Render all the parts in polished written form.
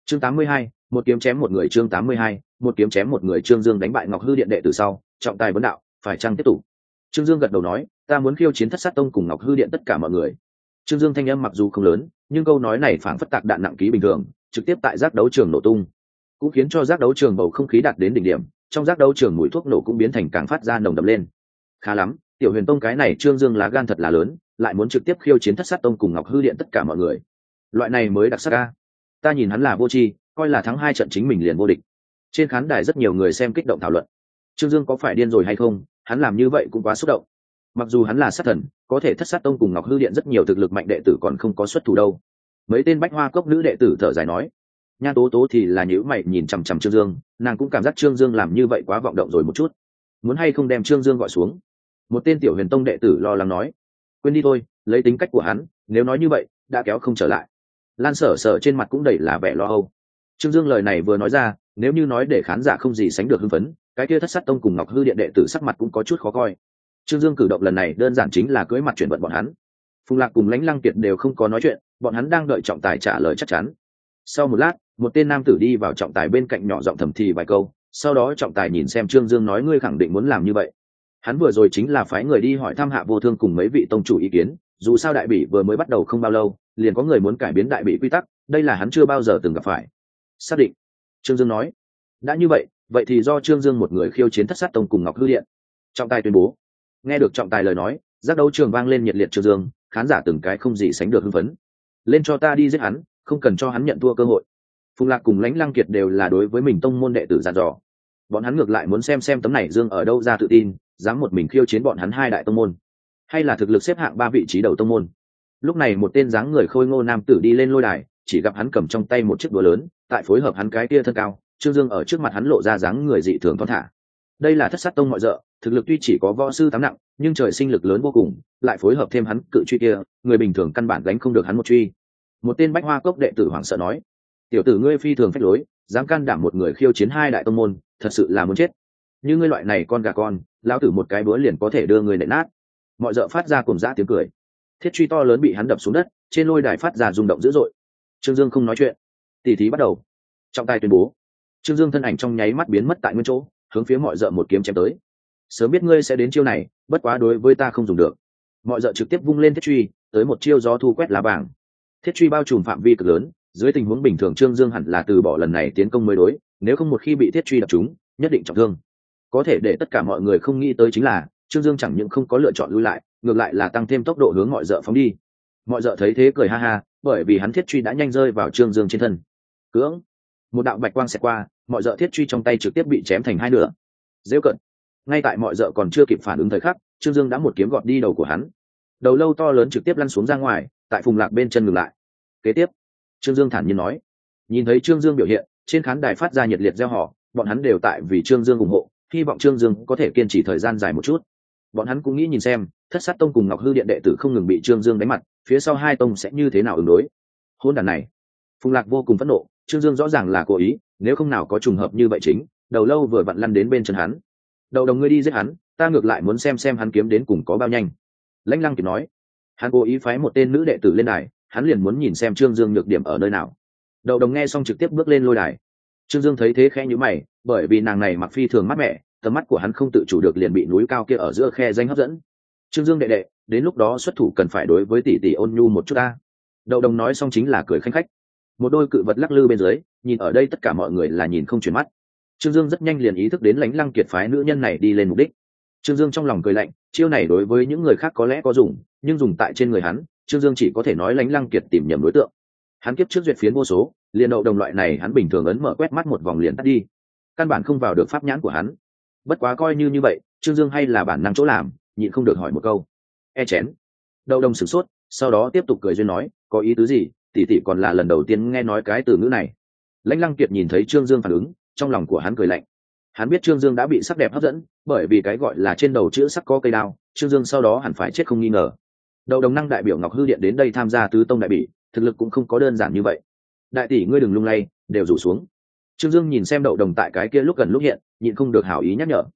Chương 82, một kiếm chém một người. Chương 82, một kiếm chém một người. Trương Dương đánh bại Ngọc Hư Điện đệ tử sau, trọng tài vấn đạo, phải chăng tiếp tục? Trương Dương gật đầu nói, ta muốn khiêu chiến Thất Sát Tông cùng Ngọc Hư Điện tất cả mọi người. Trương Dương thanh âm mặc dù không lớn, nhưng câu nói này phảng phất tạc đạn nặng ký bình thường, trực tiếp tại giác đấu trường nổ tung, cũng khiến cho giác đấu trường bầu không khí đạt đến đỉnh điểm. Trong giác đấu trường mùi thuốc nổ cũng biến thành càng phát ra nồng đậm lên. Khá lắm, Tiểu Huyền Tông cái này Trương Dương lá gan thật là lớn, lại muốn trực tiếp khiêu chiến Thất Sát Tông cùng Ngọc Hư Điện tất cả mọi người. Loại này mới đặc sắc a. Ta nhìn hắn là vô tri, coi là thắng 2 trận chính mình liền vô địch. Trên khán đài rất nhiều người xem kích động thảo luận. Trương Dương có phải điên rồi hay không? Hắn làm như vậy cũng quá xúc động. Mặc dù hắn là sát thần, có thể Thất Sát Tông cùng Ngọc Hư Điện rất nhiều thực lực mạnh đệ tử còn không có xuất thủ đâu. Mấy tên Bách Hoa Cốc nữ đệ tử thở dài nói. Nha Tố Tố thì là nhíu mày nhìn chằm chằm Trương Dương, nàng cũng cảm giác Trương Dương làm như vậy quá vọng động rồi một chút. Muốn hay không đem Trương Dương gọi xuống? Một tên Tiểu Huyền Tông đệ tử lo lắng nói. Quên đi thôi, lấy tính cách của hắn, nếu nói như vậy, đã kéo không trở lại. Lan Sở Sở trên mặt cũng đầy là vẻ lo âu. Trương Dương lời này vừa nói ra, nếu như nói để khán giả không gì sánh được hưng phấn, cái kia Thất Sát Tông cùng Ngọc Hư Điện đệ tử sắc mặt cũng có chút khó coi. Trương Dương cử động lần này đơn giản chính là cưỡi mặt chuyển vận bọn hắn. Phùng Lạc cùng Lãnh Lăng Kiệt đều không có nói chuyện, bọn hắn đang đợi trọng tài trả lời chắc chắn. Sau một lát, một tên nam tử đi vào trọng tài bên cạnh nhỏ giọng thầm thì vài câu, sau đó trọng tài nhìn xem Trương Dương nói, ngươi khẳng định muốn làm như vậy. Hắn vừa rồi chính là phái người đi hỏi thăm Hạ Vô Thương cùng mấy vị tông chủ ý kiến, dù sao đại bỉ vừa mới bắt đầu không bao lâu, liền có người muốn cải biến đại bỉ quy tắc, đây là hắn chưa bao giờ từng gặp phải. Xác định. Trương Dương nói. Đã như vậy, vậy thì do Trương Dương một người khiêu chiến Thất Sát Tông cùng Ngọc Hư Điện. Trọng tài tuyên bố. Nghe được trọng tài lời nói, giác đấu trường vang lên nhiệt liệt. Trương Dương, khán giả từng cái không gì sánh được hưng phấn. Lên cho ta đi giết hắn, không cần cho hắn nhận thua cơ hội. Phùng Lạc cùng Lãnh Lăng Kiệt đều là đối với mình tông môn đệ tử dặn dò. Bọn hắn ngược lại muốn xem tấm này Dương ở đâu ra tự tin, dám một mình khiêu chiến bọn hắn 2 đại tông môn, hay là thực lực xếp hạng 3 vị trí đầu tông môn. Lúc này một tên dáng người khôi ngô nam tử đi lên lôi đài, chỉ gặp hắn cầm trong tay một chiếc đũa lớn, tại phối hợp hắn cái kia thân cao, Trương Dương ở trước mặt hắn lộ ra dáng người dị thường thon thả. Đây là Thất Sát Tông mọi dợ, thực lực tuy chỉ có võ sư 8 nặng, nhưng trời sinh lực lớn vô cùng, lại phối hợp thêm hắn cự truy kia, người bình thường căn bản gánh không được hắn một truy. Một tên Bách Hoa Cốc đệ tử hoảng sợ nói: "Tiểu tử ngươi phi thường phách lối, dám can đảm một người khiêu chiến 2 đại tông môn, thật sự là muốn chết. Như ngươi loại này con gà con, lão tử một cái búa liền có thể đưa người nện nát." Mọi dợ phát ra cùng dã tiếng cười. Thiết truy to lớn bị hắn đập xuống đất, trên lôi đài phát ra rung động dữ dội. Trương Dương không nói chuyện. Tỷ thí bắt đầu. Trọng tài tuyên bố. Trương Dương thân ảnh trong nháy mắt biến mất tại nguyên chỗ, hướng phía mọi dợ một kiếm chém tới. Sớm biết ngươi sẽ đến chiêu này, bất quá đối với ta không dùng được. Mọi dợ trực tiếp vung lên thiết truy, tới một chiêu gió thu quét lá vàng. Thiết truy bao trùm phạm vi cực lớn, dưới tình huống bình thường Trương Dương hẳn là từ bỏ lần này tiến công mới đối, nếu không một khi bị thiết truy đập trúng, nhất định trọng thương. Có thể để tất cả mọi người không nghĩ tới chính là, Trương Dương chẳng những không có lựa chọn lui lại, ngược lại là tăng thêm tốc độ hướng mọi dợ phóng đi. Mọi dợ thấy thế cười ha ha, bởi vì hắn thiết truy đã nhanh rơi vào Trương Dương trên thân. Cưỡng, một đạo bạch quang xẹt qua, mọi dợ thiết truy trong tay trực tiếp bị chém thành 2 nửa. Dễ cận. Ngay tại mọi dợ còn chưa kịp phản ứng thời khắc, Trương Dương đã một kiếm gọt đi đầu của hắn. Đầu lâu to lớn trực tiếp lăn xuống ra ngoài, tại Phùng Lạc bên chân ngừng lại. Kế tiếp, Trương Dương thản nhiên nói. Nhìn thấy Trương Dương biểu hiện, trên khán đài phát ra nhiệt liệt reo hò, bọn hắn đều tại vì Trương Dương ủng hộ, hy vọng Trương Dương có thể kiên trì thời gian dài một chút. Bọn hắn cũng nghĩ nhìn xem, Thất Sát Tông cùng Ngọc Hư Điện đệ tử không ngừng bị Trương Dương đánh mặt, phía sau 2 tông sẽ như thế nào ứng đối. Hỗn đản này. Phùng Lạc vô cùng phẫn nộ, Trương Dương rõ ràng là cố ý, nếu không nào có trùng hợp như vậy chính, đầu lâu vừa vặn lăn đến bên chân hắn. Đầu đồng ngươi đi giết hắn, ta ngược lại muốn xem hắn kiếm đến cùng có bao nhanh. Lãnh Lăng Kiệt nói. Hắn cố ý phái một tên nữ đệ tử lên đài, hắn liền muốn nhìn xem Trương Dương nhược điểm ở nơi nào. Đầu đồng nghe xong trực tiếp bước lên lôi đài. Trương Dương thấy thế khẽ nhíu mày, bởi vì nàng này mặc phi thường mát mẻ, tầm mắt của hắn không tự chủ được liền bị núi cao kia ở giữa khe danh hấp dẫn. Trương Dương đệ đệ, đến lúc đó xuất thủ cần phải đối với tỷ tỷ ôn nhu một chút ta. Đậu đồng nói xong chính là cười khanh khách. Một đôi cự vật lắc lư bên dưới, nhìn ở đây tất cả mọi người là nhìn không chuyển mắt. Trương Dương rất nhanh liền ý thức đến Lãnh Lăng Kiệt phái nữ nhân này đi lên mục đích. Trương Dương trong lòng cười lạnh, chiêu này đối với những người khác có lẽ có dùng, nhưng dùng tại trên người hắn, Trương Dương chỉ có thể nói Lãnh Lăng Kiệt tìm nhầm đối tượng. Hắn kiếp trước duyệt phiến vô số, liền đậu đồng loại này hắn bình thường ấn mở quét mắt một vòng liền tắt đi, căn bản không vào được pháp nhãn của hắn. Bất quá coi như vậy, Trương Dương hay là bản năng chỗ làm, nhịn không được hỏi một câu. E chén. Đậu đồng sửng sốt, sau đó tiếp tục cười duyên nói, có ý tứ gì, tỷ tỷ còn là lần đầu tiên nghe nói cái từ ngữ này. Lãnh Lăng Kiệt nhìn thấy Trương Dương phản ứng, trong lòng của hắn cười lạnh. Hắn biết Trương Dương đã bị sắc đẹp hấp dẫn, bởi vì cái gọi là trên đầu chữ sắc có cây đao, Trương Dương sau đó hẳn phải chết không nghi ngờ. Đậu đồng năng đại biểu Ngọc Hư Điện đến đây tham gia tứ tông đại bỉ, thực lực cũng không có đơn giản như vậy. Đại tỷ ngươi đừng lung lay, đều rủ xuống. Trương Dương nhìn xem đậu đồng tại cái kia lúc gần lúc hiện, nhịn không được hảo ý nhắc nhở.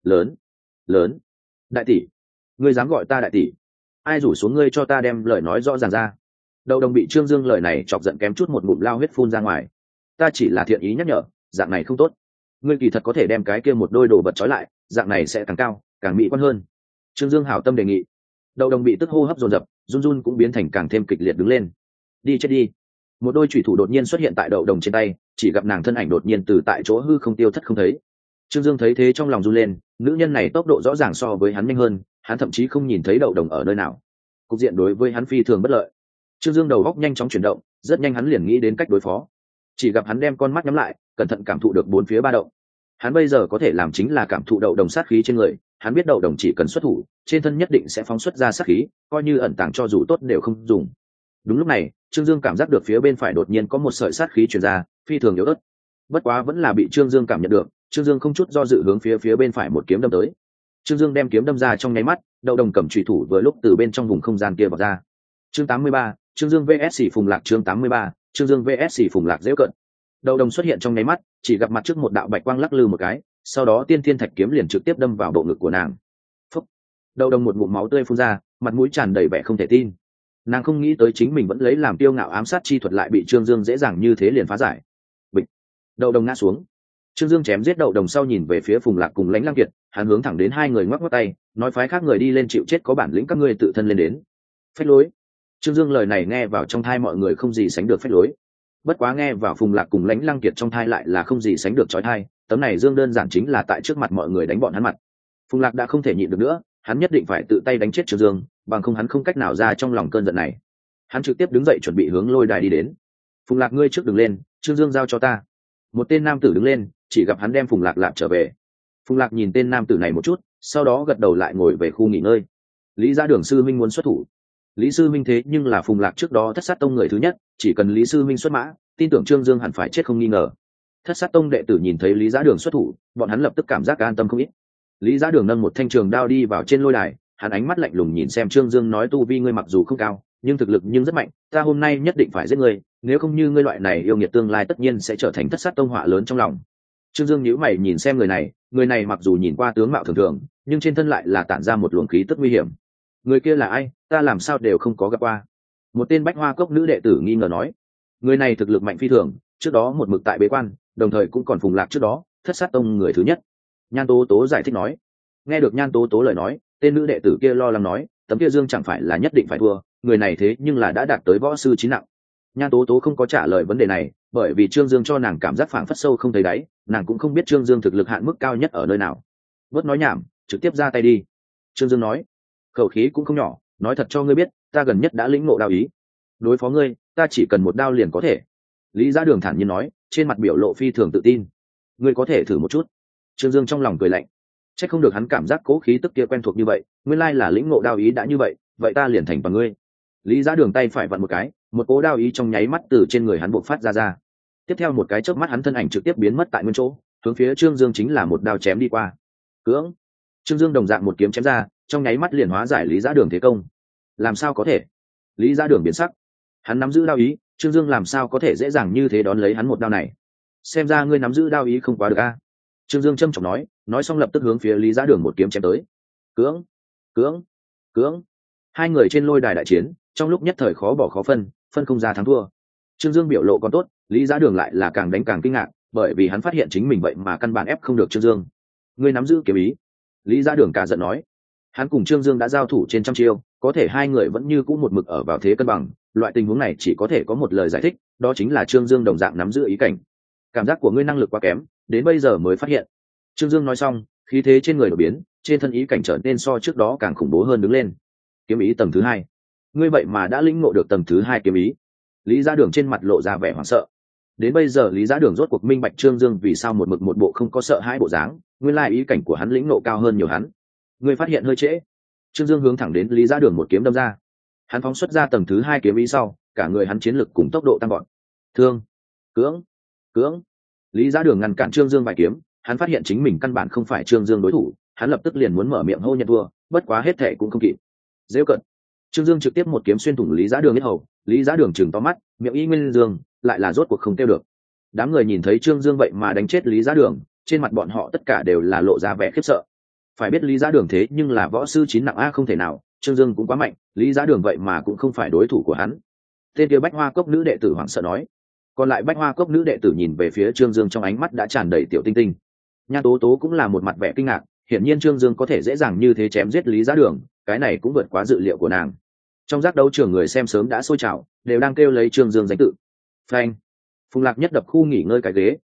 Lớn. Đại tỷ, ngươi dám gọi ta đại tỷ? Ai rủ xuống ngươi cho ta đem lời nói rõ ràng ra. Đậu đồng bị Trương Dương lời này chọc giận kém chút một ngụm lao huyết phun ra ngoài. ta chỉ là thiện ý nhắc nhở, dạng này không tốt. Ngươi kỳ thật có thể đem cái kia một đôi đồ vật trói lại, dạng này sẽ càng cao càng mỹ quan hơn. Trương Dương hảo tâm đề nghị. Đậu đồng bị tức hô hấp dồn dập, run run cũng biến thành càng thêm kịch liệt đứng lên. Đi chết đi. Một đôi chủy thủ đột nhiên xuất hiện tại đậu đồng trên tay, chỉ gặp nàng thân ảnh đột nhiên từ tại chỗ hư không tiêu thất không thấy. Trương Dương thấy thế trong lòng run lên, nữ nhân này tốc độ rõ ràng so với hắn nhanh hơn, hắn thậm chí không nhìn thấy đậu đồng ở nơi nào. Cục diện đối với hắn phi thường bất lợi. Trương Dương đầu góc nhanh chóng chuyển động, rất nhanh hắn liền nghĩ đến cách đối phó. Chỉ gặp hắn đem con mắt nhắm lại, cẩn thận cảm thụ được bốn phía ba động. Hắn bây giờ có thể làm chính là cảm thụ đậu đồng sát khí trên người, hắn biết đậu đồng chỉ cần xuất thủ, trên thân nhất định sẽ phóng xuất ra sát khí, coi như ẩn tàng cho dù tốt đều không dùng. Đúng lúc này, Trương Dương cảm giác được phía bên phải đột nhiên có một sợi sát khí truyền ra, phi thường yếu ớt. Bất quá vẫn là bị Trương Dương cảm nhận được, Trương Dương không chút do dự hướng phía bên phải một kiếm đâm tới. Trương Dương đem kiếm đâm ra trong nháy mắt, đậu đồng cầm chủy thủ vừa lúc từ bên trong vùng không gian kia vọt ra. Chương 83, Trương Dương vs Phùng Lạc. Chương 83, Trương Dương vs Phùng Lạc dễ cận. Đậu đồng xuất hiện trong nháy mắt, chỉ gặp mặt trước một đạo bạch quang lắc lư một cái, sau đó tiên thiên thạch kiếm liền trực tiếp đâm vào bộ ngực của nàng. Phúc! Đậu đồng một ngụm máu tươi phun ra, mặt mũi tràn đầy vẻ không thể tin. Nàng không nghĩ tới chính mình vẫn lấy làm tiêu ngạo ám sát chi thuật lại bị Trương Dương dễ dàng như thế liền phá giải. Bịch! Đậu đồng ngã xuống. Trương Dương chém giết đậu đồng sau nhìn về phía Phùng Lạc cùng Lãnh Lăng Kiệt, hắn hướng thẳng đến hai người ngoắc ngoắc tay, nói phái khác người đi lên chịu chết có bản lĩnh các ngươi tự thân lên đến. Phách lối. Trương Dương lời này nghe vào trong tai mọi người không gì sánh được phách lối. Bất quá nghe vào Phùng Lạc cùng Lãnh Lăng Kiệt trong tai lại là không gì sánh được chói tai, tấm này Dương đơn giản chính là tại trước mặt mọi người đánh bọn hắn mặt. Phùng Lạc đã không thể nhịn được nữa, hắn nhất định phải tự tay đánh chết Trương Dương, bằng không hắn không cách nào ra trong lòng cơn giận này. Hắn trực tiếp đứng dậy chuẩn bị hướng lôi đài đi đến. Phùng Lạc ngươi trước đứng lên, Trương Dương giao cho ta. Một tên nam tử đứng lên, chỉ gặp hắn đem Phùng Lạc lạp trở về. Phùng Lạc nhìn tên nam tử này một chút, sau đó gật đầu lại ngồi về khu nghỉ ngơi. Lý Gia Đường sư minh muốn xuất thủ. Lý sư minh thế nhưng là Phùng Lạc trước đó Thất Sát Tông người thứ nhất, chỉ cần Lý sư minh xuất mã, tin tưởng Trương Dương hẳn phải chết không nghi ngờ. Thất Sát Tông đệ tử nhìn thấy Lý Gia Đường xuất thủ, bọn hắn lập tức cảm giác an tâm không ít. Lý Gia Đường nâng một thanh trường đao đi vào trên lôi đài, hắn ánh mắt lạnh lùng nhìn xem Trương Dương nói tu vi ngươi mặc dù không cao, nhưng thực lực nhưng rất mạnh, ta hôm nay nhất định phải giết ngươi, nếu không như ngươi loại này yêu nghiệt tương lai tất nhiên sẽ trở thành Thất Sát Tông họa lớn trong lòng. Trương Dương nhíu mày nhìn xem người này mặc dù nhìn qua tướng mạo thường thường, nhưng trên thân lại là tản ra một luồng khí tức nguy hiểm. Người kia là ai, ta làm sao đều không có gặp qua. Một tên Bách Hoa Cốc nữ đệ tử nghi ngờ nói. Người này thực lực mạnh phi thường, trước đó một mực tại bế quan, đồng thời cũng còn Phùng Lạc trước đó Thất Sát Tông người thứ nhất. Nhan Tố Tố giải thích nói. Nghe được Nhan Tố Tố lời nói, tên nữ đệ tử kia lo lắng nói, tấm kia Dương chẳng phải là nhất định phải thua, người này thế nhưng là đã đạt tới võ sư chín nặng. Nhan Tố Tố không có trả lời vấn đề này, bởi vì Trương Dương cho nàng cảm giác phảng phất sâu không thấy đáy, nàng cũng không biết Trương Dương thực lực hạn mức cao nhất ở nơi nào. Bớt nói nhảm, trực tiếp ra tay đi. Trương Dương nói. Khẩu khí cũng không nhỏ, nói thật cho ngươi biết, ta gần nhất đã lĩnh ngộ đao ý. Đối phó ngươi, ta chỉ cần một đao liền có thể. Lý Gia Đường thản nhiên nói, trên mặt biểu lộ phi thường tự tin. Ngươi có thể thử một chút. Trương Dương trong lòng cười lạnh. Chắc không được hắn cảm giác cố khí tức kia quen thuộc như vậy, nguyên lai là lĩnh ngộ đao ý đã như vậy, vậy ta liền thành bằng ngươi. Lý Gia Đường tay phải vặn một cái, một cỗ đao ý trong nháy mắt từ trên người hắn bộc phát ra. Tiếp theo một cái chớp mắt hắn thân ảnh trực tiếp biến mất tại nguyên chỗ, hướng phía Trương Dương chính là một đao chém đi qua. Cưỡng. Trương Dương đồng dạng một kiếm chém ra, trong nháy mắt liền hóa giải Lý Gia Đường thế công. Làm sao có thể? Lý Gia Đường biến sắc. Hắn nắm giữ đao ý, Trương Dương làm sao có thể dễ dàng như thế đón lấy hắn một đao này? Xem ra ngươi nắm giữ đao ý không quá được a. Trương Dương trầm trọng nói xong lập tức hướng phía Lý Gia Đường một kiếm chém tới. Cưỡng, cưỡng, cưỡng. Hai người trên lôi đài đại chiến, trong lúc nhất thời khó bỏ khó phân không ra thắng thua. Trương Dương biểu lộ còn tốt, Lý Gia Đường lại là càng đánh càng kinh ngạc, bởi vì hắn phát hiện chính mình vậy mà căn bản ép không được Trương Dương. Ngươi nắm giữ kiếm ý. Lý Gia Đường cả giận nói. Hắn cùng Trương Dương đã giao thủ trên trăm chiêu, có thể hai người vẫn như cũ một mực ở vào thế cân bằng, loại tình huống này chỉ có thể có một lời giải thích, đó chính là Trương Dương đồng dạng nắm giữ ý cảnh. Cảm giác của ngươi năng lực quá kém, đến bây giờ mới phát hiện. Trương Dương nói xong, khí thế trên người đổi biến, trên thân ý cảnh trở nên so trước đó càng khủng bố hơn đứng lên. Kiếm ý tầng thứ 2. Ngươi vậy mà đã lĩnh ngộ được tầng thứ 2 kiếm ý. Lý Gia Đường trên mặt lộ ra vẻ hoảng sợ. Đến bây giờ Lý Gia Đường rốt cuộc minh bạch Trương Dương vì sao một mực một bộ không có sợ hãi bộ dáng, nguyên lai ý cảnh của hắn lĩnh ngộ cao hơn nhiều hắn. Ngươi phát hiện hơi trễ. Trương Dương hướng thẳng đến Lý Gia Đường một kiếm đâm ra. Hắn phóng xuất ra tầng thứ 2 kiếm ý sau, cả người hắn chiến lực cùng tốc độ tăng vọt. Thương, cưỡng, cưỡng. Lý Gia Đường ngăn cản Trương Dương vài kiếm, hắn phát hiện chính mình căn bản không phải Trương Dương đối thủ, hắn lập tức liền muốn mở miệng hô nhận thua, bất quá hết thệ cũng không kịp. Giễu cận. Trương Dương trực tiếp một kiếm xuyên thủng Lý Gia Đường yết hầu, Lý Gia Đường trừng to mắt, miệng y nguyên dương, lại là rốt cuộc không tiêu được. Đám người nhìn thấy Trương Dương vậy mà đánh chết Lý Gia Đường, trên mặt bọn họ tất cả đều là lộ ra vẻ khiếp sợ. Phải biết Lý Gia Đường thế nhưng là võ sư 9 nặng a không thể nào, Trương Dương cũng quá mạnh, Lý Gia Đường vậy mà cũng không phải đối thủ của hắn. Tên kia Bách Hoa Cốc nữ đệ tử hoảng sợ nói. Còn lại bách hoa cốc nữ đệ tử nhìn về phía Trương Dương trong ánh mắt đã tràn đầy tiểu tinh tinh. Nhan Tố Tố cũng là một mặt vẻ kinh ngạc, hiển nhiên Trương Dương có thể dễ dàng như thế chém giết Lý Giá Đường, cái này cũng vượt quá dự liệu của nàng. Trong giác đấu trường người xem sớm đã sôi trào, đều đang kêu lấy Trương Dương danh tự. Phanh! Phùng Lạc nhất đập khu nghỉ ngơi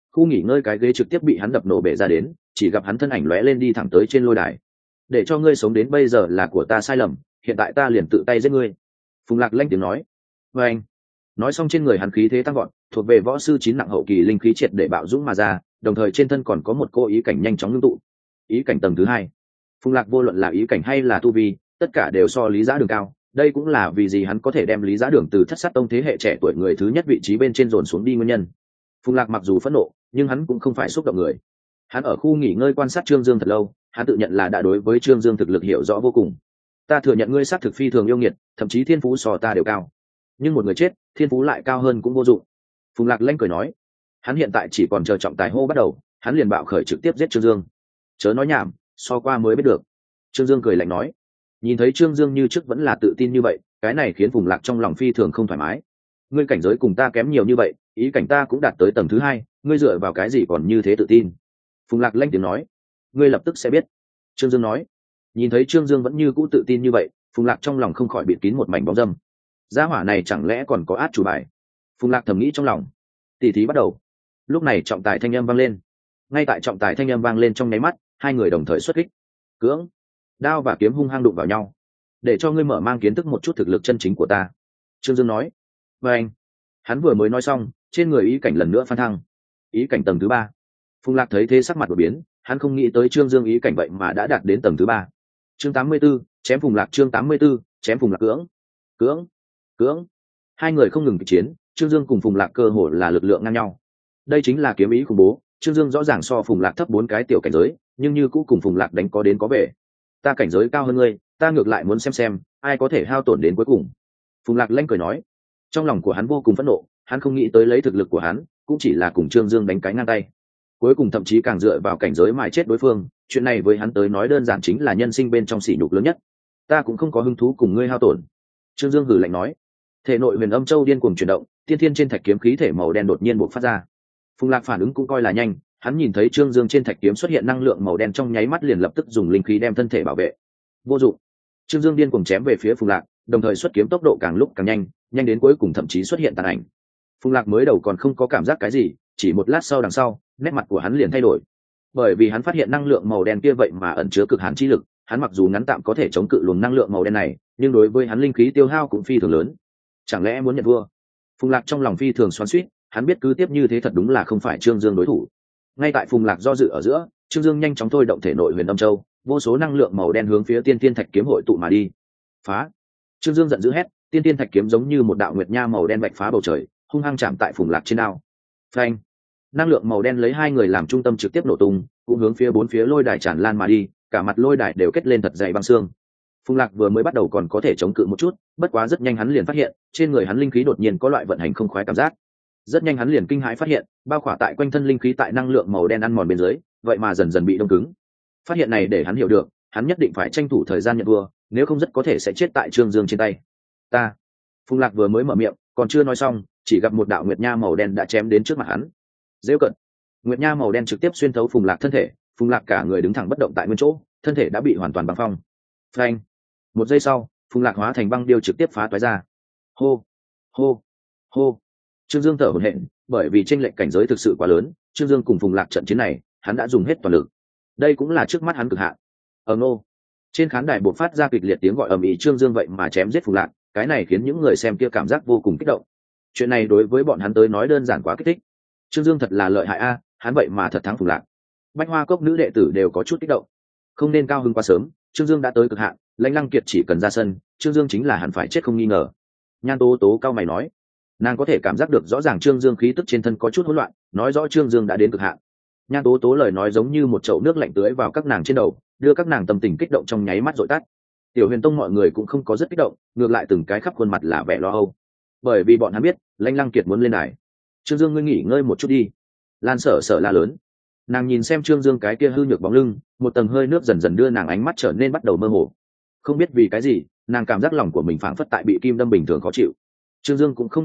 cái ghế trực tiếp bị hắn đập nổ bể ra đến, chỉ gặp hắn thân ảnh lóe lên đi thẳng tới trên lôi đài. Để cho ngươi sống đến bây giờ là của ta sai lầm, hiện tại ta liền tự tay giết ngươi. Phùng Lạc lanh tiếng nói. Phanh! Nói xong trên người hắn khí thế tăng vọt, thuộc về võ sư 9 nặng hậu kỳ linh khí triệt để bạo dũng mà ra, đồng thời trên thân còn có một cô ý cảnh nhanh chóng ngưng tụ. Ý cảnh tầng thứ 2. Phùng Lạc vô luận là ý cảnh hay là tu vi, tất cả đều so Lý Giá Đường cao, đây cũng là vì gì hắn có thể đem Lý Giá Đường từ Thất Sát Tông thế hệ trẻ tuổi người thứ nhất vị trí bên trên dồn xuống đi nguyên nhân. Phùng Lạc mặc dù phẫn nộ, nhưng hắn cũng không phải xúc động người. Hắn ở khu nghỉ ngơi quan sát Trương Dương thật lâu, hắn tự nhận là đã đối với Trương Dương thực lực hiểu rõ vô cùng. Ta thừa nhận ngươi sát thực phi thường yêu nghiệt, thậm chí thiên phú so ta đều cao, nhưng một người chết, thiên phú lại cao hơn cũng vô dụng. Phùng Lạc lanh cười nói. Hắn hiện tại chỉ còn chờ trọng tài hô bắt đầu, hắn liền bạo khởi trực tiếp giết Trương Dương. Chớ nói nhảm, so qua mới biết được. Trương Dương cười lạnh nói. Nhìn thấy Trương Dương như trước vẫn là tự tin như vậy, cái này khiến Phùng Lạc trong lòng phi thường không thoải mái. Ngươi cảnh giới cùng ta kém nhiều như vậy, ý cảnh ta cũng đạt tới tầng thứ 2, ngươi dựa vào cái gì còn như thế tự tin? Phùng Lạc lanh tiếng nói. Ngươi lập tức sẽ biết. Trương Dương nói. Nhìn thấy Trương Dương vẫn như cũ tự tin như vậy, Phùng Lạc trong lòng không khỏi bịt kín một mảnh bóng dâm. Gia hỏa này chẳng lẽ còn có át chủ bài? Phùng Lạc thầm nghĩ trong lòng. Tỷ thí bắt đầu. Lúc này trọng tài thanh âm vang lên. Ngay tại trọng tài thanh âm vang lên trong nháy mắt, hai người đồng thời xuất kích. Cưỡng, đao và kiếm hung hăng đụng vào nhau. Để cho ngươi mở mang kiến thức một chút thực lực chân chính của ta. Trương Dương nói. Và anh. Hắn vừa mới nói xong, trên người ý cảnh lần nữa phan thăng. Ý cảnh tầng thứ 3. Phùng Lạc thấy thế sắc mặt đổi biến, hắn không nghĩ tới Trương Dương ý cảnh vậy mà đã đạt đến tầng thứ 3. Chương 84, chém Phùng Lạc. Chương 84, chém Phùng Lạc. Cưỡng, cưỡng. Hai người không ngừng kịch chiến, Trương Dương cùng Phùng Lạc cơ hồ là lực lượng ngang nhau. Đây chính là kiếm ý khủng bố. Trương Dương rõ ràng so Phùng Lạc thấp 4 cái tiểu cảnh giới, nhưng như cũ cùng Phùng Lạc đánh có đến có về. Ta cảnh giới cao hơn ngươi, ta ngược lại muốn xem ai có thể hao tổn đến cuối cùng. Phùng Lạc lanh cười nói. Trong lòng của hắn vô cùng phẫn nộ, hắn không nghĩ tới lấy thực lực của hắn cũng chỉ là cùng Trương Dương đánh cái ngang tay, cuối cùng thậm chí càng dựa vào cảnh giới mài chết đối phương. Chuyện này với hắn tới nói đơn giản chính là nhân sinh bên trong sỉ nhục lớn nhất. Ta cũng không có hứng thú cùng ngươi hao tổn. Trương Dương hừ lạnh nói. Thể nội huyền âm châu điên cuồng chuyển động, tiên thiên trên thạch kiếm khí thể màu đen đột nhiên bộc phát ra. Phùng Lạc phản ứng cũng coi là nhanh, hắn nhìn thấy Trương Dương trên thạch kiếm xuất hiện năng lượng màu đen trong nháy mắt liền lập tức dùng linh khí đem thân thể bảo vệ. Vô dụng. Trương Dương điên cuồng chém về phía Phùng Lạc, đồng thời xuất kiếm tốc độ càng lúc càng nhanh, nhanh đến cuối cùng thậm chí xuất hiện tàn ảnh. Phùng Lạc mới đầu còn không có cảm giác cái gì, chỉ một lát sau đằng sau, nét mặt của hắn liền thay đổi. Bởi vì hắn phát hiện năng lượng màu đen kia vậy mà ẩn chứa cực hàn chi lực, hắn mặc dù ngắn tạm có thể chống cự luồng năng lượng màu đen này, nhưng đối với hắn linh khí tiêu hao cũng phi thường lớn. Chẳng lẽ muốn nhận thua? Phùng Lạc trong lòng phi thường xoắn xuýt, hắn biết cứ tiếp như thế thật đúng là không phải Trương Dương đối thủ. Ngay tại Phùng Lạc do dự ở giữa, Trương Dương nhanh chóng thôi động thể nội huyền âm châu, vô số năng lượng màu đen hướng phía tiên tiên thạch kiếm hội tụ mà đi. Phá! Trương Dương giận dữ hét, tiên tiên thạch kiếm giống như một đạo nguyệt nha màu đen vạch phá bầu trời, hung hăng chạm tại Phùng Lạc trên đao. Phanh! Năng lượng màu đen lấy hai người làm trung tâm trực tiếp nổ tung, cũng hướng phía bốn phía lôi đài tràn lan mà đi, cả mặt lôi đài đều kết lên thật dày băng xương. Phùng Lạc vừa mới bắt đầu còn có thể chống cự một chút, bất quá rất nhanh hắn liền phát hiện trên người hắn linh khí đột nhiên có loại vận hành không khoái cảm giác. Rất nhanh hắn liền kinh hãi phát hiện bao khỏa tại quanh thân linh khí tại năng lượng màu đen ăn mòn bên dưới, vậy mà dần dần bị đông cứng. Phát hiện này để hắn hiểu được, hắn nhất định phải tranh thủ thời gian nhận thua, nếu không rất có thể sẽ chết tại Trương Dương trên tay. Ta. Phùng Lạc vừa mới mở miệng, còn chưa nói xong, chỉ gặp một đạo nguyệt nha màu đen đã chém đến trước mặt hắn. Dễ cận. Nguyệt nha màu đen trực tiếp xuyên thấu Phùng Lạc thân thể, Phùng Lạc cả người đứng thẳng bất động tại nguyên chỗ, thân thể đã bị hoàn toàn băng phong. Phanh. Một giây sau, Phùng Lạc hóa thành băng điêu trực tiếp phá toái ra. Hô, hô, hô. Trương Dương thở hổn hển, bởi vì chênh lệch cảnh giới thực sự quá lớn, Trương Dương cùng Phùng Lạc trận chiến này, hắn đã dùng hết toàn lực. Đây cũng là trước mắt hắn cực hạn. Nô. Trên khán đài bộc phát ra kịch liệt tiếng gọi ầm ĩ, Trương Dương vậy mà chém giết Phùng Lạc, cái này khiến những người xem kia cảm giác vô cùng kích động. Chuyện này đối với bọn hắn tới nói đơn giản quá kích thích. Trương Dương thật là lợi hại a, hắn vậy mà thật thắng Phùng Lạc. Bách Hoa Cốc nữ đệ tử đều có chút kích động. Không nên cao hứng quá sớm, Trương Dương đã tới cực hạn, Lãnh Lăng Kiệt chỉ cần ra sân, Trương Dương chính là hẳn phải chết không nghi ngờ. Nhan Tố Tố cao mày nói, nàng có thể cảm giác được rõ ràng Trương Dương khí tức trên thân có chút hỗn loạn, nói rõ Trương Dương đã đến cực hạn. Nhan Tố Tố lời nói giống như một chậu nước lạnh tưới vào các nàng trên đầu, đưa các nàng tâm tình kích động trong nháy mắt dội tắt. Tiểu Huyền Tông mọi người cũng không có rất kích động, ngược lại từng cái khắp khuôn mặt là vẻ lo âu, bởi vì bọn hắn biết Lãnh Lăng Kiệt muốn lên đài. Trương Dương, ngươi nghỉ ngơi một chút đi. Lan Sở Sở la lớn. Nàng nhìn xem Trương Dương cái kia hư nhược bóng lưng, một tầng hơi nước dần dần đưa nàng ánh mắt trở nên bắt đầu mơ hồ. Không biết vì cái gì, nàng cảm giác lòng của mình phảng phất tại bị kim đâm bình thường khó chịu. Trương Dương cũng không đáp lại,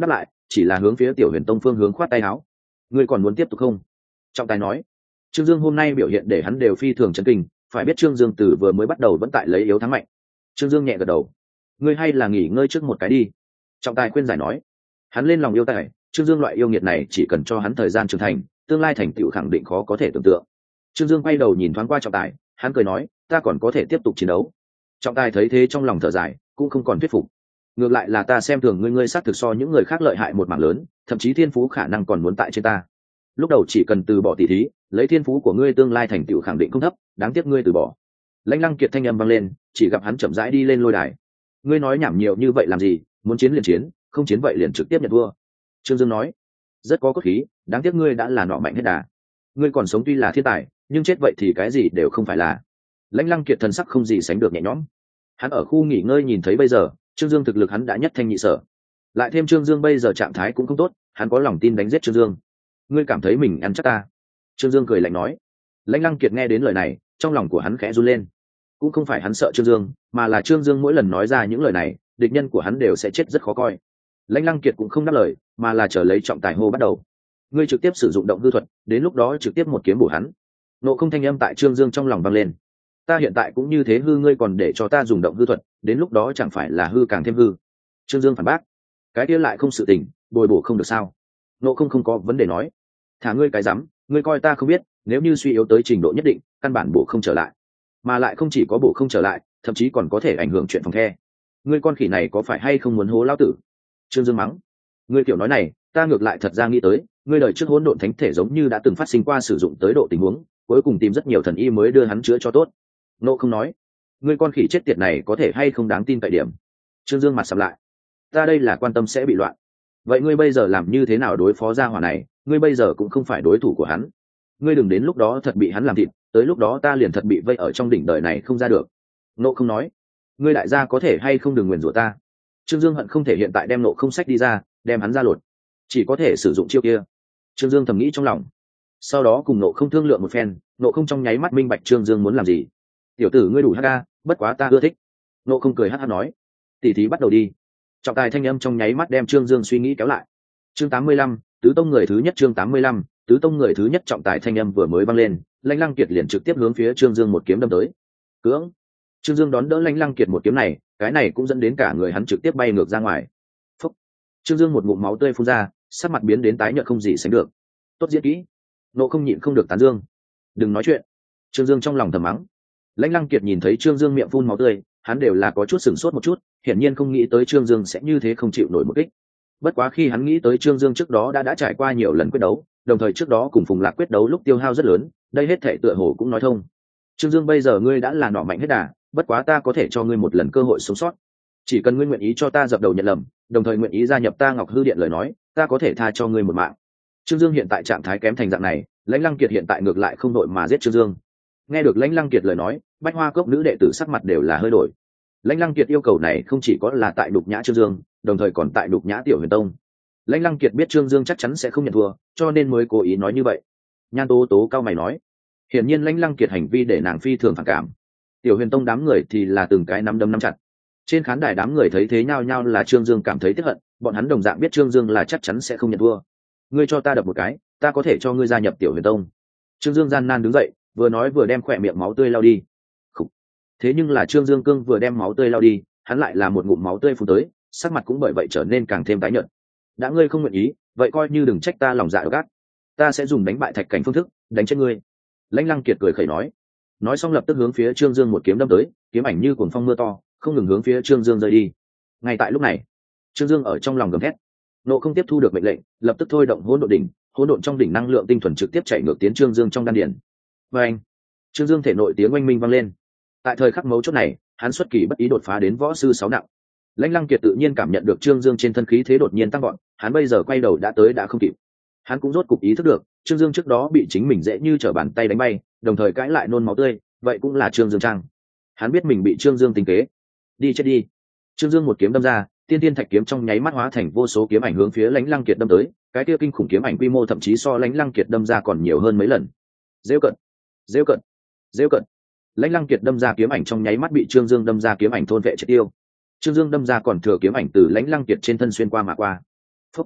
chỉ là hướng phía Tiểu Huyền Tông phương hướng khoát tay áo. Ngươi còn muốn tiếp tục không? Trọng tài nói. Trương Dương hôm nay biểu hiện để hắn đều phi thường chấn kinh, phải biết Trương Dương từ vừa mới bắt đầu vẫn tại lấy yếu thắng mạnh. Trương Dương nhẹ gật đầu. Ngươi hay là nghỉ ngơi trước một cái đi. Trọng tài khuyên giải nói. Hắn lên lòng yêu tài, Trương Dương loại yêu nghiệt này chỉ cần cho hắn thời gian trưởng thành, tương lai thành tựu khẳng định khó có thể tưởng tượng. Trương Dương quay đầu nhìn thoáng qua trọng tài, hắn cười nói, ta còn có thể tiếp tục chiến đấu. Trọng tài thấy thế trong lòng thở dài, cũng không còn thuyết phục. Ngược lại là ta xem thường ngươi xác thực so những người khác lợi hại một mảng lớn, thậm chí thiên phú khả năng còn muốn tại trên ta. Lúc đầu chỉ cần từ bỏ tỷ thí, lấy thiên phú của ngươi tương lai thành tựu khẳng định không thấp, đáng tiếc ngươi từ bỏ. Lãnh Lăng Kiệt thanh âm vang lên, chỉ gặp hắn chậm rãi đi lên lôi đài. Ngươi nói nhảm nhiều như vậy làm gì, muốn chiến liền chiến, không chiến vậy liền trực tiếp nhận thua. Trương Dương nói. Rất có cốt khí, đáng tiếc ngươi đã là nọ mạnh hết đà. Ngươi còn sống tuy là thiên tài, nhưng chết vậy thì cái gì đều không phải là. Lãnh Lăng Kiệt thần sắc không gì sánh được nhẹ nhõm. Hắn ở khu nghỉ ngơi nhìn thấy bây giờ Trương Dương thực lực hắn đã nhất thanh nhị sở, lại thêm Trương Dương bây giờ trạng thái cũng không tốt, hắn có lòng tin đánh giết Trương Dương. Ngươi cảm thấy mình ăn chắc ta? Trương Dương cười lạnh nói. Lãnh Lăng Kiệt nghe đến lời này, trong lòng của hắn khẽ run lên. Cũng không phải hắn sợ Trương Dương, mà là Trương Dương mỗi lần nói ra những lời này, địch nhân của hắn đều sẽ chết rất khó coi. Lãnh Lăng Kiệt cũng không đáp lời, mà là chờ lấy trọng tài hô bắt đầu. Ngươi trực tiếp sử dụng động hư thuật, đến lúc đó trực tiếp một kiếm bổ hắn. Nộ không thanh âm tại Trương Dương trong lòng vang lên. Ta hiện tại cũng như thế hư, ngươi còn để cho ta dùng động hư thuật, đến lúc đó chẳng phải là hư càng thêm hư. Trương Dương phản bác. Cái kia lại không sự tình, bồi bổ không được sao? Nộ không có vấn đề nói. Thả ngươi cái rắm, ngươi coi ta không biết, nếu như suy yếu tới trình độ nhất định, căn bản bổ không trở lại. Mà lại không chỉ có bổ không trở lại, thậm chí còn có thể ảnh hưởng chuyện phòng the. Ngươi con khỉ này có phải hay không muốn hố lão tử? Trương Dương mắng. Ngươi kiểu nói này, ta ngược lại thật ra nghĩ tới, ngươi đời trước hỗn độn thánh thể giống như đã từng phát sinh qua sử dụng tới độ tình huống, cuối cùng tìm rất nhiều thần y mới đưa hắn chữa cho tốt. Nộ không nói. Ngươi con khỉ chết tiệt này có thể hay không đáng tin cậy điểm? Trương Dương mặt sầm lại. Ta đây là quan tâm sẽ bị loạn. Vậy ngươi bây giờ làm như thế nào đối phó gia hỏa này? Ngươi bây giờ cũng không phải đối thủ của hắn. Ngươi đừng đến lúc đó thật bị hắn làm thịt, tới lúc đó ta liền thật bị vây ở trong đỉnh đời này không ra được. Nộ không nói. Ngươi đại gia có thể hay không đừng nguyền rủa ta? Trương Dương hận không thể hiện tại đem Nộ không sách đi ra, đem hắn ra lột. Chỉ có thể sử dụng chiêu kia. Trương Dương thầm nghĩ trong lòng. Sau đó cùng Nộ không thương lượng một phen, Nộ không trong nháy mắt minh bạch Trương Dương muốn làm gì. Tiểu tử ngươi đủ hắc, bất quá ta ưa thích. Nộ không cười hắc nói. Tỉ thí bắt đầu đi. Trọng tài thanh âm trong nháy mắt đem Trương Dương suy nghĩ kéo lại. Chương 85, tứ tông người thứ nhất. Chương 85, tứ tông người thứ nhất. Trọng tài thanh âm vừa mới vang lên, Lãnh Lăng Kiệt liền trực tiếp hướng phía Trương Dương một kiếm đâm tới. Cưỡng. Trương Dương đón đỡ Lãnh Lăng Kiệt một kiếm này, cái này cũng dẫn đến cả người hắn trực tiếp bay ngược ra ngoài. Phúc. Trương Dương một ngụm máu tươi phun ra, sắc mặt biến đến tái nhợt không gì sánh được. Tốt diễn kỹ. Nộ không nhịn không được tán dương. Đừng nói chuyện. Trương Dương trong lòng thầm mắng. Lãnh Lăng Kiệt nhìn thấy Trương Dương miệng phun máu tươi, hắn đều là có chút sửng sốt một chút, hiển nhiên không nghĩ tới Trương Dương sẽ như thế không chịu nổi một kích. Bất quá khi hắn nghĩ tới Trương Dương trước đó đã trải qua nhiều lần quyết đấu, đồng thời trước đó cùng Phùng Lạc quyết đấu lúc tiêu hao rất lớn, đây hết thảy tựa hồ cũng nói thông. Trương Dương bây giờ ngươi đã là nọ mạnh hết đà, bất quá ta có thể cho ngươi một lần cơ hội sống sót. Chỉ cần ngươi nguyện ý cho ta dập đầu nhận lầm, đồng thời nguyện ý gia nhập ta Ngọc Hư Điện lời nói, ta có thể tha cho ngươi một mạng. Trương Dương hiện tại trạng thái kém thành dạng này, Lãnh Lăng Kiệt hiện tại ngược lại không đội mà giết Trương Dương. Nghe được Lãnh Lăng Kiệt lời nói, Bách Hoa Cốc nữ đệ tử sắc mặt đều là hơi đổi. Lãnh Lăng Kiệt yêu cầu này không chỉ có là tại đục nhã Trương Dương, đồng thời còn tại đục nhã Tiểu Huyền Tông. Lãnh Lăng Kiệt biết Trương Dương chắc chắn sẽ không nhận thua, cho nên mới cố ý nói như vậy. Nhan Tố Tố cao mày nói, hiển nhiên Lãnh Lăng Kiệt hành vi để nàng phi thường phản cảm. Tiểu Huyền Tông đám người thì là từng cái nắm đấm nắm chặt. Trên khán đài đám người thấy thế nhao nhao là Trương Dương cảm thấy tiếc hận, bọn hắn đồng dạng biết Trương Dương là chắc chắn sẽ không nhận thua. Ngươi cho ta đập một cái, ta có thể cho ngươi gia nhập Tiểu Huyền Tông. Trương Dương gian nan đứng dậy, vừa nói vừa đem khỏe miệng máu tươi lau đi. Khủ. Thế nhưng là Trương Dương cương vừa đem máu tươi lau đi, hắn lại là một ngụm máu tươi phun tới, sắc mặt cũng bởi vậy trở nên càng thêm tái nhợt. Đã ngươi không nguyện ý, vậy coi như đừng trách ta lòng dạ độc ác, ta sẽ dùng đánh bại Thạch Cảnh phương thức đánh chết ngươi. Lãnh Lăng Kiệt cười khẩy nói xong lập tức hướng phía Trương Dương một kiếm đâm tới, kiếm ảnh như cuồng phong mưa to, không ngừng hướng phía Trương Dương rơi đi. Ngay tại lúc này, Trương Dương ở trong lòng gầm thét, nộ không tiếp thu được mệnh lệnh, lập tức thôi động hỗn độn đỉnh, hỗn độn trong đỉnh năng lượng tinh thuần trực tiếp chạy ngược tiến Trương Dương trong đan điền. Và anh, Trương Dương thể nội tiếng oanh minh vang lên. Tại thời khắc mấu chốt này, hắn xuất kỳ bất ý đột phá đến võ sư 6 nặng. Lãnh Lăng Kiệt tự nhiên cảm nhận được Trương Dương trên thân khí thế đột nhiên tăng gọn, hắn bây giờ quay đầu đã tới đã không kịp. Hắn cũng rốt cục ý thức được, Trương Dương trước đó bị chính mình dễ như trở bàn tay đánh bay, đồng thời cãi lại nôn máu tươi, vậy cũng là Trương Dương trang. Hắn biết mình bị Trương Dương tính kế. Đi chết đi. Trương Dương một kiếm đâm ra, tiên tiên thạch kiếm trong nháy mắt hóa thành vô số kiếm ảnh hướng phía Lãnh Lăng Kiệt đâm tới, cái kia kinh khủng kiếm ảnh quy mô thậm chí so Lãnh Lăng Kiệt đâm ra còn nhiều hơn mấy lần. Giễu cận, giễu cận, giễu cận. Lãnh Lăng Kiệt đâm ra kiếm ảnh trong nháy mắt bị Trương Dương đâm ra kiếm ảnh thôn vệ triệt tiêu. Trương Dương đâm ra còn thừa kiếm ảnh từ Lãnh Lăng Kiệt trên thân xuyên qua mà qua. Phúc.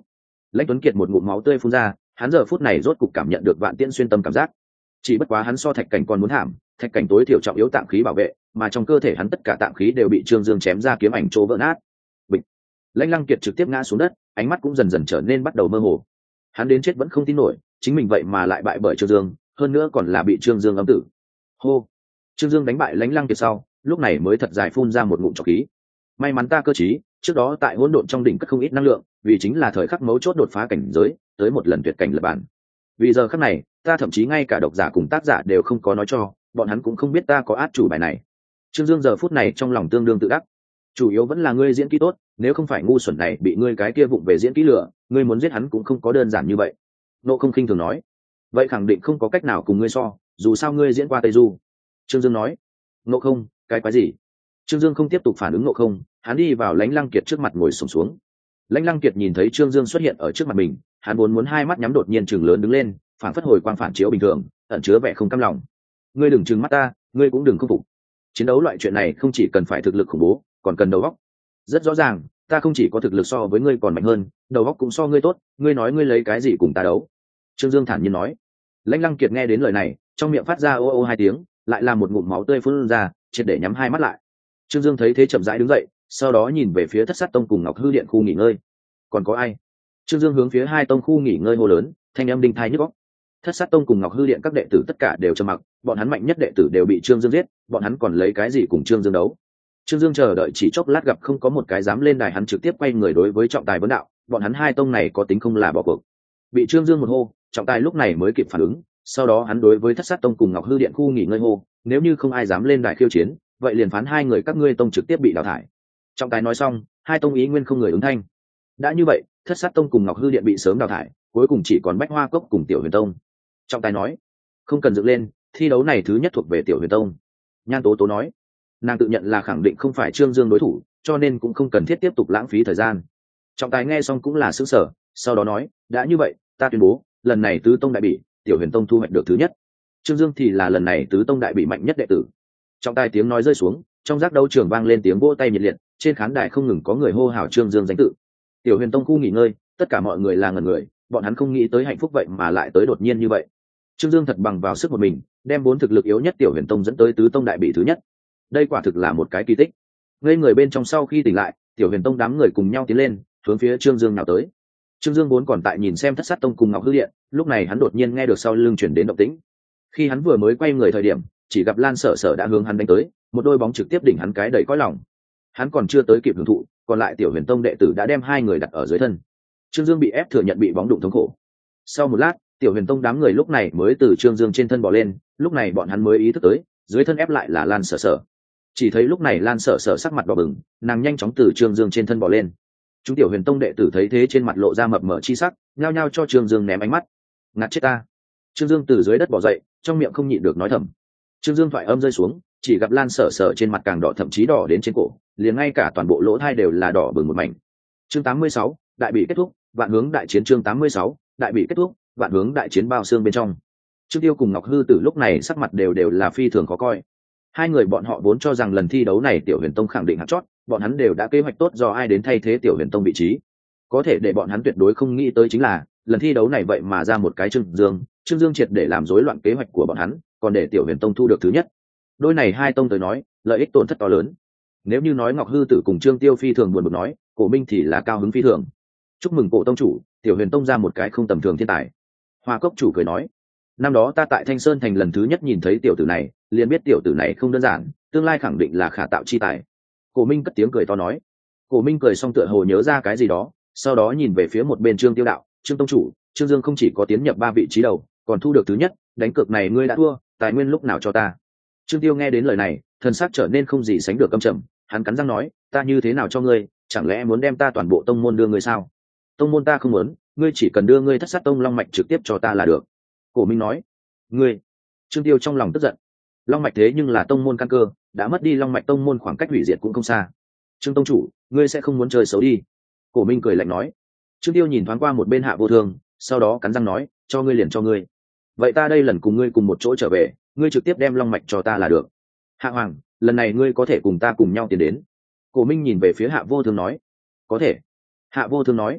Lãnh Tuấn Kiệt một ngụm máu tươi phun ra, hắn giờ phút này rốt cục cảm nhận được vạn tiễn xuyên tâm cảm giác. Chỉ bất quá hắn so Thạch Cảnh còn muốn thảm, Thạch Cảnh tối thiểu trọng yếu tạng khí bảo vệ, mà trong cơ thể hắn tất cả tạng khí đều bị Trương Dương chém ra kiếm ảnh chỗ vỡ nát. Bịch. Lãnh Lăng Kiệt trực tiếp ngã xuống đất, ánh mắt cũng dần dần trở nên bắt đầu mơ hồ. Hắn đến chết vẫn không tin nổi, chính mình vậy mà lại bại bởi Trương Dương, hơn nữa còn là bị Trương Dương âm tử. Hô. Trương Dương đánh bại Lãnh Lăng Kiệt sau, lúc này mới thật dài phun ra một ngụm trọc khí. May mắn ta cơ trí, trước đó tại hỗn độn trong đỉnh cất không ít năng lượng, vì chính là thời khắc mấu chốt đột phá cảnh giới, tới một lần tuyệt cảnh lập bản. Vì giờ khắc này, ta thậm chí ngay cả độc giả cùng tác giả đều không có nói cho, bọn hắn cũng không biết ta có át chủ bài này. Trương Dương giờ phút này trong lòng tương đương tự đắc. Chủ yếu vẫn là ngươi diễn kỹ tốt, nếu không phải ngu xuẩn này bị ngươi cái kia vụng về diễn kỹ lửa, ngươi muốn giết hắn cũng không có đơn giản như vậy. Nộ Không khinh thường nói. Vậy khẳng định không có cách nào cùng ngươi so, dù sao ngươi diễn qua Tây Du. Trương Dương nói. Nộ Không, cái quái gì? Trương Dương không tiếp tục phản ứng Nộ Không, hắn đi vào Lãnh Lăng Kiệt trước mặt ngồi xổm xuống. Lãnh Lăng Kiệt nhìn thấy Trương Dương xuất hiện ở trước mặt mình, hắn vốn muốn hai mắt nhắm đột nhiên chừng lớn đứng lên, phản phất hồi quang phản chiếu bình thường, ẩn chứa vẻ không cam lòng. Ngươi đừng trừng mắt ta, ngươi cũng đừng không phục. Chiến đấu loại chuyện này không chỉ cần phải thực lực khủng bố, còn cần đầu óc. Rất rõ ràng, ta không chỉ có thực lực so với ngươi còn mạnh hơn, đầu óc cũng so ngươi tốt, ngươi nói ngươi lấy cái gì cùng ta đấu? Trương Dương thản nhiên nói. Lãnh Lăng Kiệt nghe đến lời này, trong miệng phát ra ô ô hai tiếng, lại làm một ngụm máu tươi phun ra, triệt để nhắm hai mắt lại. Trương Dương thấy thế chậm rãi đứng dậy, sau đó nhìn về phía Thất Sát Tông cùng Ngọc Hư Điện khu nghỉ ngơi. Còn có ai? Trương Dương hướng phía hai tông khu nghỉ ngơi hô lớn, thanh âm đinh tai nhức óc. Thất Sát Tông cùng Ngọc Hư Điện các đệ tử tất cả đều trầm mặc, bọn hắn mạnh nhất đệ tử đều bị Trương Dương giết, bọn hắn còn lấy cái gì cùng Trương Dương đấu? Trương Dương chờ đợi chỉ chốc lát gặp không có một cái dám lên đài, hắn trực tiếp quay người đối với trọng tài vấn đạo, bọn hắn hai tông này có tính không là bỏ cuộc. Bị Trương Dương một hô, trọng tài lúc này mới kịp phản ứng, sau đó hắn đối với Thất Sát Tông cùng Ngọc Hư Điện khu nghỉ ngơi hô, nếu như không ai dám lên đài khiêu chiến, vậy liền phán hai người các ngươi tông trực tiếp bị đào thải. Trọng tài nói xong, hai tông ý nguyên không người ứng thanh. Đã như vậy, Thất Sát Tông cùng Ngọc Hư Điện bị sớm đào thải, cuối cùng chỉ còn Bách Hoa Cốc cùng Tiểu Huyền Tông. Trọng tài nói, không cần dựng lên, thi đấu này thứ nhất thuộc về Tiểu Huyền Tông. Nhan Tố Tố nói, nàng tự nhận là khẳng định không phải Trương Dương đối thủ, cho nên cũng không cần thiết tiếp tục lãng phí thời gian. Trọng tài nghe xong cũng là sững sờ, sau đó nói, đã như vậy, ta tuyên bố, lần này tứ tông đại bị, Tiểu Huyền Tông thu hoạch được thứ nhất. Trương Dương thì là lần này tứ tông đại bị mạnh nhất đệ tử. Trọng tài tiếng nói rơi xuống, trong giác đấu trường vang lên tiếng vỗ tay nhiệt liệt, trên khán đài không ngừng có người hô hào Trương Dương danh tự. Tiểu Huyền Tông khu nghỉ ngơi, tất cả mọi người là ngẩn người, bọn hắn không nghĩ tới hạnh phúc vậy mà lại tới đột nhiên như vậy. Trương Dương thật bằng vào sức một mình, đem bốn thực lực yếu nhất Tiểu Huyền Tông dẫn tới tứ tông đại bị thứ nhất. Đây quả thực là một cái kỳ tích. Ngây người bên trong sau khi tỉnh lại, Tiểu Huyền Tông đám người cùng nhau tiến lên, hướng phía Trương Dương nào tới. Trương Dương vốn còn tại nhìn xem Thất Sát Tông cùng Ngọc Hư Điện, lúc này hắn đột nhiên nghe được sau lưng chuyển đến động tĩnh. Khi hắn vừa mới quay người thời điểm, chỉ gặp Lan Sở Sở đã hướng hắn đánh tới, một đôi bóng trực tiếp đỉnh hắn cái đầy cõi lòng. Hắn còn chưa tới kịp hưởng thụ, còn lại Tiểu Huyền Tông đệ tử đã đem hai người đặt ở dưới thân. Trương Dương bị ép thừa nhận bị bóng đụng thống khổ. Sau một lát, Tiểu Huyền Tông đám người lúc này mới từ Trương Dương trên thân bò lên, lúc này bọn hắn mới ý thức tới, dưới thân ép lại là Lan Sở Sở. Chỉ thấy lúc này Lan Sở Sở sắc mặt đỏ bừng, nàng nhanh chóng từ Trương Dương trên thân bò lên. Chúng Tiểu Huyền Tông đệ tử thấy thế trên mặt lộ ra mập mờ chi sắc, nhao nhao cho Trương Dương ném ánh mắt. Ngạt chết ta! Trương Dương từ dưới đất bò dậy, trong miệng không nhịn được nói thầm. Trương Dương thoại âm rơi xuống, chỉ gặp Lan Sở Sở trên mặt càng đỏ, thậm chí đỏ đến trên cổ, liền ngay cả toàn bộ lỗ tai đều là đỏ bừng một mảnh. Chương 86, đại bị kết thúc, vạn hướng đại chiến. Chương 86, đại bị kết thúc, vạn hướng đại chiến bao xương bên trong. Trương Tiêu cùng Ngọc Hư Tử lúc này sắc mặt đều là phi thường khó coi. Hai người bọn họ vốn cho rằng lần thi đấu này Tiểu Huyền Tông khẳng định hạt chót, bọn hắn đều đã kế hoạch tốt do ai đến thay thế Tiểu Huyền Tông vị trí. Có thể để bọn hắn tuyệt đối không nghĩ tới chính là, lần thi đấu này vậy mà ra một cái Trương Dương triệt để làm rối loạn kế hoạch của bọn hắn, còn để Tiểu Huyền Tông thu được thứ nhất. Đôi này hai tông tới nói, lợi ích tổn thất to lớn. Nếu như nói Ngọc Hư Tử cùng Trương Tiêu phi thường buồn bực nói, Cổ Minh thì là cao hứng phi thường. Chúc mừng Cổ tông chủ, Tiểu Huyền Tông ra một cái không tầm thường thiên tài. Hoa Cốc chủ cười nói, năm đó ta tại Thanh Sơn thành lần thứ nhất nhìn thấy tiểu tử này, liền biết tiểu tử này không đơn giản, tương lai khẳng định là khả tạo chi tài. Cổ Minh cất tiếng cười to nói. Cổ Minh cười xong tựa hồ nhớ ra cái gì đó, sau đó nhìn về phía một bên Trương Tiêu đạo, Trương tông chủ, Trương Dương không chỉ có tiến nhập 3 vị trí đầu, còn thu được thứ nhất, đánh cược này ngươi đã thua, tài nguyên lúc nào cho ta? Trương Tiêu nghe đến lời này, thần sắc trở nên không gì sánh được căm trầm, hắn cắn răng nói, ta như thế nào cho ngươi, chẳng lẽ muốn đem ta toàn bộ tông môn đưa ngươi sao? Tông môn ta không muốn, ngươi chỉ cần đưa ngươi Thất Sát Tông long mạch trực tiếp cho ta là được. Cổ Minh nói. Ngươi? Trương Tiêu trong lòng tức giận. Long mạch thế nhưng là tông môn căn cơ, đã mất đi long mạch tông môn khoảng cách hủy diệt cũng không xa. Trương tông chủ, ngươi sẽ không muốn chơi xấu đi? Cổ Minh cười lạnh nói. Trương Tiêu nhìn thoáng qua một bên Hạ Vô Thương, sau đó cắn răng nói, cho ngươi liền cho ngươi. Vậy ta đây lần cùng ngươi cùng một chỗ trở về, ngươi trực tiếp đem long mạch cho ta là được. Hạ Hoàng, lần này ngươi có thể cùng ta cùng nhau tiến đến. Cổ Minh nhìn về phía Hạ Vô Thương nói. Có thể. Hạ Vô Thương nói.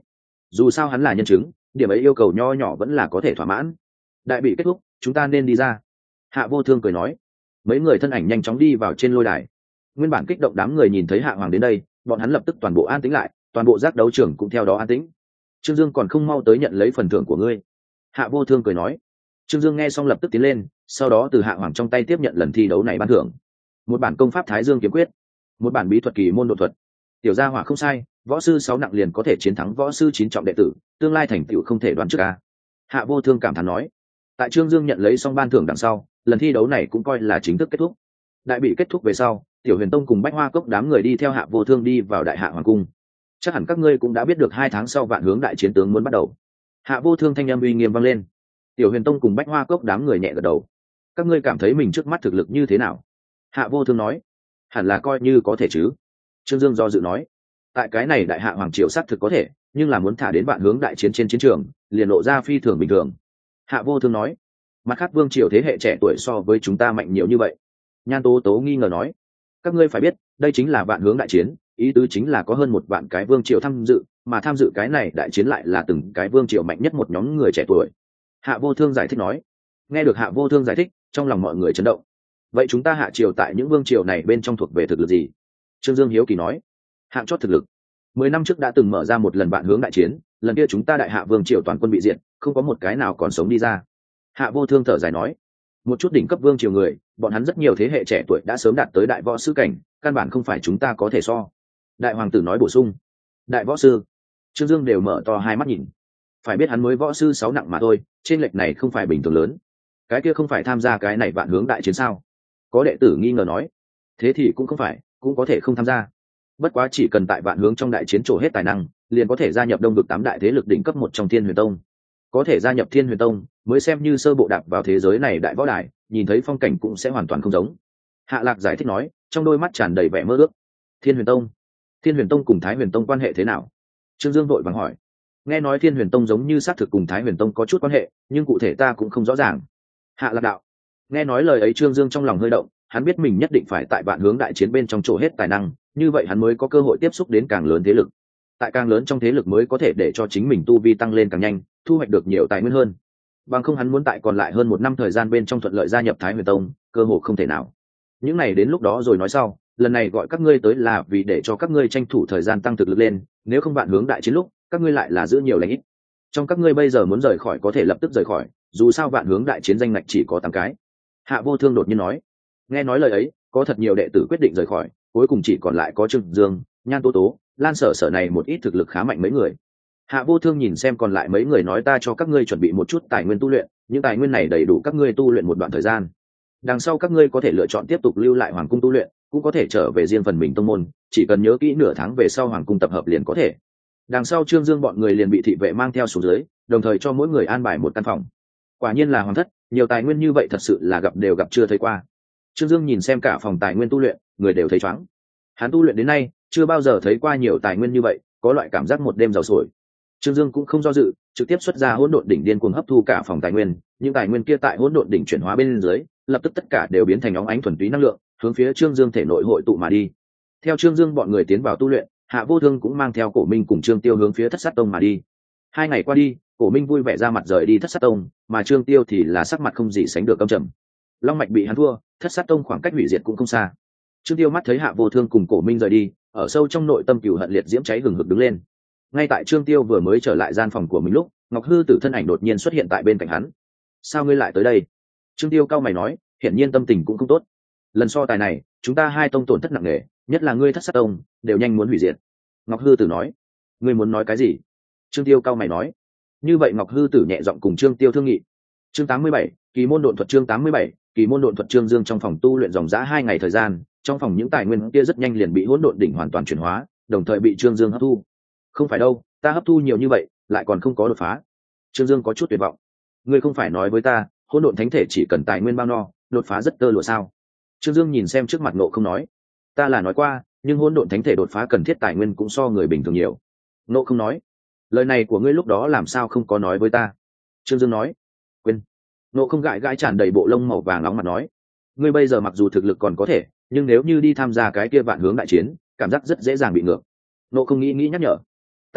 dù sao hắn là nhân chứng, điểm ấy yêu cầu nho nhỏ vẫn là có thể thỏa mãn. Đại bị kết thúc, chúng ta nên đi ra. Hạ Vô Thương cười nói. Mấy người thân ảnh nhanh chóng đi vào trên lôi đài. Nguyên bản kích động đám người nhìn thấy Hạ Hoàng đến đây, bọn hắn lập tức toàn bộ an tĩnh lại, toàn bộ giác đấu trường cũng theo đó an tĩnh. Trương Dương còn không mau tới nhận lấy phần thưởng của ngươi. Hạ Vô Thương cười nói. Trương Dương nghe xong lập tức tiến lên, sau đó từ Hạ Hoàng trong tay tiếp nhận lần thi đấu này ban thưởng. Một bản công pháp Thái Dương kiếm quyết, một bản bí thuật kỳ môn độ thuật. Tiểu gia hỏa không sai, võ sư 6 nặng liền có thể chiến thắng võ sư 9 trọng đệ tử, tương lai thành tựu không thể đoán trước a. Hạ Vô Thương cảm thán nói. Tại Trương Dương nhận lấy xong ban thưởng đằng sau, lần thi đấu này cũng coi là chính thức kết thúc. Đại bị kết thúc về sau, Tiểu Huyền Tông cùng Bách Hoa Cốc đám người đi theo Hạ Vô Thương đi vào Đại Hạ Hoàng cung. Chắc hẳn các ngươi cũng đã biết được 2 tháng sau Vạn Hướng đại chiến tướng muốn bắt đầu. Hạ Vô Thương thanh âm uy nghiêm vang lên. Tiểu Huyền Tông cùng Bách Hoa Cốc đám người nhẹ gật đầu. Các ngươi cảm thấy mình trước mắt thực lực như thế nào? Hạ Vô Thương nói. Hẳn là coi như có thể chứ. Trương Dương do dự nói. Tại cái này Đại Hạ Hoàng triều xác thực có thể, nhưng là muốn thả đến Vạn Hướng đại chiến trên chiến trường, liền lộ ra phi thường bình thường. Hạ Vô Thương nói. Mặt khác vương triều thế hệ trẻ tuổi so với chúng ta mạnh nhiều như vậy. Nhan Tố Tố nghi ngờ nói. Các ngươi phải biết, đây chính là Vạn Hướng đại chiến, ý tứ chính là có hơn 1 vạn cái vương triều tham dự, mà tham dự cái này đại chiến lại là từng cái vương triều mạnh nhất một nhóm người trẻ tuổi. Hạ Vô Thương giải thích nói. Nghe được Hạ Vô Thương giải thích, trong lòng mọi người chấn động. Vậy chúng ta Hạ triều tại những vương triều này bên trong thuộc về thực lực gì? Trương Dương hiếu kỳ nói. Hạng chót thực lực. 10 năm trước đã từng mở ra một lần Vạn Hướng đại chiến, lần kia chúng ta Đại Hạ vương triều toàn quân bị diệt, không có một cái nào còn sống đi ra. Hạ Vô Thương thở dài nói. Một chút đỉnh cấp vương triều người, bọn hắn rất nhiều thế hệ trẻ tuổi đã sớm đạt tới đại võ sư cảnh, căn bản không phải chúng ta có thể so. Đại hoàng tử nói bổ sung. Đại võ sư. Trương Dương đều mở to hai mắt nhìn. Phải biết hắn mới võ sư 6 nặng mà thôi, trên lệch này không phải bình thường lớn. Cái kia không phải tham gia cái này Vạn Hướng đại chiến sao? Có đệ tử nghi ngờ nói. Thế thì cũng không phải, cũng có thể không tham gia. Bất quá chỉ cần tại Vạn Hướng trong đại chiến trổ hết tài năng, liền có thể gia nhập Đông vực 8 đại thế lực đỉnh cấp một trong Thiên Huyền Tông. Có thể gia nhập Thiên Huyền Tông, mới xem như sơ bộ đạp vào thế giới này đại võ đài, nhìn thấy phong cảnh cũng sẽ hoàn toàn không giống. Hạ Lạc giải thích nói, trong đôi mắt tràn đầy vẻ mơ ước. Thiên Huyền Tông, Thiên Huyền Tông cùng Thái Huyền Tông quan hệ thế nào? Trương Dương vội vàng hỏi. Nghe nói Thiên Huyền Tông giống như xác thực cùng Thái Huyền Tông có chút quan hệ, nhưng cụ thể ta cũng không rõ ràng. Hạ Lạc đạo. Nghe nói lời ấy Trương Dương trong lòng hơi động, hắn biết mình nhất định phải tại Vạn Hướng đại chiến bên trong trổ hết tài năng, như vậy hắn mới có cơ hội tiếp xúc đến càng lớn thế lực. Tại càng lớn trong thế lực mới có thể để cho chính mình tu vi tăng lên càng nhanh, thu hoạch được nhiều tài nguyên hơn. Bằng không hắn muốn tại còn lại hơn 1 năm thời gian bên trong thuận lợi gia nhập Thái Huyền Tông, cơ hội không thể nào. Những này đến lúc đó rồi nói sau, lần này gọi các ngươi tới là vì để cho các ngươi tranh thủ thời gian tăng thực lực lên, nếu không Vạn Hướng đại chiến lúc, các ngươi lại là giữ nhiều lành ít. Trong các ngươi bây giờ muốn rời khỏi có thể lập tức rời khỏi, dù sao Vạn Hướng đại chiến danh ngạch chỉ có 8 cái. Hạ Vô Thương đột nhiên nói. Nghe nói lời ấy, có thật nhiều đệ tử quyết định rời khỏi, cuối cùng chỉ còn lại có Trương Dương, Nhan Tố Tố, Lan Sở Sở này một ít thực lực khá mạnh mấy người. Hạ Vô Thương nhìn xem còn lại mấy người nói, ta cho các ngươi chuẩn bị một chút tài nguyên tu luyện, những tài nguyên này đầy đủ các ngươi tu luyện một đoạn thời gian. Đằng sau các ngươi có thể lựa chọn tiếp tục lưu lại hoàng cung tu luyện, cũng có thể trở về riêng phần mình tông môn, chỉ cần nhớ kỹ nửa tháng về sau hoàng cung tập hợp liền có thể. Đằng sau Trương Dương bọn người liền bị thị vệ mang theo xuống dưới, đồng thời cho mỗi người an bài một căn phòng. Quả nhiên là hoàng thất, nhiều tài nguyên như vậy thật sự là gặp đều gặp chưa thấy qua. Trương Dương nhìn xem cả phòng tài nguyên tu luyện, người đều thấy chóng. Hắn tu luyện đến nay chưa bao giờ thấy qua nhiều tài nguyên như vậy, có loại cảm giác một đêm giàu sổi. Trương Dương cũng không do dự, trực tiếp xuất ra Hỗn Độn đỉnh điên cuồng hấp thu cả phòng tài nguyên, những tài nguyên kia tại Hỗn Độn đỉnh chuyển hóa bên dưới, lập tức tất cả đều biến thành óng ánh thuần túy năng lượng, hướng phía Trương Dương thể nội hội tụ mà đi. Theo Trương Dương bọn người tiến vào tu luyện, Hạ Vô Thương cũng mang theo Cổ Minh cùng Trương Tiêu hướng phía Thất Sát Tông mà đi. 2 ngày qua đi, Cổ Minh vui vẻ ra mặt rời đi Thất Sát Tông, mà Trương Tiêu thì là sắc mặt không gì sánh được căm trầm. Long mạch bị hắn thua, Thất Sát Tông khoảng cách hủy diệt cũng không xa. Trương Tiêu mắt thấy Hạ Vô Thương cùng Cổ Minh rời đi, ở sâu trong nội tâm cừu hận liệt diễm cháy hừng hực đứng lên. Ngay tại Trương Tiêu vừa mới trở lại gian phòng của mình lúc, Ngọc Hư Tử thân ảnh đột nhiên xuất hiện tại bên cạnh hắn. Sao ngươi lại tới đây? Trương Tiêu cau mày nói, hiển nhiên tâm tình cũng không tốt. Lần so tài này, chúng ta 2 tông tổn thất nặng nề, nhất là ngươi Thất Sát Tông, đều nhanh muốn hủy diệt. Ngọc Hư Tử nói. Ngươi muốn nói cái gì? Trương Tiêu cau mày nói. Như vậy Ngọc Hư Tử nhẹ giọng cùng Trương Tiêu thương nghị. Chương 87, kỳ môn độn thuật. Chương 87, kỳ môn độn thuật. Trương Dương trong phòng tu luyện dòng dã 2 ngày thời gian, trong phòng những tài nguyên kia rất nhanh liền bị Hỗn Độn đỉnh hoàn toàn chuyển hóa, đồng thời bị Trương Dương hấp thu. Không phải đâu, ta hấp thu nhiều như vậy, lại còn không có đột phá. Trương Dương có chút tuyệt vọng. Ngươi không phải nói với ta, Hỗn Độn thánh thể chỉ cần tài nguyên bao no, đột phá rất tơ lụa sao? Trương Dương nhìn xem trước mặt Ngộ Không nói. Ta là nói qua, nhưng Hỗn Độn thánh thể đột phá cần thiết tài nguyên cũng so người bình thường nhiều. Ngộ Không nói. Lời này của ngươi lúc đó làm sao không có nói với ta? Trương Dương nói. Quên. Ngộ Không gãi gãi tràn đầy bộ lông màu vàng nóng mặt nói. Ngươi bây giờ mặc dù thực lực còn có thể, nhưng nếu như đi tham gia cái kia Vạn Hướng đại chiến, cảm giác rất dễ dàng bị ngược. Ngộ Không nghĩ nhắc nhở. Ta biết,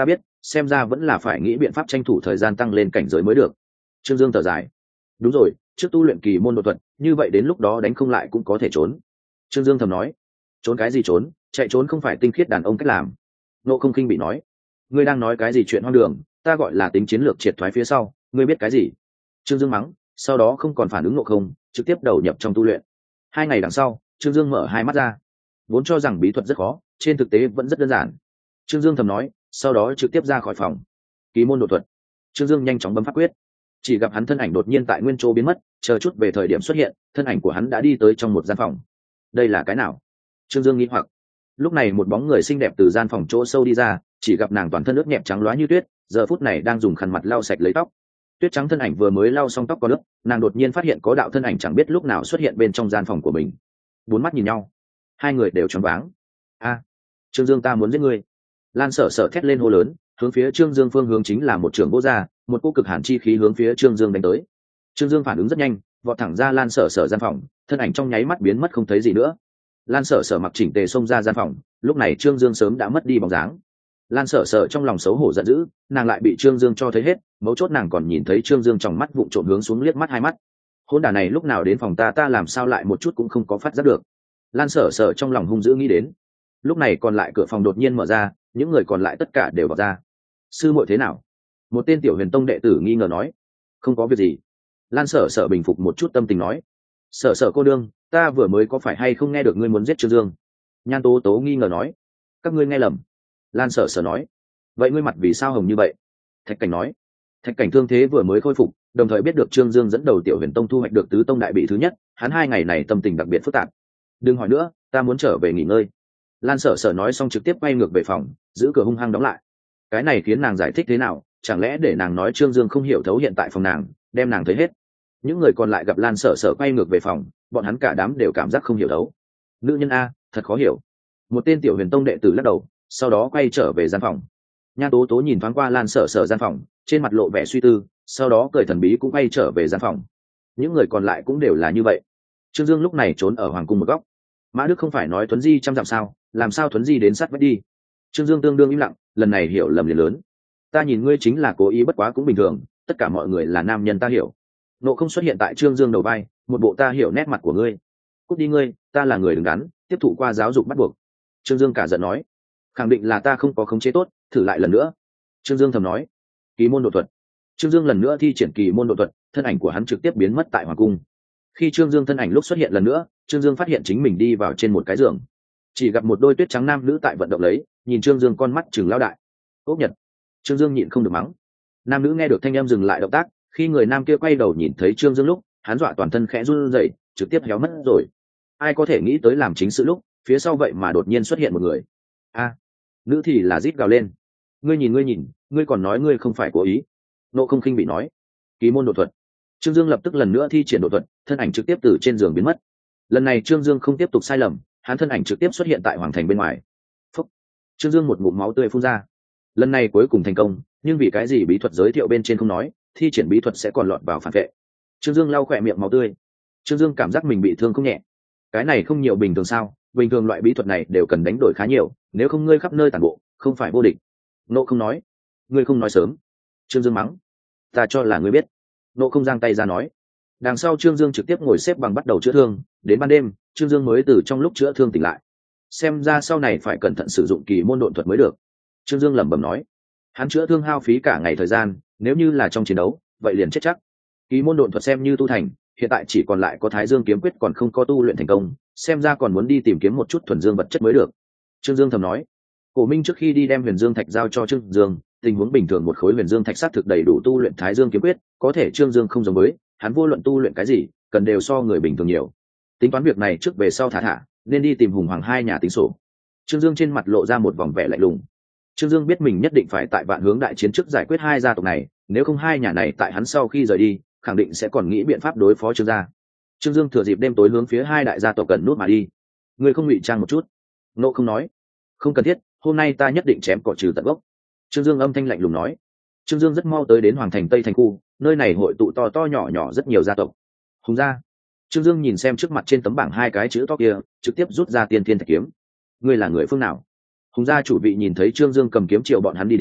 xem ra vẫn là phải nghĩ biện pháp tranh thủ thời gian tăng lên cảnh giới mới được. Trương Dương thở dài. Đúng rồi, trước tu luyện kỳ môn đột thuật, như vậy đến lúc đó đánh không lại cũng có thể trốn. Trương Dương thầm nói. Trốn cái gì trốn, chạy trốn không phải tinh khiết đàn ông cách làm. Nộ Không Khinh bị nói. Ngươi đang nói cái gì chuyện hoang đường, ta gọi là tính chiến lược triệt thoái phía sau, ngươi biết cái gì? Trương Dương mắng, sau đó không còn phản ứng Nộ Không, trực tiếp đầu nhập trong tu luyện. 2 ngày đằng sau, Trương Dương mở hai mắt ra. Vốn cho rằng bí thuật rất khó, trên thực tế vẫn rất đơn giản. Trương Dương thầm nói, sau đó trực tiếp ra khỏi phòng. Kỳ môn đột thuật. Trương Dương nhanh chóng bấm pháp quyết. Chỉ gặp hắn thân ảnh đột nhiên tại nguyên chỗ biến mất, chờ chút về thời điểm xuất hiện, thân ảnh của hắn đã đi tới trong một gian phòng. Đây là cái nào? Trương Dương nghi hoặc. Lúc này một bóng người xinh đẹp từ gian phòng chỗ sâu đi ra, chỉ gặp nàng toàn thân ướt nhẹp trắng loá như tuyết, giờ phút này đang dùng khăn mặt lau sạch lấy tóc. Tuyết trắng thân ảnh vừa mới lau xong tóc có nước, nàng đột nhiên phát hiện có đạo thân ảnh chẳng biết lúc nào xuất hiện bên trong gian phòng của mình. Bốn mắt nhìn nhau, hai người đều choáng váng. A, Trương Dương, ta muốn giết ngươi! Lan Sở Sở thét lên hô lớn, hướng phía Trương Dương phương hướng chính là một trường vô gia, một cô cực hàn chi khí hướng phía Trương Dương đánh tới. Trương Dương phản ứng rất nhanh, vọt thẳng ra Lan Sở Sở gian phòng, thân ảnh trong nháy mắt biến mất không thấy gì nữa. Lan Sở Sở mặc chỉnh tề xông ra gian phòng, lúc này Trương Dương sớm đã mất đi bóng dáng. Lan Sở Sở trong lòng xấu hổ giận dữ, nàng lại bị Trương Dương cho thấy hết, mấu chốt nàng còn nhìn thấy Trương Dương trong mắt vụng trộm hướng xuống liếc mắt hai mắt. Hôn đả này lúc nào đến phòng ta làm sao lại một chút cũng không có phát giác được. Lan Sở Sở trong lòng hung dữ nghĩ đến. Lúc này còn lại cửa phòng đột nhiên mở ra, những người còn lại tất cả đều vào ra. Sư muội thế nào? Một tên Tiểu Huyền Tông đệ tử nghi ngờ nói. Không có việc gì. Lan Sở Sở bình phục một chút tâm tình nói. Sở Sở cô đương, ta vừa mới có phải hay không nghe được ngươi muốn giết Trương Dương? Nhan Tố Tố nghi ngờ nói. Các ngươi nghe lầm. Lan Sở Sở nói. Vậy ngươi mặt vì sao hồng như vậy? Thạch Cảnh nói. Thạch Cảnh thương thế vừa mới khôi phục, đồng thời biết được Trương Dương dẫn đầu Tiểu Huyền Tông thu hoạch được tứ tông đại bị thứ nhất, hắn 2 ngày này tâm tình đặc biệt phức tạp. Đừng hỏi nữa, ta muốn trở về nghỉ ngơi. Lan Sở Sở nói xong trực tiếp quay ngược về phòng, giữ cửa hung hăng đóng lại. Cái này khiến nàng giải thích thế nào, chẳng lẽ để nàng nói Trương Dương không hiểu thấu hiện tại phòng nàng, đem nàng thấy hết. Những người còn lại gặp Lan Sở Sở quay ngược về phòng, bọn hắn cả đám đều cảm giác không hiểu thấu. Nữ nhân a, thật khó hiểu. Một tên Tiểu Huyền Tông đệ tử lắc đầu, sau đó quay trở về gian phòng. Nhan Tố Tố nhìn thoáng qua Lan Sở Sở gian phòng, trên mặt lộ vẻ suy tư, sau đó cười thần bí cũng quay trở về gian phòng. Những người còn lại cũng đều là như vậy. Trương Dương lúc này trốn ở hoàng cung một góc. Mã Đức không phải nói Tuấn Di trăm dặm sao, làm sao Tuấn Di đến sát vách đi? Trương Dương tương đương im lặng, lần này hiểu lầm liền lớn. Ta nhìn ngươi chính là cố ý, bất quá cũng bình thường, tất cả mọi người là nam nhân ta hiểu. Nộ Không xuất hiện tại Trương Dương đầu vai, một bộ ta hiểu nét mặt của ngươi. Cút đi ngươi, ta là người đứng đắn, tiếp thụ qua giáo dục bắt buộc. Trương Dương cả giận nói. Khẳng định là ta không có khống chế tốt, thử lại lần nữa. Trương Dương thầm nói. Kỳ môn độ thuật. Trương Dương lần nữa thi triển kỳ môn độ thuật, thân ảnh của hắn trực tiếp biến mất tại hoàng cung. Khi Trương Dương thân ảnh lúc xuất hiện lần nữa, Trương Dương phát hiện chính mình đi vào trên một cái giường, chỉ gặp một đôi tuyết trắng nam nữ tại vận động lấy, nhìn Trương Dương con mắt chừng lao đại. Ốc Nhật. Trương Dương nhịn không được mắng. Nam nữ nghe được thanh em dừng lại động tác, khi người nam kia quay đầu nhìn thấy Trương Dương lúc, hắn dọa toàn thân khẽ run rẩy, trực tiếp héo mất rồi. Ai có thể nghĩ tới làm chính sự lúc, phía sau vậy mà đột nhiên xuất hiện một người. A, nữ thì là rít gào lên. Ngươi nhìn, ngươi còn nói ngươi không phải cố ý. Nộ Không Khinh bị nói. Kỳ môn độ thuật. Trương Dương lập tức lần nữa thi triển độ thuật, thân ảnh trực tiếp từ trên giường biến mất. Lần này Trương Dương không tiếp tục sai lầm, hắn thân ảnh trực tiếp xuất hiện tại hoàng thành bên ngoài. Phúc. Trương Dương một ngụm máu tươi phun ra. Lần này cuối cùng thành công, nhưng vì cái gì bí thuật giới thiệu bên trên không nói, thi triển bí thuật sẽ còn lọt vào phản vệ. Trương Dương lau khỏe miệng máu tươi. Trương Dương cảm giác mình bị thương không nhẹ. Cái này không nhiều bình thường sao? Bình thường loại bí thuật này đều cần đánh đổi khá nhiều, nếu không ngươi khắp nơi tản bộ, không phải vô địch. Nộ Không nói. Ngươi không nói sớm. Trương Dương mắng. Ta cho là ngươi biết. Nộ Không giang tay ra nói. Đằng sau Trương Dương trực tiếp ngồi xếp bằng bắt đầu chữa thương, đến ban đêm Trương Dương mới từ trong lúc chữa thương tỉnh lại. Xem ra sau này phải cẩn thận sử dụng kỳ môn độn thuật mới được. Trương Dương lẩm bẩm nói. Hắn chữa thương hao phí cả ngày thời gian, nếu như là trong chiến đấu vậy liền chết chắc. Kỳ môn độn thuật xem như tu thành, hiện tại chỉ còn lại có Thái Dương kiếm quyết còn không có tu luyện thành công, xem ra còn muốn đi tìm kiếm một chút thuần dương vật chất mới được. Trương Dương thầm nói. Cổ Minh trước khi đi đem huyền dương thạch giao cho Trương Dương, tình huống bình thường một khối huyền dương thạch xác thực đầy đủ tu luyện Thái Dương kiếm quyết, có thể Trương Dương không giống với hắn, vô luận tu luyện cái gì cần đều so người bình thường nhiều. Tính toán việc này trước về sau thả nên đi tìm Hùng Hoàng hai nhà tính sổ. Trương Dương trên mặt lộ ra một vòng vẻ lạnh lùng. Trương Dương biết mình nhất định phải tại Vạn Hướng đại chiến trước giải quyết hai gia tộc này, nếu không hai nhà này tại hắn sau khi rời đi khẳng định sẽ còn nghĩ biện pháp đối phó Trương gia. Trương Dương thừa dịp đêm tối hướng phía hai đại gia tộc gần nút mà đi. Người không ngụy trang một chút? Nộ Không nói. Không cần thiết, hôm nay ta nhất định chém cỏ trừ tận gốc. Trương Dương âm thanh lạnh lùng nói. Trương Dương rất mau tới đến Hoàng thành Tây thành khu, nơi này hội tụ to to nhỏ nhỏ rất nhiều gia tộc. Hùng gia. Trương Dương nhìn xem trước mặt trên tấm bảng hai cái chữ to kia, trực tiếp rút ra Tiên Thiên Thạch kiếm. Ngươi là người phương nào? Hùng gia chủ vị nhìn thấy Trương Dương cầm kiếm triệu bọn hắn đi đến,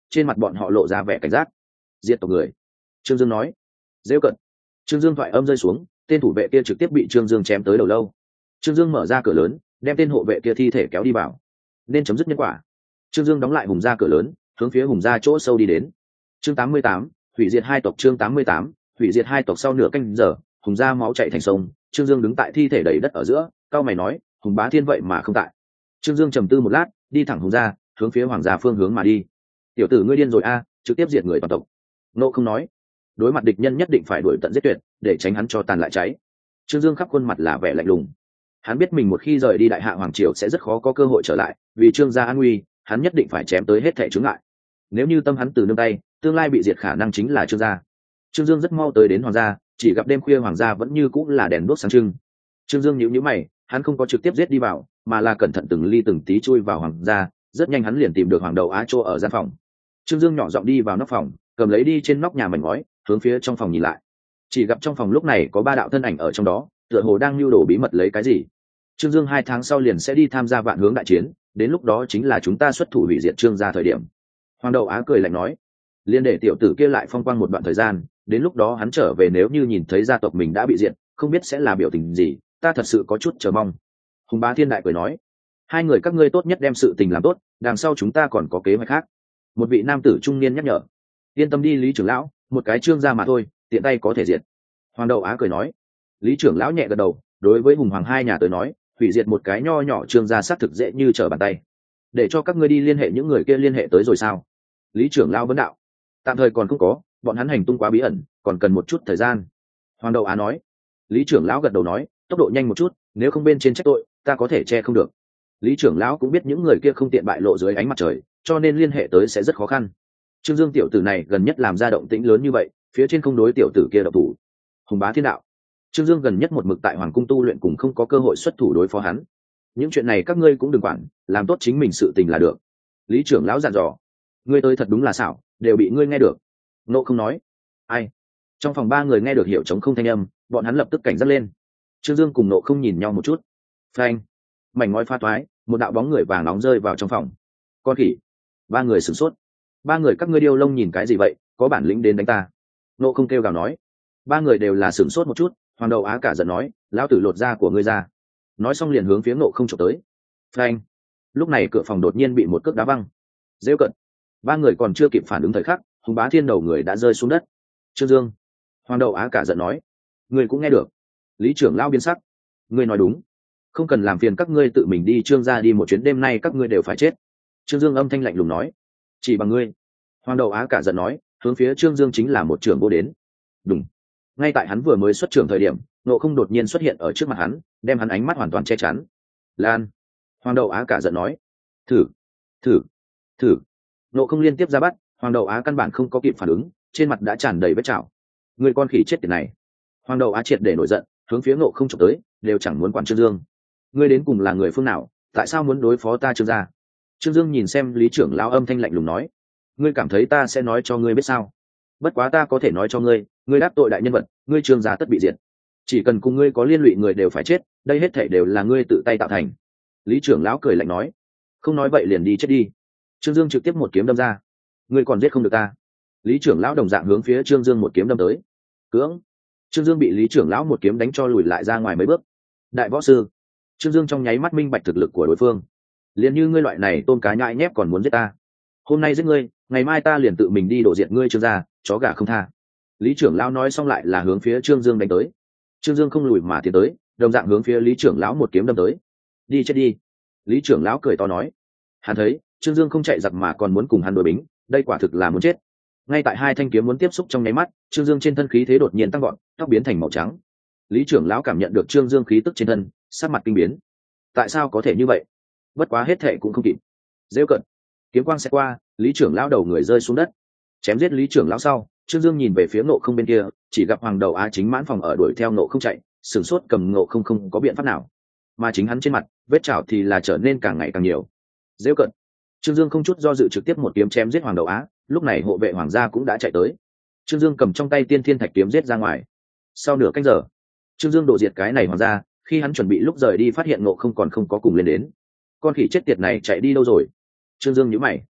trên mặt bọn họ lộ ra vẻ cảnh giác. Diệt tộc người. Trương Dương nói. Rêu cận. Trương Dương thoại âm rơi xuống, tên thủ vệ kia trực tiếp bị Trương Dương chém tới đầu lâu. Trương Dương mở ra cửa lớn, đem tên hộ vệ kia thi thể kéo đi vào. Nên chấm dứt nhân quả. Trương Dương đóng lại Hùng gia cửa lớn, hướng phía Hùng gia chỗ sâu đi đến. Chương 88, hủy diệt hai tộc. Chương 88, hủy diệt hai tộc. Sau nửa canh giờ, Hùng gia máu chảy thành sông. Trương Dương đứng tại thi thể đầy đất ở giữa, cao mày nói, Hùng Bá Thiên vậy mà không tại. Trương Dương trầm tư một lát, đi thẳng Hùng gia, hướng phía Hoàng gia phương hướng mà đi. Tiểu tử ngươi điên rồi a, trực tiếp diệt người toàn tộc. Nộ không nói, đối mặt địch nhân nhất định phải đuổi tận giết tuyệt, để tránh hắn cho tàn lại cháy. Trương Dương khắp khuôn mặt là vẻ lạnh lùng. Hắn biết mình một khi rời đi Đại Hạ Hoàng triều sẽ rất khó có cơ hội trở lại, vì Trương gia an nguy, hắn nhất định phải chém tới hết thảy chướng ngại. Nếu như tâm hắn từ nương tay, tương lai bị diệt khả năng chính là Trương gia. Trương Dương rất mau tới đến Hoàng gia, chỉ gặp đêm khuya Hoàng gia vẫn như cũng là đèn đuốc sáng trưng. Trương Dương nhíu nhíu mày, hắn không có trực tiếp giết đi vào, mà là cẩn thận từng ly từng tí chui vào Hoàng gia. Rất nhanh hắn liền tìm được Hoàng đầu Á Châu ở gian phòng. Trương Dương nhỏ giọng đi vào nóc phòng, cầm lấy đi trên nóc nhà mảnh ngói, hướng phía trong phòng nhìn lại. Chỉ gặp trong phòng lúc này có 3 đạo thân ảnh ở trong đó, tựa hồ đang lưu đồ bí mật lấy cái gì. Trương Dương 2 tháng sau liền sẽ đi tham gia vạn hướng đại chiến, đến lúc đó chính là chúng ta xuất thủ hủy diệt Trương gia thời điểm. Hoàng đầu Á cười lạnh nói, liên để tiểu tử kia lại phong quang một đoạn thời gian, đến lúc đó hắn trở về nếu như nhìn thấy gia tộc mình đã bị diệt, không biết sẽ là biểu tình gì, ta thật sự có chút chờ mong. Hùng Bá Thiên đại cười nói, hai người các ngươi tốt nhất đem sự tình làm tốt, đằng sau chúng ta còn có kế hoạch khác. Một vị nam tử trung niên nhắc nhở, yên tâm đi Lý trưởng lão, một cái Trương gia mà thôi, tiện tay có thể diệt. Hoàng đầu Á cười nói. Lý trưởng lão nhẹ gật đầu, đối với Hùng Hoàng hai nhà tới nói, hủy diệt một cái nho nhỏ Trương gia xác thực dễ như trở bàn tay. Để cho các ngươi đi liên hệ những người kia liên hệ tới rồi sao? Lý trưởng lão vấn đạo. Tạm thời còn không có, bọn hắn hành tung quá bí ẩn, còn cần một chút thời gian. Hoàng đầu Á nói. Lý trưởng lão gật đầu nói, tốc độ nhanh một chút, nếu không bên trên trách tội, ta có thể che không được. Lý trưởng lão cũng biết những người kia không tiện bại lộ dưới ánh mặt trời, cho nên liên hệ tới sẽ rất khó khăn. Trương Dương tiểu tử này gần nhất làm ra động tĩnh lớn như vậy, phía trên không đối tiểu tử kia độc thủ. Hùng Bá Thiên đạo. Trương Dương gần nhất một mực tại Hoàng cung tu luyện cùng không có cơ hội xuất thủ đối phó hắn. Những chuyện này các ngươi cũng đừng quản, làm tốt chính mình sự tình là được. Lý trưởng lão dặn dò. Ngươi tới thật đúng là xảo, đều bị ngươi nghe được. Nộ không nói. Ai? Trong phòng 3 người nghe được hiệu chống không thanh âm, bọn hắn lập tức cảnh giác lên. Trương Dương cùng Nộ không nhìn nhau một chút. Phanh. Mảnh ngói pha toái, một đạo bóng người vàng nóng rơi vào trong phòng. Con khỉ. 3 người sửng sốt. 3 người các ngươi điêu lông nhìn cái gì vậy, có bản lĩnh đến đánh ta. Nộ không kêu gào nói. 3 người đều là sửng sốt một chút. Hoàng đầu Á cả giận nói, lão tử lột da của ngươi ra. Nói xong liền hướng phía Nộ không chụp tới. Phanh. Lúc này cửa phòng đột nhiên bị một cước đá văng. Rêu cận. 3 người còn chưa kịp phản ứng thời khắc, Hùng Bá Thiên đầu người đã rơi xuống đất. Trương Dương. Hoàng đầu Á cả giận nói, ngươi cũng nghe được. Lý trưởng lão biến sắc. Ngươi nói đúng, không cần làm phiền các ngươi tự mình đi Trương gia đi một chuyến, đêm nay các ngươi đều phải chết. Trương Dương âm thanh lạnh lùng nói, chỉ bằng ngươi. Hoàng đầu Á cả giận nói, hướng phía Trương Dương chính là một trưởng vô đến. Đúng. Ngay tại hắn vừa mới xuất trưởng thời điểm, Nộ không đột nhiên xuất hiện ở trước mặt hắn, đem hắn ánh mắt hoàn toàn che chắn. Lan. Hoàng đầu Á cả giận nói, thử thử thử. Nộ không liên tiếp ra bắt, Hoàng đầu Á căn bản không có kịp phản ứng, trên mặt đã tràn đầy vết chảo. Người con khỉ chết tiệt này. Hoàng đầu Á triệt để nổi giận, hướng phía Nộ không chụp tới, đều chẳng muốn quản Trương Dương. Ngươi đến cùng là người phương nào, tại sao muốn đối phó ta Trương gia? Trương Dương nhìn xem Lý trưởng lão âm thanh lạnh lùng nói, ngươi cảm thấy ta sẽ nói cho ngươi biết sao? Bất quá ta có thể nói cho ngươi, ngươi đáp tội đại nhân vật, ngươi Trương gia tất bị diệt. Chỉ cần cùng ngươi có liên lụy người đều phải chết, đây hết thảy đều là ngươi tự tay tạo thành. Lý trưởng lão cười lạnh nói, không nói vậy liền đi chết đi. Trương Dương trực tiếp một kiếm đâm ra. Ngươi còn giết không được ta. Lý trưởng lão đồng dạng hướng phía Trương Dương một kiếm đâm tới. Cưỡng. Trương Dương bị Lý trưởng lão một kiếm đánh cho lùi lại ra ngoài mấy bước. Đại võ sư. Trương Dương trong nháy mắt minh bạch thực lực của đối phương. Liền như ngươi loại này tôm cá nhại nhép còn muốn giết ta. Hôm nay giết ngươi, ngày mai ta liền tự mình đi đổ diệt ngươi Trương gia, chó gà không tha. Lý trưởng lão nói xong lại là hướng phía Trương Dương đánh tới. Trương Dương không lùi mà tiến tới, đồng dạng hướng phía Lý trưởng lão một kiếm đâm tới. Đi chết đi. Lý trưởng lão cười to nói. Hắn thấy Trương Dương không chạy giặc mà còn muốn cùng hắn đối bính, đây quả thực là muốn chết. Ngay tại 2 thanh kiếm muốn tiếp xúc trong nháy mắt, Trương Dương trên thân khí thế đột nhiên tăng gọn, tóc biến thành màu trắng. Lý trưởng lão cảm nhận được Trương Dương khí tức trên thân, sắc mặt kinh biến. Tại sao có thể như vậy? Bất quá hết thệ cũng không kịp. Dễ cận. Kiếm quang sẽ qua, Lý trưởng lão đầu người rơi xuống đất. Chém giết Lý trưởng lão sau, Trương Dương nhìn về phía Nộ không bên kia, chỉ gặp Hoàng đầu Á chính mãn phòng ở đuổi theo Nộ không chạy, sửng sốt cầm Nộ không có biện pháp nào. Mà chính hắn trên mặt, vết chảo thì là trở nên càng ngày càng nhiều. Dễ cận. Trương Dương không chút do dự trực tiếp một kiếm chém giết Hoàng đầu Á, lúc này hộ vệ hoàng gia cũng đã chạy tới. Trương Dương cầm trong tay Tiên Thiên Thạch kiếm giết ra ngoài. Sau nửa canh giờ, Trương Dương độ diệt cái này hoàng gia, khi hắn chuẩn bị lúc rời đi phát hiện Nộ không còn không có cùng lên đến. Con khỉ chết tiệt này chạy đi đâu rồi? Trương Dương nhíu mày.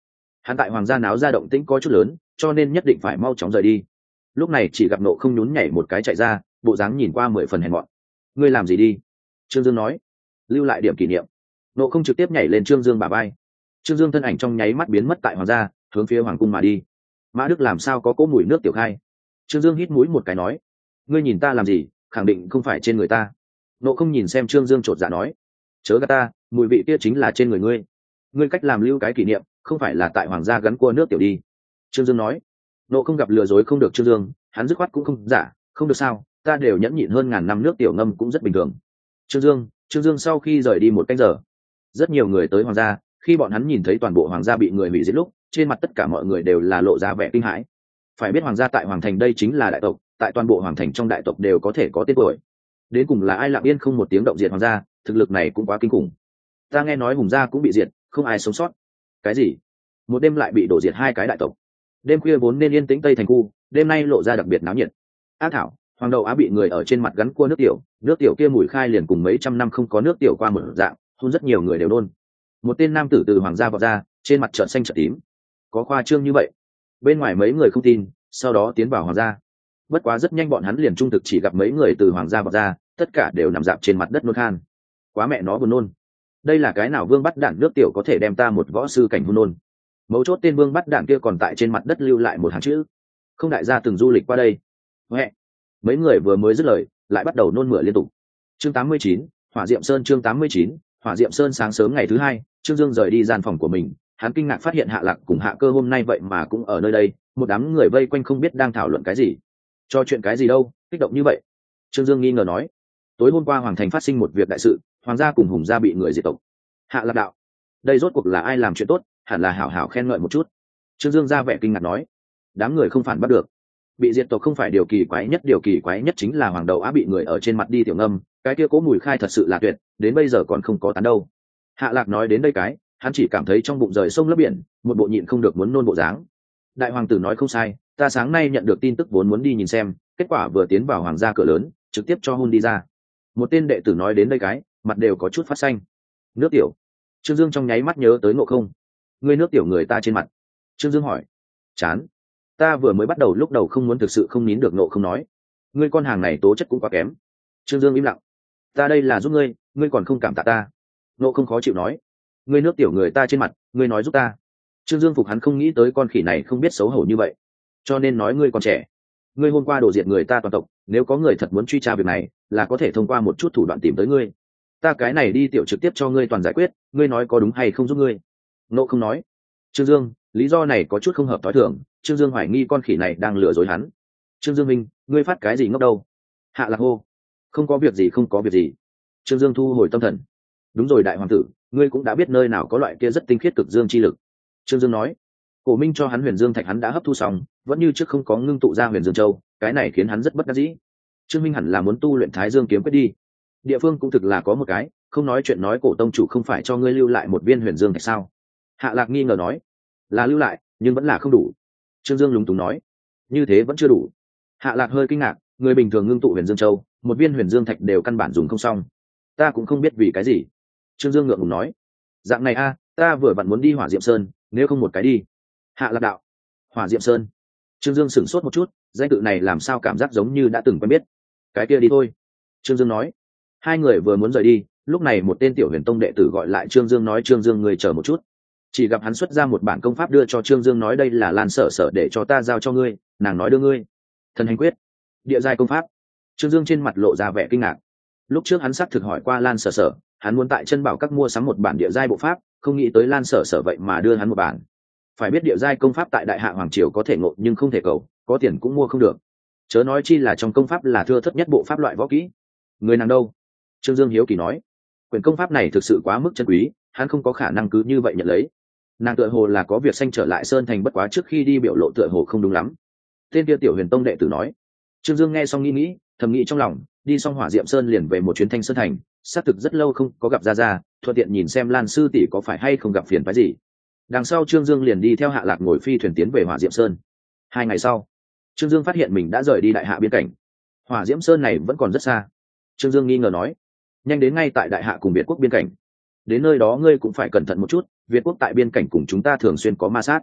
hắn tại hoàng gia náo ra động tĩnh có chút lớn, cho nên nhất định phải mau chóng rời đi. Lúc này chỉ gặp Nộ Không nhún nhảy một cái chạy ra, bộ dáng nhìn qua 10 phần hèn mọn. Ngươi làm gì đi? Trương Dương nói. Lưu lại điểm kỷ niệm. Nộ Không trực tiếp nhảy lên Trương Dương bả vai. Trương Dương thân ảnh trong nháy mắt biến mất tại hoàng gia, hướng phía hoàng cung mà đi. Mã Đức làm sao có cỗ mùi nước tiểu khai? Trương Dương hít mũi một cái nói. Ngươi nhìn ta làm gì? Khẳng định không phải trên người ta. Nộ Không nhìn xem Trương Dương chột dạ nói. Chớ gạt ta, mùi vị kia chính là trên người ngươi. Ngươi cách làm lưu cái kỷ niệm, không phải là tại hoàng gia gắn cua nước tiểu đi. Trương Dương nói. Nộ Không gặp lừa dối không được Trương Dương, hắn dứt khoát cũng không giả, không được sao, ta đều nhẫn nhịn hơn ngàn năm nước tiểu ngâm cũng rất bình thường. Trương Dương sau khi rời đi một canh giờ, rất nhiều người tới hoàng gia, khi bọn hắn nhìn thấy toàn bộ hoàng gia bị người hủy diệt lúc, trên mặt tất cả mọi người đều là lộ ra vẻ kinh hãi. Phải biết hoàng gia tại hoàng thành đây chính là đại tộc, tại toàn bộ hoàng thành trong đại tộc đều có thể có tên tuổi. Đến cùng là ai lặng yên không một tiếng động diệt hoàng gia, thực lực này cũng quá kinh khủng. Ta nghe nói hùng gia cũng bị diệt, không ai sống sót. Cái gì? Một đêm lại bị đổ diệt hai cái đại tộc. Đêm khuya vốn nên yên tĩnh tây thành khu, đêm nay lộ ra đặc biệt náo nhiệt. Ác thảo, hoàng đầu á bị người ở trên mặt gắn cua nước tiểu kia mùi khai liền cùng mấy trăm năm không có nước tiểu qua một dạng, hôn rất nhiều người đều nôn. Một tên nam tử từ hoàng gia vọt ra, trên mặt trợn xanh trợn tím. Có khoa trương như vậy? Bên ngoài mấy người không tin, sau đó tiến vào hoàng gia. Bất quá rất nhanh bọn hắn liền trung thực chỉ gặp mấy người từ hoàng gia vọt ra, tất cả đều nằm dạp trên mặt đất nôn khan. Quá mẹ nó buồn nôn. Đây là cái nào vương bắt đạn nước tiểu có thể đem ta một võ sư cảnh hôn nôn. Mấu chốt tên vương bắt đạn kia còn tại trên mặt đất lưu lại một hàng chữ. Không đại gia từng du lịch qua đây. Huệ. Mấy người vừa mới dứt lời, lại bắt đầu nôn mửa liên tục. Chương 89, Hỏa Diệm Sơn. Chương 89, Hỏa Diệm Sơn. Sáng sớm ngày thứ hai, Trương Dương rời đi gian phòng của mình, hắn kinh ngạc phát hiện Hạ Lạc cùng Hạ Cơ hôm nay vậy mà cũng ở nơi đây, một đám người vây quanh không biết đang thảo luận cái gì. Cho chuyện cái gì đâu, kích động như vậy? Trương Dương nghi ngờ nói. Tối hôm qua hoàng thành phát sinh một việc đại sự, hoàng gia cùng hùng gia bị người diệt tộc. Hạ Lạc đạo, đây rốt cuộc là ai làm chuyện tốt, hẳn là hảo hảo khen ngợi một chút. Trương Dương ra vẻ kinh ngạc nói. Đám người không phản bắt được. Bị diệt tộc không phải điều kỳ quái nhất chính là hoàng đầu á bị người ở trên mặt đi tiểu ngâm, cái kia cố mùi khai thật sự là tuyệt, đến bây giờ còn không có tán đâu. Hạ Lạc nói đến đây cái, hắn chỉ cảm thấy trong bụng rời sông lấp biển, một bộ nhịn không được muốn nôn bộ dáng. Đại hoàng tử nói không sai, ta sáng nay nhận được tin tức vốn muốn đi nhìn xem, kết quả vừa tiến vào hoàng gia cửa lớn, trực tiếp cho hôn đi ra. Một tên đệ tử nói đến đây cái, mặt đều có chút phát xanh. Nước tiểu. Trương Dương trong nháy mắt nhớ tới Ngộ Không. Ngươi nước tiểu người ta trên mặt. Trương Dương hỏi. Chán. Ta vừa mới bắt đầu lúc đầu không muốn thực sự không nín được Ngộ Không nói. Ngươi con hàng này tố chất cũng quá kém. Trương Dương im lặng. Ta đây là giúp ngươi, ngươi còn không cảm tạ ta. Ngộ Không khó chịu nói. Ngươi nước tiểu người ta trên mặt, ngươi nói giúp ta. Trương Dương phục hắn không nghĩ tới con khỉ này không biết xấu hổ như vậy, cho nên nói ngươi còn trẻ. Ngươi hôm qua đổ diệt người ta toàn tộc, nếu có người thật muốn truy tra việc này, là có thể thông qua một chút thủ đoạn tìm tới ngươi. Ta cái này đi tiểu trực tiếp cho ngươi toàn giải quyết, ngươi nói có đúng hay không giúp ngươi? Nộ Không nói. Trương Dương, lý do này có chút không hợp thói thường. Trương Dương hoài nghi con khỉ này đang lừa dối hắn. Trương Dương minh, ngươi phát cái gì ngốc đâu? Hạ Lạc hô. Không có việc gì, không có việc gì. Trương Dương thu hồi tâm thần. Đúng rồi đại hoàng tử, ngươi cũng đã biết nơi nào có loại kia rất tinh khiết cực dương chi lực. Trương Dương nói. Cổ Minh cho hắn Huyền Dương Thạch hắn đã hấp thu xong, vẫn như trước không có ngưng tụ ra Huyền Dương Châu, cái này khiến hắn rất bất đắc dĩ. Trương Minh hẳn là muốn tu luyện Thái Dương kiếm quyết đi. Địa phương cũng thực là có một cái, không nói chuyện nói cổ tông chủ không phải cho ngươi lưu lại một viên Huyền Dương Thạch sao? Hạ Lạc nghi ngờ nói. Là lưu lại, nhưng vẫn là không đủ. Trương Dương lúng túng nói. Như thế vẫn chưa đủ. Hạ Lạc hơi kinh ngạc, người bình thường ngưng tụ Huyền Dương Châu, một viên Huyền Dương Thạch đều căn bản dùng không xong. Ta cũng không biết vì cái gì. Trương Dương ngượng ngùng nói. Dạng này a, ta vừa vặn muốn đi Hỏa Diệm Sơn, nếu không một cái đi. Hạ Lạc đạo. Hỏa Diệm Sơn. Trương Dương sửng sốt một chút, danh tự này làm sao cảm giác giống như đã từng quen biết. Cái kia đi thôi. Trương Dương nói. Hai người vừa muốn rời đi, lúc này một tên tiểu Huyền Tông đệ tử gọi lại Trương Dương nói. Trương Dương người chờ một chút. Chỉ gặp hắn xuất ra một bản công pháp đưa cho Trương Dương nói đây là Lan Sở Sở để cho ta giao cho ngươi, nàng nói đưa ngươi. Thần hành quyết. Địa giai công pháp. Trương Dương trên mặt lộ ra vẻ kinh ngạc. Lúc trước hắn xác thực hỏi qua Lan Sở Sở, hắn muốn tại chân bảo các mua sắm một bản địa giai bộ pháp, không nghĩ tới Lan Sở Sở vậy mà đưa hắn một bản. Phải biết địa giai công pháp tại Đại Hạ Hoàng Triều có thể ngộ nhưng không thể cầu, có tiền cũng mua không được. Chớ nói chi là trong công pháp là thưa thất nhất bộ pháp loại võ kỹ. Người nàng đâu? Trương Dương hiếu kỳ nói. Quyển công pháp này thực sự quá mức chân quý, hắn không có khả năng cứ như vậy nhận lấy. Nàng tựa hồ là có việc xanh trở lại Sơn Thành, bất quá trước khi đi biểu lộ tựa hồ không đúng lắm. Tên kia tiểu Huyền Tông đệ tử nói. Trương Dương nghe xong nghĩ, thầm nghĩ trong lòng, đi xong Hỏa Diệm Sơn liền về một chuyến Thanh Sơn Thành, xác thực rất lâu không có gặp ra, thuận tiện nhìn xem Lan sư tỷ có phải hay không gặp phiền phức gì. Đằng sau Trương Dương liền đi theo Hạ Lạc ngồi phi thuyền tiến về Hỏa Diệm Sơn. 2 ngày sau, Trương Dương phát hiện mình đã rời đi Đại Hạ biên cảnh. Hỏa Diệm Sơn này vẫn còn rất xa. Trương Dương nghi ngờ nói, nhanh đến ngay tại Đại Hạ cùng Việt quốc biên cảnh. Đến nơi đó ngươi cũng phải cẩn thận một chút, Việt quốc tại biên cảnh cùng chúng ta thường xuyên có ma sát.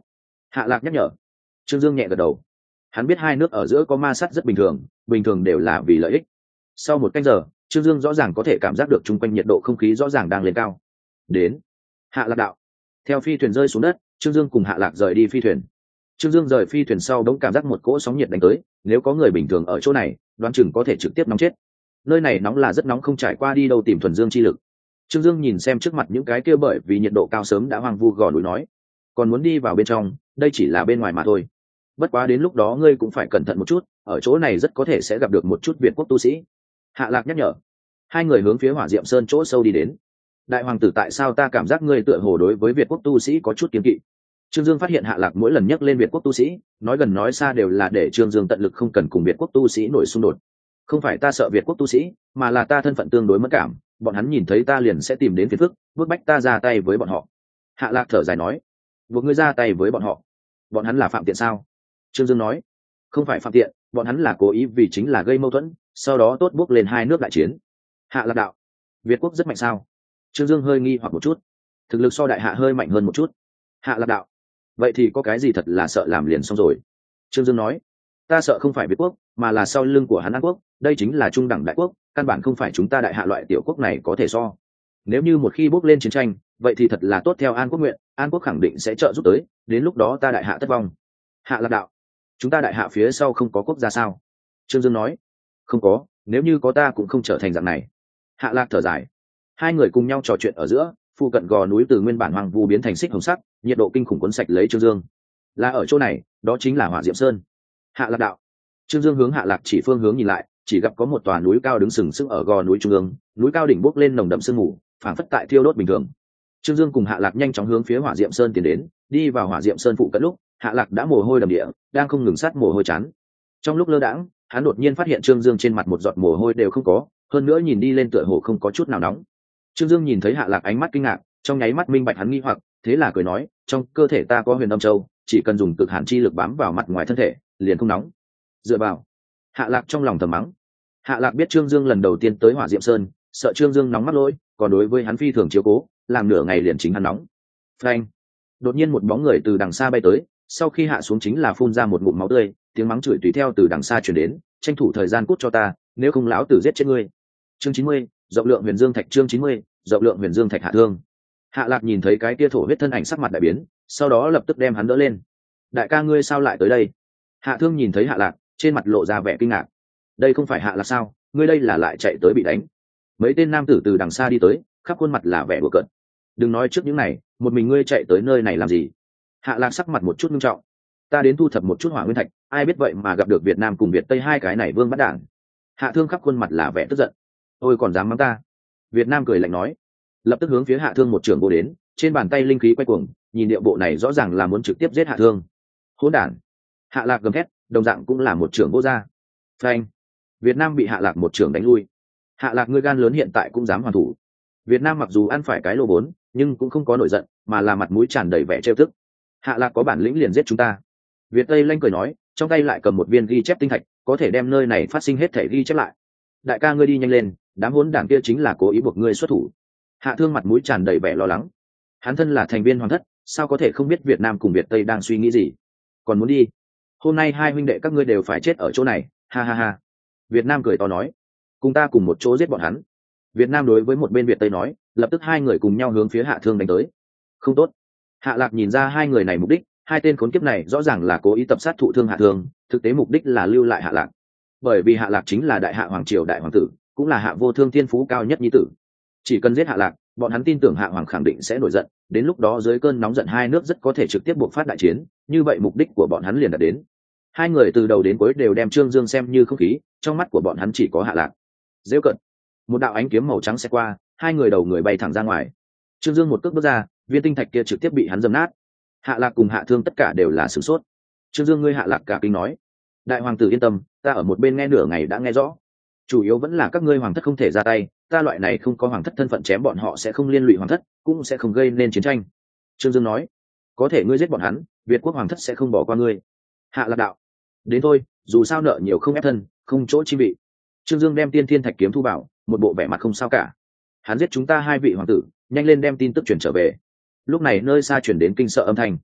Hạ Lạc nhắc nhở. Trương Dương nhẹ gật đầu. Hắn biết hai nước ở giữa có ma sát rất bình thường đều là vì lợi ích. Sau một canh giờ, Trương Dương rõ ràng có thể cảm giác được chung quanh nhiệt độ không khí rõ ràng đang lên cao. Đến. Hạ Lạc đạo. Theo phi thuyền rơi xuống đất, Trương Dương cùng Hạ Lạc rời đi phi thuyền. Trương Dương rời phi thuyền sau đống cảm giác một cỗ sóng nhiệt đánh tới, nếu có người bình thường ở chỗ này, đoán chừng có thể trực tiếp nóng chết. Nơi này nóng là rất nóng, không trải qua đi đâu tìm thuần dương chi lực. Trương Dương nhìn xem trước mặt những cái kia bởi vì nhiệt độ cao sớm đã hoang vu gò núi nói, còn muốn đi vào bên trong, đây chỉ là bên ngoài mà thôi. Bất quá đến lúc đó ngươi cũng phải cẩn thận một chút, ở chỗ này rất có thể sẽ gặp được một chút Việt quốc tu sĩ. Hạ Lạc nhắc nhở. Hai người hướng phía Hỏa Diệm Sơn chỗ sâu đi đến. Đại hoàng tử, tại sao ta cảm giác ngươi tựa hồ đối với Việt quốc tu sĩ có chút kiêng kỵ? Trương Dương phát hiện Hạ Lạc mỗi lần nhắc lên Việt quốc tu sĩ, nói gần nói xa đều là để Trương Dương tận lực không cần cùng Việt quốc tu sĩ nổi xung đột. Không phải ta sợ Việt quốc tu sĩ, mà là ta thân phận tương đối mất cảm, bọn hắn nhìn thấy ta liền sẽ tìm đến phiền phức, bức bách ta ra tay với bọn họ. Hạ Lạc thở dài nói. Buộc ngươi ra tay với bọn họ? Bọn hắn là phạm tiện sao? Trương Dương nói. Không phải phạm tiện, bọn hắn là cố ý, vì chính là gây mâu thuẫn, sau đó tốt bước lên hai nước đại chiến. Hạ Lạc đạo. Việt quốc rất mạnh sao? Trương Dương hơi nghi hoặc một chút. Thực lực so đại hạ hơi mạnh hơn một chút. Hạ Lạc đạo. Vậy thì có cái gì thật là sợ làm liền xong rồi? Trương Dương nói. Ta sợ không phải Việt quốc, mà là sau lưng của hắn An quốc, đây chính là trung đẳng đại quốc, căn bản không phải chúng ta đại hạ loại tiểu quốc này có thể so. Nếu như một khi bước lên chiến tranh, vậy thì thật là tốt theo An quốc nguyện, An quốc khẳng định sẽ trợ giúp tới, đến lúc đó ta đại hạ thất vong. Hạ Lạc đạo. Chúng ta đại hạ phía sau không có quốc gia sao? Trương Dương nói. Không có, nếu như có ta cũng không trở thành dạng này. Hạ Lạc thở dài. Hai người cùng nhau trò chuyện ở giữa, phụ cận gò núi từ nguyên bản hoang vu biến thành xích hồng sắc, nhiệt độ kinh khủng cuốn sạch lấy Trương Dương. Là ở chỗ này, đó chính là Hỏa Diệm Sơn. Hạ Lạc đạo. Trương Dương hướng Hạ Lạc chỉ phương hướng nhìn lại, chỉ gặp có một tòa núi cao đứng sừng sững ở gò núi trung ương, núi cao đỉnh bốc lên nồng đậm sương mù, phảng phất tại thiêu đốt bình thường. Trương Dương cùng Hạ Lạc nhanh chóng hướng phía Hỏa Diệm Sơn tiến đến, đi vào Hỏa Diệm Sơn phụ cận lúc, Hạ Lạc đã mồ hôi đầm địa, đang không ngừng sát mồ hôi chán. Trong lúc lơ đãng, hắn đột nhiên phát hiện Trương Dương trên mặt một giọt mồ hôi đều không có, hơn nữa nhìn đi lên tựa hồ không có chút nào nóng. Trương Dương nhìn thấy Hạ Lạc ánh mắt kinh ngạc, trong nháy mắt minh bạch hắn nghi hoặc, thế là cười nói, trong cơ thể ta có Huyền Âm Châu, chỉ cần dùng cực hàn chi lực bám vào mặt ngoài thân thể, liền không nóng. Dựa vào. Hạ Lạc trong lòng thầm mắng. Hạ Lạc biết Trương Dương lần đầu tiên tới Hỏa Diệm Sơn, sợ Trương Dương nóng mắt lỗi, còn đối với hắn phi thường chiếu cố, làm nửa ngày liền chính hắn nóng. Phanh. Đột nhiên một bóng người từ đằng xa bay tới, sau khi hạ xuống chính là phun ra một ngụm máu tươi, tiếng mắng chửi tùy theo từ đằng xa truyền đến, tranh thủ thời gian cút cho ta, nếu không lão tử giết chết ngươi. Chương 90, rộng lượng huyền dương thạch. Chương 90, rộng lượng huyền dương thạch. Hạ Thương. Hạ Lạc nhìn thấy cái tia thổ huyết thân ảnh, sắc mặt đại biến, sau đó lập tức đem hắn đỡ lên. Đại ca, ngươi sao lại tới đây? Hạ Thương nhìn thấy Hạ Lạc, trên mặt lộ ra vẻ kinh ngạc. Đây không phải Hạ Lạc sao, ngươi đây là lại chạy tới bị đánh? Mấy tên nam tử từ đằng xa đi tới, khắp khuôn mặt là vẻ đùa cợt. Đừng nói trước những này, một mình ngươi chạy tới nơi này làm gì? Hạ Lạc sắc mặt một chút nghiêm trọng. Ta đến thu thập một chút hỏa nguyên thạch, ai biết vậy mà gặp được Việt Nam cùng Việt Tây hai cái này vương bắt đảng. Hạ Thương khắp khuôn mặt là vẻ tức giận. Ôi còn dám mắng ta? Việt Nam cười lạnh nói, lập tức hướng phía Hạ Thương một trường vô đến, trên bàn tay linh khí quay cuồng, nhìn điệu bộ này rõ ràng là muốn trực tiếp giết Hạ Thương. Hỗn đản! Hạ Lạc gầm thét, đồng dạng cũng là một trường vô ra. Phanh! Việt Nam bị Hạ Lạc một trường đánh lui. Hạ Lạc, ngươi gan lớn hiện tại cũng dám hoàn thủ. Việt Nam mặc dù ăn phải cái lô vốn, nhưng cũng không có nổi giận, mà là mặt mũi tràn đầy vẻ trêu tức. Hạ Lạc có bản lĩnh liền giết chúng ta. Việt Tây lanh cười nói, trong tay lại cầm một viên ghi chép tinh thạch, có thể đem nơi này phát sinh hết thể ghi chép lại. Đại ca, ngươi đi nhanh lên, đám hỗn đảng kia chính là cố ý buộc ngươi xuất thủ. Hạ Thương mặt mũi tràn đầy vẻ lo lắng. Hắn thân là thành viên hoàng thất, sao có thể không biết Việt Nam cùng Việt Tây đang suy nghĩ gì? Còn muốn đi? Hôm nay hai huynh đệ các ngươi đều phải chết ở chỗ này, ha ha ha. Việt Nam cười to nói, cùng ta cùng một chỗ giết bọn hắn. Việt Nam đối với một bên Việt Tây nói, lập tức hai người cùng nhau hướng phía Hạ Thương đánh tới. Không tốt. Hạ Lạc nhìn ra hai người này mục đích, hai tên khốn kiếp này rõ ràng là cố ý tập sát thụ thương Hạ Thương, thực tế mục đích là lưu lại Hạ Lạc. Bởi vì Hạ Lạc chính là đại hạ hoàng triều đại hoàng tử, cũng là Hạ Vô Thương thiên phú cao nhất nhi tử. Chỉ cần giết Hạ Lạc, bọn hắn tin tưởng Hạ hoàng khẳng định sẽ nổi giận, đến lúc đó dưới cơn nóng giận hai nước rất có thể trực tiếp buộc phát đại chiến, như vậy mục đích của bọn hắn liền đạt đến. Hai người từ đầu đến cuối đều đem Trương Dương xem như không khí, trong mắt của bọn hắn chỉ có Hạ Lạc. Giễu cận. Một đạo ánh kiếm màu trắng sẽ qua, hai người đầu người bay thẳng ra ngoài. Trương Dương một cước bước ra, viên tinh thạch kia trực tiếp bị hắn dầm nát. Hạ Lạc cùng Hạ Thương tất cả đều là sửng sốt. Trương Dương, ngươi? Hạ Lạc cả kinh nói. Đại hoàng tử yên tâm, ta ở một bên nghe nửa ngày đã nghe rõ. Chủ yếu vẫn là các ngươi hoàng thất không thể ra tay, ta loại này không có hoàng thất thân phận chém bọn họ sẽ không liên lụy hoàng thất, cũng sẽ không gây nên chiến tranh. Trương Dương nói. Có thể ngươi giết bọn hắn, Việt quốc hoàng thất sẽ không bỏ qua ngươi. Hạ Lạc đạo. Đến thôi, dù sao nợ nhiều không ép thân, không chỗ chi vị. Trương Dương đem tiên thiên thạch kiếm thu bảo, một bộ vẻ mặt không sao cả. Hắn giết chúng ta hai vị hoàng tử, nhanh lên đem tin tức truyền trở về. Lúc này nơi xa truyền đến kinh sợ âm thanh.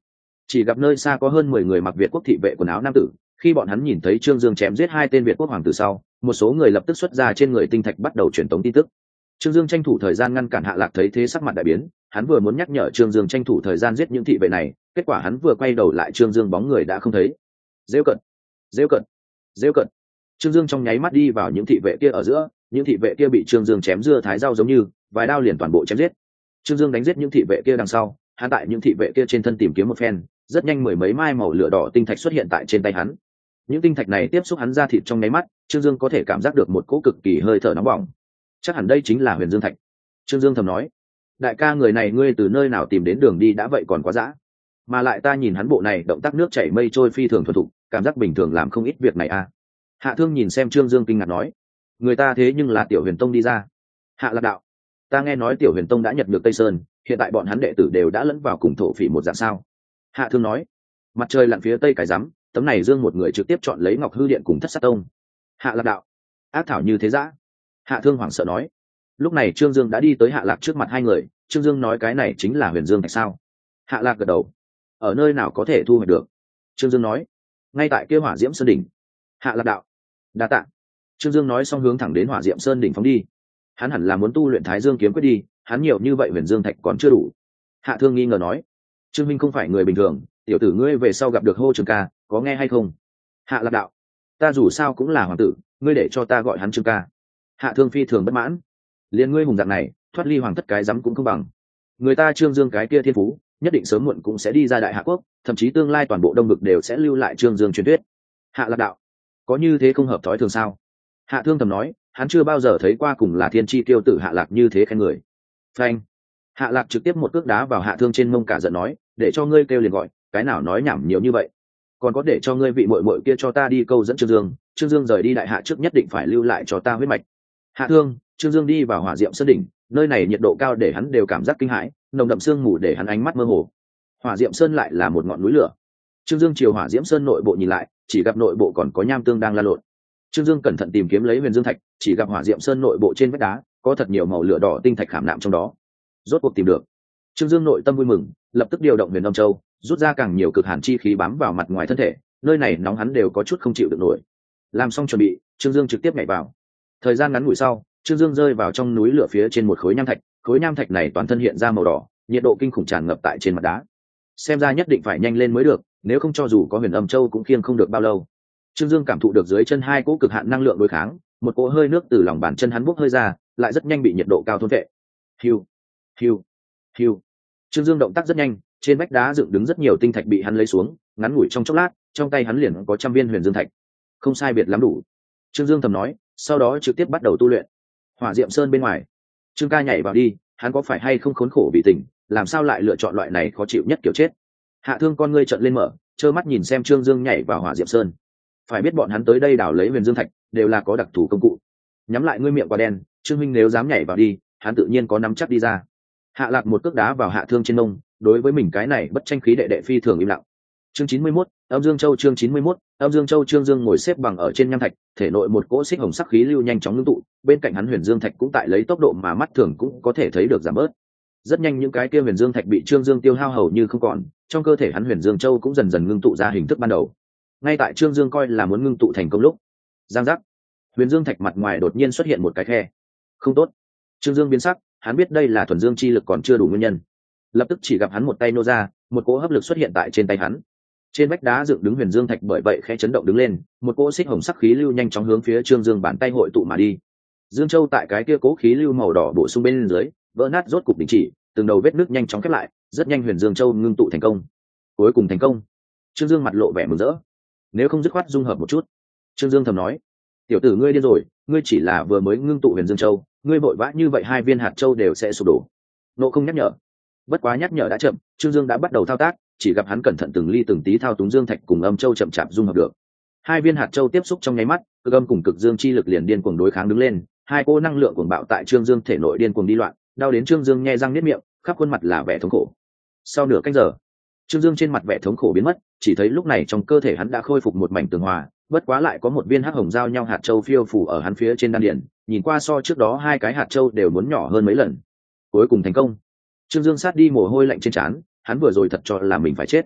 Chỉ gặp nơi xa có hơn 10 người mặc Việt quốc thị vệ quần áo nam tử, khi bọn hắn nhìn thấy Trương Dương chém giết 2 tên Việt quốc hoàng tử sau, một số người lập tức xuất ra trên người tinh thạch bắt đầu truyền tống tin tức. Trương Dương tranh thủ thời gian ngăn cản Hạ Lạc, thấy thế sắc mặt đại biến, hắn vừa muốn nhắc nhở Trương Dương tranh thủ thời gian giết những thị vệ này, kết quả hắn vừa quay đầu lại Trương Dương bóng người đã không thấy. Rêu cận, rêu cận, rêu cận. Trương Dương trong nháy mắt đi vào những thị vệ kia ở giữa, những thị vệ kia bị Trương Dương chém dưa thái rau giống như, vài đao liền toàn bộ chém giết. Trương Dương đánh giết những thị vệ kia đằng sau, hắn tại những thị vệ kia trên thân tìm kiếm một phen, rất nhanh mười mấy mai màu lửa đỏ tinh thạch xuất hiện tại trên tay hắn. Những tinh thạch này tiếp xúc hắn ra thịt trong nháy mắt, Trương Dương có thể cảm giác được một cỗ cực kỳ hơi thở nóng bỏng. Chắc hẳn đây chính là Huyền Dương thạch. Trương Dương thầm nói, đại ca người này ngươi từ nơi nào tìm đến đường đi đã vậy còn quá dã. Mà lại ta nhìn hắn bộ này động tác nước chảy mây trôi phi thường thuần thục, cảm giác bình thường làm không ít việc này à. Hạ Thương nhìn xem Trương Dương kinh ngạc nói, người ta thế nhưng là Tiểu Huyền Tông đi ra. Hạ Lạc đạo, ta nghe nói Tiểu Huyền Tông đã nhặt được Tây Sơn, hiện tại bọn hắn đệ tử đều đã lẫn vào cùng thổ phỉ một dạng sao. Hạ Thương nói, mặt trời lặn phía tây cái rắm, tấm này Dương một người trực tiếp chọn lấy Ngọc Hư Điện cùng Thất Sát Tông. Hạ Lạc đạo, ác thảo như thế dã. Hạ Thương hoảng sợ nói. Lúc này Trương Dương đã đi tới Hạ Lạc trước mặt hai người. Trương Dương nói cái này chính là Huyền Dương thạch sao? Hạ Lạc gật đầu. Ở nơi nào có thể thu hoạch được? Trương Dương nói, ngay tại kia Hỏa Diễm Sơn đỉnh. Hạ Lạc đạo, đa tạ. Trương Dương nói xong hướng thẳng đến Hỏa Diễm Sơn đỉnh phóng đi. Hắn hẳn là muốn tu luyện Thái Dương kiếm quyết đi, hắn nhiều như vậy Huyền Dương thạch còn chưa đủ. Hạ Thương nghi ngờ nói, Trương minh không phải người bình thường, tiểu tử ngươi về sau gặp được hô Trường ca, có nghe hay không? Hạ Lạc đạo, ta dù sao cũng là hoàng tử, ngươi để cho ta gọi hắn Trương ca. Hạ Thương phi thường bất mãn, liền ngươi hùng dạng này thoát ly hoàng thất cái rắm cũng không bằng. Người ta Trương Dương cái kia thiên phú nhất định sớm muộn cũng sẽ đi ra Đại Hạ quốc, thậm chí tương lai toàn bộ Đông Vực đều sẽ lưu lại Trương Dương truyền thuyết. Hạ Lạc đạo, có như thế không hợp thói thường sao? Hạ Thương thầm nói, hắn chưa bao giờ thấy qua cùng là thiên chi tiêu tử Hạ Lạc như thế khen người. Phanh! Hạ Lạc trực tiếp một cước đá vào Hạ Thương trên mông, cả giận nói, để cho ngươi kêu liền gọi, cái nào nói nhảm nhiều như vậy? Còn có để cho ngươi vị muội muội kia cho ta đi câu dẫn Trương Dương, Trương Dương rời đi Đại Hạ trước nhất định phải lưu lại cho ta huyết mạch. Hạ Thương, Trương Dương đi vào Hỏa Diệm Sơn đỉnh, nơi này nhiệt độ cao để hắn đều cảm giác kinh hãi, nồng đậm sương mù để hắn ánh mắt mơ hồ. Hỏa Diệm Sơn lại là một ngọn núi lửa. Trương Dương chiều Hỏa Diệm Sơn nội bộ nhìn lại, chỉ gặp nội bộ còn có nham tương đang lan lộn. Trương Dương cẩn thận tìm kiếm lấy Huyền Dương thạch, chỉ gặp Hỏa Diệm Sơn nội bộ trên vách đá có thật nhiều màu lửa đỏ tinh thạch khảm nạm trong đó. Rốt cuộc tìm được. Trương Dương nội tâm vui mừng, lập tức điều động Huyền Âm Châu, rút ra càng nhiều cực hàn chi khí bám vào mặt ngoài thân thể, nơi này nóng hắn đều có chút không chịu được nổi. Làm xong chuẩn bị, Trương Dương trực tiếp nhảy vào. Thời gian ngắn ngủi sau, Trương Dương rơi vào trong núi lửa phía trên một khối nham thạch, khối nham thạch này toàn thân hiện ra màu đỏ, nhiệt độ kinh khủng tràn ngập tại trên mặt đá. Xem ra nhất định phải nhanh lên mới được, nếu không cho dù có Huyền Âm Châu cũng khiêng không được bao lâu. Trương Dương cảm thụ được dưới chân hai cỗ cực hạn năng lượng đối kháng, một cỗ hơi nước từ lòng bàn chân hắn bốc hơi ra, lại rất nhanh bị nhiệt độ cao thôn vệ. Hiu, hiu, hiu. Trương Dương động tác rất nhanh, trên vách đá dựng đứng rất nhiều tinh thạch bị hắn lấy xuống, ngắn ngủi trong chốc lát, trong tay hắn liền có trăm viên Huyền Dương thạch. Không sai biệt lắm đủ. Trương Dương thầm nói, sau đó trực tiếp bắt đầu tu luyện. Hỏa Diệm Sơn bên ngoài, Trương ca nhảy vào đi, hắn có phải hay không khốn khổ vì tình, làm sao lại lựa chọn loại này khó chịu nhất kiểu chết. Hạ Thương con ngươi trợn lên mở, trơ mắt nhìn xem Trương Dương nhảy vào Hỏa Diệm Sơn. Phải biết bọn hắn tới đây đào lấy Huyền Dương thạch đều là có đặc thù công cụ. Nhắm lại ngươi miệng quả đen, Trương minh nếu dám nhảy vào đi, hắn tự nhiên có nắm chắc đi ra. Hạ Lạc một cước đá vào Hạ Thương trên nông, đối với mình cái này bất tranh khí đệ đệ phi thường im lặng. Chương 91, Âm Dương Châu. Chương 91, Âm Dương Châu. Trương Dương ngồi xếp bằng ở trên nham thạch, thể nội một cỗ xích hồng sắc khí lưu nhanh chóng ngưng tụ, bên cạnh hắn Huyền Dương thạch cũng tại lấy tốc độ mà mắt thường cũng có thể thấy được giảm bớt. Rất nhanh những cái kia Huyền Dương thạch bị Trương Dương tiêu hao hầu như không còn, trong cơ thể hắn Huyền Dương Châu cũng dần dần ngưng tụ ra hình thức ban đầu. Ngay tại Trương Dương coi là muốn ngưng tụ thành công lúc, giang giác, Huyền Dương thạch mặt ngoài đột nhiên xuất hiện một cái khe. Không tốt. Trương Dương biến sắc, hắn biết đây là thuần dương chi lực còn chưa đủ nguyên nhân. Lập tức chỉ gặp hắn một tay nô ra, một cỗ hấp lực xuất hiện tại trên tay hắn. Trên vách đá dựng đứng Huyền Dương thạch bởi vậy khẽ chấn động đứng lên, một cỗ xích hồng sắc khí lưu nhanh chóng hướng phía Trương Dương bàn tay hội tụ mà đi. Dương Châu tại cái kia cỗ khí lưu màu đỏ bổ sung bên dưới, vỡ nát rốt cục đình chỉ, từng đầu vết nước nhanh chóng khép lại, rất nhanh Huyền Dương Châu ngưng tụ thành công. Cuối cùng thành công. Trương Dương mặt lộ vẻ mừng rỡ. Nếu không dứt khoát dung hợp một chút. Trương Dương thầm nói, tiểu tử ngươi điên rồi, ngươi chỉ là vừa mới ngưng tụ Huyền Dương Châu, ngươi vội vã như vậy hai viên hạt châu đều sẽ sụp đổ. Nộ không nhắc nhở. Bất quá nhắc nhở đã chậm, Trương Dương đã bắt đầu thao tác, chỉ gặp hắn cẩn thận từng ly từng tí thao túng Dương thạch cùng Âm Châu chậm chạp dung hợp được. Hai viên hạt châu tiếp xúc trong nháy mắt, cực âm cùng cực dương chi lực liền điên cuồng đối kháng đứng lên, hai cỗ năng lượng cuồng bạo tại Trương Dương thể nội điên cuồng đi loạn, đau đến Trương Dương nhe răng niết miệng, khắp khuôn mặt là vẻ thống khổ. Sau nửa canh giờ, Trương Dương trên mặt vẻ thống khổ biến mất, chỉ thấy lúc này trong cơ thể hắn đã khôi phục một mảnh tường hòa, bất quá lại có một viên hắc hồng giao nhau hạt châu phiêu phù ở hắn phía trên đan điền, nhìn qua so trước đó hai cái hạt châu đều muốn nhỏ hơn mấy lần. Cuối cùng thành công. Trương Dương sát đi mồ hôi lạnh trên trán, hắn vừa rồi thật cho là mình phải chết.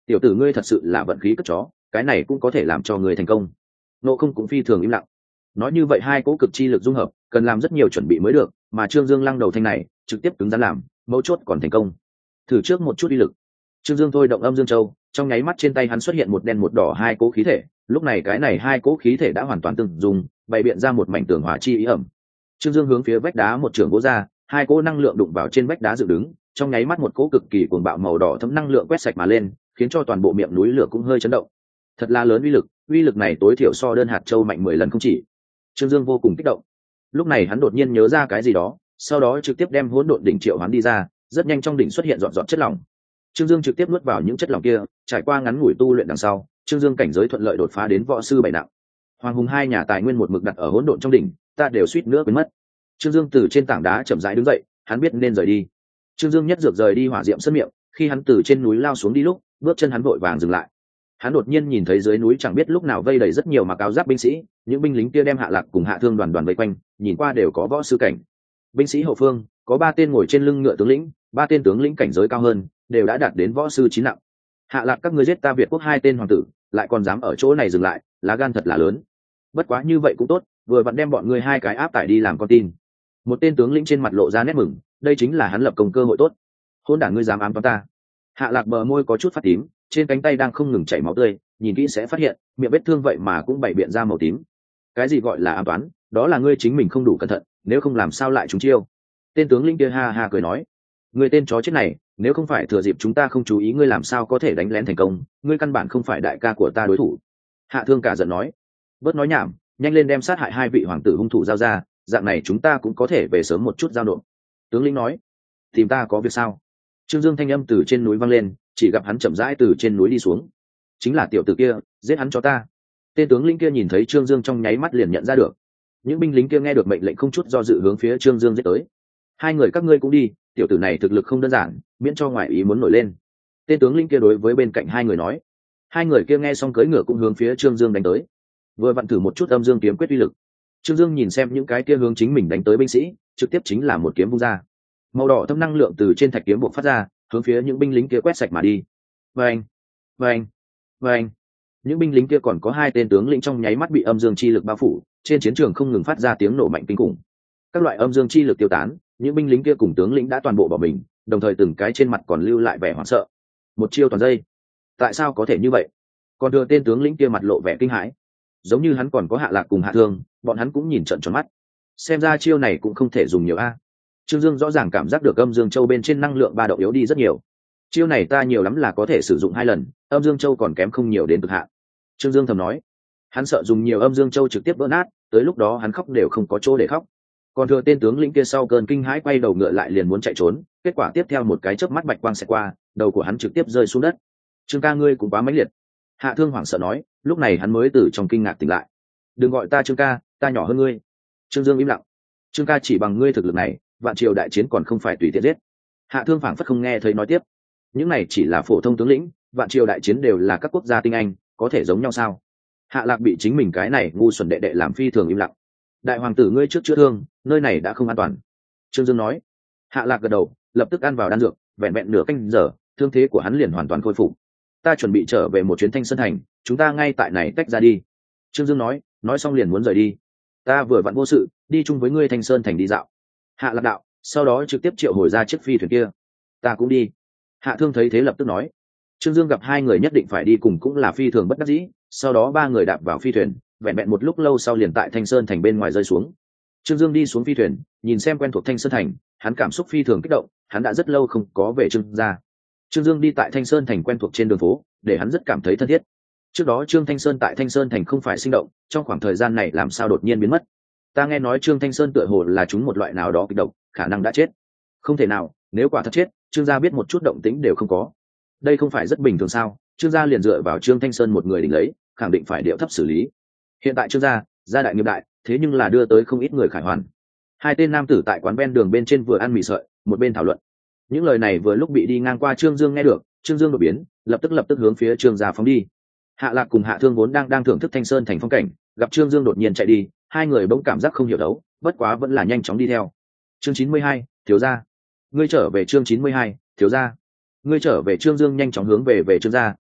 tiểu tử ngươi thật sự là vận khí cất chó, cái này cũng có thể làm cho ngươi thành công. Nộ không cũng phi thường im lặng. Nói như vậy hai cỗ cực chi lực dung hợp cần làm rất nhiều chuẩn bị mới được, mà Trương Dương lăng đầu thanh này trực tiếp cứng rắn làm, mấu chốt còn thành công. Thử trước một chút uy lực. Trương Dương thôi động âm dương châu, trong nháy mắt trên tay hắn xuất hiện một đen một đỏ hai cỗ khí thể. Lúc này cái này hai cỗ khí thể đã hoàn toàn tương dùng, bày biện ra một mảnh tường hỏa chi ý ẩm. Trương Dương hướng phía vách đá một trường vỗ ra, hai cỗ năng lượng đụng vào trên vách đá dựng đứng, trong nháy mắt một cỗ cực kỳ cuồng bạo màu đỏ thấm năng lượng quét sạch mà lên, khiến cho toàn bộ miệng núi lửa cũng hơi chấn động. Thật là lớn uy lực này tối thiểu so đơn hạt châu mạnh 10 lần không chỉ. Trương Dương vô cùng kích động. Lúc này hắn đột nhiên nhớ ra cái gì đó, sau đó trực tiếp đem hỗn độn đỉnh triệu hoán đi ra, rất nhanh trong đỉnh xuất hiện dọn chất lỏng. Trương Dương trực tiếp nuốt vào những chất lỏng kia, trải qua ngắn ngủi tu luyện đằng sau, Trương Dương cảnh giới thuận lợi đột phá đến võ sư 7 nặng. Hoàng Hùng hai nhà tài nguyên một mực đặt ở hỗn độn trong đỉnh, ta đều suýt nữa quên mất. Trương Dương từ trên tảng đá chậm rãi đứng dậy, hắn biết nên rời đi. Trương Dương nhất dược rời đi hỏa diệm sân miệng, khi hắn từ trên núi lao xuống đi lúc, bước chân hắn vội vàng dừng lại. Hắn đột nhiên nhìn thấy dưới núi chẳng biết lúc nào vây đầy rất nhiều mặc áo giáp binh sĩ, những binh lính kia đem Hạ Lạc cùng Hạ Thương đoàn vây quanh, nhìn qua đều có võ sư cảnh. Binh sĩ hậu phương có 3 tên ngồi trên lưng ngựa tướng lĩnh, 3 tên tướng lĩnh cảnh giới cao hơn, đều đã đạt đến võ sư 9 nặng. Hạ Lạc, các ngươi giết ta Việt quốc 2 tên hoàng tử, lại còn dám ở chỗ này dừng lại, lá gan thật là lớn. Bất quá như vậy cũng tốt, vừa vặn đem bọn ngươi 2 cái áp tải đi làm con tin. Một tên tướng lĩnh trên mặt lộ ra nét mừng, đây chính là hắn lập công cơ hội tốt. Hôn đản, ngươi dám ám toán ta? Hạ Lạc bờ môi có chút phát tím, trên cánh tay đang không ngừng chảy máu tươi, nhìn kỹ sẽ phát hiện miệng vết thương vậy mà cũng bày biện ra màu tím. Cái gì gọi là ám toán? Đó là ngươi chính mình không đủ cẩn thận, nếu không làm sao lại trúng chiêu. Tên tướng lĩnh kia ha ha cười nói, ngươi tên chó chết này, nếu không phải thừa dịp chúng ta không chú ý ngươi làm sao có thể đánh lén thành công, ngươi căn bản không phải đại ca của ta đối thủ. Hạ Thương cả giận nói, bớt nói nhảm, nhanh lên đem sát hại 2 vị hoàng tử hung thủ giao ra, dạng này chúng ta cũng có thể về sớm một chút giao nộp. Tướng lĩnh nói, tìm ta có việc sao? Trương Dương thanh âm từ trên núi vang lên, chỉ gặp hắn chậm rãi từ trên núi đi xuống. Chính là tiểu tử kia, giết hắn cho ta. Tên tướng lĩnh kia nhìn thấy Trương Dương trong nháy mắt liền nhận ra được. Những binh lính kia nghe được mệnh lệnh không chút do dự hướng phía Trương Dương giết tới. 2 người các ngươi cũng đi, tiểu tử này thực lực không đơn giản, miễn cho ngoại ý muốn nổi lên. Tên tướng lĩnh kia đối với bên cạnh 2 người nói. 2 người kia nghe xong cưỡi ngựa cũng hướng phía Trương Dương đánh tới. Vừa vặn thử một chút âm dương kiếm quyết uy lực. Trương Dương nhìn xem những cái kia hướng chính mình đánh tới binh sĩ, trực tiếp chính là một kiếm vung ra. Màu đỏ thâm năng lượng từ trên thạch kiếm bộc phát ra, hướng phía những binh lính kia quét sạch mà đi. Vâng, vâng, vâng. Những binh lính kia còn có 2 tên tướng lĩnh trong nháy mắt bị âm dương chi lực bao phủ, trên chiến trường không ngừng phát ra tiếng nổ mạnh kinh khủng. Các loại âm dương chi lực tiêu tán, những binh lính kia cùng tướng lĩnh đã toàn bộ bỏ mình, đồng thời từng cái trên mặt còn lưu lại vẻ hoảng sợ. Một chiêu toàn dây. Tại sao có thể như vậy? Còn đưa tên tướng lĩnh kia mặt lộ vẻ kinh hãi. Giống như hắn còn có Hạ Lạc cùng Hạ Thương, bọn hắn cũng nhìn trợn tròn mắt. Xem ra chiêu này cũng không thể dùng nhiều a. Trương Dương rõ ràng cảm giác được âm dương châu bên trên năng lượng ba động yếu đi rất nhiều. Chiêu này ta nhiều lắm là có thể sử dụng 2 lần, âm dương châu còn kém không nhiều đến cực hạn. Trương Dương thầm nói, hắn sợ dùng nhiều âm dương châu trực tiếp vỡ nát, tới lúc đó hắn khóc đều không có chỗ để khóc. Còn thừa tên tướng lĩnh kia sau cơn kinh hãi quay đầu ngựa lại liền muốn chạy trốn, kết quả tiếp theo một cái chớp mắt bạch quang xẹt qua, đầu của hắn trực tiếp rơi xuống đất. Trương ca, ngươi cũng quá mãnh liệt. Hạ Thương hoảng sợ nói, lúc này hắn mới từ trong kinh ngạc tỉnh lại. Đừng gọi ta Trương ca, ta nhỏ hơn ngươi. Trương Dương im lặng. Trương ca, chỉ bằng ngươi thực lực này, vạn triều đại chiến còn không phải tùy tiện giết. Hạ Thương phảng phất không nghe thấy nói tiếp, những này chỉ là phổ thông tướng lĩnh, vạn triều đại chiến đều là các quốc gia tinh anh, có thể giống nhau sao? Hạ Lạc bị chính mình cái này ngu xuẩn đệ đệ làm phi thường im lặng. Đại hoàng tử, ngươi trước chữa thương, nơi này đã không an toàn. Trương Dương nói. Hạ Lạc gật đầu, lập tức ăn vào đan dược, vẹn vẹn nửa canh giờ, thương thế của hắn liền hoàn toàn khôi phục. Ta chuẩn bị trở về một chuyến Thanh Sơn thành, chúng ta ngay tại này tách ra đi. Trương Dương nói xong liền muốn rời đi. Ta vừa vặn vô sự, đi chung với ngươi Thanh Sơn thành đi dạo. Hạ Lạc đạo, sau đó trực tiếp triệu hồi ra chiếc phi thuyền kia. Ta cũng đi. Hạ Thương thấy thế lập tức nói. Trương Dương gặp 2 người nhất định phải đi cùng cũng là phi thường bất đắc dĩ, sau đó 3 người đạp vào phi thuyền, vẹn vẹn một lúc lâu sau liền tại Thanh Sơn thành bên ngoài rơi xuống. Trương Dương đi xuống phi thuyền, nhìn xem quen thuộc Thanh Sơn thành, hắn cảm xúc phi thường kích động, hắn đã rất lâu không có về Trương gia. Trương Dương đi tại Thanh Sơn thành quen thuộc trên đường phố, để hắn rất cảm thấy thân thiết. Trước đó Trương Thanh Sơn tại Thanh Sơn thành không phải sinh động, trong khoảng thời gian này làm sao đột nhiên biến mất? Ta nghe nói Trương Thanh Sơn tựa hồ là trúng một loại nào đó kịch độc, khả năng đã chết. Không thể nào, nếu quả thật chết, Trương gia biết một chút động tĩnh đều không có. Đây không phải rất bình thường sao? Trương gia liền dựa vào Trương Thanh Sơn một người đỉnh lấy, khẳng định phải điệu thấp xử lý. Hiện tại Trương gia đại nghiệp đại, thế nhưng là đưa tới không ít người khải hoàn. 2 tên nam tử tại quán ven đường bên trên vừa ăn mì sợi, một bên thảo luận. Những lời này vừa lúc bị đi ngang qua Trương Dương nghe được, Trương Dương đột biến, lập tức hướng phía Trương gia phóng đi. Hạ Lạc cùng Hạ Thương vốn đang thưởng thức Thanh Sơn thành phong cảnh, gặp Trương Dương đột nhiên chạy đi, 2 người bỗng cảm giác không hiểu đấu, bất quá vẫn là nhanh chóng đi theo. Chương 92, thiếu gia. Ngươi trở về. Chương 92, thiếu gia. Ngươi trở về. Trương Dương nhanh chóng hướng về Trương gia,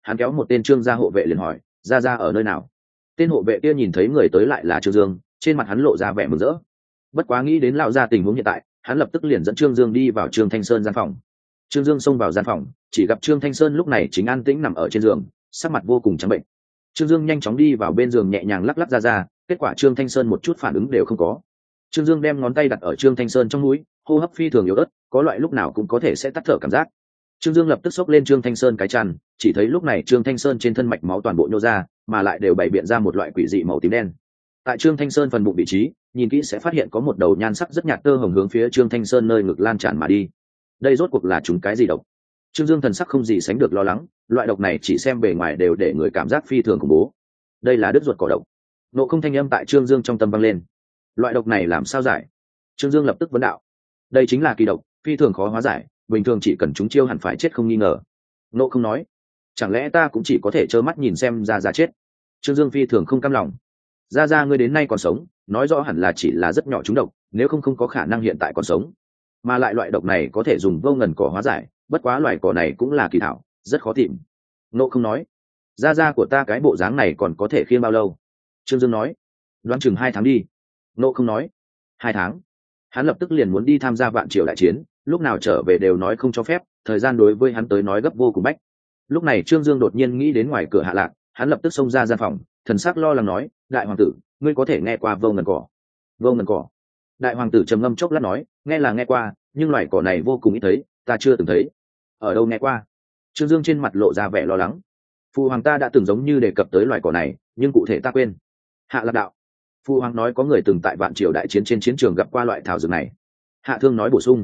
hắn kéo một tên trương gia hộ vệ liền hỏi, ra ở nơi nào? Tên hộ vệ kia nhìn thấy người tới lại là Trương Dương, trên mặt hắn lộ ra vẻ mừng rỡ. Bất quá nghĩ đến lão gia tình huống hiện tại, hắn lập tức liền dẫn Trương Dương đi vào Trương Thanh Sơn gian phòng. Trương Dương xông vào gian phòng, chỉ gặp Trương Thanh Sơn lúc này chính an tĩnh nằm ở trên giường, sắc mặt vô cùng trắng bệnh. Trương Dương nhanh chóng đi vào bên giường nhẹ nhàng lắc lắc ra, kết quả Trương Thanh Sơn một chút phản ứng đều không có. Trương Dương đem ngón tay đặt ở Trương Thanh Sơn trong mũi, hô hấp phi thường yếu ớt, có loại lúc nào cũng có thể sẽ tắt thở cảm giác. Trương Dương lập tức xốc lên Trương Thanh Sơn cái chăn, chỉ thấy lúc này Trương Thanh Sơn trên thân mạch máu toàn bộ nhô ra, mà lại đều bày biện ra một loại quỷ dị màu tím đen. Tại Trương Thanh Sơn phần bụng vị trí, nhìn kỹ sẽ phát hiện có một đầu nhan sắc rất nhạt tơ hồng hướng phía Trương Thanh Sơn nơi ngực lan tràn mà đi. Đây rốt cuộc là chúng cái gì độc? Trương Dương thần sắc không gì sánh được lo lắng, loại độc này chỉ xem bề ngoài đều để người cảm giác phi thường khủng bố. Đây là đứt ruột cỏ độc. Nộ không thanh âm tại Trương Dương trong tâm vang lên. Loại độc này làm sao giải? Trương Dương lập tức vấn đạo. Đây chính là kỳ độc, phi thường khó hóa giải, bình thường chỉ cần chúng chiêu hẳn phải chết không nghi ngờ. Nộ không nói, chẳng lẽ ta cũng chỉ có thể trơ mắt nhìn xem ra chết? Trương Dương phi thường không cam lòng. Ra ngươi đến nay còn sống, nói rõ hẳn là chỉ là rất nhỏ trúng độc, nếu không có khả năng hiện tại còn sống. Mà lại loại độc này có thể dùng vô ngần cỏ hóa giải, bất quá loại cỏ này cũng là kỳ thảo, rất khó tìm. Nộ không nói, ra của ta cái bộ dáng này còn có thể khiêng bao lâu? Trương Dương nói, đoán chừng 2 tháng đi. Nộ không nói, 2 tháng? Hắn lập tức liền muốn đi tham gia vạn triều đại chiến, lúc nào trở về đều nói không cho phép, thời gian đối với hắn tới nói gấp vô cùng bách. Lúc này Trương Dương đột nhiên nghĩ đến ngoài cửa Hạ Lạc, hắn lập tức xông ra gian phòng, thần sắc lo lắng nói, đại hoàng tử, ngươi có thể nghe qua vô ngần cỏ? Vô ngần cỏ? Đại hoàng tử trầm ngâm chốc lát nói, nghe là nghe qua, nhưng loài cỏ này vô cùng ít thấy, ta chưa từng thấy. Ở đâu nghe qua? Trương Dương trên mặt lộ ra vẻ lo lắng. Phụ hoàng ta đã từng giống như đề cập tới loài cỏ này, nhưng cụ thể ta quên. Hạ Lạc đạo, phụ hoàng nói có người từng tại vạn triều đại chiến trên chiến trường gặp qua loại thảo dược này. Hạ Thương nói bổ sung,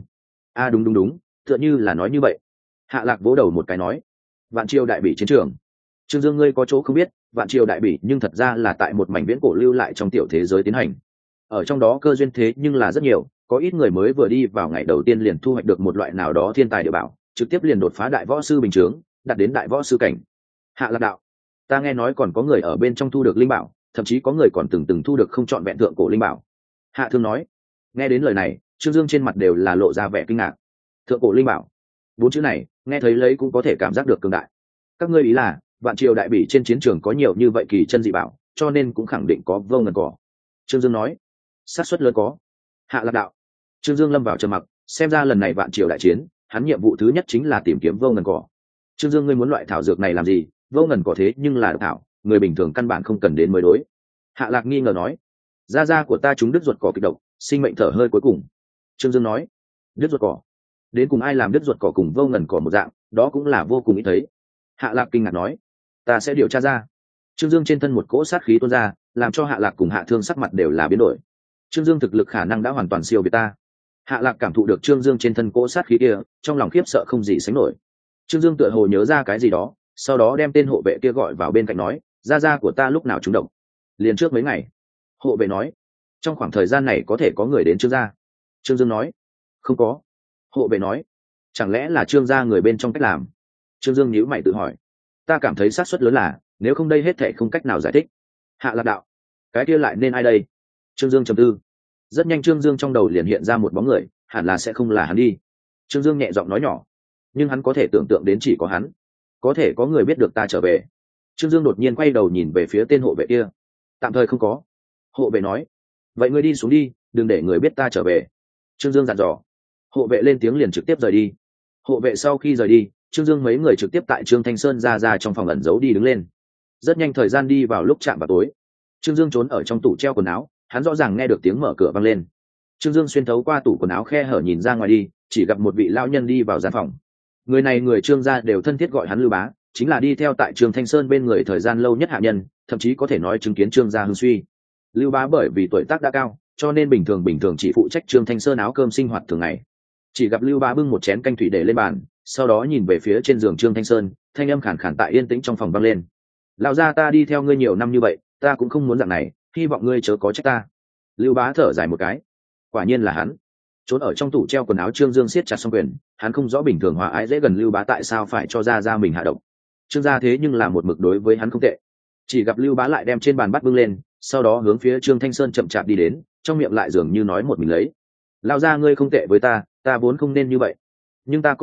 đúng, tựa như là nói như vậy. Hạ Lạc vỗ đầu một cái nói, vạn triều đại bỉ chiến trường. Trương Dương ngươi có chỗ không biết, vạn triều đại bỉ nhưng thật ra là tại một mảnh viễn cổ lưu lại trong tiểu thế giới tiến hành. Ở trong đó cơ duyên thế nhưng là rất nhiều, có ít người mới vừa đi vào ngày đầu tiên liền thu hoạch được một loại nào đó thiên tài địa bảo, trực tiếp liền đột phá đại võ sư bình chướng, đạt đến đại võ sư cảnh. Hạ Lạc đạo, ta nghe nói còn có người ở bên trong thu được linh bảo, thậm chí có người còn từng thu được không trọn vẹn thượng cổ linh bảo. Hạ Thương nói, nghe đến lời này, Trương Dương trên mặt đều là lộ ra vẻ kinh ngạc. Thượng cổ linh bảo, 4 chữ này nghe thấy lấy cũng có thể cảm giác được cường đại. Các ngươi ý là vạn triều đại bỉ trên chiến trường có nhiều như vậy kỳ chân dị bảo, cho nên cũng khẳng định có vô ngần cỏ. Trương Dương nói, xác suất lớn có. Hạ Lạc đạo, Trương Dương lâm vào trầm mặc, xem ra lần này vạn triều đại chiến, hắn nhiệm vụ thứ nhất chính là tìm kiếm vô ngần cỏ. Trương Dương ngươi muốn loại thảo dược này làm gì? Vô ngần cỏ thế nhưng là độc thảo, người bình thường căn bản không cần đến mới đối. Hạ Lạc nghi ngờ nói, da của ta trúng đứt ruột cỏ kịch độc, sinh mệnh thở hơi cuối cùng. Trương Dương nói, đứt ruột cỏ? Đến cùng ai làm đứt ruột cỏ cùng vô ngần cỏ một dạng, đó cũng là vô cùng ít thấy. Hạ Lạc kinh ngạc nói, ta sẽ điều tra ra. Trương Dương trên thân một cỗ sát khí tuôn ra, làm cho Hạ Lạc cùng Hạ Thương sắc mặt đều là biến đổi. Trương Dương thực lực khả năng đã hoàn toàn siêu việt ta. Hạ Lạc cảm thụ được Trương Dương trên thân cỗ sát khí kia, trong lòng khiếp sợ không gì sánh nổi. Trương Dương tựa hồ nhớ ra cái gì đó, sau đó đem tên hộ vệ kia gọi vào bên cạnh nói, da của ta lúc nào trúng độc? Liền trước mấy ngày. Hộ vệ nói, trong khoảng thời gian này có thể có người đến Trương gia. Trương Dương nói, không có. Hộ vệ nói, chẳng lẽ là Trương gia người bên trong cách làm? Trương Dương nhíu mày tự hỏi, ta cảm thấy xác suất lớn là, nếu không đây hết thảy không cách nào giải thích. Hạ Lạc đạo, cái kia lại nên ai đây? Trương Dương trầm tư. Rất nhanh Trương Dương trong đầu liền hiện ra một bóng người, hẳn là sẽ không là hắn đi. Trương Dương nhẹ giọng nói nhỏ, nhưng hắn có thể tưởng tượng đến chỉ có hắn. Có thể có người biết được ta trở về. Trương Dương đột nhiên quay đầu nhìn về phía tên hộ vệ kia. Tạm thời không có. Hộ vệ nói, vậy ngươi đi xuống đi, đừng để người biết ta trở về. Trương Dương dặn dò. Hộ vệ lên tiếng liền trực tiếp rời đi. Hộ vệ sau khi rời đi, Trương Dương mấy người trực tiếp tại Trương Thanh Sơn ra trong phòng ẩn giấu đi đứng lên. Rất nhanh thời gian đi vào lúc chạm vào tối. Trương Dương trốn ở trong tủ treo quần áo, hắn rõ ràng nghe được tiếng mở cửa vang lên. Trương Dương xuyên thấu qua tủ quần áo khe hở nhìn ra ngoài đi, chỉ gặp một vị lão nhân đi vào gian phòng. Người này người Trương gia đều thân thiết gọi hắn Lưu Bá, chính là đi theo tại Trương Thanh Sơn bên người thời gian lâu nhất hạ nhân, thậm chí có thể nói chứng kiến Trương gia hưng suy. Lưu Bá bởi vì tuổi tác đã cao, cho nên bình thường chỉ phụ trách Trương Thanh Sơn áo cơm sinh hoạt thường ngày. Chỉ gặp Lưu Bá bưng một chén canh thủy để lên bàn, sau đó nhìn về phía trên giường Trương Thanh Sơn, thanh âm khàn khàn tại yên tĩnh trong phòng vang lên. Lão gia ta đi theo ngươi nhiều năm như vậy, ta cũng không muốn dạng này, hy vọng ngươi chớ có trách ta. Lưu Bá thở dài một cái, quả nhiên là hắn. Trốn ở trong tủ treo quần áo Trương Dương siết chặt song quyền, hắn không rõ bình thường hòa ái dễ gần Lưu Bá tại sao phải cho ra mình hạ độc. Trương gia thế nhưng là một mực đối với hắn không tệ. Chỉ gặp Lưu Bá lại đem trên bàn bát bưng lên, sau đó hướng phía Trương Thanh Sơn chậm chạp đi đến, trong miệng lại dường như nói một mình lấy. Lão gia ngươi không tệ với ta, ta vốn không nên như vậy, nhưng ta con độc nhất,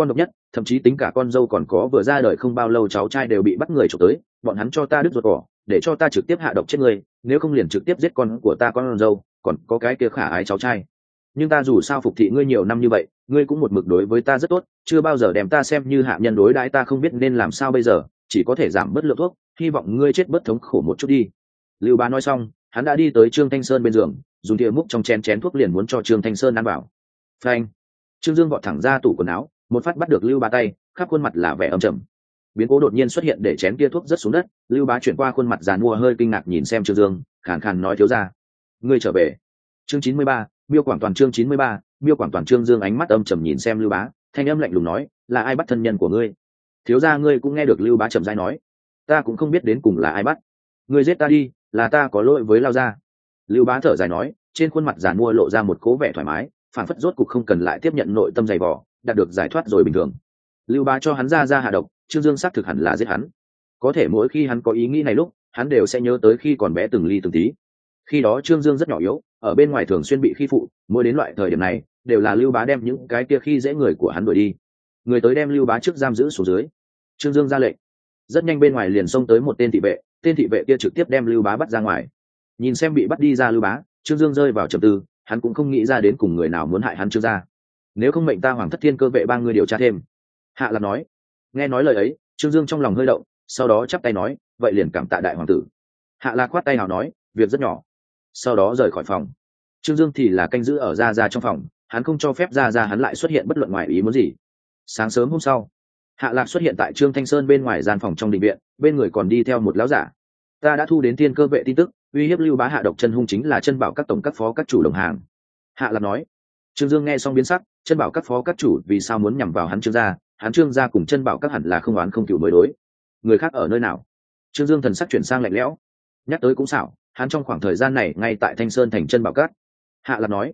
thậm chí tính cả con dâu còn có vừa ra đời không bao lâu cháu trai đều bị bắt người trộm tới, bọn hắn cho ta đứt ruột cỏ để cho ta trực tiếp hạ độc chết ngươi, nếu không liền trực tiếp giết con của ta con dâu còn có cái kia khả ái cháu trai. Nhưng ta dù sao phục thị ngươi nhiều năm như vậy, ngươi cũng một mực đối với ta rất tốt, chưa bao giờ đem ta xem như hạ nhân đối đãi, ta không biết nên làm sao bây giờ, chỉ có thể giảm bớt lượng thuốc, hy vọng ngươi chết bớt thống khổ một chút đi. Lưu Bá nói xong, hắn đã đi tới Trương Thanh Sơn bên giường, dùng thìa múc trong chén thuốc liền muốn cho Trương Thanh Sơn ăn vào. Phanh! Trương Dương vọt thẳng ra tủ quần áo, một phát bắt được Lưu Bá tay, khắp khuôn mặt là vẻ âm trầm. Biến cố đột nhiên xuất hiện để chén kia thuốc rớt xuống đất, Lưu Bá chuyển qua khuôn mặt già nua hơi kinh ngạc nhìn xem Trương Dương, khàn khàn nói thiếu gia, ngươi trở về. Chương 93, Miêu Quảng Toàn. Chương 93, Miêu Quảng Toàn. Trương Dương ánh mắt âm trầm nhìn xem Lưu Bá, thanh âm lạnh lùng nói, là ai bắt thân nhân của ngươi? Thiếu gia ngươi cũng nghe được Lưu Bá trầm rãi nói, ta cũng không biết đến cùng là ai bắt. Ngươi giết ta đi, là ta có lỗi với Lao gia. Lưu Bá thở dài nói, trên khuôn mặt già nua lộ ra một cố vẻ thoải mái, phản phất rốt cục không cần lại tiếp nhận nội tâm dày vò, đạt được giải thoát rồi bình thường. Lưu Bá cho hắn ra hạ độc, Trương Dương xác thực hẳn là giết hắn. Có thể mỗi khi hắn có ý nghĩ này lúc, hắn đều sẽ nhớ tới khi còn bé từng ly từng tí. Khi đó Trương Dương rất nhỏ yếu, ở bên ngoài thường xuyên bị khi phụ, mỗi đến loại thời điểm này, đều là Lưu Bá đem những cái kia khi dễ người của hắn đuổi đi. Người tới đem Lưu Bá trước giam giữ xuống dưới. Trương Dương ra lệnh. Rất nhanh bên ngoài liền xông tới một tên thị vệ, tên thị vệ kia trực tiếp đem Lưu Bá bắt ra ngoài. Nhìn xem bị bắt đi ra Lưu Bá, Trương Dương rơi vào trầm tư, hắn cũng không nghĩ ra đến cùng người nào muốn hại hắn Trương gia. Nếu không mệnh ta Hoàng Thất Thiên Cơ vệ ba người điều tra thêm. Hạ Lạc nói. Nghe nói lời ấy, Trương Dương trong lòng hơi động, sau đó chắp tay nói, vậy liền cảm tạ đại hoàng tử. Hạ Lạc khoát tay nào nói, việc rất nhỏ. Sau đó rời khỏi phòng. Trương Dương thì là canh giữ ở ra trong phòng, hắn không cho phép ra hắn lại xuất hiện bất luận ngoài ý muốn gì. Sáng sớm hôm sau, Hạ Lạc xuất hiện tại Trương Thanh Sơn bên ngoài gian phòng trong đình viện, bên người còn đi theo một lão giả. Ta đã thu đến Thiên Cơ vệ tin tức, uy hiếp Lưu Bá hạ độc chân hung chính là Chân Bảo các tổng các phó các chủ đồng hàng. Hạ Lạc nói. Trương Dương nghe xong biến sắc, Chân Bảo các phó các chủ vì sao muốn nhằm vào hắn Trương gia? Hắn Trương gia cùng Chân Bảo các hẳn là không oán không cừu mới đối. Người khác ở nơi nào? Trương Dương thần sắc chuyển sang lạnh lẽo. Nhắc tới cũng xảo, hắn trong khoảng thời gian này ngay tại Thanh Sơn thành Chân Bảo các. Hạ Lạc nói.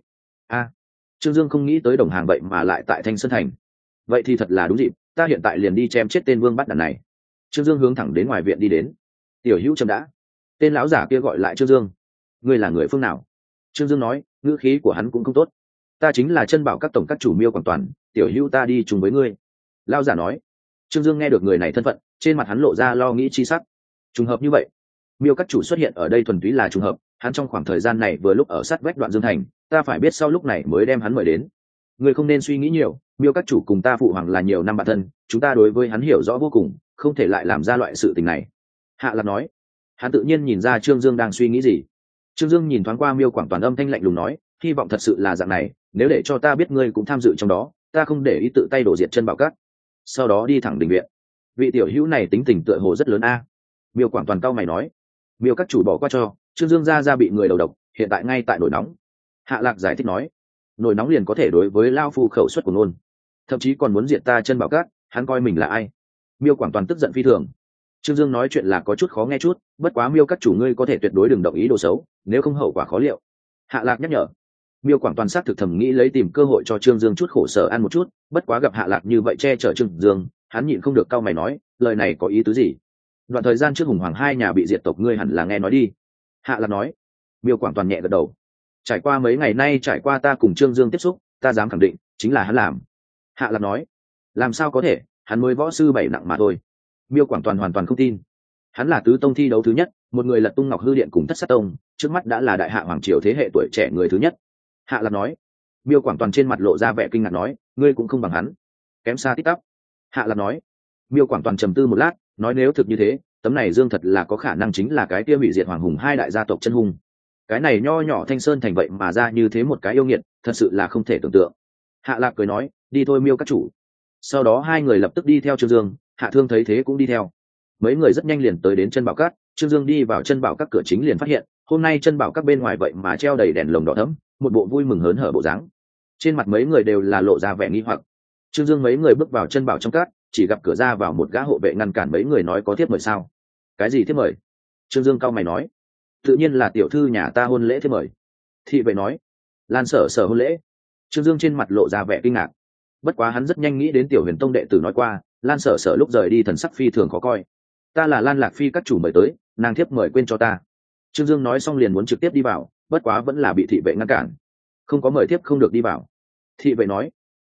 Trương Dương không nghĩ tới đồng hàng vậy mà lại tại Thanh Sơn thành. Vậy thì thật là đúng dịp, ta hiện tại liền đi chém chết tên vương bắt đàn này. Trương Dương hướng thẳng đến ngoài viện đi đến. Tiểu Hữu chậm đã. Tên lão giả kia gọi lại Trương Dương. Ngươi là người phương nào? Trương Dương nói, ngữ khí của hắn cũng không tốt. Ta chính là Chân Bảo các tổng các chủ Miêu Quảng Toàn, Tiểu Hữu ta đi chung với ngươi. Lão giả nói. Trương Dương nghe được người này thân phận, trên mặt hắn lộ ra lo nghĩ chi sắc. Trùng hợp như vậy, Miêu các chủ xuất hiện ở đây thuần túy là trùng hợp, hắn trong khoảng thời gian này vừa lúc ở sát vách Đoạn Dương thành, ta phải biết sau lúc này mới đem hắn mời đến. Ngươi không nên suy nghĩ nhiều, Miêu các chủ cùng ta phụ hoàng là nhiều năm bạn thân, chúng ta đối với hắn hiểu rõ vô cùng, không thể lại làm ra loại sự tình này. Hạ Lạc nói. Hắn tự nhiên nhìn ra Trương Dương đang suy nghĩ gì. Trương Dương nhìn thoáng qua Miêu Quảng Toàn, âm thanh lạnh lùng nói, hy vọng thật sự là dạng này, nếu để cho ta biết ngươi cũng tham dự trong đó, ta không để ý tự tay đổ diệt Chân Bảo các. Sau đó đi thẳng đình viện. Vị tiểu hữu này tính tình tựa hồ rất lớn a. Miêu Quảng Toàn cau mày nói. Miêu các chủ bỏ qua cho, Trương Dương ra bị người đầu độc, hiện tại ngay tại nổi nóng. Hạ Lạc giải thích nói. Nổi nóng liền có thể đối với lao phu khẩu suất của nôn, thậm chí còn muốn diệt ta Chân Bảo các, hắn coi mình là ai? Miêu Quảng Toàn tức giận phi thường. Trương Dương nói chuyện là có chút khó nghe chút, bất quá Miêu các chủ ngươi có thể tuyệt đối đừng động ý đồ xấu, nếu không hậu quả khó liệu. Hạ Lạc nhắc nhở. Miêu Quảng Toàn xác thực thầm nghĩ lấy tìm cơ hội cho Trương Dương chút khổ sở ăn một chút, bất quá gặp Hạ Lạc như vậy che chở Trương Dương, hắn nhịn không được cau mày nói, lời này có ý tứ gì? Đoạn thời gian trước Hùng Hoàng hai nhà bị diệt tộc ngươi hẳn là nghe nói đi. Hạ Lạc nói. Miêu Quảng Toàn nhẹ gật đầu. Trải qua mấy ngày nay trải qua ta cùng Trương Dương tiếp xúc, ta dám khẳng định chính là hắn làm. Hạ Lạc nói. Làm sao có thể, hắn mới võ sư 7 nặng mà thôi. Miêu Quảng Toàn hoàn toàn không tin. Hắn là tứ tông thi đấu thứ nhất, một người lật tung Ngọc Hư Điện cùng Thất Sát tông, trước mắt đã là đại hạ hoàng triều thế hệ tuổi trẻ người thứ nhất. Hạ Lạc nói. Miêu Quảng Toàn trên mặt lộ ra vẻ kinh ngạc nói, ngươi cũng không bằng hắn. Kém xa tít tắp. Hạ Lạc nói. Miêu Quảng Toàn trầm tư một lát, nói nếu thực như thế, tấm này Dương thật là có khả năng chính là cái kia hủy diệt Hoàng Hùng hai đại gia tộc chân hung. Cái này nho nhỏ Thanh Sơn thành vậy mà ra như thế một cái yêu nghiệt, thật sự là không thể tưởng tượng. Hạ Lạc cười nói, đi thôi Miêu các chủ. Sau đó hai người lập tức đi theo Trương Dương, Hạ Thương thấy thế cũng đi theo. Mấy người rất nhanh liền tới đến Chân Bảo các. Trương Dương đi vào Chân Bảo các cửa chính liền phát hiện, hôm nay Chân Bảo các bên ngoài vậy mà treo đầy đèn lồng đỏ thẫm, một bộ vui mừng hớn hở bộ dáng. Trên mặt mấy người đều là lộ ra vẻ nghi hoặc. Trương Dương mấy người bước vào Chân Bảo trong các, chỉ gặp cửa ra vào một gã hộ vệ ngăn cản mấy người nói có thiếp mời sao? Cái gì thiếp mời? Trương Dương cau mày nói. Tự nhiên là tiểu thư nhà ta hôn lễ thiếp mời. Thị vệ nói. Lan Sở Sở hôn lễ. Trương Dương trên mặt lộ ra vẻ kinh ngạc. Bất quá hắn rất nhanh nghĩ đến Tiểu Huyền Tông đệ tử nói qua, Lan Sở Sở lúc rời đi thần sắc phi thường khó coi. Ta là Lan Lạc Phi các chủ mời tới, nàng thiếp mời quên cho ta. Trương Dương nói xong liền muốn trực tiếp đi vào, bất quá vẫn là bị thị vệ ngăn cản. Không có mời thiếp không được đi vào. Thị vệ nói.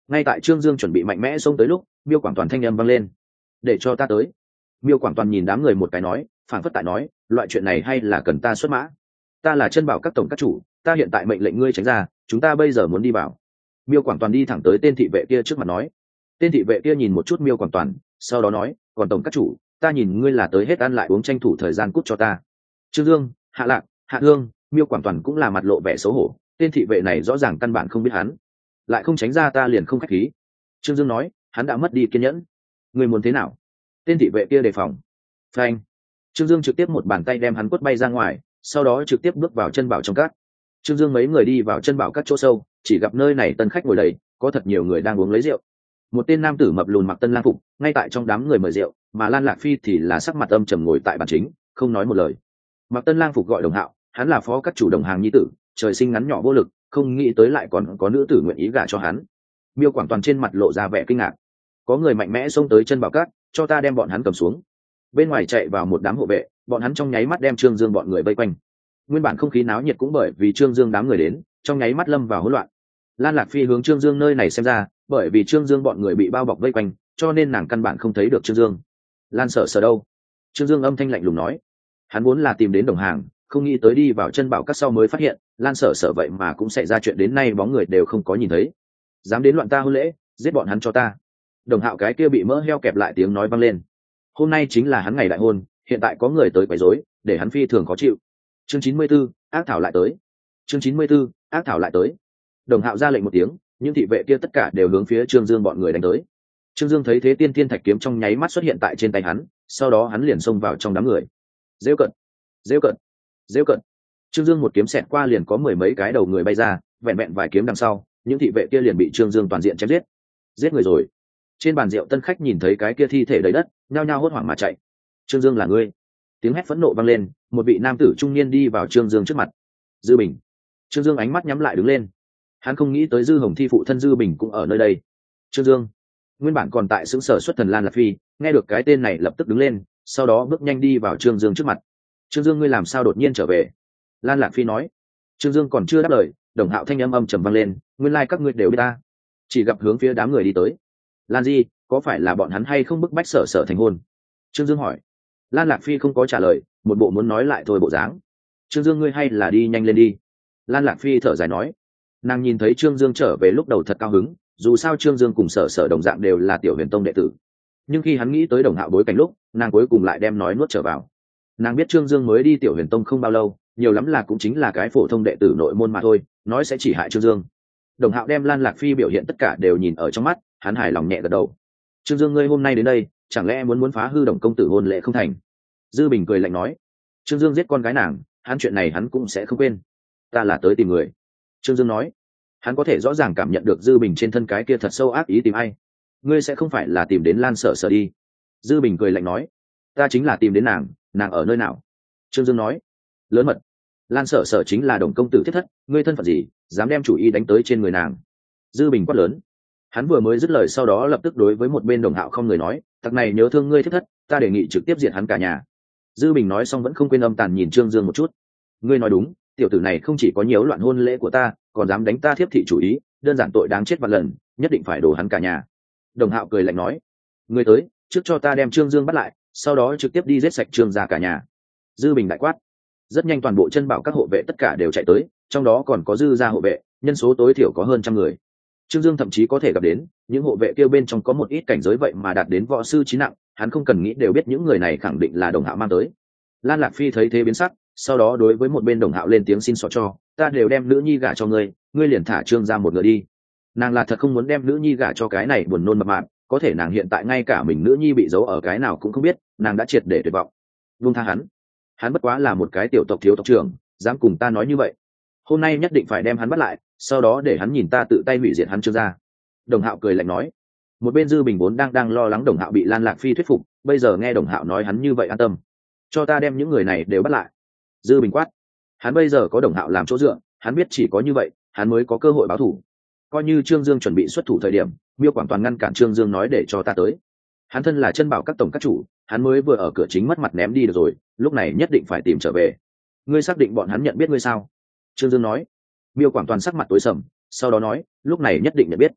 Ngay tại Trương Dương chuẩn bị mạnh mẽ xông tới lúc, Miêu Quảng Toàn thanh âm vang lên: để cho ta tới. Miêu Quảng Toàn nhìn đám người một cái nói, phảng phất tại nói, loại chuyện này hay là cần ta xuất mã. Ta là chân bảo các tổng các chủ, ta hiện tại mệnh lệnh ngươi tránh ra, chúng ta bây giờ muốn đi vào. Miêu Quảng Toàn đi thẳng tới tên thị vệ kia trước mặt nói. Tên thị vệ kia nhìn một chút Miêu Quảng Toàn, sau đó nói, còn tổng các chủ, ta nhìn ngươi là tới hết ăn lại uống, tranh thủ thời gian cút cho ta. Trương Dương, Hạ Lạc, Hạ Thương, Miêu Quảng Toàn cũng là mặt lộ vẻ xấu hổ, tên thị vệ này rõ ràng căn bản không biết hắn, lại không tránh ra ta liền không khách khí. Trương Dương nói, hắn đã mất đi kiên nhẫn. Ngươi muốn thế nào? Tên thị vệ kia đề phòng. Phanh. Trương Dương trực tiếp một bàn tay đem hắn quất bay ra ngoài, sau đó trực tiếp bước vào chân bảo trong các. Trương Dương mấy người đi vào chân bảo các chỗ sâu, chỉ gặp nơi này tân khách ngồi đầy, có thật nhiều người đang uống lấy rượu. Một tên nam tử mập lùn mặc tân lang phục, ngay tại trong đám người mời rượu, mà Lan Lạc Phi thì là sắc mặt âm trầm ngồi tại bàn chính, không nói một lời. Mặc tân lang phục gọi Đồng Hạo, hắn là phó các chủ Đồng Hàng nhi tử, trời sinh ngắn nhỏ vô lực, không nghĩ tới lại còn có nữ tử nguyện ý gả cho hắn. Miêu Quảng Toàn trên mặt lộ ra vẻ kinh ngạc. Có người mạnh mẽ xông tới chân bảo các, cho ta đem bọn hắn cầm xuống. Bên ngoài chạy vào một đám hộ vệ, bọn hắn trong nháy mắt đem Trương Dương bọn người vây quanh. Nguyên bản không khí náo nhiệt cũng bởi vì Trương Dương đám người đến, trong nháy mắt lâm vào hỗn loạn. Lan Lạc Phi hướng Trương Dương nơi này xem ra, bởi vì Trương Dương bọn người bị bao bọc vây quanh, cho nên nàng căn bản không thấy được Trương Dương. Lan Sở Sở đâu? Trương Dương âm thanh lạnh lùng nói. Hắn vốn là tìm đến Đồng Hàng, không nghĩ tới đi vào chân bảo các sau mới phát hiện, Lan Sở Sở vậy mà cũng xảy ra chuyện đến nay bóng người đều không có nhìn thấy. Dám đến loạn ta hôn lễ, giết bọn hắn cho ta. Đồng Hạo cái kia bị mỡ heo kẹp lại tiếng nói vang lên. Hôm nay chính là hắn ngày đại hôn, hiện tại có người tới quấy rối, để hắn phi thường khó chịu. Chương 94, ác thảo lại tới. Chương 94, ác thảo lại tới. Đồng Hạo ra lệnh một tiếng, những thị vệ kia tất cả đều hướng phía Trương Dương bọn người đánh tới. Trương Dương thấy thế, tiên thiên thạch kiếm trong nháy mắt xuất hiện tại trên tay hắn, sau đó hắn liền xông vào trong đám người. Rêu cận, rêu cận, rêu cận. Trương Dương một kiếm xẹt qua liền có mười mấy cái đầu người bay ra, vẹn vẹn vài kiếm đằng sau, những thị vệ kia liền bị Trương Dương toàn diện chém giết. Giết người rồi. Trên bàn rượu tân khách nhìn thấy cái kia thi thể đầy đất, nhao nhao hốt hoảng mà chạy. Trương Dương là ngươi? Tiếng hét phẫn nộ vang lên, một vị nam tử trung niên đi vào Trương Dương trước mặt. Dư Bình. Trương Dương ánh mắt nhắm lại đứng lên. Hắn không nghĩ tới Dư Hồng Thi phụ thân Dư Bình cũng ở nơi đây. Trương Dương. Nguyên bản còn tại xứng sở xuất thần Lan Lạc Phi, nghe được cái tên này lập tức đứng lên, sau đó bước nhanh đi vào Trương Dương trước mặt. Trương Dương, ngươi làm sao đột nhiên trở về? Lan Lạc Phi nói. Trương Dương còn chưa đáp lời, Đồng Hạo thanh âm trầm vang lên, nguyên lai các ngươi đều biết ta. Chỉ gặp hướng phía đám người đi tới. Lan Di, có phải là bọn hắn hay không bức bách Sở Sở thành hôn? Trương Dương hỏi. Lan Lạc Phi không có trả lời, một bộ muốn nói lại thôi bộ dáng. Trương Dương, ngươi hay là đi nhanh lên đi. Lan Lạc Phi thở dài nói. Nàng nhìn thấy Trương Dương trở về lúc đầu thật cao hứng, dù sao Trương Dương cùng Sở Sở đồng dạng đều là Tiểu Huyền Tông đệ tử. Nhưng khi hắn nghĩ tới Đồng Hạo bối cảnh lúc, nàng cuối cùng lại đem nói nuốt trở vào. Nàng biết Trương Dương mới đi Tiểu Huyền Tông không bao lâu, nhiều lắm là cũng chính là cái phổ thông đệ tử nội môn mà thôi, nói sẽ chỉ hại Trương Dương. Đồng Hạo đem Lan Lạc Phi biểu hiện tất cả đều nhìn ở trong mắt, hắn hài lòng nhẹ gật đầu. Trương Dương, ngươi hôm nay đến đây, chẳng lẽ muốn phá hư Đồng công tử hôn lễ không thành? Dư Bình cười lạnh nói. Trương Dương giết con gái nàng, hắn chuyện này hắn cũng sẽ không quên. Ta là tới tìm người. Trương Dương nói. Hắn có thể rõ ràng cảm nhận được Dư Bình trên thân cái kia thật sâu ác ý tìm ai. Ngươi sẽ không phải là tìm đến Lan Sở Sở đi? Dư Bình cười lạnh nói. Ta chính là tìm đến nàng, nàng ở nơi nào? Trương Dương nói. Lớn mật. Lan Sở Sở chính là Đồng công tử thiết thất, ngươi thân phận gì, dám đem chủ ý đánh tới trên người nàng? Dư Bình quát lớn. Hắn vừa mới dứt lời, sau đó lập tức đối với một bên Đồng Hạo không người nói, tặc này nhớ thương ngươi thiết thất, ta đề nghị trực tiếp diệt hắn cả nhà. Dư Bình nói xong vẫn không quên âm tàn nhìn Trương Dương một chút. Ngươi nói đúng, tiểu tử này không chỉ có nhiễu loạn hôn lễ của ta, còn dám đánh ta thiếp thị chủ ý, đơn giản tội đáng chết vạn lần, nhất định phải đổ hắn cả nhà. Đồng Hạo cười lạnh nói. Ngươi tới, trước cho ta đem Trương Dương bắt lại, sau đó trực tiếp đi giết sạch Trương gia cả nhà. Dư Bình đại quát. Rất nhanh toàn bộ chân bảo các hộ vệ tất cả đều chạy tới, trong đó còn có Dư gia hộ vệ, nhân số tối thiểu có hơn 100 người. Trương Dương thậm chí có thể gặp đến những hộ vệ kêu bên trong có một ít cảnh giới vậy mà đạt đến võ sư chí nặng, hắn không cần nghĩ đều biết những người này khẳng định là Đồng Hạo mang tới. Lan Lạc Phi thấy thế biến sắc, sau đó đối với một bên Đồng Hạo lên tiếng xin xỏ cho, ta đều đem nữ nhi gả cho ngươi, ngươi liền thả Trương gia một người đi. Nàng là thật không muốn đem nữ nhi gả cho cái này buồn nôn mập mạp, có thể nàng hiện tại ngay cả mình nữ nhi bị giấu ở cái nào cũng không biết, nàng đã triệt để tuyệt vọng. Buông tha hắn bất quá là một cái tiểu tộc thiếu tộc trưởng, dám cùng ta nói như vậy, hôm nay nhất định phải đem hắn bắt lại, sau đó để hắn nhìn ta tự tay hủy diệt hắn Trương gia. Đồng Hạo cười lạnh nói. Một bên Dư Bình vốn đang lo lắng Đồng Hạo bị Lan Lạc Phi thuyết phục, bây giờ nghe Đồng Hạo nói hắn như vậy an tâm. Cho ta đem những người này đều bắt lại. Dư Bình quát. Hắn bây giờ có Đồng Hạo làm chỗ dựa, hắn biết chỉ có như vậy hắn mới có cơ hội báo thù. Coi như Trương Dương chuẩn bị xuất thủ thời điểm, Miêu Quảng Toàn ngăn cản Trương Dương nói để cho ta tới. Hắn thân là chân bảo các tổng các chủ, hắn mới vừa ở cửa chính mất mặt ném đi được rồi, lúc này nhất định phải tìm trở về. Ngươi xác định bọn hắn nhận biết ngươi sao? Trương Dương nói. Miêu Quảng Toàn sắc mặt tối sầm, sau đó nói, lúc này nhất định nhận biết.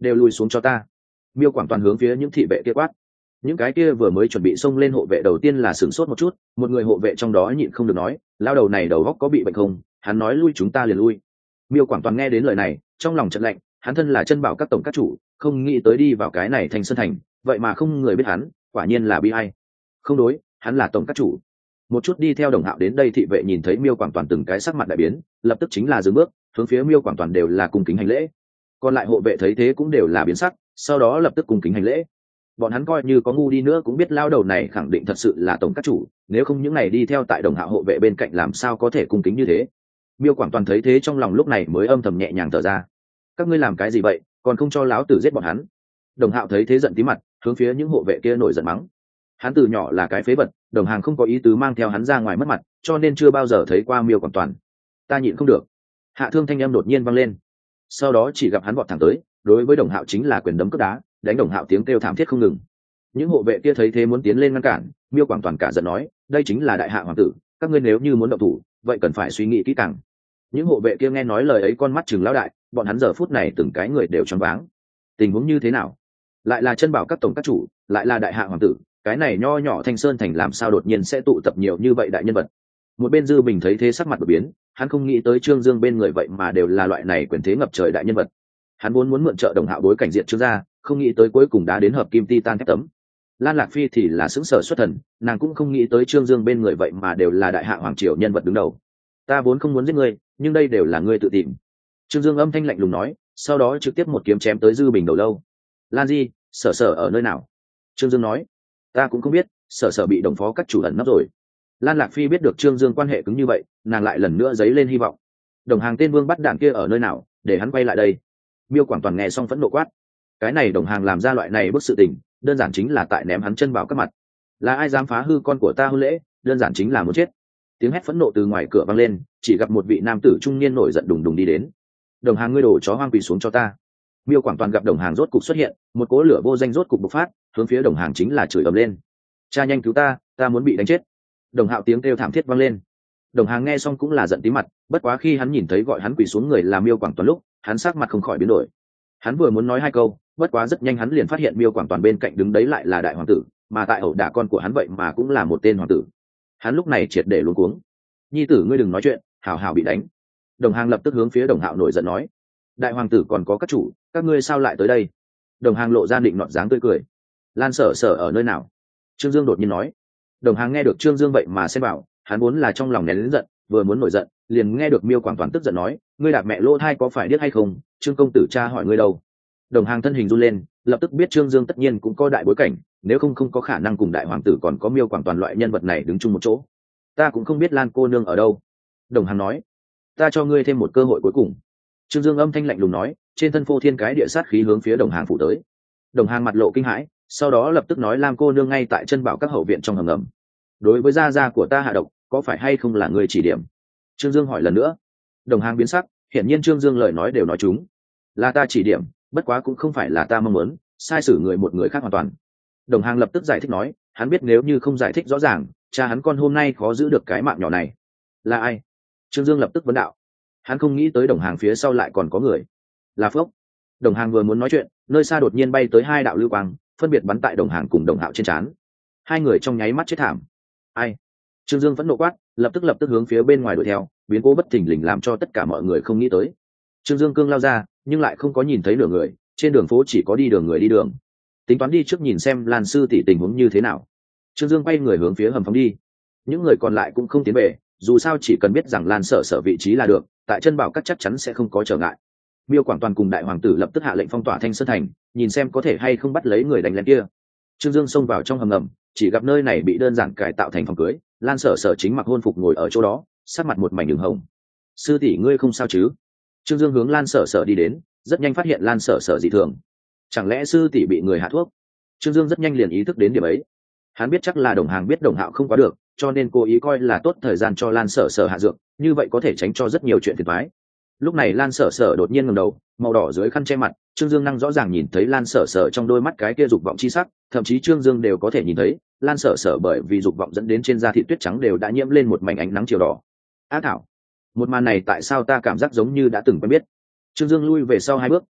đều lùi xuống cho ta. Miêu Quảng Toàn hướng phía những thị vệ kia quát. Những cái kia vừa mới chuẩn bị xông lên hộ vệ đầu tiên là sửng sốt một chút, một người hộ vệ trong đó nhịn không được nói, lao đầu này đầu góc có bị bệnh không, hắn nói lui chúng ta liền lui. Miêu Quảng Toàn nghe đến lời này trong lòng chợt lạnh, hắn thân là chân bảo các tổng các chủ, không nghĩ tới đi vào cái này thành sơn thành, vậy mà không người biết hắn, quả nhiên là bi ai. Không đối, hắn là tổng các chủ. Một chút đi theo Đồng Hạo đến đây thị vệ nhìn thấy Miêu Quảng Toàn từng cái sắc mặt đại biến, lập tức chính là dừng bước, hướng phía Miêu Quảng Toàn đều là cung kính hành lễ. Còn lại hộ vệ thấy thế cũng đều là biến sắc, sau đó lập tức cung kính hành lễ. Bọn hắn coi như có ngu đi nữa cũng biết lao đầu này khẳng định thật sự là tổng các chủ, nếu không những ngày đi theo tại Đồng Hạo hộ vệ bên cạnh làm sao có thể cung kính như thế. Miêu Quảng Toàn thấy thế trong lòng lúc này mới âm thầm nhẹ nhàng thở ra. Các ngươi làm cái gì vậy, còn không cho láo tử giết bọn hắn. Đồng Hạo thấy thế giận tí mặt, hướng phía những hộ vệ kia nổi giận mắng. Hắn từ nhỏ là cái phế vật, Đồng Hàng không có ý tứ mang theo hắn ra ngoài mất mặt, cho nên chưa bao giờ thấy qua Miêu Quảng Toàn. Ta nhịn không được. Hạ Thương thanh âm đột nhiên vang lên, sau đó chỉ gặp hắn vọt thẳng tới, đối với Đồng Hạo chính là quyền đấm cước đá, đánh Đồng Hạo tiếng kêu thảm thiết không ngừng. Những hộ vệ kia thấy thế muốn tiến lên ngăn cản, Miêu Quảng Toàn cả giận nói, đây chính là đại hạ hoàng tử, các ngươi nếu như muốn động thủ, vậy cần phải suy nghĩ kỹ càng. Những hộ vệ kia nghe nói lời ấy con mắt chừng lão đại, bọn hắn giờ phút này từng cái người đều choáng váng. Tình huống như thế nào? Lại là chân bảo các tổng các chủ, lại là đại hạ hoàng tử, cái này nho nhỏ Thanh Sơn thành làm sao đột nhiên sẽ tụ tập nhiều như vậy đại nhân vật. Một bên Dư Bình thấy thế sắc mặt đổi biến, hắn không nghĩ tới Trương Dương bên người vậy mà đều là loại này quyền thế ngập trời đại nhân vật. Hắn muốn mượn trợ Đồng Hạo đối cảnh diện Trương gia, không nghĩ tới cuối cùng đã đến hợp kim titan thép tấm. Lan Lạc Phi thì là sững sờ xuất thần, nàng cũng không nghĩ tới Trương Dương bên người vậy mà đều là đại hạ hoàng triều nhân vật đứng đầu. Ta vốn không muốn giết ngươi, nhưng đây đều là ngươi tự tìm. Trương Dương âm thanh lạnh lùng nói, sau đó trực tiếp một kiếm chém tới Dư Bình đầu lâu. Lan Di, Sở Sở ở nơi nào? Trương Dương nói, ta cũng không biết, Sở Sở bị đồng phó các chủ ẩn nấp rồi. Lan Lạc Phi biết được Trương Dương quan hệ cứng như vậy, nàng lại lần nữa dấy lên hy vọng. Đồng Hàng tên Vương bắt đạn kia ở nơi nào, để hắn quay lại đây. Miêu Quảng Toàn nghe xong phẫn nộ quát, cái này Đồng Hàng làm ra loại này bức sự tình, đơn giản chính là tại ném hắn chân vào các mặt. Là ai dám phá hư con của ta hôn lễ, đơn giản chính là muốn chết. Tiếng hét phẫn nộ từ ngoài cửa vang lên, chỉ gặp một vị nam tử trung niên nổi giận đùng đùng đi đến. Đồng Hàng, ngươi đổ chó hoang quỳ xuống cho ta. Miêu Quảng Toàn gặp Đồng Hàng rốt cục xuất hiện, một cỗ lửa vô danh rốt cục bộc phát, hướng phía Đồng Hàng chính là chửi ầm lên. Cha nhanh cứu ta muốn bị đánh chết. Đồng Hạo tiếng kêu thảm thiết vang lên. Đồng Hàng nghe xong cũng là giận tí mặt, bất quá khi hắn nhìn thấy gọi hắn quỳ xuống người là Miêu Quảng Toàn lúc, hắn sắc mặt không khỏi biến đổi. Hắn vừa muốn nói hai câu, bất quá rất nhanh hắn liền phát hiện Miêu Quảng Toàn bên cạnh đứng đấy lại là đại hoàng tử, mà tại ẩu đả con của hắn vậy mà cũng là một tên hoàng tử. Hắn lúc này triệt để luống cuống. Nhi tử ngươi đừng nói chuyện, hảo hảo bị đánh. Đồng Hàng lập tức hướng phía Đồng Hạo nổi giận nói, đại hoàng tử còn có các chủ, các ngươi sao lại tới đây? Đồng Hàng lộ ra định nọt dáng tươi cười. Lan Sở Sở ở nơi nào? Trương Dương đột nhiên nói. Đồng Hàng nghe được Trương Dương vậy mà xem bảo, hắn vốn là trong lòng nén lớn giận, vừa muốn nổi giận, liền nghe được Miêu Quảng Toàn tức giận nói, ngươi đạp mẹ lỗ thai có phải điếc hay không? Trương công tử cha hỏi ngươi đâu? Đồng Hàng thân hình run lên, lập tức biết Trương Dương tất nhiên cũng có đại bối cảnh, nếu không có khả năng cùng đại hoàng tử còn có Miêu Quảng Toàn loại nhân vật này đứng chung một chỗ. Ta cũng không biết Lan cô nương ở đâu. Đồng Hàng nói, ta cho ngươi thêm một cơ hội cuối cùng. Trương Dương âm thanh lạnh lùng nói, trên thân phô thiên cái địa sát khí hướng phía Đồng Hàng phủ tới. Đồng Hàng mặt lộ kinh hãi, sau đó lập tức nói Lam cô nương ngay tại chân bảo các hậu viện trong hầm ngầm. Đối với gia gia của ta hạ độc, có phải hay không là người chỉ điểm? Trương Dương hỏi lần nữa. Đồng Hàng biến sắc, hiển nhiên Trương Dương lời nói đều nói trúng. Là ta chỉ điểm, bất quá cũng không phải là ta mong muốn, sai sử người một người khác hoàn toàn. Đồng Hàng lập tức giải thích nói, hắn biết nếu như không giải thích rõ ràng, cha hắn con hôm nay khó giữ được cái mạng nhỏ này. Là ai? Trương Dương lập tức vấn đạo. Hắn không nghĩ tới Đồng Hàng phía sau lại còn có người. Là Phước. Đồng Hàng vừa muốn nói chuyện, nơi xa đột nhiên bay tới hai đạo lưu quang, phân biệt bắn tại Đồng Hàng cùng Đồng Hạo trên trán. Hai người trong nháy mắt chết thảm. Ai? Trương Dương vẫn nộ quát, lập tức hướng phía bên ngoài đuổi theo, biến cố bất thình lình làm cho tất cả mọi người không nghĩ tới. Trương Dương cương lao ra, nhưng lại không có nhìn thấy nửa người, trên đường phố chỉ có đi đường người đi đường. Tính toán đi trước nhìn xem Lan sư tỷ tình huống như thế nào. Trương Dương quay người hướng phía hầm phóng đi. Những người còn lại cũng không tiến về, dù sao chỉ cần biết rằng Lan Sở Sở vị trí là được, tại chân bảo các chắc chắn sẽ không có trở ngại. Miêu Quảng Toàn cùng đại hoàng tử lập tức hạ lệnh phong tỏa Thanh Sơn thành, nhìn xem có thể hay không bắt lấy người đánh lén kia. Trương Dương xông vào trong hầm ngầm, chỉ gặp nơi này bị đơn giản cải tạo thành phòng cưới, Lan Sở Sở chính mặc hôn phục ngồi ở chỗ đó, sát mặt một mảnh đường hồng. Sư tỷ ngươi không sao chứ? Trương Dương hướng Lan Sở Sở đi đến, rất nhanh phát hiện Lan Sở Sở dị thường. Chẳng lẽ sư tỷ bị người hạ thuốc? Trương Dương rất nhanh liền ý thức đến điểm ấy. Hắn biết chắc là Đồng Hàng biết Đồng Hạo không quá được, cho nên cố ý coi là tốt thời gian cho Lan Sở Sở hạ dược, như vậy có thể tránh cho rất nhiều chuyện phiền toái. Lúc này Lan Sở Sở đột nhiên ngẩng đầu, màu đỏ dưới khăn che mặt, Trương Dương năng rõ ràng nhìn thấy Lan Sở Sở trong đôi mắt cái kia dục vọng chi sắc, thậm chí Trương Dương đều có thể nhìn thấy, Lan Sở Sở bởi vì dục vọng dẫn đến trên da thịt tuyết trắng đều đã nhiễm lên một mảnh ánh nắng chiều đỏ. Á thảo, một màn này tại sao ta cảm giác giống như đã từng quen biết? Trương Dương lui về sau hai bước,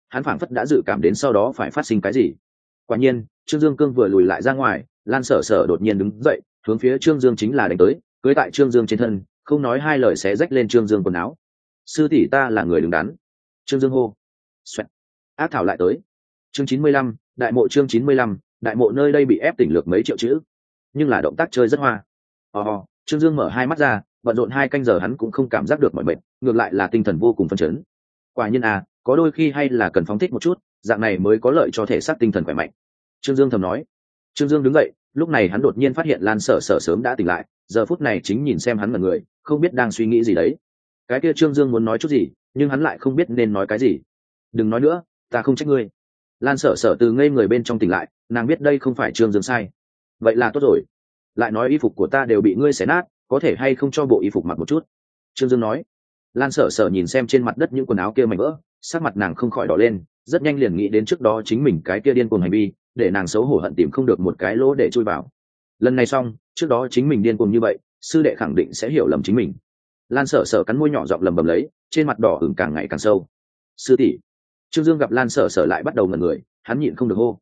hắn phảng phất đã dự cảm đến sau đó phải phát sinh cái gì. Quả nhiên, Trương Dương cương vừa lùi lại ra ngoài, Lan Sở Sở đột nhiên đứng dậy, hướng phía Trương Dương chính là đánh tới, cưỡi tại Trương Dương trên thân, không nói hai lời xé rách lên Trương Dương quần áo. Sư tỷ ta là người đứng đắn. Trương Dương hô. Xoẹt. Ác thảo lại tới. Chương 95, đại mộ chương 95, đại mộ nơi đây bị ép tỉnh lược mấy triệu chữ, nhưng là động tác chơi rất hoa. Trương Dương mở hai mắt ra, bận rộn 2 canh giờ hắn cũng không cảm giác được mỏi mệt, ngược lại là tinh thần vô cùng phấn chấn. Quả nhiên có đôi khi hay là cần phóng thích một chút, dạng này mới có lợi cho thể xác tinh thần khỏe mạnh. Trương Dương thầm nói. Trương Dương đứng dậy, lúc này hắn đột nhiên phát hiện Lan Sở Sở sớm đã tỉnh lại, giờ phút này chính nhìn xem hắn mà người, không biết đang suy nghĩ gì đấy. Cái kia Trương Dương muốn nói chút gì, nhưng hắn lại không biết nên nói cái gì. Đừng nói nữa, ta không trách ngươi. Lan Sở Sở từ ngây người bên trong tỉnh lại, nàng biết đây không phải Trương Dương sai. Vậy là tốt rồi. Lại nói y phục của ta đều bị ngươi xé nát, có thể hay không cho bộ y phục mặc một chút. Trương Dương nói. Lan Sở Sở nhìn xem trên mặt đất những quần áo kia mảnh vỡ, sắc mặt nàng không khỏi đỏ lên, rất nhanh liền nghĩ đến trước đó chính mình cái kia điên cuồng hành vi, để nàng xấu hổ hận tìm không được một cái lỗ để chui vào. Lần này xong, trước đó chính mình điên cuồng như vậy, sư đệ khẳng định sẽ hiểu lầm chính mình. Lan Sở Sở cắn môi nhỏ giọng lầm bầm lấy, trên mặt đỏ ửng càng ngày càng sâu. Sư tỷ. Trương Dương gặp Lan Sở Sở lại bắt đầu ngẩn người, hắn nhịn không được hô.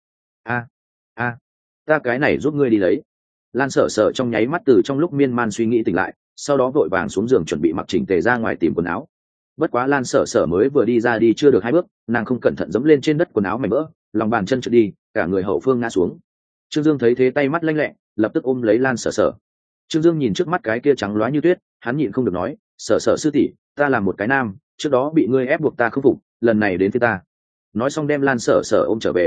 Ta cái này giúp ngươi đi lấy. Lan Sở Sở trong nháy mắt từ trong lúc miên man suy nghĩ tỉnh lại, sau đó vội vàng xuống giường chuẩn bị mặc chỉnh tề ra ngoài tìm quần áo. Bất quá Lan Sở Sở mới vừa đi ra đi chưa được 2 bước, nàng không cẩn thận giẫm lên trên đất quần áo mảnh vỡ, lòng bàn chân trượt đi, cả người hậu phương ngã xuống. Trương Dương thấy thế tay mắt lanh lẹ, lập tức ôm lấy Lan Sở Sở. Trương Dương nhìn trước mắt cái kia trắng loá như tuyết, hắn nhịn không được nói, Sở Sở sư tỷ, ta là một cái nam, trước đó bị ngươi ép buộc ta không phục, lần này đến phía ta. Nói xong đem Lan Sở Sở ôm trở về.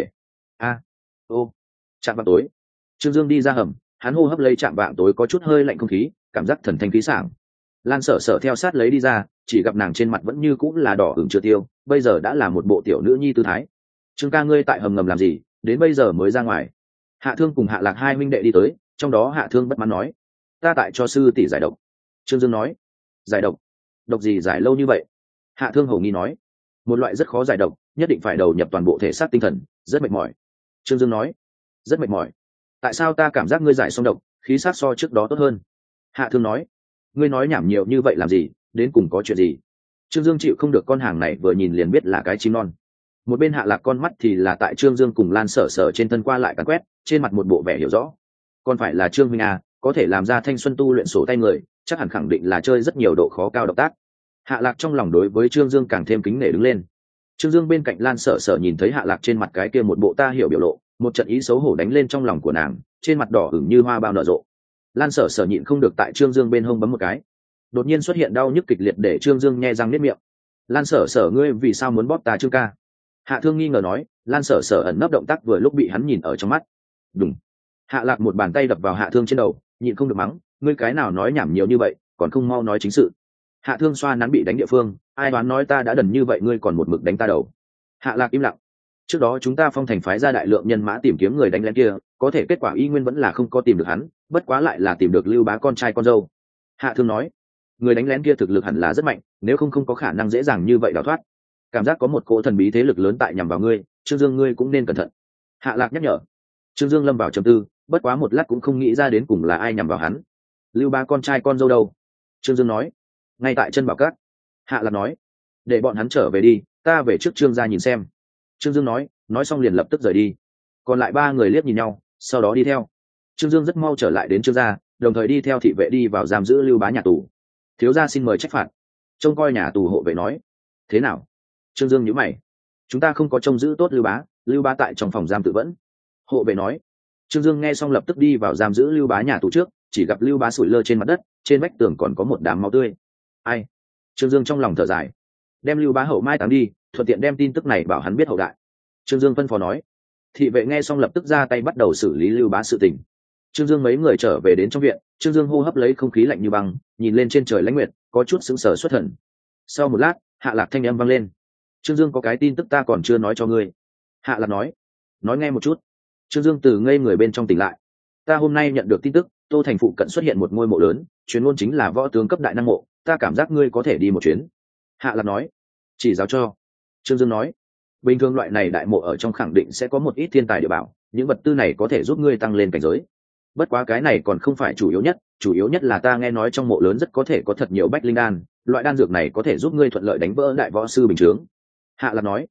Chạm vào tối. Trương Dương đi ra hầm, hắn hô hấp lấy chạm vạng tối có chút hơi lạnh không khí, cảm giác thần thanh khí sảng. Lan Sở Sở theo sát lấy đi ra, chỉ gặp nàng trên mặt vẫn như cũng là đỏ ửng chưa tiêu, bây giờ đã là một bộ tiểu nữ nhi tư thái. Trương ca ngươi tại hầm ngầm làm gì, đến bây giờ mới ra ngoài? Hạ Thương cùng Hạ Lạc 2 huynh đệ đi tới, trong đó Hạ Thương bất mãn nói, ta tại cho sư tỷ giải độc. Trương Dương nói, giải độc? Độc gì giải lâu như vậy? Hạ Thương hổ nghi nói, một loại rất khó giải độc, nhất định phải đầu nhập toàn bộ thể xác tinh thần, rất mệt mỏi. Trương Dương nói, rất mệt mỏi. Tại sao ta cảm giác ngươi giải xong độc, khí sắc so trước đó tốt hơn? Hạ Thương nói, ngươi nói nhảm nhiều như vậy làm gì, đến cùng có chuyện gì? Trương Dương chịu không được, con hàng này vừa nhìn liền biết là cái chim non. Một bên Hạ Lạc con mắt thì là tại Trương Dương cùng Lan Sở Sở trên thân qua lại càn quét, trên mặt một bộ vẻ hiểu rõ. Còn phải là Trương Minh có thể làm ra thanh xuân tu luyện sổ tay người, chắc hẳn khẳng định là chơi rất nhiều độ khó cao động tác. Hạ Lạc trong lòng đối với Trương Dương càng thêm kính nể đứng lên. Trương Dương bên cạnh Lan Sở Sở nhìn thấy Hạ Lạc trên mặt cái kia một bộ ta hiểu biểu lộ, một trận ý xấu hổ đánh lên trong lòng của nàng, trên mặt đỏ ửng như hoa bao nở rộ. Lan Sở Sở nhịn không được tại Trương Dương bên hông bấm một cái, đột nhiên xuất hiện đau nhức kịch liệt để Trương Dương nhe răng niết miệng. Lan Sở Sở ngươi vì sao muốn bóp ta Trương ca? Hạ Thương nghi ngờ nói. Lan Sở Sở ẩn nấp động tác vừa lúc bị hắn nhìn ở trong mắt. Đúng. Hạ Lạc một bàn tay đập vào Hạ Thương trên đầu, nhịn không được mắng, ngươi cái nào nói nhảm nhiều như vậy, còn không mau nói chính sự. Hạ Thương xoa nắn bị đánh địa phương, ai đoán nói ta đã đần như vậy ngươi còn một mực đánh ta đầu. Hạ Lạc im lặng. Trước đó chúng ta Phong Thành phái ra đại lượng nhân mã tìm kiếm người đánh lén kia, có thể kết quả y nguyên vẫn là không có tìm được hắn, bất quá lại là tìm được Lưu Bá con trai con dâu. Hạ Thương nói, người đánh lén kia thực lực hẳn là rất mạnh, nếu không có khả năng dễ dàng như vậy đào thoát. Cảm giác có một cỗ thần bí thế lực lớn tại nhằm vào ngươi, Trương Dương ngươi cũng nên cẩn thận. Hạ Lạc nhắc nhở. Trương Dương lâm vào trầm tư, bất quá một lát cũng không nghĩ ra đến cùng là ai nhằm vào hắn. Lưu Bá con trai con dâu đâu? Trương Dương nói, ngay tại chân bảo cát. Hạ Lạc nói, để bọn hắn trở về đi, ta về trước Trương gia nhìn xem. Trương Dương nói xong liền lập tức rời đi. Còn lại 3 người liếc nhìn nhau, sau đó đi theo. Trương Dương rất mau trở lại đến Trương gia, đồng thời đi theo thị vệ đi vào giam giữ Lưu Bá nhà tù. Thiếu gia xin mời trách phạt. Trông coi nhà tù hộ vệ nói, thế nào? Trương Dương nhíu mày, chúng ta không có trông giữ tốt Lưu Bá tại trong phòng giam tự vẫn. Hộ vệ nói. Trương Dương nghe xong lập tức đi vào giam giữ Lưu Bá nhà tù trước, chỉ gặp Lưu Bá sủi lơ trên mặt đất, trên vách tường còn có một đám máu tươi. Ai? Trương Dương trong lòng thở dài, đem Lưu Bá hậu mai táng đi, thuận tiện đem tin tức này bảo hắn biết hậu đại. Trương Dương phân phó nói. Thị vệ nghe xong lập tức ra tay bắt đầu xử lý Lưu Bá sự tình. Trương Dương mấy người trở về đến trong viện, Trương Dương hô hấp lấy không khí lạnh như băng, nhìn lên trên trời lãnh nguyệt, có chút sững sờ xuất thần. Sau một lát, Hạ Lạc thanh âm vang lên. Trương Dương có cái tin tức ta còn chưa nói cho ngươi. Hạ Lạc nói nghe một chút. Trương Dương từ ngây người bên trong tỉnh lại. Ta hôm nay nhận được tin tức, Tô Thành phụ cận xuất hiện một ngôi mộ lớn, truyền ngôn chính là võ tướng cấp đại năng mộ, ta cảm giác ngươi có thể đi một chuyến. Hạ Lạc nói. Chỉ giáo cho. Trương Dương nói. Bình thường loại này đại mộ ở trong khẳng định sẽ có một ít thiên tài địa bảo, những vật tư này có thể giúp ngươi tăng lên cảnh giới. Bất quá cái này còn không phải chủ yếu nhất là ta nghe nói trong mộ lớn rất có thể có thật nhiều bách linh đan, loại đan dược này có thể giúp ngươi thuận lợi đánh vỡ đại võ sư bình thường. Hạ Lạc nói.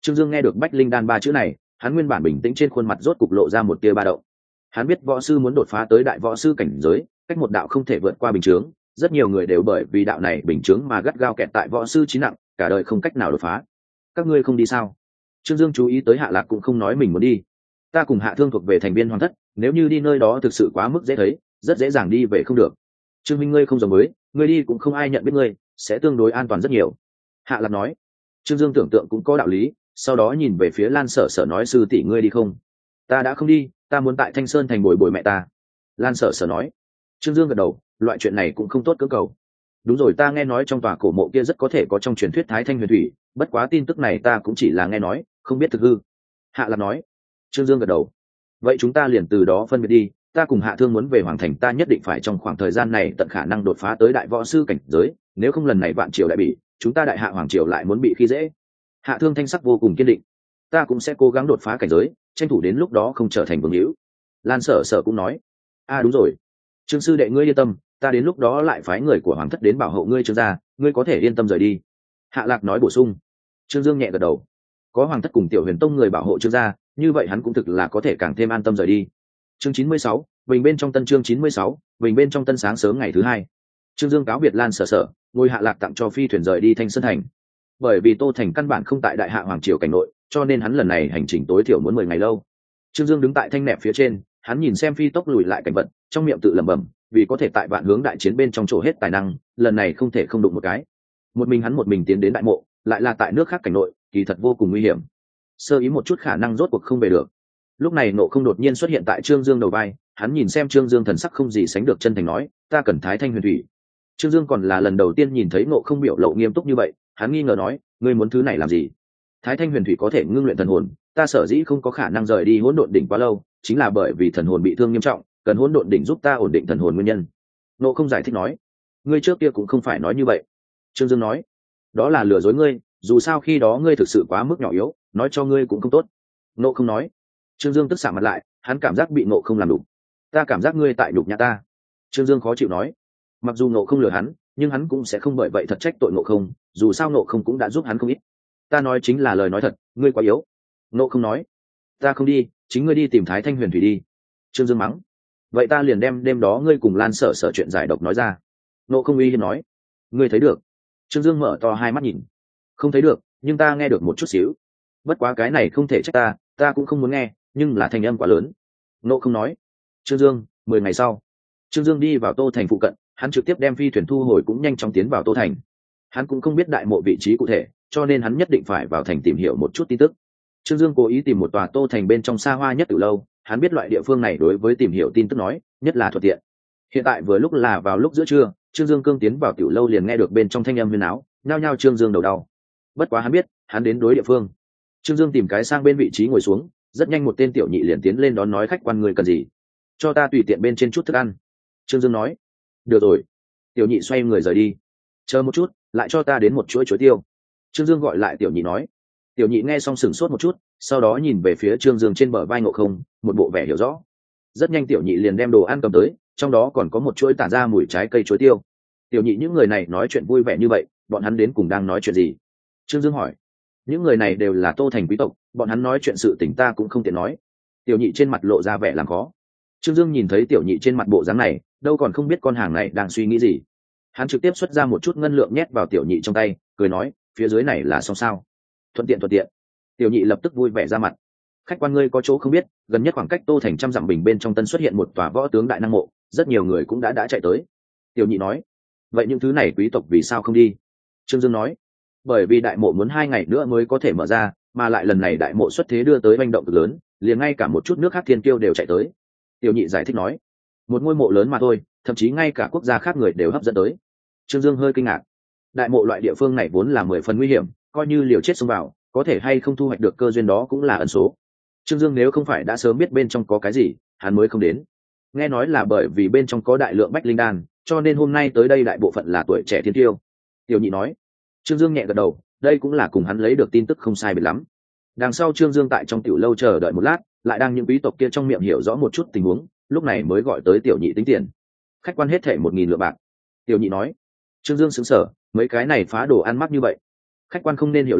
Trương Dương nghe được bách linh đan ba chữ này, hắn nguyên bản bình tĩnh trên khuôn mặt rốt cục lộ ra một tia ba động. Hắn biết võ sư muốn đột phá tới đại võ sư cảnh giới, cách một đạo không thể vượt qua bình chướng, rất nhiều người đều bởi vì đạo này bình chướng mà gắt gao kẹt tại võ sư chín nặng, cả đời không cách nào đột phá. Các ngươi không đi sao? Trương Dương chú ý tới Hạ Lạc cũng không nói mình muốn đi. Ta cùng Hạ Thương thuộc về thành viên hoàng thất, nếu như đi nơi đó thực sự quá mức dễ thấy, rất dễ dàng đi về không được. Trương Minh ngươi không giống với, ngươi đi cũng không ai nhận biết ngươi, sẽ tương đối an toàn rất nhiều. Hạ Lạc nói. Trương Dương tưởng tượng cũng có đạo lý, sau đó nhìn về phía Lan Sở Sở nói sư tỷ ngươi đi không? Ta đã không đi, ta muốn tại Thanh Sơn thành bồi bồi mẹ ta. Lan Sở Sở nói. Trương Dương gật đầu, loại chuyện này cũng không tốt cưỡng cầu. Đúng rồi, ta nghe nói trong tòa cổ mộ kia rất có thể có trong truyền thuyết Thái Thanh huyền thủy, bất quá tin tức này ta cũng chỉ là nghe nói, không biết thực hư. Hạ Lạc nói. Trương Dương gật đầu. Vậy chúng ta liền từ đó phân biệt đi, ta cùng Hạ Thương muốn về hoàng thành, ta nhất định phải trong khoảng thời gian này tận khả năng đột phá tới đại võ sư cảnh giới, nếu không lần này vạn triều đại bị, chúng ta đại hạ hoàng triều lại muốn bị khi dễ. Hạ Thương thanh sắc vô cùng kiên định. Ta cũng sẽ cố gắng đột phá cảnh giới, tranh thủ đến lúc đó không trở thành vương hữu. Lan Sở Sở cũng nói. Đúng rồi, Trương sư đệ ngươi yên tâm, ta đến lúc đó lại phái người của hoàng thất đến bảo hộ ngươi Trương gia, ngươi có thể yên tâm rời đi. Hạ Lạc nói bổ sung. Trương Dương nhẹ gật đầu. Có hoàng thất cùng Tiểu Huyền Tông người bảo hộ Trương gia, như vậy hắn cũng thực là có thể càng thêm an tâm rời đi. Chương 96, bình bên trong tân chương 96, bình bên trong tân sáng sớm ngày thứ hai. Trương Dương cáo biệt Lan Sở Sở, ngôi Hạ Lạc tặng cho phi thuyền rời đi Thanh Sơn thành. Bởi vì Tô Thành căn bản không tại đại hạ hoàng triều cảnh nội, cho nên hắn lần này hành trình tối thiểu muốn 10 ngày lâu. Trương Dương đứng tại thanh nẹp phía trên, hắn nhìn xem phi tốc lùi lại cảnh vật, trong miệng tự lẩm bẩm, vì có thể tại vạn hướng đại chiến bên trong chỗ hết tài năng, lần này không thể không đụng một cái. Một mình hắn một mình tiến đến đại mộ, lại là tại nước khác cảnh nội, kỳ thật vô cùng nguy hiểm. Sơ ý một chút khả năng rốt cuộc không về được. Lúc này Nộ Không đột nhiên xuất hiện tại Trương Dương đầu vai, hắn nhìn xem Trương Dương thần sắc không gì sánh được chân thành nói, ta cần Thái Thanh huyền thủy. Trương Dương còn là lần đầu tiên nhìn thấy Nộ Không biểu lộ nghiêm túc như vậy, hắn nghi ngờ nói, ngươi muốn thứ này làm gì? Thái Thanh huyền thủy có thể ngưng luyện thần hồn, ta sở dĩ không có khả năng rời đi hỗn độn đỉnh quá lâu, chính là bởi vì thần hồn bị thương nghiêm trọng, cần hỗn độn đỉnh giúp ta ổn định thần hồn nguyên nhân. Nộ Không giải thích nói, ngươi trước kia cũng không phải nói như vậy. Trương Dương nói, đó là lừa dối ngươi, dù sao khi đó ngươi thực sự quá mức nhỏ yếu, nói cho ngươi cũng không tốt. Nộ Không nói. Trương Dương tức xạ mặt lại, hắn cảm giác bị Nộ Không làm đục. Ta cảm giác ngươi tại đục nhà ta. Trương Dương khó chịu nói, mặc dù Nộ Không lừa hắn, nhưng hắn cũng sẽ không bởi vậy thật trách tội Nộ Không, dù sao Nộ Không cũng đã giúp hắn không ít. Ta nói chính là lời nói thật, ngươi quá yếu. Nộ Không nói, ta không đi, chính ngươi đi tìm Thái Thanh huyền thủy đi. Trương Dương mắng, vậy ta liền đem đêm đó ngươi cùng Lan Sở Sở chuyện giải độc nói ra. Nộ Không uy hiếp nói, ngươi thấy được? Trương Dương mở to hai mắt nhìn, không thấy được, nhưng ta nghe được một chút xíu. Bất quá cái này không thể trách ta, ta cũng không muốn nghe, nhưng là thanh âm quá lớn. Nộ Không nói. Trương Dương, 10 ngày sau, Trương Dương đi vào Tô Thành phụ cận, hắn trực tiếp đem phi thuyền thu hồi, cũng nhanh chóng tiến vào Tô Thành. Hắn cũng không biết đại mộ vị trí cụ thể, cho nên hắn nhất định phải vào thành tìm hiểu một chút tin tức. Trương Dương cố ý tìm một tòa Tô Thành bên trong xa hoa nhất từ lâu, hắn biết loại địa phương này đối với tìm hiểu tin tức nói, nhất là thuận tiện. Hiện tại vừa lúc là vào lúc giữa trưa, Trương Dương cương tiến vào tiểu lâu liền nghe được bên trong thanh âm huyên áo, nhao nhao Trương Dương đầu đau. Bất quá hắn biết, hắn đến đối địa phương. Trương Dương tìm cái sang bên vị trí ngồi xuống, rất nhanh một tên tiểu nhị liền tiến lên đón nói, khách quan người cần gì? Cho ta tùy tiện bên trên chút thức ăn. Trương Dương nói. Được rồi. Tiểu nhị xoay người rời đi. Chờ một chút, lại cho ta đến một chuỗi chuối tiêu. Trương Dương gọi lại tiểu nhị nói. Tiểu nhị nghe xong sửng sốt một chút, sau đó nhìn về phía Trương Dương trên bờ vai Ngộ Không, một bộ vẻ hiểu rõ. Rất nhanh tiểu nhị liền đem đồ ăn cầm tới, trong đó còn có một chuỗi tản ra mùi trái cây chuối tiêu. Tiểu nhị những người này nói chuyện vui vẻ như vậy, bọn hắn đến cùng đang nói chuyện gì? Trương Dương hỏi. Những người này đều là Tô Thành quý tộc, bọn hắn nói chuyện sự tình ta cũng không tiện nói. Tiểu nhị trên mặt lộ ra vẻ làm khó. Trương Dương nhìn thấy tiểu nhị trên mặt bộ dáng này, đâu còn không biết con hàng này đang suy nghĩ gì. Hắn trực tiếp xuất ra một chút ngân lượng nhét vào tiểu nhị trong tay, cười nói, phía dưới này là xong sao? Thuận tiện thuận tiện. Tiểu nhị lập tức vui vẻ ra mặt. Khách quan ngươi có chỗ không biết, gần nhất khoảng cách Tô Thành trăm dặm bình bên trong tân xuất hiện một tòa võ tướng đại năng mộ, rất nhiều người cũng đã chạy tới. Tiểu nhị nói. Vậy những thứ này quý tộc vì sao không đi? Trương Dương nói. Bởi vì đại mộ muốn 2 ngày nữa mới có thể mở ra, mà lại lần này đại mộ xuất thế đưa tới manh động cực lớn, liền ngay cả một chút nước khác thiên kiêu đều chạy tới. Tiểu nhị giải thích nói. Một ngôi mộ lớn mà thôi, thậm chí ngay cả quốc gia khác người đều hấp dẫn tới. Trương Dương hơi kinh ngạc. Đại mộ loại địa phương này vốn là 10 phần nguy hiểm, coi như liều chết xông vào, có thể hay không thu hoạch được cơ duyên đó cũng là ẩn số. Trương Dương nếu không phải đã sớm biết bên trong có cái gì, hắn mới không đến. Nghe nói là bởi vì bên trong có đại lượng bách linh đan, cho nên hôm nay tới đây đại bộ phận là tuổi trẻ thiên tiêu. Tiểu nhị nói. Trương Dương nhẹ gật đầu, đây cũng là cùng hắn lấy được tin tức không sai biệt lắm. Đằng sau Trương Dương tại trong tiểu lâu chờ đợi một lát, lại đang những quý tộc kia trong miệng hiểu rõ một chút tình huống, lúc này mới gọi tới tiểu nhị tính tiền. Khách quan hết thảy 1.000 lượng bạc. Tiểu nhị nói. Trương Dương sững sờ, mấy cái này phá đồ ăn mắc như vậy. Khách quan không nên hiểu lầm,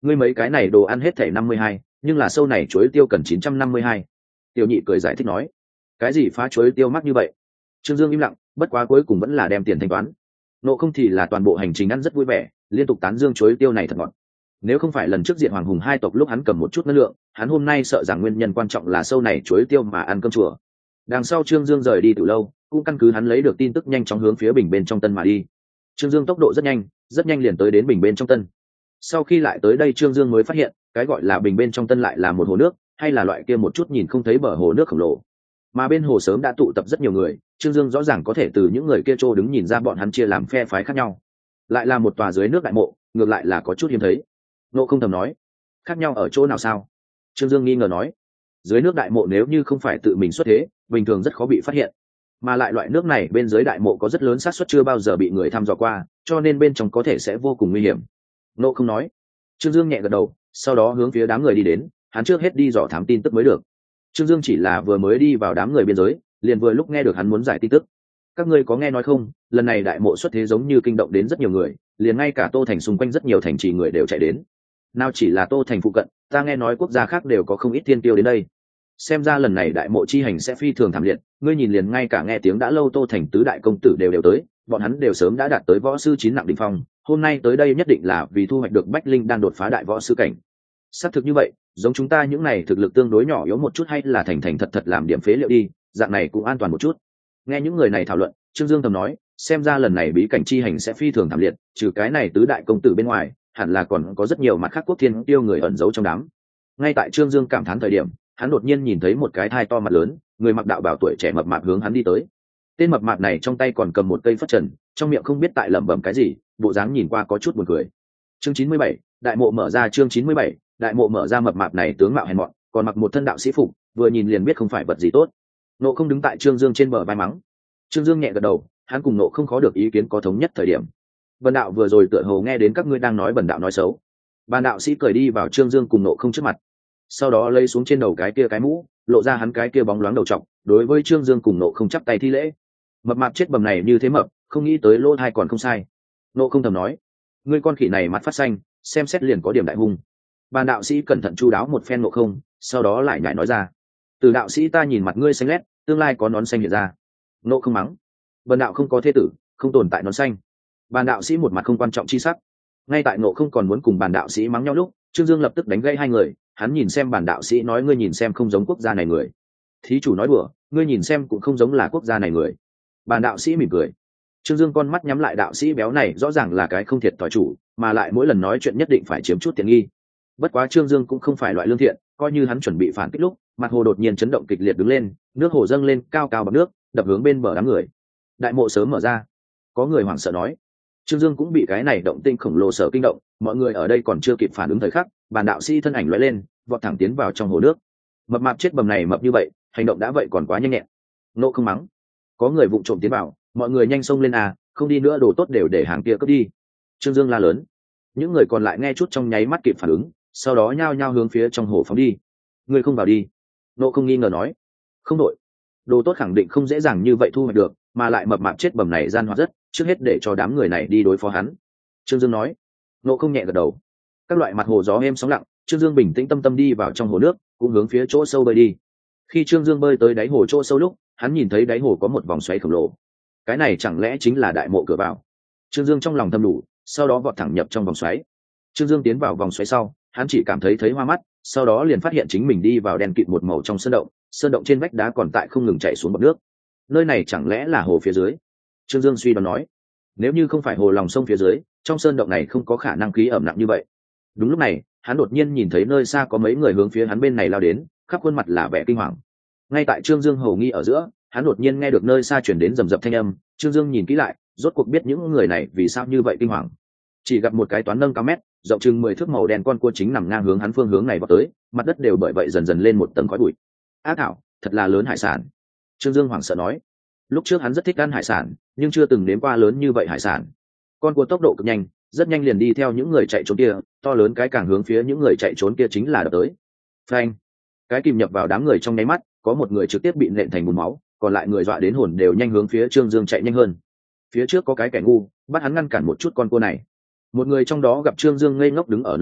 ngươi mấy cái này đồ ăn hết thảy 52, nhưng là sâu này chuối tiêu cần 952. Tiểu nhị cười giải thích nói, cái gì phá chuối tiêu mắc như vậy? Trương Dương im lặng, bất quá cuối cùng vẫn là đem tiền thanh toán. Nộ không thì là toàn bộ hành trình ăn rất vui vẻ, liên tục tán dương chuối tiêu này thật ngọt. Nếu không phải lần trước diện Hoàng Hùng hai tộc lúc hắn cầm một chút năng lượng, hắn hôm nay sợ rằng nguyên nhân quan trọng là sâu này chuối tiêu mà ăn cơm chùa. Đằng sau Trương Dương rời đi từ lâu, cũng căn cứ hắn lấy được tin tức nhanh chóng hướng phía bình bên trong tân mà đi. Trương Dương tốc độ rất nhanh liền tới đến bình bên trong tân. Sau khi lại tới đây Trương Dương mới phát hiện, cái gọi là bình bên trong tân lại là một hồ nước, hay là loại kia một chút nhìn không thấy bờ hồ nước khổng lồ. Mà bên hồ sớm đã tụ tập rất nhiều người, Trương Dương rõ ràng có thể từ những người kia trô đứng nhìn ra bọn hắn chia làm phe phái khác nhau. Lại là một tòa dưới nước đại mộ, ngược lại là có chút hiếm thấy. Nộ không thầm nói, khác nhau ở chỗ nào sao? Trương Dương nghi ngờ nói, dưới nước đại mộ nếu như không phải tự mình xuất thế, bình thường rất khó bị phát hiện. Mà lại loại nước này bên dưới đại mộ có rất lớn xác suất chưa bao giờ bị người thăm dò qua, cho nên bên trong có thể sẽ vô cùng nguy hiểm. Nộ không nói. Trương Dương nhẹ gật đầu, sau đó hướng phía đám người đi đến, hắn trước hết đi dò thám tin tức mới được. Trương Dương chỉ là vừa mới đi vào đám người biên giới, liền vừa lúc nghe được hắn muốn giải tin tức. Các ngươi có nghe nói không, lần này đại mộ xuất thế giống như kinh động đến rất nhiều người, liền ngay cả Tô Thành xung quanh rất nhiều thành trì người đều chạy đến. Nào chỉ là Tô Thành phụ cận, ta nghe nói quốc gia khác đều có không ít thiên tiêu đến đây. Xem ra lần này đại mộ chi hành sẽ phi thường thảm liệt, ngươi nhìn liền ngay cả nghe tiếng đã lâu Tô Thành tứ đại công tử đều tới, bọn hắn đều sớm đã đạt tới võ sư 9 nặng đỉnh phong, hôm nay tới đây nhất định là vì thu hoạch được Bách Linh đang đột phá đại võ sư cảnh. Xác thực như vậy, giống chúng ta những này thực lực tương đối nhỏ yếu một chút hay là thành thật làm điểm phế liệu đi, dạng này cũng an toàn một chút. Nghe những người này thảo luận, Trương Dương thầm nói, xem ra lần này bí cảnh chi hành sẽ phi thường thảm liệt, trừ cái này tứ đại công tử bên ngoài, hẳn là còn có rất nhiều mặt khác quốc thiên tiêu người ẩn giấu trong đám. Ngay tại Trương Dương cảm thán thời điểm, hắn đột nhiên nhìn thấy một cái thai to mặt lớn, người mặc đạo bào tuổi trẻ mập mạp hướng hắn đi tới. Tên mập mạp này trong tay còn cầm một cây phất trần, trong miệng không biết tại lẩm bẩm cái gì, bộ dáng nhìn qua có chút buồn cười. Chương 97, đại mộ mở ra. Chương 97, đại mộ mở ra. Mập mạp này tướng mạo hèn mọn, còn mặc một thân đạo sĩ phục, vừa nhìn liền biết không phải vật gì tốt. Nộ không đứng tại Trương Dương trên bờ vai mắng. Trương Dương nhẹ gật đầu, hắn cùng Nộ không khó được ý kiến có thống nhất thời điểm. Bần đạo vừa rồi tựa hồ nghe đến các ngươi đang nói bần đạo nói xấu. Bàn đạo sĩ cười đi vào Trương Dương cùng Nộ không trước mặt, sau đó lấy xuống trên đầu cái kia cái mũ, lộ ra hắn cái kia bóng loáng đầu trọc, đối với Trương Dương cùng Nộ không chắp tay thi lễ. Mập mạp chết bầm này như thế mập, không nghĩ tới lỗ thai còn không sai. Nộ không thầm nói, ngươi con khỉ này mặt phát xanh, xem xét liền có điểm đại hung. Bàn đạo sĩ cẩn thận chu đáo một phen Nộ không, sau đó lại nhảy nói ra, từ đạo sĩ ta nhìn mặt ngươi xanh lét, tương lai có nón xanh hiện ra. Nộ không mắng, bần đạo không có thế tử, không tồn tại nón xanh. Bàn đạo sĩ một mặt không quan trọng chi sắc. Ngay tại Nộ không còn muốn cùng bàn đạo sĩ mắng nhau lúc, Trương Dương lập tức đánh gây hai người, hắn nhìn xem bàn đạo sĩ nói, ngươi nhìn xem không giống quốc gia này người. Thí chủ nói đùa, ngươi nhìn xem cũng không giống là quốc gia này người. Bàn đạo sĩ mỉm cười. Trương Dương con mắt nhắm lại, đạo sĩ béo này rõ ràng là cái không thiệt thòi chủ, mà lại mỗi lần nói chuyện nhất định phải chiếm chút tiện nghi. Bất quá Trương Dương cũng không phải loại lương thiện, coi như hắn chuẩn bị phản kích lúc, mặt hồ đột nhiên chấn động kịch liệt đứng lên, nước hồ dâng lên cao cao bằng nước, đập hướng bên bờ đám người. Đại mộ sớm mở ra. Có người hoảng sợ nói. Trương Dương cũng bị cái này động tinh khổng lồ sở kinh động, mọi người ở đây còn chưa kịp phản ứng thời khắc, bàn đạo sĩ thân ảnh lóe lên, vọt thẳng tiến vào trong hồ nước. Mập mạp chết bầm này mập như vậy, hành động đã vậy còn quá nhanh nhẹn. Nộ không mắng, có người vụng trộm tiến vào, mọi người nhanh xông lên à, không đi nữa đồ tốt đều để hàng kia cướp đi. Trương Dương la lớn. Những người còn lại nghe chút trong nháy mắt kịp phản ứng, sau đó nhao nhao hướng phía trong hồ phóng đi. Ngươi không vào đi. Nộ không nghi ngờ nói. Không đội. Đồ tốt khẳng định không dễ dàng như vậy thu hoạch được, mà lại mập mạp chết bầm này gian hoạt rất, trước hết để cho đám người này đi đối phó hắn. Trương Dương nói. Nộ không nhẹ gật đầu. Các loại mặt hồ gió êm sóng lặng, Trương Dương bình tĩnh tâm đi vào trong hồ nước, cũng hướng phía chỗ sâu bơi đi. Khi Trương Dương bơi tới đáy hồ chỗ sâu lúc, hắn nhìn thấy đáy hồ có một vòng xoáy khổng lồ. Cái này chẳng lẽ chính là đại mộ cửa vào? Trương Dương trong lòng thầm đủ, sau đó vọt thẳng nhập trong vòng xoáy. Trương Dương tiến vào vòng xoáy sau, hắn chỉ cảm thấy hoa mắt, sau đó liền phát hiện chính mình đi vào đen kịt một màu trong sơn động trên vách đá còn tại không ngừng chảy xuống bọt nước. Nơi này chẳng lẽ là hồ phía dưới? Trương Dương suy đoán nói. Nếu như không phải hồ lòng sông phía dưới, trong sơn động này không có khả năng khí ẩm nặng như vậy. Đúng lúc này, hắn đột nhiên nhìn thấy nơi xa có mấy người hướng phía hắn bên này lao đến, khắp khuôn mặt là vẻ kinh hoàng. Ngay tại Trương Dương hầu nghi ở giữa, hắn đột nhiên nghe được nơi xa chuyển đến rầm rập thanh âm. Trương Dương nhìn kỹ lại, rốt cuộc biết những người này vì sao như vậy kinh hoàng. Chỉ gặp một cái toán nâng cao mét, rộng chừng 10 thước màu đen con cua chính nằm ngang hướng hắn phương hướng này vào tới, mặt đất đều bởi vậy dần dần lên một tầng khói bụi. Ác thảo, thật là lớn hải sản. Trương Dương hoảng sợ nói. Lúc trước hắn rất thích ăn hải sản, nhưng chưa từng nếm qua lớn như vậy hải sản. Con cua tốc độ cực nhanh, rất nhanh liền đi theo những người chạy trốn kia, to lớn cái càng hướng phía những người chạy trốn kia chính là đập tới. Phanh! Cái kìm nhập vào đám người trong nháy mắt, có một người trực tiếp bị nện thành bùn máu, còn lại người dọa đến hồn đều nhanh hướng phía Trương Dương chạy nhanh hơn. Phía trước có cái kẻ ngu, bắt hắn ngăn cản một chút con cua này. Một người trong đó gặp Trương Dương ngây ngốc đứng ở nơi đó,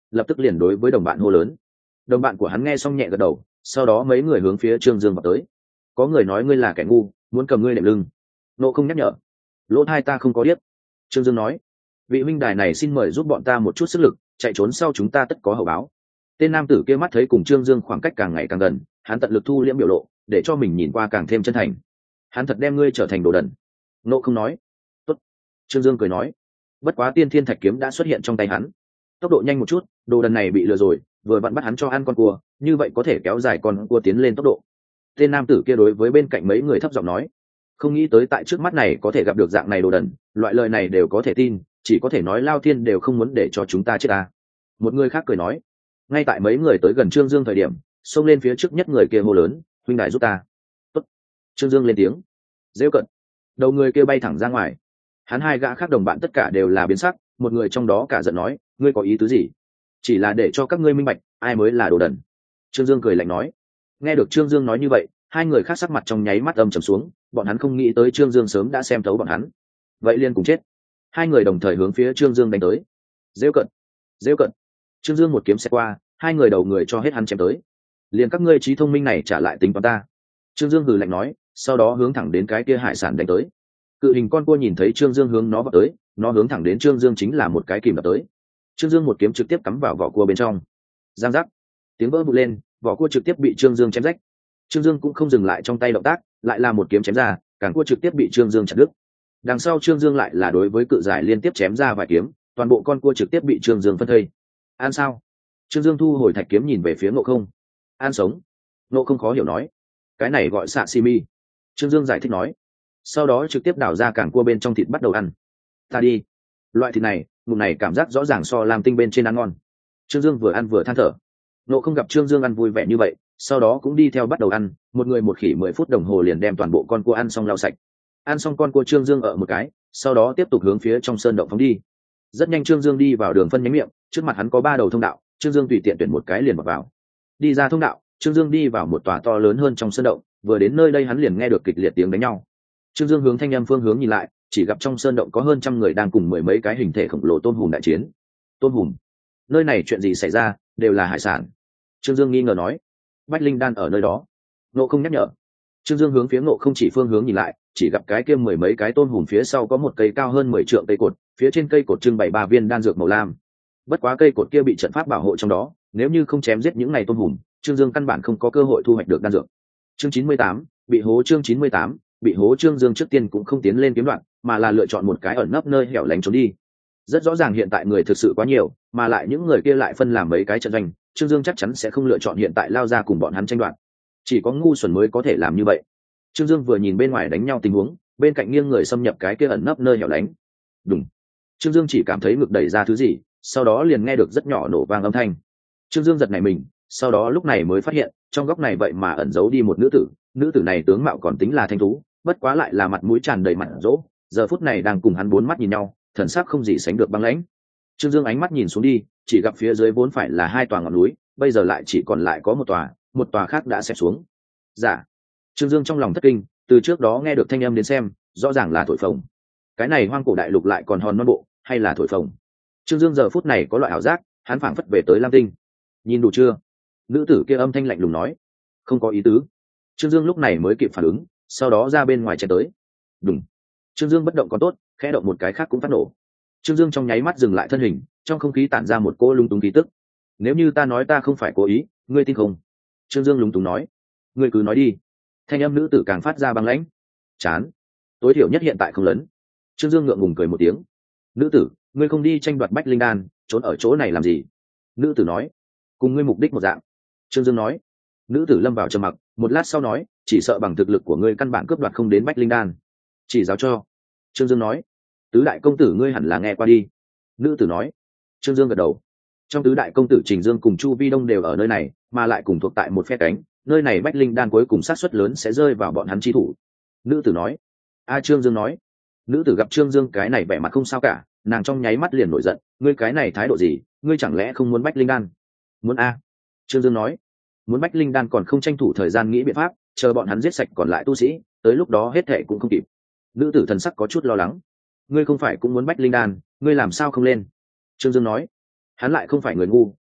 lập tức liền đối với đồng bạn hô lớn. Đồng bạn của hắn nghe xong nhẹ gật đầu, sau đó mấy người hướng phía Trương Dương vào tới. Có người nói ngươi là kẻ ngu, muốn cầm ngươi đệm lưng. Nộ không nhắc nhở. Lỗ thai ta không có điếc. Trương Dương nói. Vị huynh đài này xin mời giúp bọn ta một chút sức lực, chạy trốn sau chúng ta tất có hậu báo. Tên nam tử kia mắt thấy cùng Trương Dương khoảng cách càng ngày càng gần, hắn tận lực thu liễm biểu lộ, để cho mình nhìn qua càng thêm chân thành. Hắn thật đem ngươi trở thành đồ đần. Nộ không nói. Tốt. Trương Dương cười nói. Bất quá tiên thiên thạch kiếm đã xuất hiện trong tay hắn. Tốc độ nhanh một chút, đồ đần này bị lừa rồi, vừa vặn bắt hắn cho ăn con cua, như vậy có thể kéo dài con cua tiến lên tốc độ. Tên nam tử kia đối với bên cạnh mấy người thấp giọng nói. Không nghĩ tới tại trước mắt này có thể gặp được dạng này đồ đần, loại lời này đều có thể tin, chỉ có thể nói Lao Thiên đều không muốn để cho chúng ta chết ta. Một người khác cười nói. Ngay tại mấy người tới gần Trương Dương thời điểm, xông lên phía trước nhất người kia hô lớn, huynh đài giúp ta. Tốt. Trương Dương lên tiếng. Rêu cận. Đầu người kia bay thẳng ra ngoài. Hắn hai gã khác đồng bạn tất cả đều là biến sắc, một người trong đó cả giận nói, ngươi có ý tứ gì? Chỉ là để cho các ngươi minh bạch, ai mới là đồ đần. Trương Dương cười lạnh nói. Nghe được Trương Dương nói như vậy, hai người khác sắc mặt trong nháy mắt âm trầm xuống, bọn hắn không nghĩ tới Trương Dương sớm đã xem thấu bọn hắn. Vậy liền cùng chết. Hai người đồng thời hướng phía Trương Dương đánh tới. Rêu cận. Rêu cận. Trương Dương một kiếm xẹt qua, hai người đầu người cho hết hắn chém tới. Liền các ngươi trí thông minh này trả lại tính toán ta. Trương Dương hừ lạnh nói, sau đó hướng thẳng đến cái kia hải sản đánh tới. Cự hình con cua nhìn thấy Trương Dương hướng nó vào tới, nó hướng thẳng đến Trương Dương chính là một cái kìm đập tới. Trương Dương một kiếm trực tiếp cắm vào vỏ cua bên trong. Giang giác. Tiếng vỡ vụn lên, vỏ cua trực tiếp bị Trương Dương chém rách. Trương Dương cũng không dừng lại trong tay động tác, lại là một kiếm chém ra, càng cua trực tiếp bị Trương Dương chặt đứt. Đằng sau Trương Dương lại là đối với cự giải liên tiếp chém ra vài kiếm, toàn bộ con cua trực tiếp bị Trương Dương phân thây. An sao? Trương Dương thu hồi thạch kiếm nhìn về phía Ngộ Không. An sống. Ngộ Không khó hiểu nói. Cái này gọi xạ xi mi. Trương Dương giải thích nói. Sau đó trực tiếp đảo ra càng cua bên trong thịt bắt đầu ăn. Ta đi. Loại thịt này, ngụm này cảm giác rõ ràng so làm tinh bên trên ăn ngon. Trương Dương vừa ăn vừa than thở. Ngộ Không gặp Trương Dương ăn vui vẻ như vậy, sau đó cũng đi theo bắt đầu ăn, một người một khỉ 10 phút đồng hồ liền đem toàn bộ con cua ăn xong lau sạch. Ăn xong con cua Trương Dương ở một cái, sau đó tiếp tục hướng phía trong sơn động phóng đi. Rất nhanh Trương Dương đi vào đường phân nhánh miệng, trước mặt hắn có 3 đầu thông đạo, Trương Dương tùy tiện tuyển một cái liền vào. Đi ra thông đạo, Trương Dương đi vào một tòa to lớn hơn trong sơn động, vừa đến nơi đây hắn liền nghe được kịch liệt tiếng đánh nhau. Trương Dương hướng thanh âm phương hướng nhìn lại, chỉ gặp trong sơn động có hơn trăm người đang cùng mười mấy cái hình thể khổng lồ tôm hùm đại chiến. Tôm hùm? Nơi này chuyện gì xảy ra, đều là hải sản. Trương Dương nghi ngờ nói. Bách Linh Đan ở nơi đó. Ngộ Không nhắc nhở. Trương Dương hướng phía Ngộ Không chỉ phương hướng nhìn lại, chỉ gặp cái kia mười mấy cái tôm hùm phía sau có một cây cao hơn 10 trượng cây cột, phía trên cây cột trưng bày 3 viên đan dược màu lam. Bất quá cây cột kia bị trận pháp bảo hộ trong đó, nếu như không chém giết những này tôm hùm, Trương Dương căn bản không có cơ hội thu hoạch được đan dược. Chương 98, bị hố. Chương 98, bị hố. Trương Dương trước tiên cũng không tiến lên kiếm đoạn, mà là lựa chọn một cái ẩn nấp nơi hẻo lánh trốn đi. Rất rõ ràng hiện tại người thực sự quá nhiều, mà lại những người kia lại phân làm mấy cái trận doanh, Trương Dương chắc chắn sẽ không lựa chọn hiện tại lao ra cùng bọn hắn tranh đoạt. Chỉ có ngu xuẩn mới có thể làm như vậy. Trương Dương vừa nhìn bên ngoài đánh nhau tình huống, bên cạnh nghiêng người xâm nhập cái kia ẩn nấp nơi hẻo lánh. Đùng. Trương Dương chỉ cảm thấy ngực đẩy ra thứ gì, sau đó liền nghe được rất nhỏ nổ vang âm thanh. Trương Dương giật nảy mình, sau đó lúc này mới phát hiện trong góc này vậy mà ẩn giấu đi một nữ tử này tướng mạo còn tính là thanh tú, bất quá lại là mặt mũi tràn đầy mặt dỗ, giờ phút này đang cùng hắn bốn mắt nhìn nhau, thần sắc không gì sánh được băng lãnh. Trương Dương ánh mắt nhìn xuống đi, chỉ gặp phía dưới vốn phải là 2 tòa ngọn núi, bây giờ lại chỉ còn lại có một tòa khác đã xẹp xuống. Dạ. Trương Dương trong lòng thất kinh, từ trước đó nghe được thanh âm đến xem, rõ ràng là thổi phồng. Cái này hoang cổ đại lục lại còn hòn non bộ, hay là thổi phồng? Trương Dương giờ phút này có loại ảo giác, hắn phảng phất về tới Lam Tinh. Nhìn đủ chưa? Nữ tử kia âm thanh lạnh lùng nói. Không có ý tứ. Trương Dương lúc này mới kịp phản ứng, sau đó ra bên ngoài chạy tới. Đùng. Trương Dương bất động còn tốt, khẽ động một cái khác cũng phát nổ. Trương Dương trong nháy mắt dừng lại thân hình, trong không khí tản ra một cỗ lung túng khí tức. Nếu như ta nói ta không phải cố ý, ngươi tin không? Trương Dương lúng túng nói. Ngươi cứ nói đi. Thanh âm nữ tử càng phát ra băng lãnh. Chán. Tối thiểu nhất hiện tại không lớn. Trương Dương ngượng ngùng cười một tiếng. Nữ tử, ngươi không đi tranh đoạt Bách Linh Đan, trốn ở chỗ này làm gì? Nữ tử nói. Cùng ngươi mục đích một dạng. Trương Dương nói. Nữ tử lâm vào trầm mặc, một lát sau nói, chỉ sợ bằng thực lực của ngươi căn bản cướp đoạt không đến Bách Linh Đan. Chỉ giáo cho. Trương Dương nói. Tứ đại công tử ngươi hẳn là nghe qua đi. Nữ tử nói. Trương Dương gật đầu. Trong tứ đại công tử Trình Dương cùng Chu Vi Đông đều ở nơi này, mà lại cùng thuộc tại một phe cánh, nơi này Bách Linh Đan cuối cùng xác suất lớn sẽ rơi vào bọn hắn chi thủ. Nữ tử nói. Trương Dương nói. Nữ tử gặp Trương Dương cái này vẻ mặt không sao cả, nàng trong nháy mắt liền nổi giận, ngươi cái này thái độ gì, ngươi chẳng lẽ không muốn Bách Linh Đan? Muốn a. Trương Dương nói. Muốn Bách Linh Đan còn không tranh thủ thời gian nghĩ biện pháp, chờ bọn hắn giết sạch còn lại tu sĩ, tới lúc đó hết thệ cũng không kịp. Nữ tử thần sắc có chút lo lắng. Ngươi không phải cũng muốn Bách Linh Đan, ngươi làm sao không lên? Trương Dương nói. Hắn lại không phải người ngu,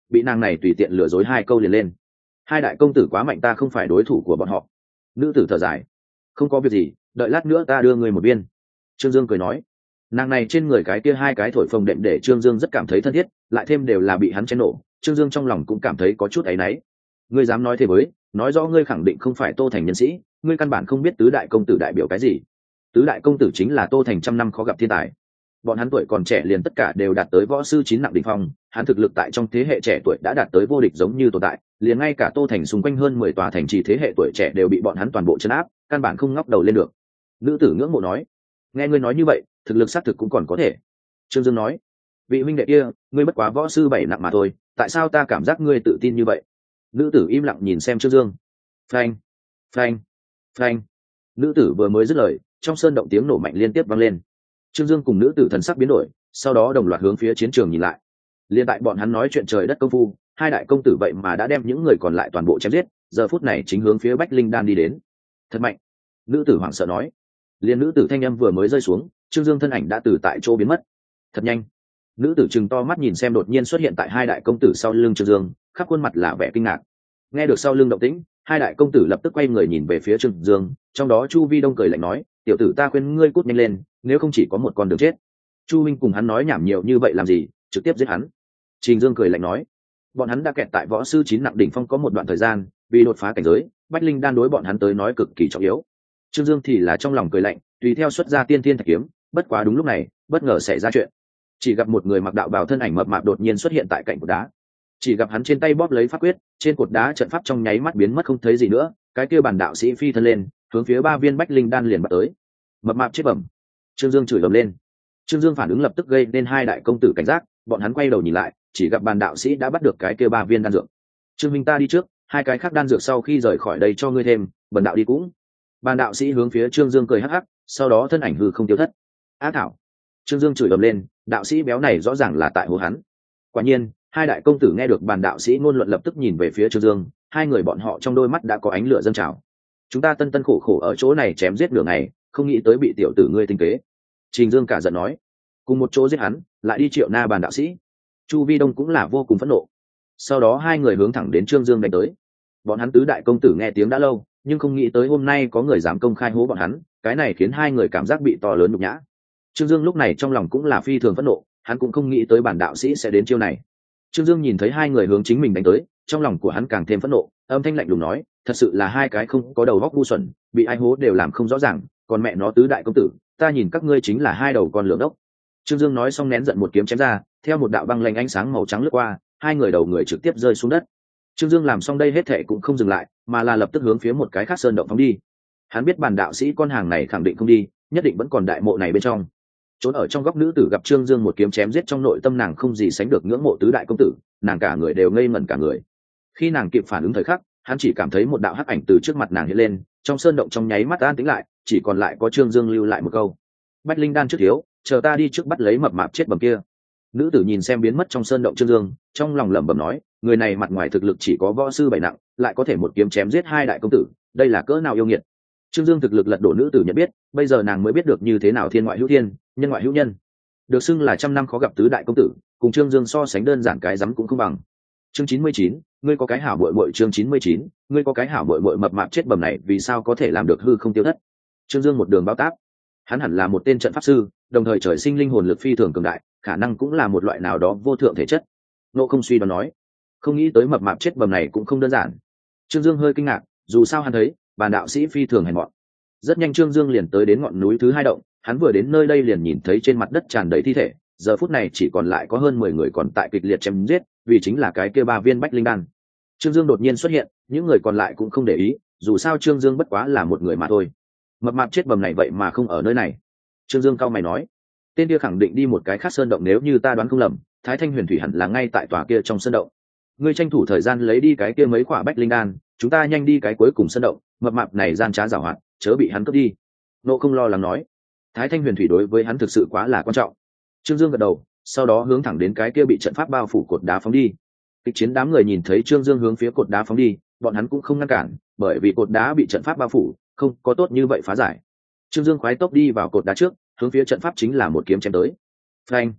bị nàng này tùy tiện lừa dối 2 câu liền lên. Hai đại công tử quá mạnh, ta không phải đối thủ của bọn họ. Nữ tử thở dài, không có việc gì, đợi lát nữa ta đưa người một viên. Trương Dương cười nói, nàng này trên người cái kia 2 cái thổi phồng đệm để Trương Dương rất cảm thấy thân thiết, lại thêm đều là bị hắn chém nổ, Trương Dương trong lòng cũng cảm thấy có chút áy náy. Ngươi dám nói thế với, nói rõ ngươi khẳng định không phải Tô Thành nhân sĩ, ngươi căn bản không biết tứ đại công tử đại biểu cái gì. Tứ đại công tử chính là Tô Thành trăm năm khó gặp thiên tài, bọn hắn tuổi còn trẻ liền tất cả đều đạt tới võ sư 9 nặng đỉnh phong, hắn thực lực tại trong thế hệ trẻ tuổi đã đạt tới vô địch giống như tồn tại, liền ngay cả Tô Thành xung quanh hơn 10 tòa thành trì thế hệ tuổi trẻ đều bị bọn hắn toàn bộ trấn áp, căn bản không ngóc đầu lên được. Nữ tử ngưỡng mộ nói, nghe ngươi nói như vậy, thực lực xác thực cũng còn có thể. Trương Dương nói, vị huynh đệ kia, ngươi bất quá võ sư 7 nặng mà thôi, tại sao ta cảm giác ngươi tự tin như vậy? Nữ tử im lặng nhìn xem Trương Dương. Phanh, phanh, phanh. Nữ tử vừa mới dứt lời, trong sơn động tiếng nổ mạnh liên tiếp vang lên. Trương Dương cùng nữ tử thần sắc biến đổi, sau đó đồng loạt hướng phía chiến trường nhìn lại. Liên tại bọn hắn nói chuyện trời đất công phu, hai đại công tử vậy mà đã đem những người còn lại toàn bộ chém giết, giờ phút này chính hướng phía Bách Linh Đan đi đến. Thật mạnh! Nữ tử hoảng sợ nói. Liên nữ tử thanh âm vừa mới rơi xuống, Trương Dương thân ảnh đã từ tại chỗ biến mất. Thật nhanh! Nữ tử trừng to mắt nhìn xem đột nhiên xuất hiện tại hai đại công tử sau lưng Trương Dương, khắp khuôn mặt là vẻ kinh ngạc. Nghe được sau lưng động tĩnh, hai đại công tử lập tức quay người nhìn về phía Trương Dương, trong đó Chu Vi Đông cười lạnh nói, tiểu tử ta khuyên ngươi cút nhanh lên, nếu không chỉ có một con đường chết. Chu Minh cùng hắn nói nhảm nhiều như vậy làm gì, trực tiếp giết hắn. Trình Dương cười lạnh nói, bọn hắn đã kẹt tại võ sư 9 nặng đỉnh phong có một đoạn thời gian, vì đột phá cảnh giới, Bách Linh đan đối bọn hắn tới nói cực kỳ trọng yếu. Trương Dương thì là trong lòng cười lạnh, tùy theo xuất ra Tiên Thiên Thạch kiếm, bất quá đúng lúc này, bất ngờ xảy ra chuyện. Chỉ gặp một người mặc đạo bào thân ảnh mập mạp đột nhiên xuất hiện tại cạnh cột đá. Chỉ gặp hắn trên tay bóp lấy pháp quyết, trên cột đá trận pháp trong nháy mắt biến mất không thấy gì nữa, cái kia bản đạo sĩ phi thân lên, hướng phía 3 viên Bách Linh đan liền bắt tới. Mập mạp chết bẩm. Trương Dương chửi ầm lên. Trương Dương phản ứng lập tức gây nên hai đại công tử cảnh giác, bọn hắn quay đầu nhìn lại, chỉ gặp bàn đạo sĩ đã bắt được cái kia 3 viên đan dược. Trương Minh ta đi trước, 2 cái khác đan dược sau khi rời khỏi đây cho ngươi thêm, bần đạo đi cũng. Bàn đạo sĩ hướng phía Trương Dương cười hắc hắc, sau đó thân ảnh hư không tiêu thất. Á thảo! Trương Dương chửi ầm lên, đạo sĩ béo này rõ ràng là tại hố hắn. Quả nhiên, hai đại công tử nghe được bàn đạo sĩ ngôn luận lập tức nhìn về phía Trương Dương, hai người bọn họ trong đôi mắt đã có ánh lửa dâng trào. Chúng ta tân tân khổ khổ ở chỗ này chém giết nửa ngày, không nghĩ tới bị tiểu tử ngươi tinh kế. Trình Dương cả giận nói, cùng một chỗ giết hắn, lại đi triệu na bàn đạo sĩ. Chu Vi Đông cũng là vô cùng phẫn nộ. Sau đó hai người hướng thẳng đến Trương Dương đánh tới. Bọn hắn tứ đại công tử nghe tiếng đã lâu, nhưng không nghĩ tới hôm nay có người dám công khai hố bọn hắn, cái này khiến hai người cảm giác bị to lớn nhục nhã. Trương Dương lúc này trong lòng cũng là phi thường phẫn nộ, hắn cũng không nghĩ tới bản đạo sĩ sẽ đến chiêu này. Trương Dương nhìn thấy hai người hướng chính mình đánh tới, trong lòng của hắn càng thêm phẫn nộ, âm thanh lạnh lùng nói, thật sự là hai cái không có đầu óc ngu xuẩn, bị ai hố đều làm không rõ ràng, còn mẹ nó tứ đại công tử, ta nhìn các ngươi chính là hai đầu con lưỡng đốc. Trương Dương nói xong nén giận một kiếm chém ra, theo một đạo băng lanh ánh sáng màu trắng lướt qua, hai người đầu người trực tiếp rơi xuống đất. Trương Dương làm xong đây hết thệ cũng không dừng lại, mà là lập tức hướng phía một cái khác sơn động phóng đi. Hắn biết bản đạo sĩ con hàng này khẳng định không đi, nhất định vẫn còn đại mộ này bên trong. Trốn ở trong góc nữ tử gặp Trương Dương một kiếm chém giết, trong nội tâm nàng không gì sánh được ngưỡng mộ tứ đại công tử, nàng cả người đều ngây ngẩn cả người. Khi nàng kịp phản ứng thời khắc, hắn chỉ cảm thấy một đạo hắc ảnh từ trước mặt nàng hiện lên, trong sơn động trong nháy mắt an tĩnh lại, chỉ còn lại có Trương Dương lưu lại một câu: Bách Linh đan trước thiếu, chờ ta đi trước bắt lấy mập mạp chết bầm kia. Nữ tử nhìn xem biến mất trong sơn động Trương Dương, trong lòng lẩm bẩm nói, người này mặt ngoài thực lực chỉ có võ sư 7 nặng, lại có thể một kiếm chém giết hai đại công tử, đây là cỡ nào yêu nghiệt. Trương Dương thực lực lật đổ nữ tử nhận biết, bây giờ nàng mới biết được như thế nào thiên ngoại hữu thiên, nhân ngoại hữu nhân. Được xưng là trăm năm khó gặp tứ đại công tử, cùng Trương Dương so sánh đơn giản cái rắm cũng không bằng. Chương 99, ngươi có cái hảo muội muội. Chương 99, ngươi có cái hảo muội muội. Mập mạp chết bầm này vì sao có thể làm được hư không tiêu thất? Trương Dương một đường bao táp. Hắn hẳn là một tên trận pháp sư, đồng thời trời sinh linh hồn lực phi thường cường đại, khả năng cũng là một loại nào đó vô thượng thể chất. Nộ không suy đoán nói, không nghĩ tới mập mạp chết bầm này cũng không đơn giản. Trương Dương hơi kinh ngạc, dù sao hắn thấy bản đạo sĩ phi thường hèn mọn. Rất nhanh Trương Dương liền tới đến ngọn núi thứ 2 động, hắn vừa đến nơi đây liền nhìn thấy trên mặt đất tràn đầy thi thể, giờ phút này chỉ còn lại có hơn 10 người còn tại kịch liệt chém giết, vì chính là cái kia 3 viên Bách Linh đan. Trương Dương đột nhiên xuất hiện, những người còn lại cũng không để ý, dù sao Trương Dương bất quá là một người mà thôi. Mập mạp chết bầm này vậy mà không ở nơi này. Trương Dương cau mày nói, tên kia khẳng định đi một cái khác sơn động, nếu như ta đoán không lầm, Thái Thanh Huyền Thủy hẳn là ngay tại tòa kia trong sơn động. Ngươi tranh thủ thời gian lấy đi cái kia mấy quả Bách Linh đan, chúng ta nhanh đi cái cuối cùng sơn động, mập mạp này gian trá giảo hoạt, chớ bị hắn cướp đi. Nộ không lo lắng nói, Thái Thanh Huyền Thủy đối với hắn thực sự quá là quan trọng. Trương Dương gật đầu, sau đó hướng thẳng đến cái kia bị trận pháp bao phủ cột đá phóng đi. Kịch chiến đám người nhìn thấy Trương Dương hướng phía cột đá phóng đi, bọn hắn cũng không ngăn cản, bởi vì cột đá bị trận pháp bao phủ, không có tốt như vậy phá giải. Trương Dương khoái tốc đi vào cột đá trước, hướng phía trận pháp chính là một kiếm chém tới. Phanh!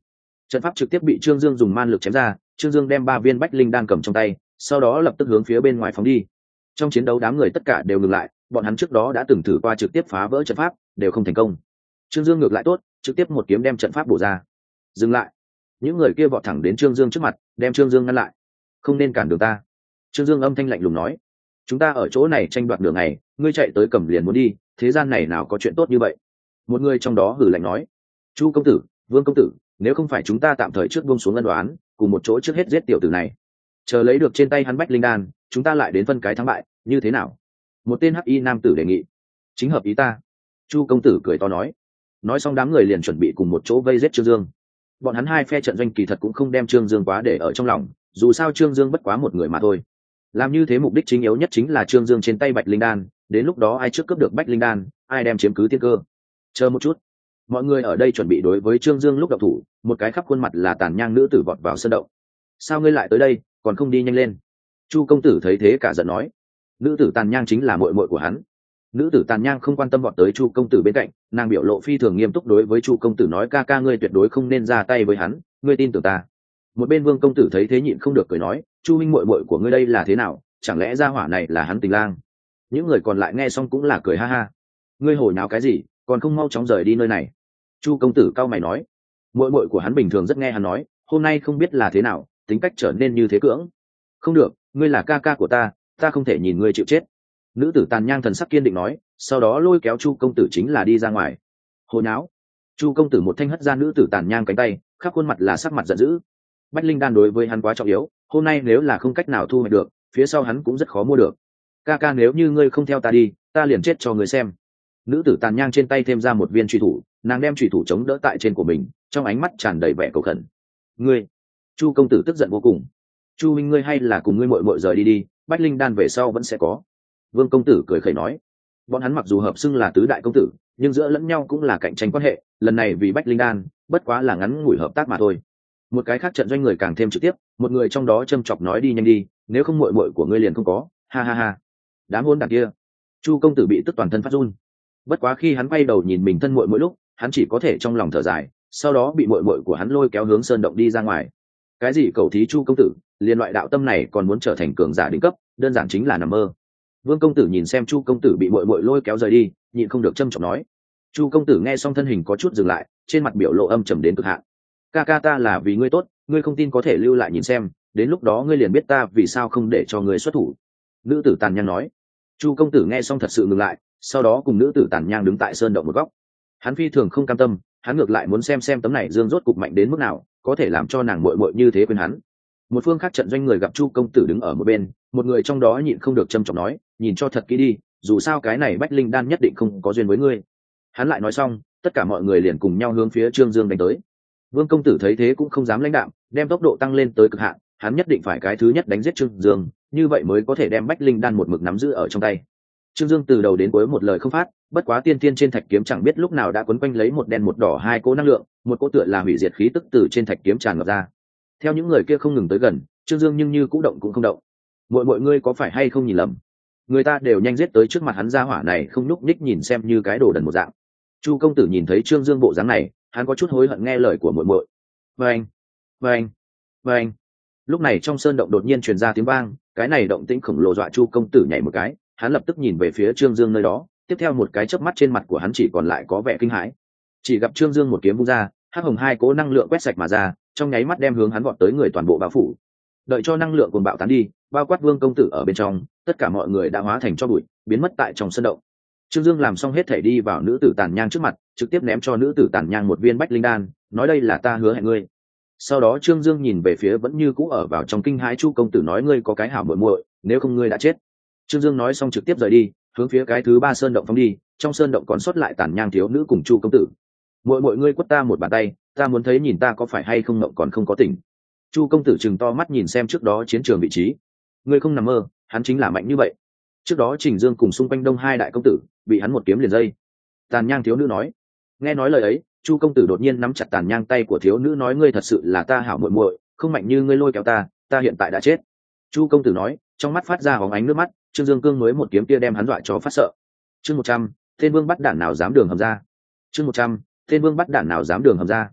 Trận pháp trực tiếp bị Trương Dương dùng man lực chém ra. Trương Dương đem 3 viên bách linh đan cầm trong tay, sau đó lập tức hướng phía bên ngoài phóng đi. Trong chiến đấu đám người tất cả đều ngừng lại, bọn hắn trước đó đã từng thử qua trực tiếp phá vỡ trận pháp, đều không thành công. Trương Dương ngược lại tốt, trực tiếp một kiếm đem trận pháp bổ ra. Dừng lại! Những người kia vọt thẳng đến Trương Dương trước mặt, đem Trương Dương ngăn lại. Không nên cản đường ta. Trương Dương âm thanh lạnh lùng nói. Chúng ta ở chỗ này tranh đoạt đường này, ngươi chạy tới cầm liền muốn đi, thế gian này nào có chuyện tốt như vậy? Một người trong đó hử lạnh nói. Chu công tử, Vương công tử, nếu không phải chúng ta tạm thời trước buông xuống ân đoán, cùng một chỗ trước hết giết tiểu tử này, chờ lấy được trên tay hắn bách linh đan, chúng ta lại đến phân cái thắng bại, như thế nào? Một tên hắc y nam tử đề nghị. Chính hợp ý ta. Chu công tử cười to nói. Nói xong đám người liền chuẩn bị cùng một chỗ vây giết Trương Dương. Bọn hắn hai phe trận doanh kỳ thật cũng không đem Trương Dương quá để ở trong lòng, dù sao Trương Dương bất quá một người mà thôi. Làm như thế mục đích chính yếu nhất chính là Trương Dương trên tay bạch linh đan, đến lúc đó ai trước cướp được bách linh đan, ai đem chiếm cứ tiên cơ. Chờ một chút, mọi người ở đây chuẩn bị đối với Trương Dương lúc độc thủ, một cái khắp khuôn mặt là tàn nhang nữ tử vọt vào sân động. Sao ngươi lại tới đây, còn không đi nhanh lên? Chu công tử thấy thế cả giận nói. Nữ tử tàn nhang chính là muội muội của hắn. Nữ tử tàn nhang không quan tâm vọt tới Chu công tử bên cạnh, nàng biểu lộ phi thường nghiêm túc đối với Chu công tử nói, ca ca ngươi tuyệt đối không nên ra tay với hắn, ngươi tin tưởng ta. Một bên Vương công tử thấy thế nhịn không được cười nói, Chu minh muội muội của ngươi đây là thế nào, chẳng lẽ gia hỏa này là hắn tình lang? Những người còn lại nghe xong cũng là cười ha ha. Ngươi hồi náo cái gì, còn không mau chóng rời đi nơi này. Chu công tử cau mày nói. Muội muội của hắn bình thường rất nghe hắn nói, hôm nay không biết là thế nào, tính cách trở nên như thế cưỡng. Không được, ngươi là ca ca của ta không thể nhìn ngươi chịu chết. Nữ tử tàn nhang thần sắc kiên định nói, sau đó lôi kéo Chu công tử chính là đi ra ngoài. Hồi náo! Chu công tử một thanh hất ra nữ tử tàn nhang cánh tay, khắp khuôn mặt là sắc mặt giận dữ. Bách linh đan đối với hắn quá trọng yếu, hôm nay nếu là không cách nào thu hoạch được, phía sau hắn cũng rất khó mua được. Ca ca, nếu như ngươi không theo ta đi, ta liền chết cho ngươi xem. Nữ tử tàn nhang trên tay thêm ra một viên truy thủ, nàng đem truy thủ chống đỡ tại trên của mình, trong ánh mắt tràn đầy vẻ cầu khẩn. Ngươi! Chu công tử tức giận vô cùng. Chu minh, ngươi hay là cùng ngươi muội muội rời đi đi, bách linh đan về sau vẫn sẽ có. Vương công tử cười khẩy nói. Bọn hắn mặc dù hợp xưng là tứ đại công tử, nhưng giữa lẫn nhau cũng là cạnh tranh quan hệ, lần này vì bách linh đan, bất quá là ngắn ngủi hợp tác mà thôi. Một cái khác trận doanh người càng thêm trực tiếp, một người trong đó châm chọc nói, đi nhanh đi, nếu không muội muội của ngươi liền không có, ha ha ha. Đám hôn đản kia! Chu công tử bị tức toàn thân phát run. Bất quá khi hắn quay đầu nhìn mình thân muội muội lúc, hắn chỉ có thể trong lòng thở dài, sau đó bị muội muội của hắn lôi kéo hướng sơn động đi ra ngoài. Cái gì cầu thí Chu công tử, liên loại đạo tâm này còn muốn trở thành cường giả đỉnh cấp, đơn giản chính là nằm mơ. Vương công tử nhìn xem Chu công tử bị muội muội lôi kéo rời đi, nhịn không được châm chọc nói. Chu công tử nghe xong thân hình có chút dừng lại, trên mặt biểu lộ âm trầm đến cực hạn. Ca ca, ta là vì ngươi tốt, ngươi không tin có thể lưu lại nhìn xem, đến lúc đó ngươi liền biết ta vì sao không để cho ngươi xuất thủ. Nữ tử tàn nhang nói. Chu công tử nghe xong thật sự ngừng lại, sau đó cùng nữ tử tàn nhang đứng tại sơn động một góc. Hắn phi thường không cam tâm, hắn ngược lại muốn xem tấm này dương rốt cục mạnh đến mức nào, có thể làm cho nàng muội muội như thế quên hắn. Một phương khác trận doanh người gặp Chu công tử đứng ở một bên, một người trong đó nhịn không được châm chọc nói, nhìn cho thật kỹ đi, dù sao cái này bách linh đan nhất định không có duyên với ngươi. Hắn lại nói xong, tất cả mọi người liền cùng nhau hướng phía Trương Dương đánh tới. Vương công tử thấy thế cũng không dám lãnh đạm, đem tốc độ tăng lên tới cực hạn, hắn nhất định phải cái thứ nhất đánh giết Trương Dương, như vậy mới có thể đem bách linh đan một mực nắm giữ ở trong tay. Trương Dương từ đầu đến cuối một lời không phát, bất quá tiên tiên trên thạch kiếm chẳng biết lúc nào đã quấn quanh lấy một đen một đỏ hai cỗ năng lượng, một cỗ tựa là hủy diệt khí tức từ trên thạch kiếm tràn ngập ra. Theo những người kia không ngừng tới gần, Trương Dương nhưng như cũng động cũng không động. Mọi ngươi có phải hay không nhìn lầm? Người ta đều nhanh giết tới trước mặt hắn, ra hỏa này không nhúc nhích nhìn xem như cái đồ đần một dạng. Chu công tử nhìn thấy Trương Dương bộ dáng này, hắn có chút hối hận nghe lời của muội. Vâng. Lúc này trong sơn động đột nhiên truyền ra tiếng vang, cái này động tĩnh khổng lồ dọa Chu công tử nhảy một cái, hắn lập tức nhìn về phía Trương Dương nơi đó, tiếp theo một cái chớp mắt trên mặt của hắn chỉ còn lại có vẻ kinh hãi. Chỉ gặp Trương Dương một kiếm vung ra, hắc hồng hai cỗ năng lượng quét sạch mà ra, trong nháy mắt đem hướng hắn vọt tới người toàn bộ bao phủ. Đợi cho năng lượng cuồng bạo tán đi, bao quát Vương công tử ở bên trong, tất cả mọi người đã hóa thành tro bụi, biến mất tại trong sơn động. Trương Dương làm xong hết thể đi vào nữ tử tàn nhang trước mặt, trực tiếp ném cho nữ tử tàn nhang một viên bách linh đan, nói đây là ta hứa hẹn ngươi. Sau đó Trương Dương nhìn về phía vẫn như cũ ở vào trong kinh hãi Chu công tử, nói ngươi có cái hảo muội muội, nếu không ngươi đã chết. Trương Dương nói xong trực tiếp rời đi, hướng phía cái thứ ba sơn động phóng đi. Trong sơn động còn sót lại tàn nhang thiếu nữ cùng Chu công tử. Muội ngươi quất ta một bàn tay, ta muốn thấy nhìn ta có phải hay không ngậm còn không có tỉnh. Chu công tử trừng to mắt nhìn xem trước đó chiến trường vị trí. Ngươi không nằm mơ, hắn chính là mạnh như vậy. Trước đó Trình Dương cùng xung quanh Đông hai đại công tử bị hắn một kiếm liền dây. Tàn nhang thiếu nữ nói. Nghe nói lời ấy, Chu công tử đột nhiên nắm chặt tàn nhang tay của thiếu nữ, nói ngươi thật sự là ta hảo muội muội, không mạnh như ngươi lôi kéo ta hiện tại đã chết. Chu công tử nói, trong mắt phát ra hóng ánh nước mắt. Trương Dương cương mới một kiếm kia đem hắn dọa cho phát sợ. Chương 100, tên vương bắt đản nào dám đường hầm ra. Chương 100, tên vương bắt đản nào dám đường hầm ra.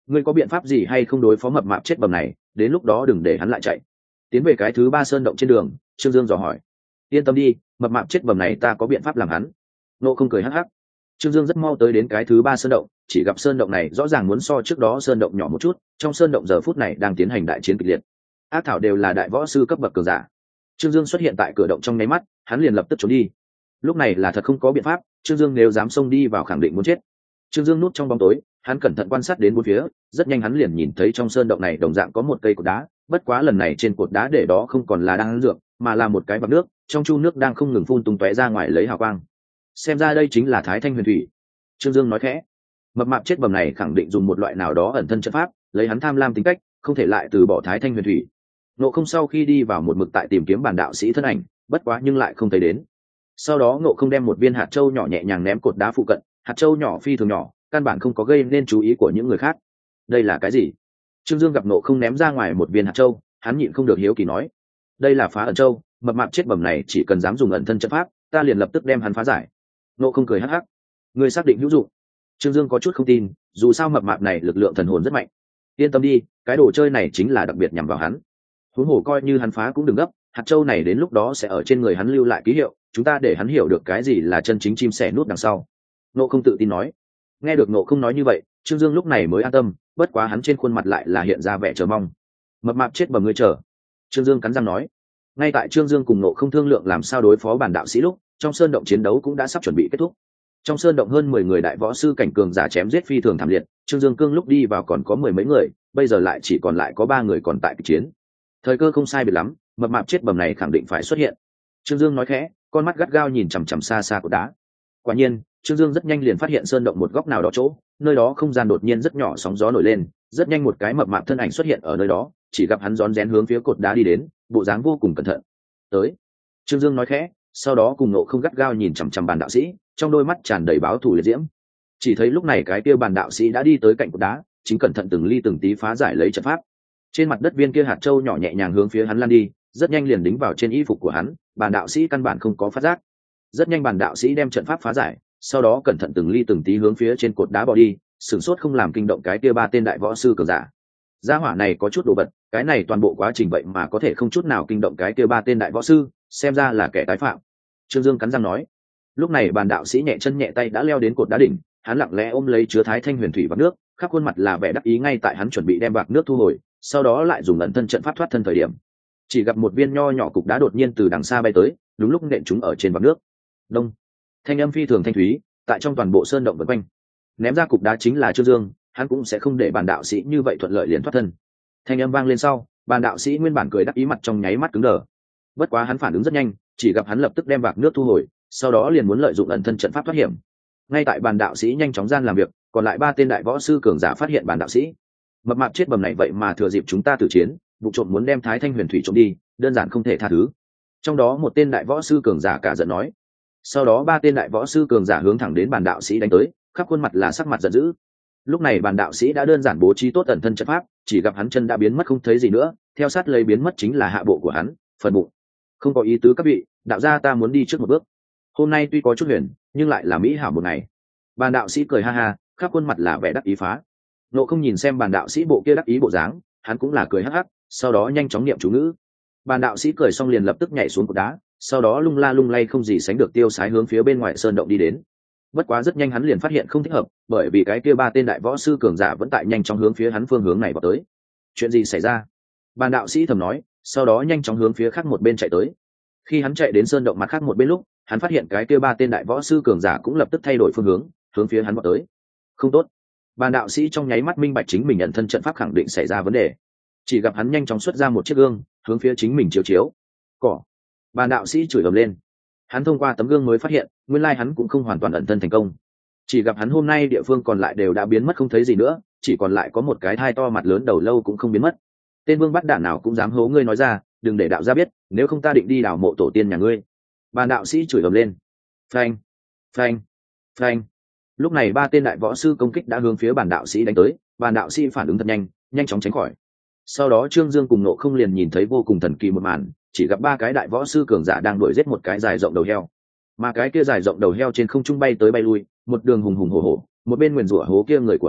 ngươi có biện pháp gì hay không đối phó mập mạp chết bầm này, đến lúc đó đừng để hắn lại chạy. Tiến về cái thứ ba sơn động trên đường, Trương Dương dò hỏi. Yên tâm đi, mập mạp chết bầm này ta có biện pháp làm hắn. Nộ không cười hắc hắc. Trương Dương rất mau tới đến cái thứ ba sơn động, chỉ gặp sơn động này rõ ràng muốn so trước đó sơn động nhỏ một chút, trong sơn động giờ phút này đang tiến hành đại chiến kịch liệt. Ác thảo đều là đại võ sư cấp bậc cường giả. Trương Dương xuất hiện tại cửa động trong nháy mắt, hắn liền lập tức trốn đi. Lúc này là thật không có biện pháp, Trương Dương nếu dám xông đi vào khẳng định muốn chết. Trương Dương núp trong bóng tối, hắn cẩn thận quan sát đến bốn phía, rất nhanh hắn liền nhìn thấy trong sơn động này đồng dạng có một cây cột đá, bất quá lần này trên cột đá để đó không còn là đan dược, mà là một cái vạc nước, trong chu nước đang không ngừng phun tung tóe ra ngoài lấy hào quang. Xem ra đây chính là Thái Thanh Huyền Thủy. Trương Dương nói khẽ. Mập mạp chết bầm này khẳng định dùng một loại nào đó ẩn thân trận pháp, lấy hắn tham lam tính cách, không thể lại từ bỏ Thái Thanh Huyền Thủy. Ngộ không sau khi đi vào một mực tại tìm kiếm bản đạo sĩ thân ảnh, bất quá nhưng lại không thấy đến. Sau đó Ngộ không đem một viên hạt châu nhỏ nhẹ nhàng ném cột đá phụ cận, hạt châu nhỏ phi thường nhỏ, căn bản không có gây nên chú ý của những người khác. Đây là cái gì? Trương Dương gặp Ngộ không ném ra ngoài một viên hạt châu, hắn nhịn không được hiếu kỳ nói. Đây là phá ẩn châu, mập mạp chết bầm này chỉ cần dám dùng ẩn thân trận pháp, ta liền lập tức đem hắn phá giải. Ngộ không cười hắc hắc. Người xác định hữu dụng. Trương Dương có chút không tin, dù sao mập mạp này lực lượng thần hồn rất mạnh. Yên tâm đi, cái đồ chơi này chính là đặc biệt nhằm vào hắn. Huống hồ coi như hắn phá cũng đừng gấp, hạt châu này đến lúc đó sẽ ở trên người hắn lưu lại ký hiệu, chúng ta để hắn hiểu được cái gì là chân chính chim sẻ nút đằng sau. Ngộ không tự tin nói. Nghe được Ngộ không nói như vậy, Trương Dương lúc này mới an tâm, bất quá hắn trên khuôn mặt lại là hiện ra vẻ chờ mong. Mập mạp chết bầm ngươi chờ. Trương Dương cắn răng nói. Ngay tại Trương Dương cùng Ngộ không thương lượng làm sao đối phó bản đạo sĩ lúc, trong sơn động chiến đấu cũng đã sắp chuẩn bị kết thúc. Trong sơn động hơn 10 người đại võ sư cảnh cường giả chém giết phi thường thảm liệt, Trương Dương cương lúc đi vào còn có 10 mấy người, bây giờ lại chỉ còn lại có 3 người còn tại kịch chiến. Thời cơ không sai biệt lắm, mập mạp chết bầm này khẳng định phải xuất hiện. Trương Dương nói khẽ, con mắt gắt gao nhìn chằm chằm xa xa của đá. Quả nhiên, Trương Dương rất nhanh liền phát hiện sơn động một góc nào đó chỗ, nơi đó không gian đột nhiên rất nhỏ sóng gió nổi lên, rất nhanh một cái mập mạp thân ảnh xuất hiện ở nơi đó, chỉ gặp hắn rón rén hướng phía cột đá đi đến, bộ dáng vô cùng cẩn thận. Tới. Trương Dương nói khẽ, sau đó cùng Ngộ không gắt gao nhìn chằm chằm bàn đạo sĩ, trong đôi mắt tràn đầy báo thù liệt diễm. Chỉ thấy lúc này cái kia bàn đạo sĩ đã đi tới cạnh cột đá, chính cẩn thận từng ly từng tí phá giải lấy trận pháp. Trên mặt đất viên kia hạt châu nhỏ nhẹ nhàng hướng phía hắn lan đi, rất nhanh liền đính vào trên y phục của hắn, bàn đạo sĩ căn bản không có phát giác. Rất nhanh bàn đạo sĩ đem trận pháp phá giải, sau đó cẩn thận từng ly từng tí hướng phía trên cột đá bỏ đi, sửng sốt không làm kinh động cái kia 3 tên đại võ sư cường giả. Gia hỏa này có chút đồ vật, cái này toàn bộ quá trình vậy mà có thể không chút nào kinh động cái kia 3 tên đại võ sư, xem ra là kẻ tái phạm. Trương Dương cắn răng nói. Lúc này bàn đạo sĩ nhẹ chân nhẹ tay đã leo đến cột đá đỉnh, hắn lặng lẽ ôm lấy chứa Thái Thanh Huyền Thủy vào nước, khắp khuôn mặt là vẻ đắc ý. Ngay tại hắn chuẩn bị đem bạc nước thu hồi, sau đó lại dùng ẩn thân trận pháp thoát thân thời điểm, chỉ gặp một viên nho nhỏ cục đá đột nhiên từ đằng xa bay tới, đúng lúc nện chúng ở trên bạc nước. Đông. Thanh âm phi thường thanh thúy, tại trong toàn bộ sơn động vần quanh. Ném ra cục đá chính là Trương Dương, hắn cũng sẽ không để bàn đạo sĩ như vậy thuận lợi liền thoát thân. Thanh âm vang lên sau, bàn đạo sĩ nguyên bản cười đắc ý mặt trong nháy mắt cứng đờ. Bất quá hắn phản ứng rất nhanh, chỉ gặp hắn lập tức đem bạc nước thu hồi, sau đó liền muốn lợi dụng ẩn thân trận pháp thoát hiểm. Ngay tại bàn đạo sĩ nhanh chóng gian làm việc, còn lại 3 tên đại võ sư cường giả phát hiện bàn đạo sĩ. Mập mạp chết bầm này vậy mà thừa dịp chúng ta tử chiến, vụ trộm muốn đem Thái Thanh Huyền Thủy trộm đi, đơn giản không thể tha thứ. Trong đó một tên đại võ sư cường giả cả giận nói. Sau đó 3 tên đại võ sư cường giả hướng thẳng đến bàn đạo sĩ đánh tới, khắp khuôn mặt là sắc mặt giận dữ. Lúc này bàn đạo sĩ đã đơn giản bố trí tốt ẩn thân trận pháp, chỉ gặp hắn chân đã biến mất không thấy gì nữa, theo sát lấy biến mất chính là hạ bộ của hắn, phần bụng. Không có ý tứ các vị, đạo gia ta muốn đi trước một bước. Hôm nay tuy có chút huyền, nhưng lại là mỹ hảo một ngày. Bàn đạo sĩ cười ha ha, khắp khuôn mặt là vẻ đắc ý phá. Nộ không nhìn xem bàn đạo sĩ bộ kia đắc ý bộ dáng, hắn cũng là cười hắc hắc, sau đó nhanh chóng niệm chú ngữ. Bàn đạo sĩ cười xong liền lập tức nhảy xuống cột đá, sau đó lung la lung lay không gì sánh được tiêu sái hướng phía bên ngoài sơn động đi đến. Bất quá rất nhanh hắn liền phát hiện không thích hợp, bởi vì cái kia 3 tên đại võ sư cường giả vẫn tại nhanh chóng hướng phía hắn phương hướng này vào tới. Chuyện gì xảy ra? Bàn đạo sĩ thầm nói, sau đó nhanh chóng hướng phía khác một bên chạy tới. Khi hắn chạy đến sơn động mặt khác một bên lúc, hắn phát hiện cái kia 3 tên đại võ sư cường giả cũng lập tức thay đổi phương hướng phía hắn vào tới. Không tốt. Bàn đạo sĩ trong nháy mắt minh bạch chính mình nhận thân trận pháp khẳng định xảy ra vấn đề. Chỉ gặp hắn nhanh chóng xuất ra một chiếc gương, hướng phía chính mình chiếu chiếu. Cỏ. Bàn đạo sĩ chửi ầm lên. Hắn thông qua tấm gương mới phát hiện, nguyên lai hắn cũng không hoàn toàn ẩn thân thành công. Chỉ gặp hắn hôm nay địa phương còn lại đều đã biến mất không thấy gì nữa, chỉ còn lại có một cái thai to mặt lớn đầu lâu cũng không biến mất. Tên vương bắt đạn nào cũng dám hố ngươi nói ra, đừng để đạo gia biết, nếu không ta định đi đào mộ tổ tiên nhà ngươi. Bàn đạo sĩ chửi ầm lên. Phanh, phanh, phanh. Lúc này 3 tên đại võ sư công kích đã hướng phía bàn đạo sĩ đánh tới, bàn đạo sĩ phản ứng thật nhanh, nhanh chóng tránh khỏi. Sau đó Trương Dương cùng Nộ không liền nhìn thấy vô cùng thần kỳ một màn, chỉ gặp 3 cái đại võ sư cường giả đang đuổi giết một cái dài rộng đầu heo, mà cái kia dài rộng đầu heo trên không trung bay tới bay lui, một đường hùng hùng hổ hổ, một bên nguyền rủa hố kia người của hắn,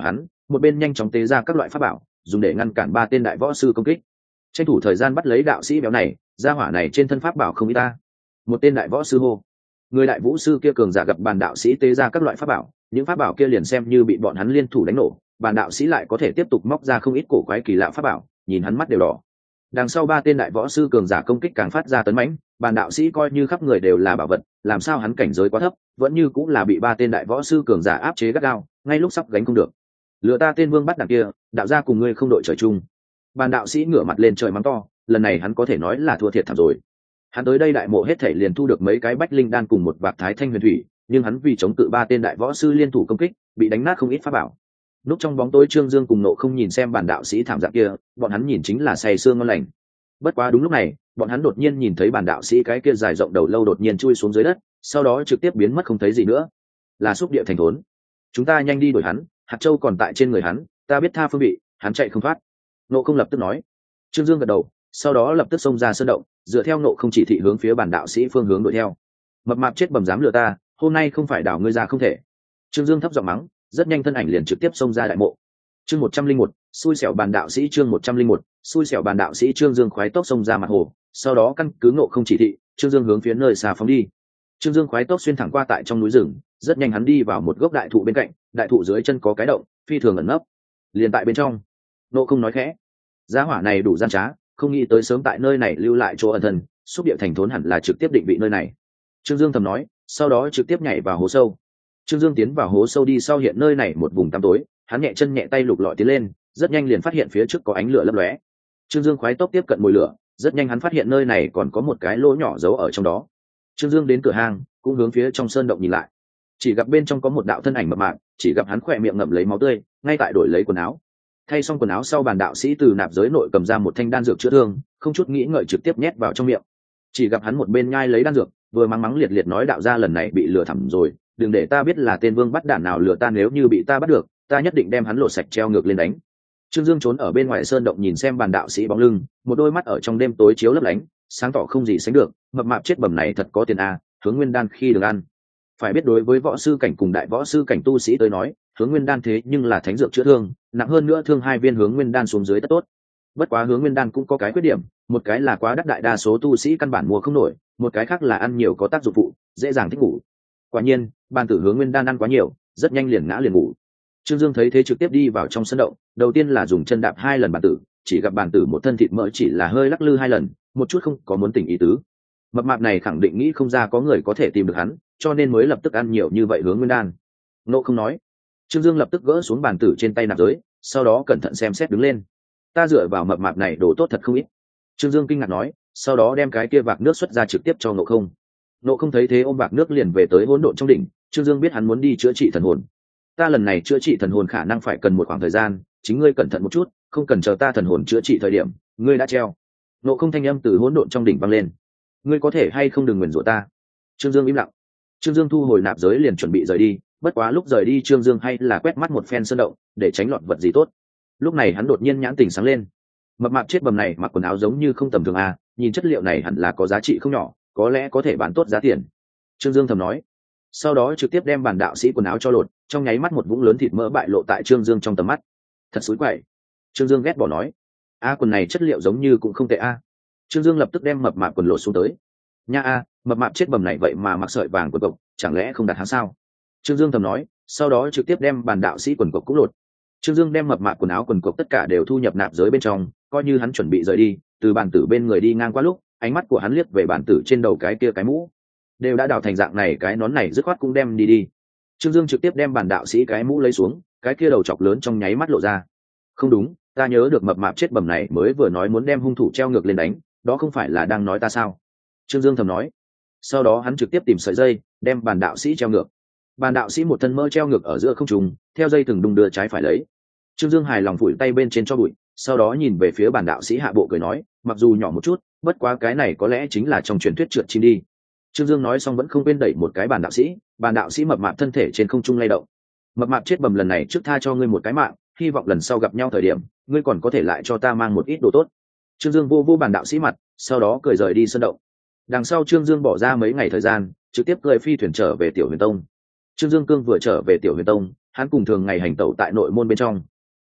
một bên nhanh chóng tế ra các loại pháp bảo dùng để ngăn cản ba tên đại võ sư công kích. Tranh thủ thời gian bắt lấy đạo sĩ béo này, gia hỏa này trên thân pháp bảo không ít ta. Một tên đại võ sư hô. Người đại vũ sư kia cường giả gặp bàn đạo sĩ tế ra các loại pháp bảo, những pháp bảo kia liền xem như bị bọn hắn liên thủ đánh nổ, bàn đạo sĩ lại có thể tiếp tục móc ra không ít cổ quái kỳ lạ pháp bảo, nhìn hắn mắt đều đỏ. Đằng sau ba tên đại võ sư cường giả công kích càng phát ra tấn mãnh, bàn đạo sĩ coi như khắp người đều là bảo vật, làm sao hắn cảnh giới quá thấp, vẫn như cũng là bị ba tên đại võ sư cường giả áp chế gắt gao, ngay lúc sắp gánh không được. Lựa ta tên vương bắt đằng kia, đạo gia cùng ngươi không đội trời chung. Bàn đạo sĩ ngửa mặt lên trời mắng to, lần này hắn có thể nói là thua thiệt thảm rồi. Hắn tới đây đại mộ hết thể liền thu được mấy cái bách linh đan cùng một vạc thái thanh huyền thủy, nhưng hắn vì chống cự ba tên đại võ sư liên thủ công kích, bị đánh nát không ít pháp bảo. Lúc trong bóng tối Trương Dương cùng Nộ không nhìn xem bản đạo sĩ thảm dạng kia, bọn hắn nhìn chính là say sương ngon lành. Bất quá đúng lúc này, bọn hắn đột nhiên nhìn thấy bản đạo sĩ cái kia dài rộng đầu lâu đột nhiên chui xuống dưới đất, sau đó trực tiếp biến mất không thấy gì nữa. Là xúc địa thành thốn. Chúng ta nhanh đi đuổi hắn, hạt châu còn tại trên người hắn, ta biết tha phương vị, hắn chạy không thoát. Nộ không lập tức nói. Trương Dương gật đầu, sau đó lập tức xông ra sơn động, dựa theo Nộ không chỉ thị hướng phía bản đạo sĩ phương hướng đuổi theo. Mập mạp chết bầm dám lừa ta, hôm nay không phải đảo ngươi ra không thể. Trương Dương thấp giọng mắng, rất nhanh thân ảnh liền trực tiếp xông ra đại mộ. Chương 101, xui xẻo bàn đạo sĩ. Chương 101, xui xẻo bàn đạo sĩ. Trương Dương khoái tốc xông ra mặt hồ, sau đó căn cứ Nộ không chỉ thị, Trương Dương hướng phía nơi xa phóng đi. Trương Dương khoái tốc xuyên thẳng qua tại trong núi rừng, rất nhanh hắn đi vào một gốc đại thụ bên cạnh, đại thụ dưới chân có cái động, phi thường ẩn nấp. Liền tại bên trong, Nộ không nói khẽ, gia hỏa này đủ gian trá, không nghĩ tới sớm tại nơi này lưu lại chỗ ẩn thân, xúc địa thành thốn hẳn là trực tiếp định vị nơi này. Trương Dương thầm nói, sau đó trực tiếp nhảy vào hố sâu. Trương Dương tiến vào hố sâu đi sau hiện nơi này một vùng tăm tối, hắn nhẹ chân nhẹ tay lục lọi tiến lên, rất nhanh liền phát hiện phía trước có ánh lửa lấp lóe. Trương Dương khoái tốc tiếp cận mồi lửa, rất nhanh hắn phát hiện nơi này còn có một cái lỗ nhỏ giấu ở trong đó. Trương Dương đến cửa hang, cũng hướng phía trong sơn động nhìn lại, chỉ gặp bên trong có một đạo thân ảnh mập mạp, chỉ gặp hắn khỏe miệng ngậm lấy máu tươi, ngay tại đổi lấy quần áo. Thay xong quần áo sau, bàn đạo sĩ từ nạp giới nội cầm ra một thanh đan dược chữa thương, không chút nghĩ ngợi trực tiếp nhét vào trong miệng. Chỉ gặp hắn một bên nhai lấy đan dược, vừa mắng mắng liệt liệt nói, đạo gia lần này bị lừa thẳm rồi, đừng để ta biết là tên vương bắt đản nào lừa ta, nếu như bị ta bắt được, ta nhất định đem hắn lột sạch treo ngược lên đánh. Trương Dương trốn ở bên ngoài sơn động nhìn xem bàn đạo sĩ bóng lưng, một đôi mắt ở trong đêm tối chiếu lấp lánh, sáng tỏ không gì sánh được. Mập mạp chết bầm này thật có tiền a, hướng nguyên đan khi được ăn. Phải biết đối với võ sư cảnh cùng đại võ sư cảnh tu sĩ tới nói, hướng nguyên đan thế nhưng là thánh dược chữa thương, nặng hơn nữa thương 2 viên hướng nguyên đan xuống dưới tất tốt. Bất quá hướng nguyên đan cũng có cái khuyết điểm, một cái là quá đắt, đại đa số tu sĩ căn bản mua không nổi, một cái khác là ăn nhiều có tác dụng phụ, dễ dàng thích ngủ. Quả nhiên, bàn tử hướng nguyên đan ăn quá nhiều, rất nhanh liền ngã liền ngủ. Trương Dương thấy thế trực tiếp đi vào trong sân động, đầu tiên là dùng chân đạp 2 lần bàn tử, chỉ gặp bàn tử một thân thịt mỡ chỉ là hơi lắc lư 2 lần, một chút không có muốn tỉnh ý tứ. Mập mạp này khẳng định nghĩ không ra có người có thể tìm được hắn, cho nên mới lập tức ăn nhiều như vậy hướng nguyên đan. Nộ không nói. Trương Dương lập tức gỡ xuống bàn tử trên tay nạp giới, sau đó cẩn thận xem xét đứng lên. Ta dựa vào mập mạp này đồ tốt thật không ít. Trương Dương kinh ngạc nói, sau đó đem cái kia vạc nước xuất ra trực tiếp cho Nộ không. Nộ không thấy thế ôm vạc nước liền về tới hỗn độn trong đỉnh. Trương Dương biết hắn muốn đi chữa trị thần hồn. Ta lần này chữa trị thần hồn khả năng phải cần một khoảng thời gian, chính ngươi cẩn thận một chút, không cần chờ ta thần hồn chữa trị thời điểm, ngươi đã treo. Nộ không thanh âm từ hỗn độn trong đỉnh vang lên. Ngươi có thể hay không đừng nguyền rủa ta. Trương Dương im lặng. Trương Dương thu hồi nạp giới liền chuẩn bị rời đi, bất quá lúc rời đi Trương Dương hay là quét mắt một phen sơn động để tránh lọt vật gì tốt. Lúc này hắn đột nhiên nhãn tình sáng lên. Mập mạp chết bầm này mặc quần áo giống như không tầm thường à, nhìn chất liệu này hẳn là có giá trị không nhỏ, có lẽ có thể bán tốt giá tiền. Trương Dương thầm nói, sau đó trực tiếp đem bản đạo sĩ quần áo cho lột, trong nháy mắt một vũng lớn thịt mỡ bại lộ tại Trương Dương trong tầm mắt. Thật xúi quậy. Trương Dương ghét bỏ nói, a quần này chất liệu giống như cũng không tệ a. Trương Dương lập tức đem mập mạp quần lột xuống tới. Nha a, mập mạp chết bầm này vậy mà mặc sợi vàng quần cộc, chẳng lẽ không đặt hắn sao? Trương Dương thầm nói, sau đó trực tiếp đem bản đạo sĩ quần cộc cũng lột. Trương Dương đem mập mạp quần áo quần cộc tất cả đều thu nhập nạp giới bên trong, coi như hắn chuẩn bị rời đi, từ bản tử bên người đi ngang qua lúc, ánh mắt của hắn liếc về bản tử trên đầu cái kia cái mũ, đều đã đào thành dạng này, cái nón này dứt khoát cũng đem đi. Trương Dương trực tiếp đem bản đạo sĩ cái mũ lấy xuống, cái kia đầu chọc lớn trong nháy mắt lộ ra. Không đúng, ta nhớ được mập mạp chết bầm này mới vừa nói muốn đem hung thủ treo ngược lên đánh, đó không phải là đang nói ta sao? Trương Dương thầm nói. Sau đó hắn trực tiếp tìm sợi dây, đem bản đạo sĩ treo ngược. Bản đạo sĩ một thân mơ treo ngược ở giữa không trung, theo dây từng đung đưa trái phải lấy. Trương Dương hài lòng phủi tay bên trên cho bụi, sau đó nhìn về phía bản đạo sĩ hạ bộ cười nói, mặc dù nhỏ một chút, bất quá cái này có lẽ chính là trong truyền thuyết trượt chim đi. Trương Dương nói xong vẫn không quên đẩy một cái bản đạo sĩ mập mạp thân thể trên không trung lay động. Mập mạp chết bầm lần này trước tha cho ngươi một cái mạng, hy vọng lần sau gặp nhau thời điểm, ngươi còn có thể lại cho ta mang một ít đồ tốt. Trương Dương vô bản đạo sĩ mặt, sau đó cười rời đi sân động. Đằng sau Trương Dương bỏ ra mấy ngày thời gian, trực tiếp cười phi thuyền trở về Tiểu Huyền Tông. Trương Dương Cương vừa trở về Tiểu Huyền Tông, hắn cùng thường ngày hành tẩu tại nội môn bên trong,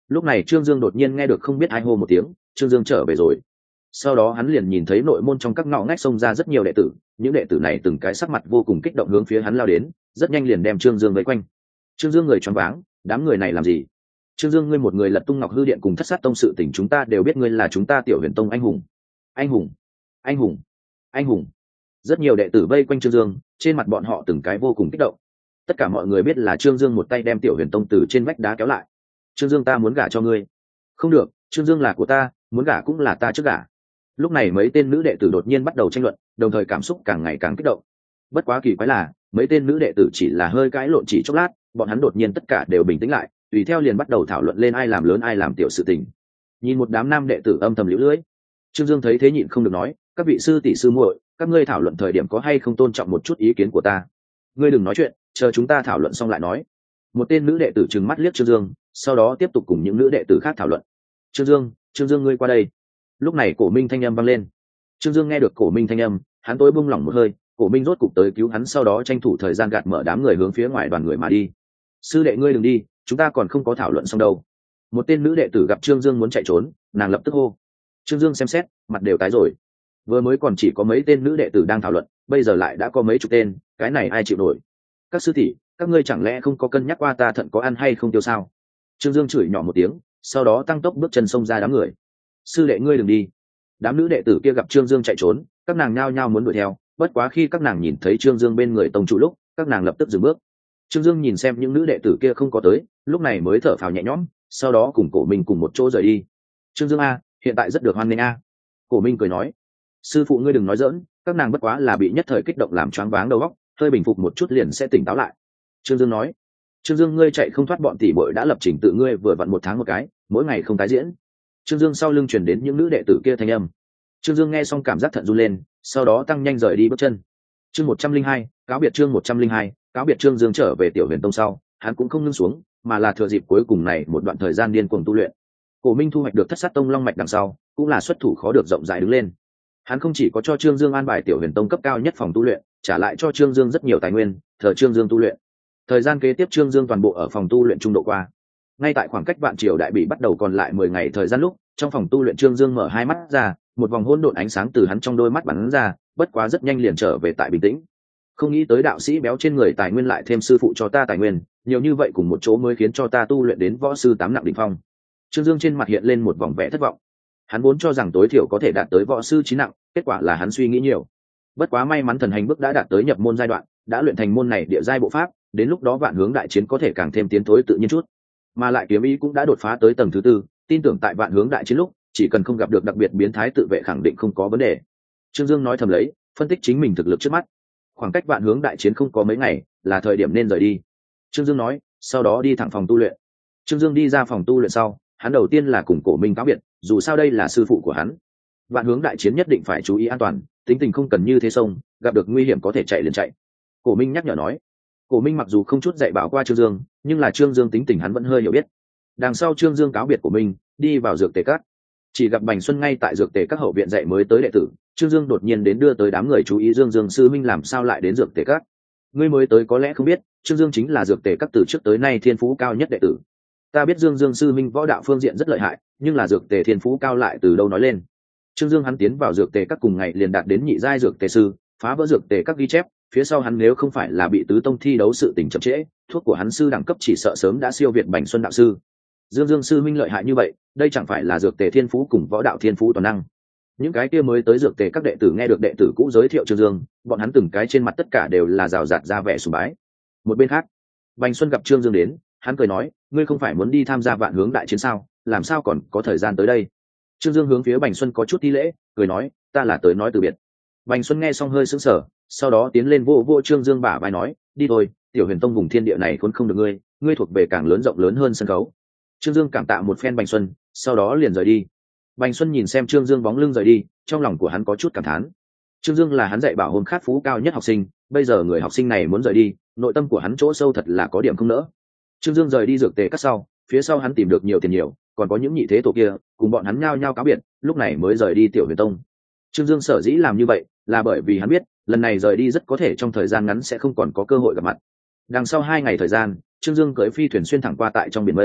Lúc này Trương Dương đột nhiên nghe được không biết ai hô một tiếng, Trương Dương trở về rồi. Sau đó hắn liền nhìn thấy nội môn trong các ngõ ngách xông ra rất nhiều đệ tử, những đệ tử này từng cái sắc mặt vô cùng kích động hướng phía hắn lao đến, rất nhanh liền đem Trương Dương vây quanh. Trương Dương người choáng váng, đám người này làm gì? Trương Dương, ngươi một người lật tung Ngọc Hư Điện cùng Thất Sát Tông sự tình, chúng ta đều biết ngươi là chúng ta Tiểu Huyền Tông anh hùng. Anh hùng, anh hùng, anh hùng. Rất nhiều đệ tử vây quanh Trương Dương, trên mặt bọn họ từng cái vô cùng kích động. Tất cả mọi người biết là Trương Dương một tay đem Tiểu Huyền Tông từ trên vách đá kéo lại. Trương Dương, ta muốn gả cho ngươi. Không được, Trương Dương là của ta, muốn gả cũng là ta trước gả. Lúc này mấy tên nữ đệ tử đột nhiên bắt đầu tranh luận, đồng thời cảm xúc càng ngày càng kích động. Bất quá kỳ quái là mấy tên nữ đệ tử chỉ là hơi cãi lộn chỉ chốc lát, bọn hắn đột nhiên tất cả đều bình tĩnh lại, tùy theo liền bắt đầu thảo luận lên ai làm lớn ai làm tiểu sự tình. Nhìn một đám nam đệ tử âm thầm liễu lưỡi, Trương Dương thấy thế nhịn không được nói, các vị sư tỷ sư muội, các ngươi thảo luận thời điểm có hay không tôn trọng một chút ý kiến của ta? Ngươi đừng nói chuyện, chờ chúng ta thảo luận xong lại nói. Một tên nữ đệ tử trừng mắt liếc Trương Dương, sau đó tiếp tục cùng những nữ đệ tử khác thảo luận. Trương Dương ngươi qua đây. Lúc này Cổ Minh thanh âm vang lên. Trương Dương nghe được Cổ Minh thanh âm, hắn tối buông lỏng một hơi, Cổ Minh rốt cục tới cứu hắn, sau đó tranh thủ thời gian gạt mở đám người hướng phía ngoài đoàn người mà đi. Sư đệ ngươi đừng đi, chúng ta còn không có thảo luận xong đâu. Một tên nữ đệ tử gặp Trương Dương muốn chạy trốn, nàng lập tức hô. Trương Dương xem xét, mặt đều tái rồi. Vừa mới còn chỉ có mấy tên nữ đệ tử đang thảo luận, bây giờ lại đã có mấy chục tên, cái này ai chịu nổi? Các sư tỷ, các ngươi chẳng lẽ không có cân nhắc qua ta thận có ăn hay không tiêu sao? Trương Dương chửi nhỏ một tiếng, sau đó tăng tốc bước chân xông ra đám người. Sư đệ ngươi đừng đi. Đám nữ đệ tử kia gặp Trương Dương chạy trốn, các nàng nhao nhao muốn đuổi theo, bất quá khi các nàng nhìn thấy Trương Dương bên người tông chủ lúc, các nàng lập tức dừng bước. Trương Dương nhìn xem những nữ đệ tử kia không có tới, lúc này mới thở phào nhẹ nhõm, sau đó cùng Cổ Minh cùng một chỗ rời đi. Trương Dương a, hiện tại rất được hoan nghênh a. Cổ Minh cười nói, sư phụ ngươi đừng nói giỡn, các nàng bất quá là bị nhất thời kích động làm choáng váng đầu óc, hơi bình phục một chút liền sẽ tỉnh táo lại. Trương Dương nói, Trương Dương ngươi chạy không thoát, bọn tỷ muội đã lập trình tự ngươi vừa vặn 1 tháng một cái, mỗi ngày không tái diễn. Trương Dương sau lưng truyền đến những nữ đệ tử kia thanh âm. Trương Dương nghe xong cảm giác thận run lên, sau đó tăng nhanh rời đi bước chân. Chương 102, cáo biệt. Chương 102, cáo biệt. Trương Dương trở về Tiểu Huyền Tông sau, hắn cũng không ngưng xuống, mà là thừa dịp cuối cùng này một đoạn thời gian điên cuồng tu luyện. Cổ Minh thu hoạch được Thất Sát Tông long mạch đằng sau, cũng là xuất thủ khó được rộng rãi đứng lên. Hắn không chỉ có cho Trương Dương an bài Tiểu Huyền Tông cấp cao nhất phòng tu luyện, trả lại cho Trương Dương rất nhiều tài nguyên, thờ Trương Dương tu luyện. Thời gian kế tiếp Trương Dương toàn bộ ở phòng tu luyện trung độ qua. Ngay tại khoảng cách Vạn Triều Đại Bị bắt đầu còn lại 10 ngày thời gian lúc, trong phòng tu luyện Trương Dương mở hai mắt ra, một vòng hỗn độn ánh sáng từ hắn trong đôi mắt bắn ra, bất quá rất nhanh liền trở về tại bình tĩnh. Không nghĩ tới đạo sĩ béo trên người tài nguyên lại thêm sư phụ cho ta tài nguyên, nhiều như vậy cùng một chỗ mới khiến cho ta tu luyện đến võ sư 8 nặng đỉnh phong. Trương Dương trên mặt hiện lên một vòng vẻ thất vọng. Hắn vốn cho rằng tối thiểu có thể đạt tới võ sư 9 nặng, kết quả là hắn suy nghĩ nhiều. Bất quá may mắn thần hành bước đã đạt tới nhập môn giai đoạn, đã luyện thành môn này địa giai bộ pháp, đến lúc đó Vạn Hướng Đại Chiến có thể càng thêm tiến thối tự nhiên chút. Mà lại kiếm ý cũng đã đột phá tới tầng thứ 4, tin tưởng tại Vạn Hướng Đại Chiến lúc, chỉ cần không gặp được đặc biệt biến thái tự vệ khẳng định không có vấn đề. Trương Dương nói thầm lấy, phân tích chính mình thực lực trước mắt. Khoảng cách Vạn Hướng Đại Chiến không có mấy ngày, là thời điểm nên rời đi. Trương Dương nói, sau đó đi thẳng phòng tu luyện. Trương Dương đi ra phòng tu luyện sau, hắn đầu tiên là cùng Cổ Minh cáo biệt, dù sao đây là sư phụ của hắn. Vạn Hướng Đại Chiến nhất định phải chú ý an toàn, tính tình không cần như thế sông, gặp được nguy hiểm có thể chạy liền chạy. Cổ Minh nhắc nhở nói. Cổ Minh mặc dù không chút dạy bảo qua Trương Dương, nhưng là Trương Dương tính tình hắn vẫn hơi hiểu biết. Đằng sau Trương Dương cáo biệt Cổ Minh, đi vào dược tề các. Chỉ gặp Bành Xuân ngay tại dược tề các hậu viện dạy mới tới đệ tử, Trương Dương đột nhiên đến đưa tới đám người chú ý. Dương sư minh làm sao lại đến dược tề các? Ngươi mới tới có lẽ không biết, Trương Dương chính là dược tề các từ trước tới nay thiên phú cao nhất đệ tử. Ta biết Dương sư minh võ đạo phương diện rất lợi hại, nhưng là dược tề thiên phú cao lại từ đâu nói lên? Trương Dương hắn tiến vào dược tề các cùng ngày liền đạt đến nhị giai dược tề sư, phá vỡ dược tề các ghi chép, phía sau hắn nếu không phải là bị tứ tông thi đấu sự tình chậm trễ, thuốc của hắn sư đẳng cấp chỉ sợ sớm đã siêu việt Bành Xuân đạo sư. Dương sư minh lợi hại như vậy, đây chẳng phải là dược tề thiên phú cùng võ đạo thiên phú toàn năng. Những cái kia mới tới dược tề các đệ tử nghe được đệ tử cũ giới thiệu Trương Dương, bọn hắn từng cái trên mặt tất cả đều là rào rạt ra vẻ sùng bái. Một bên khác, Bành Xuân gặp Trương Dương đến, hắn cười nói, ngươi không phải muốn đi tham gia Vạn Hướng Đại Chiến sao, làm sao còn có thời gian tới đây? Trương Dương hướng phía Bành Xuân có chút thi lễ, cười nói, ta là tới nói từ biệt. Bành Xuân nghe xong hơi sững sờ, sau đó tiến lên vô Trương Dương bả vai nói, đi thôi, Tiểu Huyền Tông vùng thiên địa này khốn không được ngươi thuộc về càng lớn rộng lớn hơn sân khấu. Trương Dương cảm tạ một phen Bành Xuân, sau đó liền rời đi. Bành Xuân nhìn xem Trương Dương bóng lưng rời đi, trong lòng của hắn có chút cảm thán. Trương Dương là hắn dạy bảo hồn khát phú cao nhất học sinh, bây giờ người học sinh này muốn rời đi, nội tâm của hắn chỗ sâu thật là có điểm không nỡ. Trương Dương rời đi dược tề các sau, phía sau hắn tìm được nhiều tiền nhiều, còn có những nhị thế tổ kia, cùng bọn hắn nhao nhao cáo biệt, lúc này mới rời đi Tiểu Huyền Tông. Trương Dương sở dĩ làm như vậy, là bởi vì hắn biết, lần này rời đi rất có thể trong thời gian ngắn sẽ không còn có cơ hội gặp mặt. Đằng sau 2 ngày thời gian, Trương Dương cưỡi phi thuyền xuyên thẳng qua tại trong biển mây,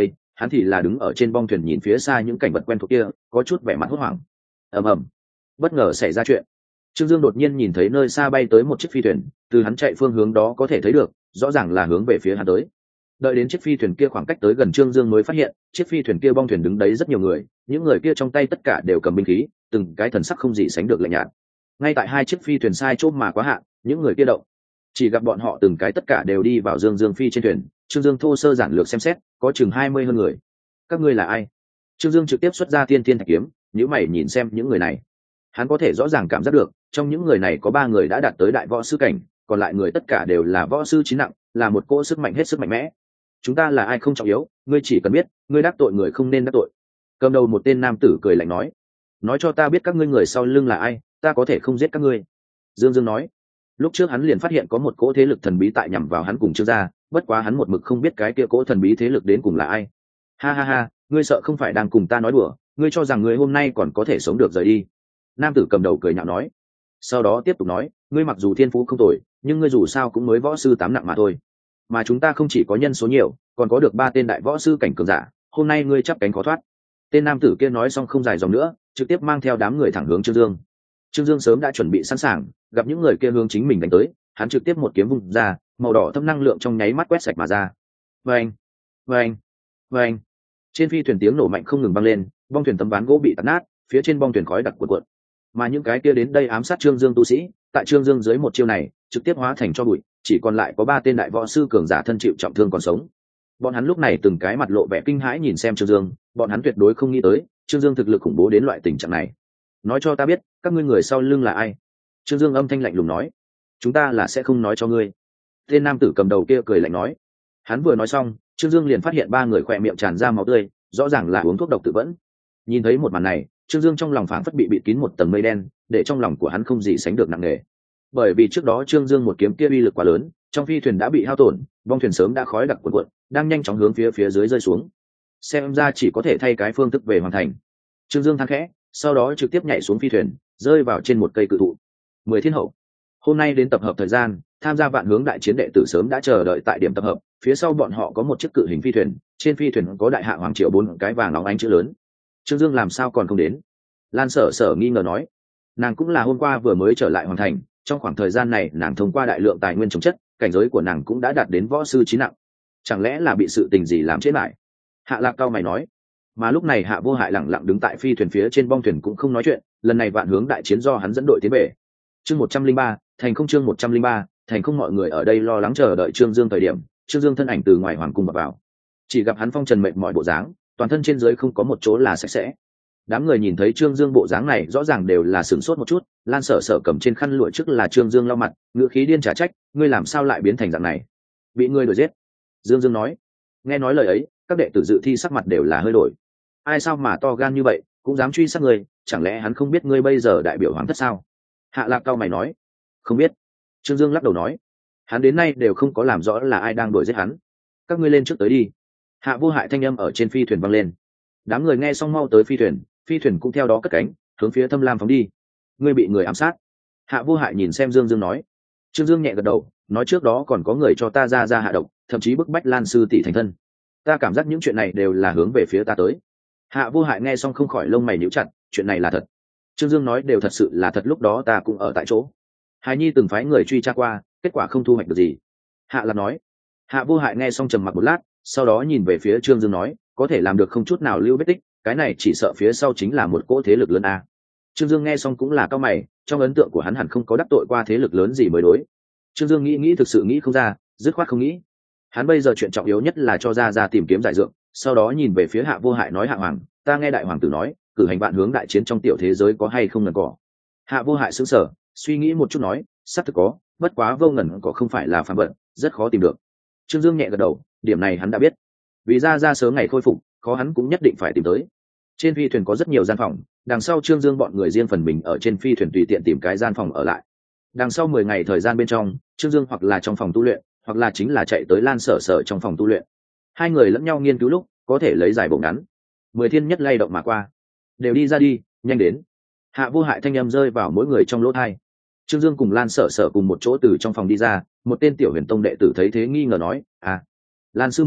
hắn thì là đứng ở trên bong thuyền nhìn phía xa những cảnh vật quen thuộc kia, có chút vẻ mặt hốt hoảng. Ầm ầm, bất ngờ xảy ra chuyện. Trương Dương đột nhiên nhìn thấy nơi xa bay tới một chiếc phi thuyền, từ hắn chạy phương hướng đó có thể thấy được, rõ ràng là hướng về phía hắn tới. Đợi đến chiếc phi thuyền kia khoảng cách tới gần, Trương Dương mới phát hiện chiếc phi thuyền kia bong thuyền đứng đấy rất nhiều người, những người kia trong tay tất cả đều cầm binh khí, từng cái thần sắc không gì sánh được lạnh nhạt. Ngay tại hai chiếc phi thuyền sai chốt mà quá hạn, những người kia động, chỉ gặp bọn họ từng cái tất cả đều đi vào Dương Phi trên thuyền. Trương Dương thô sơ giản lược xem xét, có chừng 20 hơn người. Các ngươi là ai? Trương Dương trực tiếp xuất ra Tiên Thạch kiếm, nhíu mày nhìn xem những người này. Hắn có thể rõ ràng cảm giác được, trong những người này có 3 người đã đạt tới đại võ sư cảnh, còn lại người tất cả đều là võ sư 9 nặng, là một cỗ sức mạnh hết sức mạnh mẽ. Chúng ta là ai không trọng yếu, ngươi chỉ cần biết, ngươi đắc tội người không nên đắc tội. Cầm đầu một tên nam tử cười lạnh nói cho ta biết các ngươi người sau lưng là ai, ta có thể không giết các ngươi. Dương Dương nói. Lúc trước hắn liền phát hiện có một cỗ thế lực thần bí tại nhằm vào hắn cùng Trương gia, bất quá hắn một mực không biết cái kia cỗ thần bí thế lực đến cùng là ai. Ha ha ha, ngươi sợ không phải đang cùng ta nói đùa, ngươi cho rằng ngươi hôm nay còn có thể sống được rời đi. Nam tử cầm đầu cười nhạo nói. Sau đó tiếp tục nói, ngươi mặc dù thiên phú không tồi, nhưng ngươi dù sao cũng mới võ sư 8 nặng mà thôi. Mà chúng ta không chỉ có nhân số nhiều, còn có được 3 tên đại võ sư cảnh cường giả, hôm nay ngươi chắp cánh khó thoát. Tên nam tử kia nói xong không dài dòng nữa, trực tiếp mang theo đám người thẳng hướng Trương Dương. Trương Dương sớm đã chuẩn bị sẵn sàng, gặp những người kia hướng chính mình đánh tới, hắn trực tiếp một kiếm vung ra, màu đỏ thâm năng lượng trong nháy mắt quét sạch mà ra. Vâng, vâng, vâng. Trên phi thuyền tiếng nổ mạnh không ngừng vang lên, bong thuyền tấm ván gỗ bị tạt nát, phía trên bong thuyền khói đặc cuộn cuộn. Mà những cái kia đến đây ám sát Trương Dương tu sĩ, tại Trương Dương dưới một chiêu này, trực tiếp hóa thành tro bụi, chỉ còn lại có 3 tên đại võ sư cường giả thân chịu trọng thương còn sống. Bọn hắn lúc này từng cái mặt lộ vẻ kinh hãi nhìn xem Trương Dương, bọn hắn tuyệt đối không nghĩ tới, Trương Dương thực lực khủng bố đến loại tình trạng này. Nói cho ta biết, các ngươi người sau lưng là ai? Trương Dương âm thanh lạnh lùng nói. Chúng ta là sẽ không nói cho ngươi. Tên nam tử cầm đầu kia cười lạnh nói. Hắn vừa nói xong, Trương Dương liền phát hiện 3 người khỏe miệng tràn ra máu tươi, rõ ràng là uống thuốc độc tự vẫn. Nhìn thấy một màn này, Trương Dương trong lòng phảng phất bị bịt kín một tầng mây đen, để trong lòng của hắn không gì sánh được nặng nề. Bởi vì trước đó Trương Dương một kiếm kia uy lực quá lớn, trong phi thuyền đã bị hao tổn, bong thuyền sớm đã khói đặc cuộn cuộn, đang nhanh chóng hướng phía dưới rơi xuống. Xem ra chỉ có thể thay cái phương thức về hoàn thành. Trương Dương than khẽ, sau đó trực tiếp nhảy xuống phi thuyền, rơi vào trên một cây cự thụ. 10 thiên hậu. Hôm nay đến tập hợp thời gian, tham gia vạn hướng đại chiến đệ tử sớm đã chờ đợi tại điểm tập hợp, phía sau bọn họ có một chiếc cự hình phi thuyền, trên phi thuyền có đại hạ hoàng triều 4 cái vàng óng ánh chữ lớn. Trương Dương làm sao còn không đến? Lan Sở Sở nghi ngờ nói. Nàng cũng là hôm qua vừa mới trở lại hoàn thành, trong khoảng thời gian này nàng thông qua đại lượng tài nguyên chống chất, cảnh giới của nàng cũng đã đạt đến võ sư 9 nặng. Chẳng lẽ là bị sự tình gì làm chết lại? Hạ Lạc cao mày nói. Mà lúc này Hạ Vô Hại lẳng lặng đứng tại phi thuyền phía trên bong thuyền cũng không nói chuyện, lần này vạn hướng đại chiến do hắn dẫn đội tiến về. Chương 103, thành không. Chương 103, thành không. Mọi người ở đây lo lắng chờ đợi Trương Dương thời điểm, Trương Dương thân ảnh từ ngoài hoàng cung vào. Chỉ gặp hắn phong trần mệt mỏi bộ dáng, toàn thân trên dưới không có một chỗ là sạch sẽ. Đám người nhìn thấy Trương Dương bộ dáng này rõ ràng đều là sửng sốt một chút. Lan Sở Sở cầm trên khăn lụa trước là Trương Dương lau mặt, ngựa khí điên trả trách, ngươi làm sao lại biến thành dạng này? Bị ngươi đuổi giết. Dương Dương nói. Nghe nói lời ấy, các đệ tử dự thi sắc mặt đều là hơi đổi. Ai sao mà to gan như vậy, cũng dám truy sát ngươi, chẳng lẽ hắn không biết ngươi bây giờ đại biểu hoàng thất sao? Hạ Lạc cao mày nói. Không biết. Trương Dương lắc đầu nói. Hắn đến nay đều không có làm rõ là ai đang đuổi giết hắn. Các ngươi lên trước tới đi. Hạ Vô Hại thanh âm ở trên phi thuyền vang lên. Đám người nghe xong mau tới phi thuyền cũng theo đó cất cánh, hướng phía Thâm Lam phóng đi. Ngươi bị người ám sát. Hạ Vô Hại nhìn xem Dương Dương nói. Trương Dương nhẹ gật đầu, nói trước đó còn có người cho ta ra hạ độc, thậm chí bức bách Lan sư tỷ thành thân. Ta cảm giác những chuyện này đều là hướng về phía ta tới. Hạ Vô Hại nghe xong không khỏi lông mày nhíu chặt, chuyện này là thật. Trương Dương nói đều thật sự là thật, lúc đó ta cũng ở tại chỗ. Hải Nhi từng phái người truy tra qua, kết quả không thu hoạch được gì. Hạ Lạc nói. Hạ Vô Hại nghe xong trầm mặc một lát, sau đó nhìn về phía Trương Dương nói, có thể làm được không chút nào lưu vết tích, cái này chỉ sợ phía sau chính là một cỗ thế lực lớn a. Trương Dương nghe xong cũng là cao mày, trong ấn tượng của hắn hẳn không có đắc tội qua thế lực lớn gì mới đối. Trương Dương nghĩ thực sự nghĩ không ra, dứt khoát không nghĩ. Hắn bây giờ chuyện trọng yếu nhất là cho ra tìm kiếm giải dượng, sau đó nhìn về phía Hạ Vô Hại nói, Hạ Hoàng, ta nghe đại hoàng tử nói, cử hành vạn hướng đại chiến trong tiểu thế giới có hay không ngần cỏ. Hạ Vô Hại sững sờ, suy nghĩ một chút nói, xác thực có, bất quá vô ngần cỏ không phải là phàm vật, rất khó tìm được. Trương Dương nhẹ gật đầu, điểm này hắn đã biết. Vì ra sớm ngày khôi phục, khó hắn cũng nhất định phải tìm tới. Trên phi thuyền có rất nhiều gian phòng, đằng sau Trương Dương bọn người riêng phần mình ở trên phi thuyền tùy tiện tìm cái gian phòng ở lại. Đằng sau 10 ngày thời gian bên trong, Trương Dương hoặc là trong phòng tu luyện, hoặc là chính là chạy tới Lan Sở Sở trong phòng tu luyện. Hai người lẫn nhau nghiên cứu lúc có thể lấy dài bổng ngắn. 10 thiên nhất lay động mà qua. Đều đi ra đi, nhanh đến. Hạ Vô Hại thanh âm rơi vào mỗi người trong lỗ tai. Trương Dương cùng Lan Sở Sở cùng một chỗ từ trong phòng đi ra, một tên tiểu huyền tông đệ tử thấy thế nghi ngờ nói, Lan sư muội,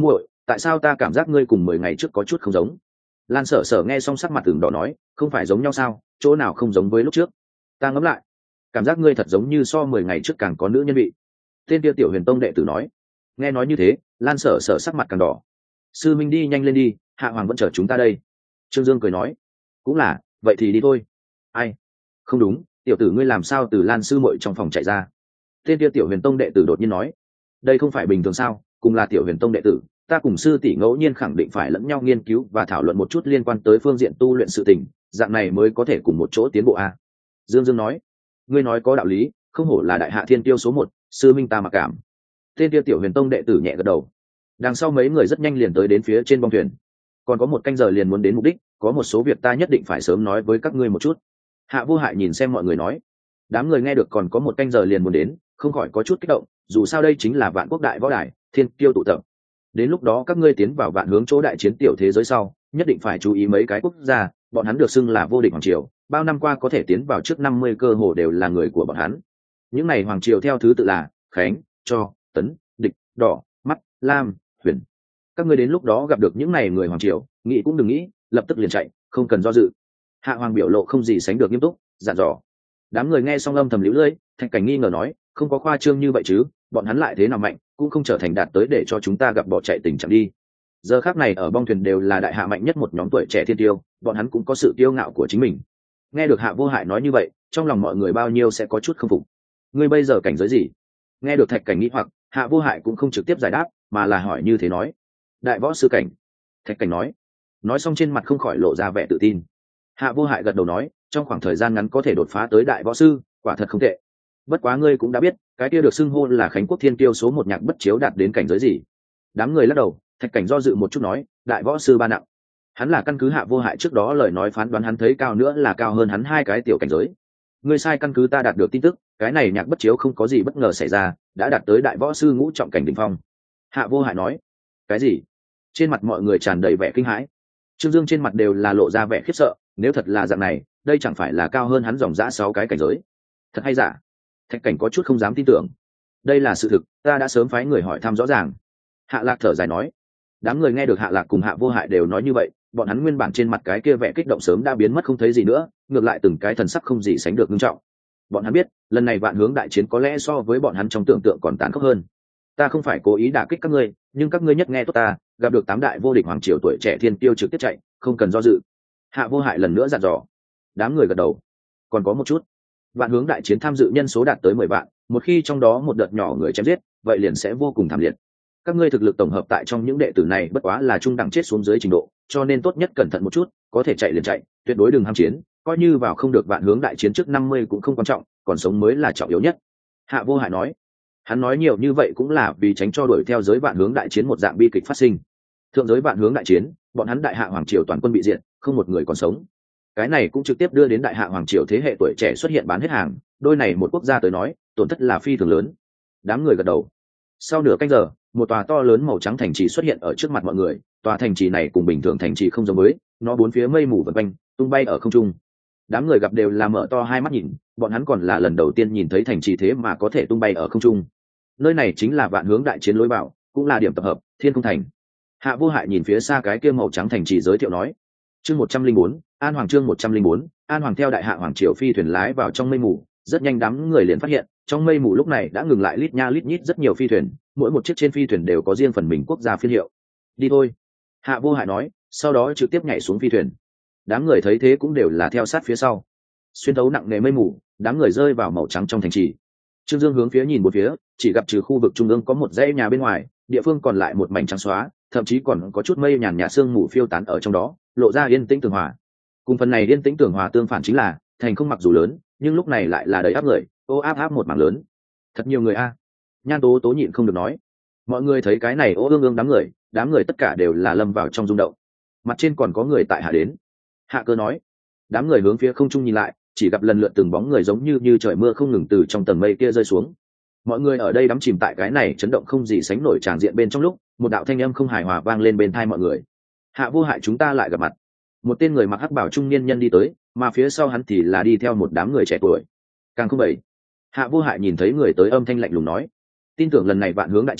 tại sao ta cảm giác ngươi cùng 10 ngày trước có chút không giống? Lan Sở Sở nghe xong sắc mặt ửng đỏ nói, không phải giống nhau sao, chỗ nào không giống với lúc trước? Ta ngẫm lại, cảm giác ngươi thật giống như so 10 ngày trước càng có nữ nhân vị. Tên kia Tiểu Huyền Tông đệ tử nói. Nghe nói như thế, Lan Sở Sở sắc mặt càng đỏ. Sư minh đi nhanh lên đi, Hạ Hoàng vẫn chờ chúng ta đây. Trương Dương cười nói. Cũng là, vậy thì đi thôi. Ai? Không đúng, tiểu tử ngươi làm sao từ Lan sư muội trong phòng chạy ra? Tên kia Tiểu Huyền Tông đệ tử đột nhiên nói. Đây không phải bình thường sao, cùng là Tiểu Huyền Tông đệ tử, ta cùng sư tỷ ngẫu nhiên khẳng định phải lẫn nhau nghiên cứu và thảo luận một chút liên quan tới phương diện tu luyện sự tình, dạng này mới có thể cùng một chỗ tiến bộ a. Dương Dương nói. Ngươi nói có đạo lý, không hổ là đại hạ thiên tiêu số 1, sư minh ta mặc cảm. Tên kia Tiểu Huyền Tông đệ tử nhẹ gật đầu. Đằng sau mấy người rất nhanh liền tới đến phía trên bong thuyền. Còn có 1 canh giờ liền muốn đến mục đích, có một số việc ta nhất định phải sớm nói với các ngươi một chút. Hạ Vô Hại nhìn xem mọi người nói. Đám người nghe được còn có 1 canh giờ liền muốn đến, không khỏi có chút kích động, dù sao đây chính là Vạn Quốc đại võ đài, thiên tiêu tụ tập. Đến lúc đó các ngươi tiến vào Vạn Hướng chỗ đại chiến tiểu thế giới sau, nhất định phải chú ý mấy cái quốc gia, bọn hắn được xưng là vô địch hoàng triều, bao năm qua có thể tiến vào trước 50 cơ hồ đều là người của bọn hắn. Những này hoàng triều theo thứ tự là Khánh, Cho, Tấn, Địch, Đỏ, Mắt, Lam, Huyền. Các ngươi đến lúc đó gặp được những này người hoàng triều, nghĩ cũng đừng nghĩ, lập tức liền chạy, không cần do dự. Hạ Hoàng biểu lộ không gì sánh được nghiêm túc, dặn dò. Đám người nghe xong âm thầm liễu lưỡi, Thạch Cảnh nghi ngờ nói, không có khoa trương như vậy chứ, bọn hắn lại thế nào mạnh, cũng không trở thành đạt tới để cho chúng ta gặp bỏ chạy tình trạng đi. Giờ khắc này ở bong thuyền đều là đại hạ mạnh nhất một nhóm tuổi trẻ thiên tiêu, bọn hắn cũng có sự kiêu ngạo của chính mình. Nghe được Hạ Vô Hại nói như vậy, trong lòng mọi người bao nhiêu sẽ có chút không phục. Ngươi bây giờ cảnh giới gì? Nghe được Thạch Cảnh nghĩ hoặc, Hạ Vô Hại cũng không trực tiếp giải đáp, mà là hỏi như thế nói. Đại võ sư cảnh. Thạch Cảnh nói. Nói xong trên mặt không khỏi lộ ra vẻ tự tin. Hạ Vô Hại gật đầu nói, trong khoảng thời gian ngắn có thể đột phá tới đại võ sư, quả thật không tệ. Bất quá ngươi cũng đã biết, cái kia được xưng hô là Khánh Quốc thiên tiêu số 1 Nhạc Bất Chiếu đạt đến cảnh giới gì? Đám người lắc đầu, Thạch Cảnh do dự một chút nói, đại võ sư 3 nặng. Hắn là căn cứ Hạ Vô Hại trước đó lời nói phán đoán hắn thấy cao nữa là cao hơn hắn 2 cái tiểu cảnh giới. Ngươi sai, căn cứ ta đạt được tin tức, cái này Nhạc Bất Chiếu không có gì bất ngờ xảy ra, đã đạt tới đại võ sư ngũ trọng cảnh đỉnh phong. Hạ Vô Hại nói. Cái gì? Trên mặt mọi người tràn đầy vẻ kinh hãi. Trương Dương trên mặt đều là lộ ra vẻ khiếp sợ, nếu thật là dạng này, đây chẳng phải là cao hơn hắn dòng dã 6 cái cảnh giới. Thật hay giả? Thạch Cảnh có chút không dám tin tưởng. Đây là sự thực, ta đã sớm phái người hỏi thăm rõ ràng. Hạ Lạc thở dài nói. Đám người nghe được Hạ Lạc cùng Hạ Vô Hại đều nói như vậy, bọn hắn nguyên bản trên mặt cái kia vẻ kích động sớm đã biến mất không thấy gì nữa, ngược lại từng cái thần sắc không gì sánh được nghiêm trọng. Bọn hắn biết, lần này Vạn Hướng đại chiến có lẽ so với bọn hắn trong tưởng tượng còn tàn khốc hơn. Ta không phải cố ý đả kích các ngươi, nhưng các ngươi nhất nghe tốt ta, gặp được 8 đại vô địch hoàng triều tuổi trẻ thiên tiêu trực tiếp chạy, không cần do dự. Hạ Vô Hại lần nữa dặn dò. Đám người gật đầu. Còn có một chút, Vạn Hướng đại chiến tham dự nhân số đạt tới 10 vạn, một khi trong đó một đợt nhỏ người chém giết, vậy liền sẽ vô cùng thảm liệt. Các ngươi thực lực tổng hợp tại trong những đệ tử này bất quá là trung đẳng chết xuống dưới trình độ, cho nên tốt nhất cẩn thận một chút, có thể chạy liền chạy, tuyệt đối đừng ham chiến, coi như vào không được Vạn Hướng đại chiến trước 50 cũng không quan trọng, còn sống mới là trọng yếu nhất. Hạ Vô Hại nói. Hắn nói nhiều như vậy cũng là vì tránh cho đuổi theo giới Vạn Hướng đại chiến một dạng bi kịch phát sinh. Thượng giới Vạn Hướng đại chiến, bọn hắn đại hạ hoàng triều toàn quân bị diệt, không một người còn sống. Cái này cũng trực tiếp đưa đến đại hạ hoàng triều thế hệ tuổi trẻ xuất hiện bán hết hàng, đôi này một quốc gia tới nói, tổn thất là phi thường lớn. Đám người gật đầu. Sau nửa canh giờ, một tòa to lớn màu trắng thành trì xuất hiện ở trước mặt mọi người. Tòa thành trì này cùng bình thường thành trì không giống với, nó bốn phía mây mù vần quanh, tung bay ở không trung. Đám người gặp đều là mở to hai mắt nhìn, bọn hắn còn là lần đầu tiên nhìn thấy thành trì thế mà có thể tung bay ở không trung. Nơi này chính là Vạn Hướng đại chiến lối vào, cũng là điểm tập hợp Thiên Không thành. Hạ Vô Hại nhìn phía xa cái kia màu trắng thành trì giới thiệu nói. Chương 104, An Hoàng chương 104, An Hoàng theo đại hạ hoàng triều phi thuyền lái vào trong mây mù, rất nhanh đám người liền phát hiện, trong mây mù lúc này đã ngừng lại lít nha lít nhít rất nhiều phi thuyền, mỗi một chiếc trên phi thuyền đều có riêng phần mình quốc gia phiên hiệu. Đi thôi, Hạ Vô Hại nói, sau đó trực tiếp nhảy xuống phi thuyền. Đám người thấy thế cũng đều là theo sát phía sau. Xuyên thấu nặng nề mây mù, đám người rơi vào màu trắng trong thành trì. Trương Dương hướng phía nhìn một phía, chỉ gặp trừ khu vực trung ương có một dãy nhà bên ngoài, địa phương còn lại một mảnh trắng xóa, thậm chí còn có chút mây nhàn nhạt sương mù phiêu tán ở trong đó, lộ ra yên tĩnh tường hòa. Cùng phần này yên tĩnh tường hòa tương phản chính là thành không mặc dù lớn, nhưng lúc này lại là đầy áp người, ô áp áp một mảng lớn. Thật nhiều người a. Nhan Tố Tố nhịn không được nói. Mọi người thấy cái này ô ương ương đám người tất cả đều là lâm vào trong rung động. Mặt trên còn có người tại hạ đến. Hạ Cơ nói. Đám người hướng phía không trung nhìn lại, chỉ gặp lần lượt từng bóng người giống như trời mưa không ngừng từ trong tầng mây kia rơi xuống. Mọi người ở đây đắm chìm tại cái này chấn động không gì sánh nổi tràng diện bên trong lúc, một đạo thanh âm không hài hòa vang lên bên tai mọi người. Hạ Vô Hại chúng ta lại gặp mặt. Một tên người mặc hắc bào trung niên nhân đi tới, mà phía sau hắn thì là đi theo một đám người trẻ tuổi. Càng không bảy. Hạ Vô Hại nhìn thấy người tới âm thanh lạnh lùng nói, tin tưởng lần này Vạn Hướng đại chiến,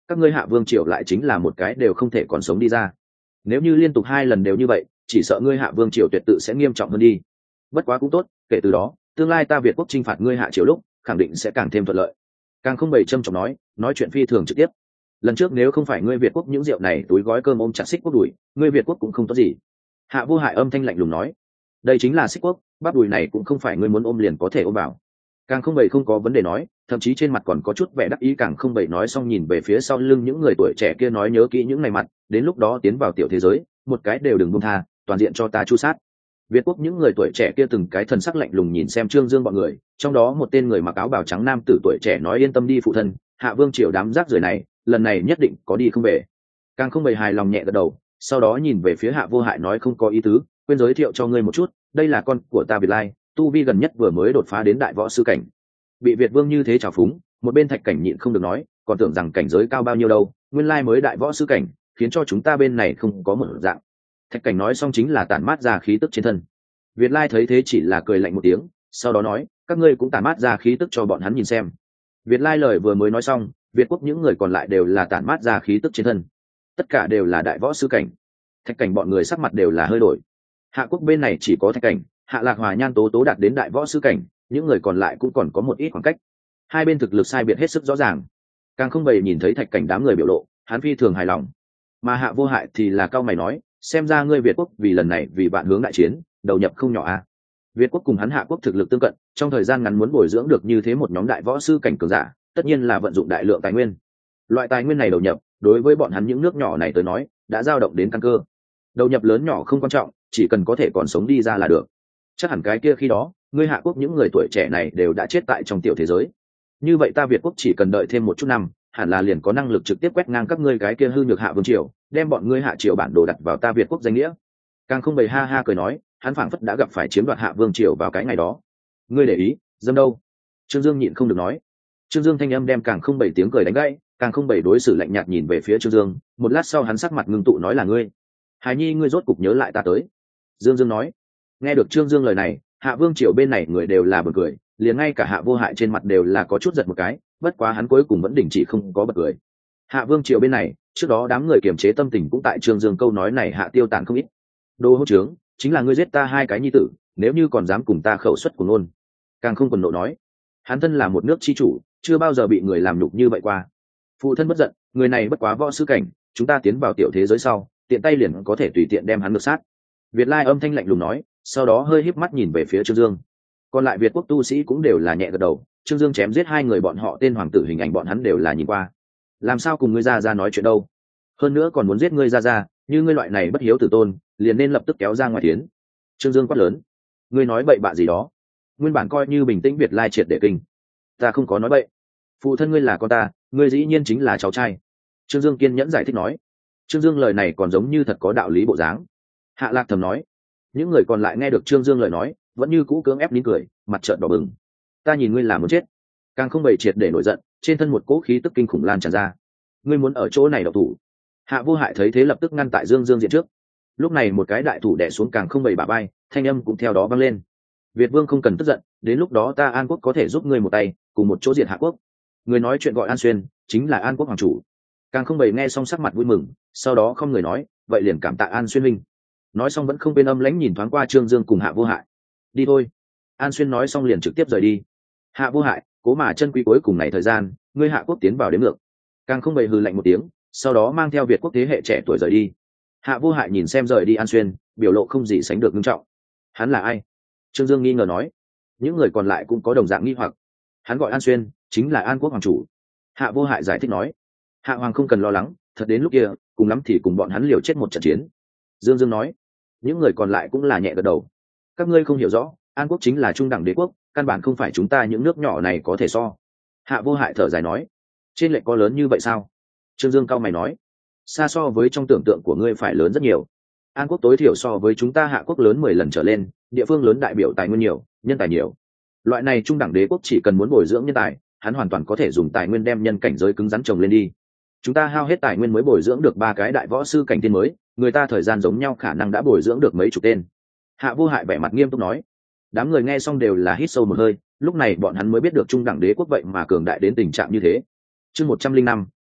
các ngươi Hạ Vương triều lại chính là một cái đều không thể còn sống đi ra. Nếu như liên tục 2 lần đều như vậy, chỉ sợ ngươi Hạ Vương triều tuyệt tự sẽ nghiêm trọng hơn đi. Bất quá cũng tốt, kể từ đó tương lai ta Việt quốc chinh phạt ngươi Hạ triều lúc khẳng định sẽ càng thêm thuận lợi. Càng không bày châm trọng nói chuyện phi thường trực tiếp. Lần trước nếu không phải ngươi Việt quốc những rượu này túi gói cơm ôm chặt Xích Quốc đùi, ngươi Việt quốc cũng không tốt gì. Hạ Vô Hại âm thanh lạnh lùng nói, đây chính là Xích Quốc, bắp đùi này cũng không phải ngươi muốn ôm liền có thể ôm vào. Càng không bày không có vấn đề nói, thậm chí trên mặt còn có chút vẻ đắc ý. Càng không bày nói xong nhìn về phía sau lưng những người tuổi trẻ kia nói, nhớ kỹ những ngày mặt, đến lúc đó tiến vào tiểu thế giới, một cái đều đừng buông tha, toàn diện cho ta chu sát. Việt quốc những người tuổi trẻ kia từng cái thần sắc lạnh lùng nhìn xem Trương Dương bọn người, trong đó một tên người mặc áo bào trắng nam tử tuổi trẻ nói, yên tâm đi phụ thân, Hạ Vương triều đám rác rưởi này lần này nhất định có đi không về. Càng không bày hài lòng nhẹ gật đầu, sau đó nhìn về phía Hạ Vô Hại nói, không có ý tứ, quên giới thiệu cho ngươi một chút, đây là con của ta Việt Lai, tu vi gần nhất vừa mới đột phá đến đại võ sư cảnh. Bị Việt Vương như thế trào phúng, một bên Thạch Cảnh nhịn không được nói, còn tưởng rằng cảnh giới cao bao nhiêu đâu, nguyên lai mới đại võ sư cảnh, khiến cho chúng ta bên này không có một dạng. Thạch Cảnh nói xong chính là tản mát ra khí tức trên thân. Việt Lai thấy thế chỉ là cười lạnh một tiếng, sau đó nói, các ngươi cũng tản mát ra khí tức cho bọn hắn nhìn xem. Việt Lai lời vừa mới nói xong, Việt quốc những người còn lại đều là tản mát ra khí tức trên thân, tất cả đều là đại võ sư cảnh. Thạch Cảnh bọn người sắc mặt đều là hơi đổi. Hạ quốc bên này chỉ có Thạch Cảnh, Hạ Lạc Hòa, Nhan Tố Tố đạt đến đại võ sư cảnh, những người còn lại cũng còn có một ít khoảng cách. Hai bên thực lực sai biệt hết sức rõ ràng. Càng không bày nhìn thấy Thạch Cảnh đám người biểu lộ, hắn phi thường hài lòng. Mà Hạ Vô Hại thì là cao mày nói, xem ra ngươi Việt quốc vì lần này vì bạn hướng đại chiến, đầu nhập không nhỏ a. Việt quốc cùng hắn Hạ quốc thực lực tương cận, trong thời gian ngắn muốn bồi dưỡng được như thế một nhóm đại võ sư cảnh cường giả, tất nhiên là vận dụng đại lượng tài nguyên. Loại tài nguyên này đầu nhập, đối với bọn hắn những nước nhỏ này tới nói, đã dao động đến căn cơ. Đầu nhập lớn nhỏ không quan trọng, chỉ cần có thể còn sống đi ra là được. Chắc hẳn cái kia khi đó, ngươi Hạ quốc những người tuổi trẻ này đều đã chết tại trong tiểu thế giới. Như vậy ta Việt quốc chỉ cần đợi thêm một chút năm, hẳn là liền có năng lực trực tiếp quét ngang các ngươi cái kia hư nhược Hạ Vương triều, đem bọn ngươi Hạ triều bản đồ đặt vào ta Việt quốc danh nghĩa. Càng không bày ha ha cười nói, hắn phảng phất đã gặp phải chiếm đoạt Hạ Vương triều vào cái ngày đó. Ngươi để ý, dâm đâu? Trương Dương nhịn không được nói. Trương Dương thanh âm đem Càng không bày tiếng cười đánh gãy. Càng không bày đối xử lạnh nhạt nhìn về phía Trương Dương, một lát sau hắn sắc mặt ngưng tụ nói, là ngươi. Hải Nhi, ngươi rốt cục nhớ lại ta tới. Dương Dương nói. Nghe được Trương Dương lời này, Hạ Vương triều bên này người đều là bật cười, liền ngay cả Hạ Vô Hại trên mặt đều là có chút giật một cái, bất quá hắn cuối cùng vẫn đình chỉ không có bật cười. Hạ Vương triều bên này, trước đó đám người kiềm chế tâm tình cũng tại Trương Dương câu nói này hạ tiêu tản không ít. Đồ hỗn trướng, chính là ngươi giết ta 2 cái nhi tử, nếu như còn dám cùng ta khẩu xuất của ngôn. Càng không quần nộ nói, hắn thân là một nước chi chủ, chưa bao giờ bị người làm nhục như vậy qua. Phụ thân bất giận, người này bất quá võ sư cảnh, chúng ta tiến vào tiểu thế giới sau, tiện tay liền có thể tùy tiện đem hắn ngược sát. Việt Lai âm thanh lạnh lùng nói, sau đó hơi híp mắt nhìn về phía Trương Dương. Còn lại Việt quốc tu sĩ cũng đều là nhẹ gật đầu. Trương Dương chém giết 2 người bọn họ tên hoàng tử hình ảnh bọn hắn đều là nhìn qua. Làm sao cùng ngươi ra nói chuyện đâu? Hơn nữa còn muốn giết ngươi ra, như ngươi loại này bất hiếu tử tôn, liền nên lập tức kéo ra ngoài tiến. Trương Dương quát lớn, ngươi nói bậy bạ gì đó? Nguyên bản coi như bình tĩnh Việt Lai triệt để kinh. Ta không có nói bậy. Phụ thân ngươi là con ta, ngươi dĩ nhiên chính là cháu trai. Trương Dương kiên nhẫn giải thích nói. Trương Dương lời này còn giống như thật có đạo lý bộ dáng. Hạ Lạc thầm nói. Những người còn lại nghe được Trương Dương lời nói, vẫn như cũ cưỡng ép nín cười, mặt trợn đỏ bừng. Ta nhìn ngươi là muốn chết. Càng không bày triệt để nổi giận, trên thân một cỗ khí tức kinh khủng lan tràn ra. Ngươi muốn ở chỗ này độc thủ? Hạ Vô Hại thấy thế lập tức ngăn tại Dương Dương diện trước. Lúc này một cái đại thủ đè xuống Càng không bày bả vai, thanh âm cũng theo đó vang lên. Việt Vương không cần tức giận, đến lúc đó ta An quốc có thể giúp ngươi một tay, cùng một chỗ diệt Hạ quốc. Người nói chuyện gọi An Xuyên, chính là An quốc hoàng chủ. Càng không bày nghe xong sắc mặt vui mừng, sau đó không người nói, vậy liền cảm tạ An Xuyên minh. Nói xong vẫn không bên âm lãnh nhìn thoáng qua Trương Dương cùng Hạ Vô Hại. Đi thôi. An Xuyên nói xong liền trực tiếp rời đi. Hạ Vô Hại, cố mà chân quý cuối cùng này thời gian, ngươi Hạ quốc tiến vào đến ngược. Càng không bày hừ lạnh một tiếng, sau đó mang theo Việt quốc thế hệ trẻ tuổi rời đi. Hạ Vô Hại nhìn xem rời đi An Xuyên, biểu lộ không gì sánh được nghiêm trọng. Hắn là ai? Trương Dương nghi ngờ nói. Những người còn lại cũng có đồng dạng nghi hoặc. Hắn gọi An Xuyên, chính là An quốc hoàng chủ. Hạ Vô Hại giải thích nói. Hạ hoàng không cần lo lắng, thật đến lúc kia, cùng lắm thì cùng bọn hắn liều chết một trận chiến. Dương Dương nói. Những người còn lại cũng là nhẹ gật đầu. Các ngươi không hiểu rõ, An quốc chính là trung đẳng đế quốc, căn bản không phải chúng ta những nước nhỏ này có thể so. Hạ Vô Hại thở dài nói. Trên lệch có lớn như vậy sao? Trương Dương cao mày nói. Xa so với trong tưởng tượng của ngươi phải lớn rất nhiều. An quốc tối thiểu so với chúng ta Hạ quốc lớn 10 lần trở lên, địa phương lớn đại biểu tài nguyên nhiều, nhân tài nhiều. Loại này trung đẳng đế quốc chỉ cần muốn bồi dưỡng nhân tài, hắn hoàn toàn có thể dùng tài nguyên đem nhân cảnh giới cứng rắn trồng lên đi. Chúng ta hao hết tài nguyên mới bồi dưỡng được 3 cái đại võ sư cảnh tiên mới, người ta thời gian giống nhau khả năng đã bồi dưỡng được mấy chục tên. Hạ Vô Hại vẻ mặt nghiêm túc nói. Đám người nghe xong đều là hít sâu một hơi, lúc này bọn hắn mới biết được trung đẳng đế quốc vậy mà cường đại đến tình trạng như thế. Chương 105,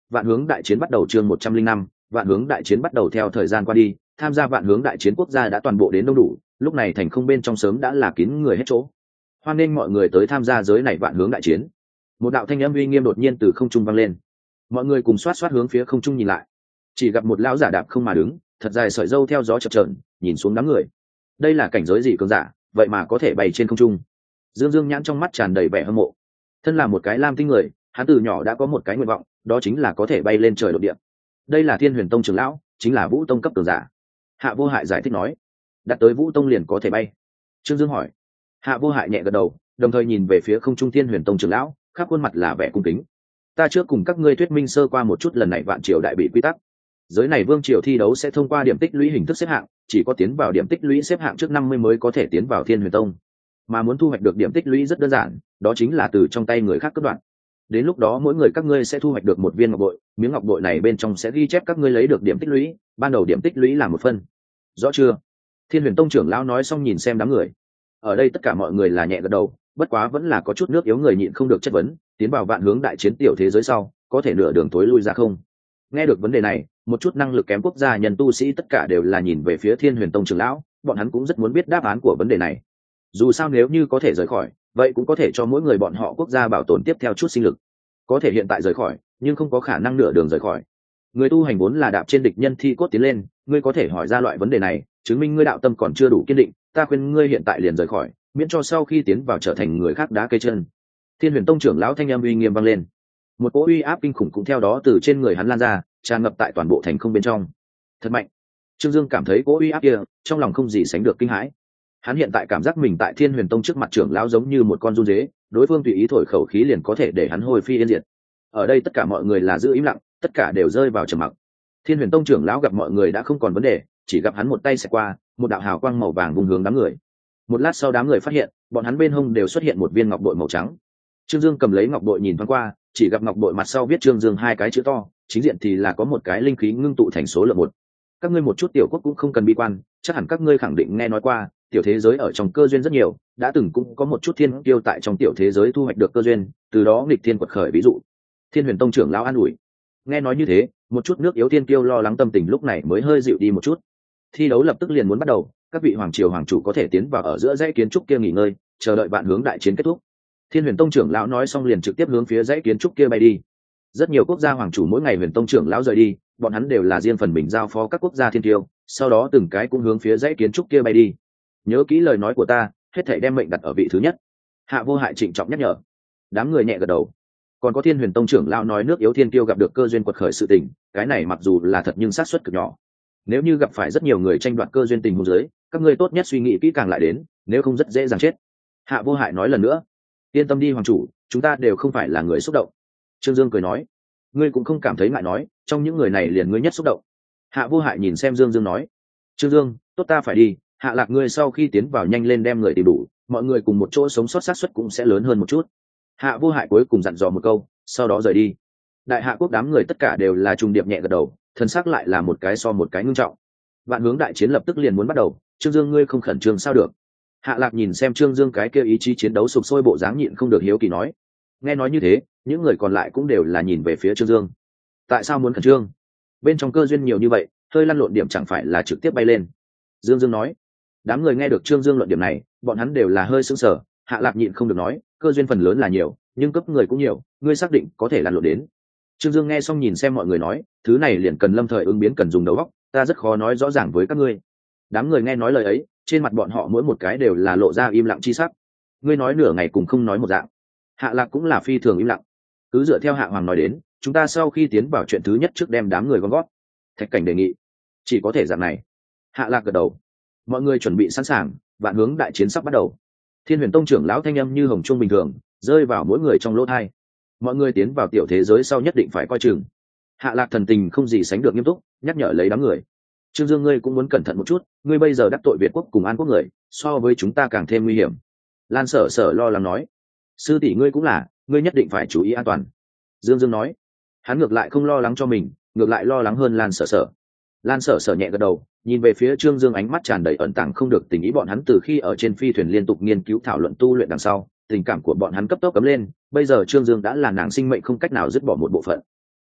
Vạn hướng đại chiến bắt đầu chương 105, vạn hướng đại chiến bắt đầu. Theo thời gian qua đi, tham gia vạn hướng đại chiến quốc gia đã toàn bộ đến đông đủ, lúc này thành không bên trong sớm đã là kín người hết chỗ. Hoan nghênh mọi người tới tham gia giới này vạn hướng đại chiến. Một đạo thanh âm uy nghiêm đột nhiên từ không trung vang lên. Mọi người cùng xoát hướng phía không trung nhìn lại, chỉ gặp một lão giả đạp không mà đứng, thật dài sợi râu theo gió chập chờn, nhìn xuống đám người. Đây là cảnh giới gì cường giả, vậy mà có thể bay trên không trung? Dương Dương nhãn trong mắt tràn đầy vẻ hâm mộ. Thân là một cái lam tinh người, hắn từ nhỏ đã có một cái nguyện vọng, đó chính là có thể bay lên trời đột địa. Đây là Thiên Huyền Tông trưởng lão, chính là Vũ Tông cấp cường giả. Hạ Vô Hại giải thích nói, đặt tới Vũ Tông liền có thể bay. Trương Dương hỏi. Hạ Vô Hại nhẹ gật đầu, đồng thời nhìn về phía không trung Thiên Huyền Tông trưởng lão, khắp khuôn mặt là vẻ cung kính. Ta trước cùng các ngươi thuyết minh sơ qua một chút lần này vạn triều đại bị quy tắc. Giới này vương triều thi đấu sẽ thông qua điểm tích lũy hình thức xếp hạng, chỉ có tiến vào điểm tích lũy xếp hạng trước 50 mới có thể tiến vào Thiên Huyền Tông. Mà muốn thu hoạch được điểm tích lũy rất đơn giản, đó chính là từ trong tay người khác cướp đoạt. Đến lúc đó mỗi người các ngươi sẽ thu hoạch được một viên ngọc bội, miếng ngọc bội này bên trong sẽ ghi chép các ngươi lấy được điểm tích lũy, ban đầu điểm tích lũy là 1 phân. Rõ chưa? Thiên Huyền Tông trưởng lão nói xong nhìn xem đám người. Ở đây tất cả mọi người là nhẹ gật đầu, bất quá vẫn là có chút nước yếu người nhịn không được chất vấn, tiến vào vạn hướng đại chiến tiểu thế giới sau, có thể nửa đường tối lui ra không? Nghe được vấn đề này, một chút năng lực kém quốc gia nhân tu sĩ tất cả đều là nhìn về phía Thiên Huyền Tông trưởng lão, bọn hắn cũng rất muốn biết đáp án của vấn đề này. Dù sao nếu như có thể rời khỏi, vậy cũng có thể cho mỗi người bọn họ quốc gia bảo tồn tiếp theo chút sinh lực. Có thể hiện tại rời khỏi, nhưng không có khả năng nửa đường rời khỏi. Người tu hành vốn là đạp trên địch nhân thi cốt tiến lên, ngươi có thể hỏi ra loại vấn đề này, chứng minh ngươi đạo tâm còn chưa đủ kiên định, ta khuyên ngươi hiện tại liền rời khỏi, miễn cho sau khi tiến vào trở thành người khác đá cây chân. Thiên Huyền Tông trưởng lão thanh âm uy nghiêm vang lên. Một cỗ uy áp kinh khủng cũng theo đó từ trên người hắn lan ra, tràn ngập tại toàn bộ thành không bên trong. Thật mạnh. Trương Dương cảm thấy cỗ uy áp kia, trong lòng không gì sánh được kinh hãi. Hắn hiện tại cảm giác mình tại Thiên Huyền Tông trước mặt trưởng lão giống như một con run dế, đối phương tùy ý thổi khẩu khí liền có thể để hắn hồi phi yên diệt. Ở đây tất cả mọi người là giữ im lặng, tất cả đều rơi vào trầm mặc. Thiên Huyền Tông trưởng lão gặp mọi người đã không còn vấn đề, chỉ gặp hắn một tay xẹt qua, một đạo hào quang màu vàng vung hướng đám người. Một lát sau đám người phát hiện, bọn hắn bên hông đều xuất hiện một viên ngọc bội màu trắng. Trương Dương cầm lấy ngọc bội nhìn thoáng qua, chỉ gặp ngọc bội mặt sau viết Trương Dương 2 cái chữ to, chính diện thì là có một cái linh khí ngưng tụ thành số lượng 1. Các ngươi một chút tiểu quốc cũng không cần bi quan, chắc hẳn các ngươi khẳng định nghe nói qua, tiểu thế giới ở trong cơ duyên rất nhiều, đã từng cũng có một chút thiên kiêu tại trong tiểu thế giới thu hoạch được cơ duyên, từ đó nghịch thiên quật khởi ví dụ. Thiên Huyền Tông trưởng lão an ủi. Nghe nói như thế, một chút nước yếu thiên kiêu lo lắng tâm tình lúc này mới hơi dịu đi một chút. Thi đấu lập tức liền muốn bắt đầu, các vị hoàng triều hoàng chủ có thể tiến vào ở giữa dãy kiến trúc kia nghỉ ngơi, chờ đợi vạn hướng đại chiến kết thúc. Thiên Huyền Tông trưởng lão nói xong liền trực tiếp hướng phía dãy kiến trúc kia bay đi. Rất nhiều quốc gia hoàng chủ mỗi ngày Huyền Tông trưởng lão rời đi, bọn hắn đều là riêng phần mình giao phó các quốc gia thiên tiêu, sau đó từng cái cũng hướng phía dãy kiến trúc kia bay đi. Nhớ kỹ lời nói của ta, hết thảy đem mệnh đặt ở vị thứ nhất. Hạ Vô Hại trịnh trọng nhắc nhở. Đám người nhẹ gật đầu. Còn có Thiên Huyền Tông trưởng lão nói nước yếu thiên tiêu gặp được cơ duyên quật khởi sự tình, cái này mặc dù là thật nhưng xác suất cực nhỏ. Nếu như gặp phải rất nhiều người tranh đoạt cơ duyên tình huống dưới, các ngươi tốt nhất suy nghĩ kỹ càng lại đến, nếu không rất dễ dàng chết. Hạ Vô Hại nói lần nữa. Yên tâm đi hoàng chủ, chúng ta đều không phải là người xúc động. Trương Dương cười nói. Ngươi cũng không cảm thấy ngại nói, trong những người này liền ngươi nhất xúc động. Hạ Vô Hại nhìn xem Dương Dương nói. Trương Dương, tốt ta phải đi, Hạ Lạc ngươi sau khi tiến vào nhanh lên đem người tìm đủ, mọi người cùng một chỗ sống sót xác suất cũng sẽ lớn hơn một chút. Hạ Vô Hại cuối cùng dặn dò một câu, sau đó rời đi. Đại Hạ quốc đám người tất cả đều là trùng điệp nhẹ gật đầu, thân xác lại là một cái so một cái ngưng trọng. Vạn hướng đại chiến lập tức liền muốn bắt đầu, Trương Dương ngươi không khẩn trương sao được? Hạ Lạc nhìn xem Trương Dương cái kia ý chí chiến đấu sục sôi bộ dáng nhịn không được hiếu kỳ nói. Nghe nói như thế, những người còn lại cũng đều là nhìn về phía Trương Dương. Tại sao muốn khẩn trương? Bên trong cơ duyên nhiều như vậy, hơi lăn lộn điểm chẳng phải là trực tiếp bay lên. Dương Dương nói. Đám người nghe được Trương Dương luận điểm này, bọn hắn đều là hơi sững sờ. Hạ Lạc nhịn không được nói, cơ duyên phần lớn là nhiều, nhưng cấp người cũng nhiều, ngươi xác định có thể lăn lộn đến. Trương Dương nghe xong nhìn xem mọi người nói, thứ này liền cần lâm thời ứng biến, cần dùng đầu óc, ta rất khó nói rõ ràng với các ngươi. Đám người nghe nói lời ấy, trên mặt bọn họ mỗi một cái đều là lộ ra im lặng chi sắc. Ngươi nói nửa ngày cùng không nói một dạng. Hạ Lạc cũng là phi thường im lặng. Cứ dựa theo Hạ Hoàng nói đến, chúng ta sau khi tiến vào chuyện thứ nhất trước đem đám người gom gót. Thạch Cảnh đề nghị, chỉ có thể dạng này. Hạ Lạc gật đầu. Mọi người chuẩn bị sẵn sàng, vạn hướng đại chiến sắp bắt đầu. Thiên Huyền Tông trưởng lão thanh âm như hồng chuông bình thường, rơi vào mỗi người trong lỗ tai. Mọi người tiến vào tiểu thế giới sau nhất định phải coi chừng. Hạ Lạc thần tình không gì sánh được nghiêm túc, nhắc nhở lấy đám người. Trương Dương ngươi cũng muốn cẩn thận một chút, ngươi bây giờ đắc tội Việt quốc cùng An quốc người, so với chúng ta càng thêm nguy hiểm. Lan Sở Sở lo lắng nói. Sư tỷ ngươi cũng là, ngươi nhất định phải chú ý an toàn. Dương Dương nói. Hắn ngược lại không lo lắng cho mình, ngược lại lo lắng hơn Lan Sở Sở. Lan Sở Sở nhẹ gật đầu, nhìn về phía Trương Dương ánh mắt tràn đầy ẩn tàng không được tình ý. Bọn hắn từ khi ở trên phi thuyền liên tục nghiên cứu thảo luận tu luyện đằng sau, tình cảm của bọn hắn cấp tốc cấm lên, bây giờ Trương Dương đã là nàng sinh mệnh không cách nào dứt bỏ một bộ phận.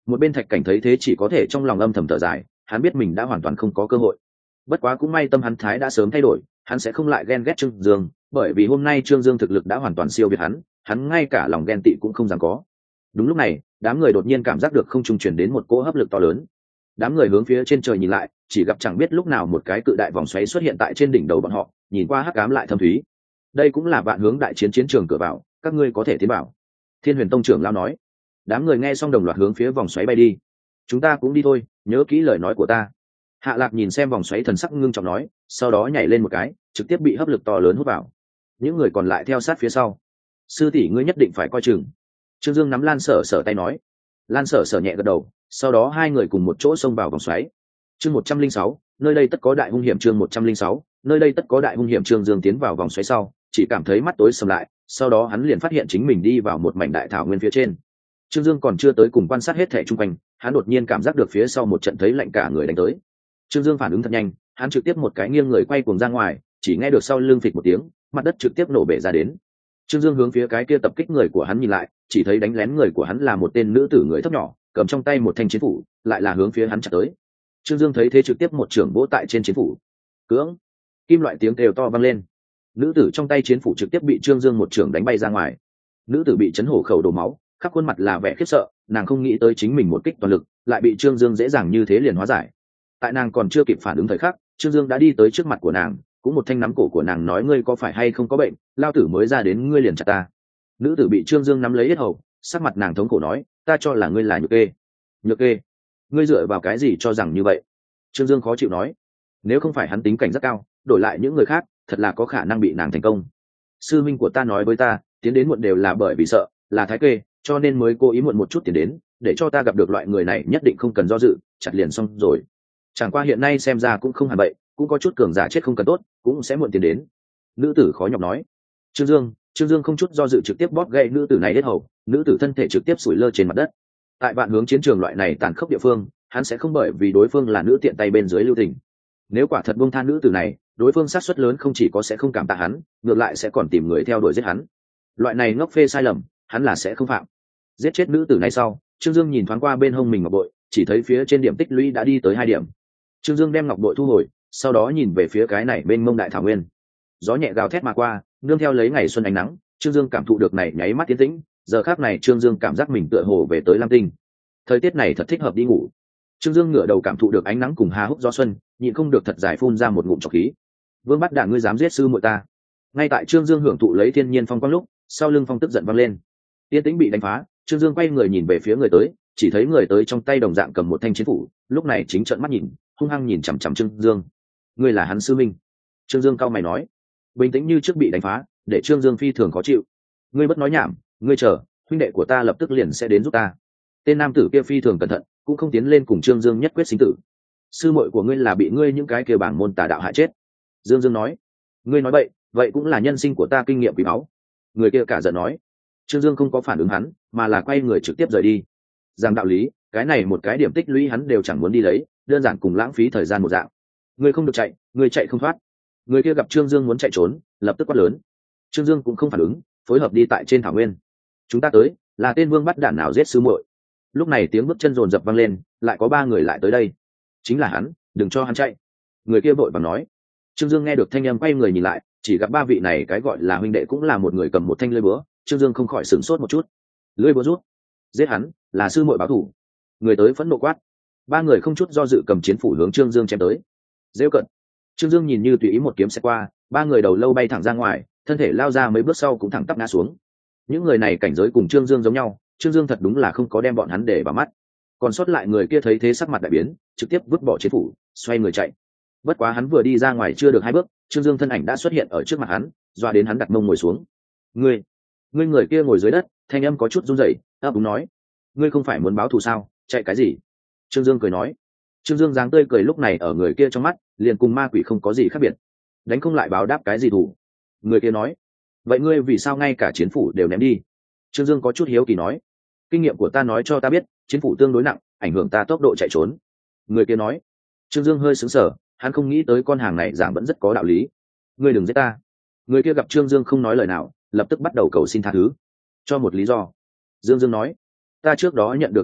Một bên Thạch Cảnh thấy thế chỉ có thể trong lòng âm thầm thở dài, hắn biết mình đã hoàn toàn không có cơ hội. Bất quá cũng may tâm hắn thái đã sớm thay đổi, hắn sẽ không lại ghen ghét Trương Dương, bởi vì hôm nay Trương Dương thực lực đã hoàn toàn siêu việt hắn ngay cả lòng ghen tị cũng không dám có. Đúng lúc này, đám người đột nhiên cảm giác được không trung truyền đến một cỗ hấp lực to lớn. Đám người hướng phía trên trời nhìn lại, chỉ gặp chẳng biết lúc nào một cái cự đại vòng xoáy xuất hiện tại trên đỉnh đầu bọn họ, nhìn qua hắc ám lại thâm thúy. Đây cũng là Vạn Hướng đại chiến chiến trường cửa vào, các ngươi có thể tiến vào. Thiên Huyền Tông trưởng lão nói. Đám người nghe xong đồng loạt hướng phía vòng xoáy bay đi. Chúng ta cũng đi thôi, nhớ kỹ lời nói của ta. Hạ Lạc nhìn xem vòng xoáy thần sắc ngưng trọng nói, sau đó nhảy lên một cái, trực tiếp bị hấp lực to lớn hút vào. Những người còn lại theo sát phía sau. Sư tỷ ngươi nhất định phải coi chừng. Trương Dương nắm Lan Sở Sở tay nói. Lan Sở Sở nhẹ gật đầu, sau đó hai người cùng một chỗ xông vào vòng xoáy. Chương 106, nơi đây tất có đại hung hiểm. Chương 106, nơi đây tất có đại hung hiểm. Trương Dương tiến vào vòng xoáy sau, chỉ cảm thấy mắt tối sầm lại, sau đó hắn liền phát hiện chính mình đi vào một mảnh đại thảo nguyên phía trên. Trương Dương còn chưa tới cùng quan sát hết thảy xung quanh, hắn đột nhiên cảm giác được phía sau một trận thấy lạnh cả người đánh tới. Trương Dương phản ứng thật nhanh, hắn trực tiếp một cái nghiêng người quay cuồng ra ngoài, chỉ nghe được sau lưng phịch một tiếng, mặt đất trực tiếp nổ bể ra đến. Trương Dương hướng phía cái kia tập kích người của hắn nhìn lại, chỉ thấy đánh lén người của hắn là một tên nữ tử người thấp nhỏ, cầm trong tay một thanh chiến phủ, lại là hướng phía hắn chặt tới. Trương Dương thấy thế trực tiếp một chưởng vỗ tại trên chiến phủ. Cưỡng! Kim loại tiếng kêu to vang lên. Nữ tử trong tay chiến phủ trực tiếp bị Trương Dương một chưởng đánh bay ra ngoài. Nữ tử bị chấn hổ khẩu đổ máu, khắp khuôn mặt là vẻ khiếp sợ, nàng không nghĩ tới chính mình một kích toàn lực, lại bị Trương Dương dễ dàng như thế liền hóa giải. Tại nàng còn chưa kịp phản ứng thời khắc, Trương Dương đã đi tới trước mặt của nàng, cũng một thanh nắm cổ của nàng nói, ngươi có phải hay không có bệnh, lao tử mới ra đến ngươi liền chặt ta. Nữ tử bị Trương Dương nắm lấy yết hầu, sắc mặt nàng thống khổ nói, ta cho là ngươi là nhược kê. Nhược kê? Ngươi dựa vào cái gì cho rằng như vậy? Trương Dương khó chịu nói. Nếu không phải hắn tính cảnh rất cao, đổi lại những người khác, thật là có khả năng bị nàng thành công. Sư minh của ta nói với ta, tiến đến muộn đều là bởi vì sợ, là thái kê, cho nên mới cố ý muộn một chút tiến đến, để cho ta gặp được loại người này nhất định không cần do dự, chặt liền xong rồi. Chẳng qua hiện nay xem ra cũng không hẳn vậy, cũng có chút cường giả chết không cần tốt, cũng sẽ muộn tiến đến. Nữ tử khó nhọc nói. Trương Dương không chút do dự trực tiếp bóp gãy nữ tử này hết hầu, nữ tử thân thể trực tiếp sủi lơ trên mặt đất. Tại Vạn Hướng chiến trường loại này tàn khốc địa phương, hắn sẽ không bởi vì đối phương là nữ tiện tay bên dưới lưu tình. Nếu quả thật buông tha nữ tử này, đối phương sát suất lớn không chỉ có sẽ không cảm tạ hắn, ngược lại sẽ còn tìm người theo đuổi giết hắn. Loại này ngốc phê sai lầm, hắn là sẽ không phạm. Giết chết nữ tử này sau, Trương Dương nhìn thoáng qua bên hông mình ngọc bội, chỉ thấy phía trên điểm tích lũy đã đi tới 2 điểm. Trương Dương đem ngọc bội thu hồi, sau đó nhìn về phía cái này bên mông đại thảo nguyên. Gió nhẹ gào thét mà qua, nương theo lấy ngày xuân ánh nắng, Trương Dương cảm thụ được này nháy mắt tiến tĩnh. Giờ khắc này Trương Dương cảm giác mình tựa hồ về tới Lam Tinh. Thời tiết này thật thích hợp đi ngủ. Trương Dương ngửa đầu cảm thụ được ánh nắng cùng há húc gió xuân, nhịn không được thật dài phun ra một ngụm trọc khí. Vương Bắt Đản, ngươi dám giết sư muội ta? Ngay tại Trương Dương hưởng thụ lấy thiên nhiên phong quang lúc, sau lưng phong tức giận vang lên. Yên tĩnh bị đánh phá, Trương Dương quay người nhìn về phía người tới, chỉ thấy người tới trong tay đồng dạng cầm một thanh chiến phủ, lúc này chính trợn mắt nhìn, hung hăng nhìn chằm chằm Trương Dương. Ngươi là hắn sư minh? Trương Dương cau mày nói. Bình tĩnh như trước bị đánh phá, để Trương Dương phi thường khó chịu. Ngươi bất nói nhảm, ngươi chờ, huynh đệ của ta lập tức liền sẽ đến giúp ta. Tên nam tử kia phi thường cẩn thận, cũng không tiến lên cùng Trương Dương nhất quyết sinh tử. Sư muội của ngươi là bị ngươi những cái kia bảng môn tà đạo hại chết. Dương Dương nói. Ngươi nói bậy, vậy cũng là nhân sinh của ta kinh nghiệm quý báu. Người kia cả giận nói. Trương Dương không có phản ứng hắn, mà là quay người trực tiếp rời đi. Rằng đạo lý, cái này một cái điểm tích lũy hắn đều chẳng muốn đi lấy, đơn giản cùng lãng phí thời gian một dạng. Ngươi không được chạy, ngươi chạy không thoát. Người kia gặp Trương Dương muốn chạy trốn, lập tức quát lớn. Trương Dương cũng không phản ứng, phối hợp đi tại trên thảo nguyên. Chúng ta tới, là tên Vương Bắt Đản nào giết sư muội? Lúc này tiếng bước chân rồn rập vang lên, lại có 3 người lại tới đây. Chính là hắn, đừng cho hắn chạy. Người kia vội vàng nói. Trương Dương nghe được thanh âm quay người nhìn lại, chỉ gặp 3 vị này cái gọi là huynh đệ cũng là một người cầm một thanh lưỡi búa. Trương Dương không khỏi sửng sốt một chút. Lưỡi búa rút, giết hắn, là sư muội báo thù. Người tới phẫn nộ quát. 3 người không chút do dự cầm chiến phủ hướng Trương Dương chém tới. Rêu cận. Trương Dương nhìn như tùy ý một kiếm sẽ qua, 3 người đầu lâu bay thẳng ra ngoài, thân thể lao ra mấy bước sau cũng thẳng tắp ngã xuống. Những người này cảnh giới cùng Trương Dương giống nhau, Trương Dương thật đúng là không có đem bọn hắn để vào mắt. Còn sót lại người kia thấy thế sắc mặt đại biến, trực tiếp vứt bỏ chiến phủ, xoay người chạy. Bất quá hắn vừa đi ra ngoài chưa được 2 bước, Trương Dương thân ảnh đã xuất hiện ở trước mặt hắn, doa đến hắn đặt mông ngồi xuống. Ngươi người kia ngồi dưới đất, thanh âm có chút run rẩy, ấp úng nói: ngươi không phải muốn báo thù sao, chạy cái gì? Trương Dương cười nói. Trương Dương dáng tươi cười lúc này ở người kia trong mắt, liền cùng ma quỷ không có gì khác biệt. Đánh không lại báo đáp cái gì thù? Người kia nói. Vậy ngươi vì sao ngay cả chiến phủ đều ném đi? Trương Dương có chút hiếu kỳ nói. Kinh nghiệm của ta nói cho ta biết, chiến phủ tương đối nặng, ảnh hưởng ta tốc độ chạy trốn. Người kia nói. Trương Dương hơi sững sờ, hắn không nghĩ tới con hàng này giảng vẫn rất có đạo lý. Ngươi đừng giết ta. Người kia gặp Trương Dương không nói lời nào, lập tức bắt đầu cầu xin tha thứ. Cho một lý do. Dương nói. Ta trước đó nhận được tin tức,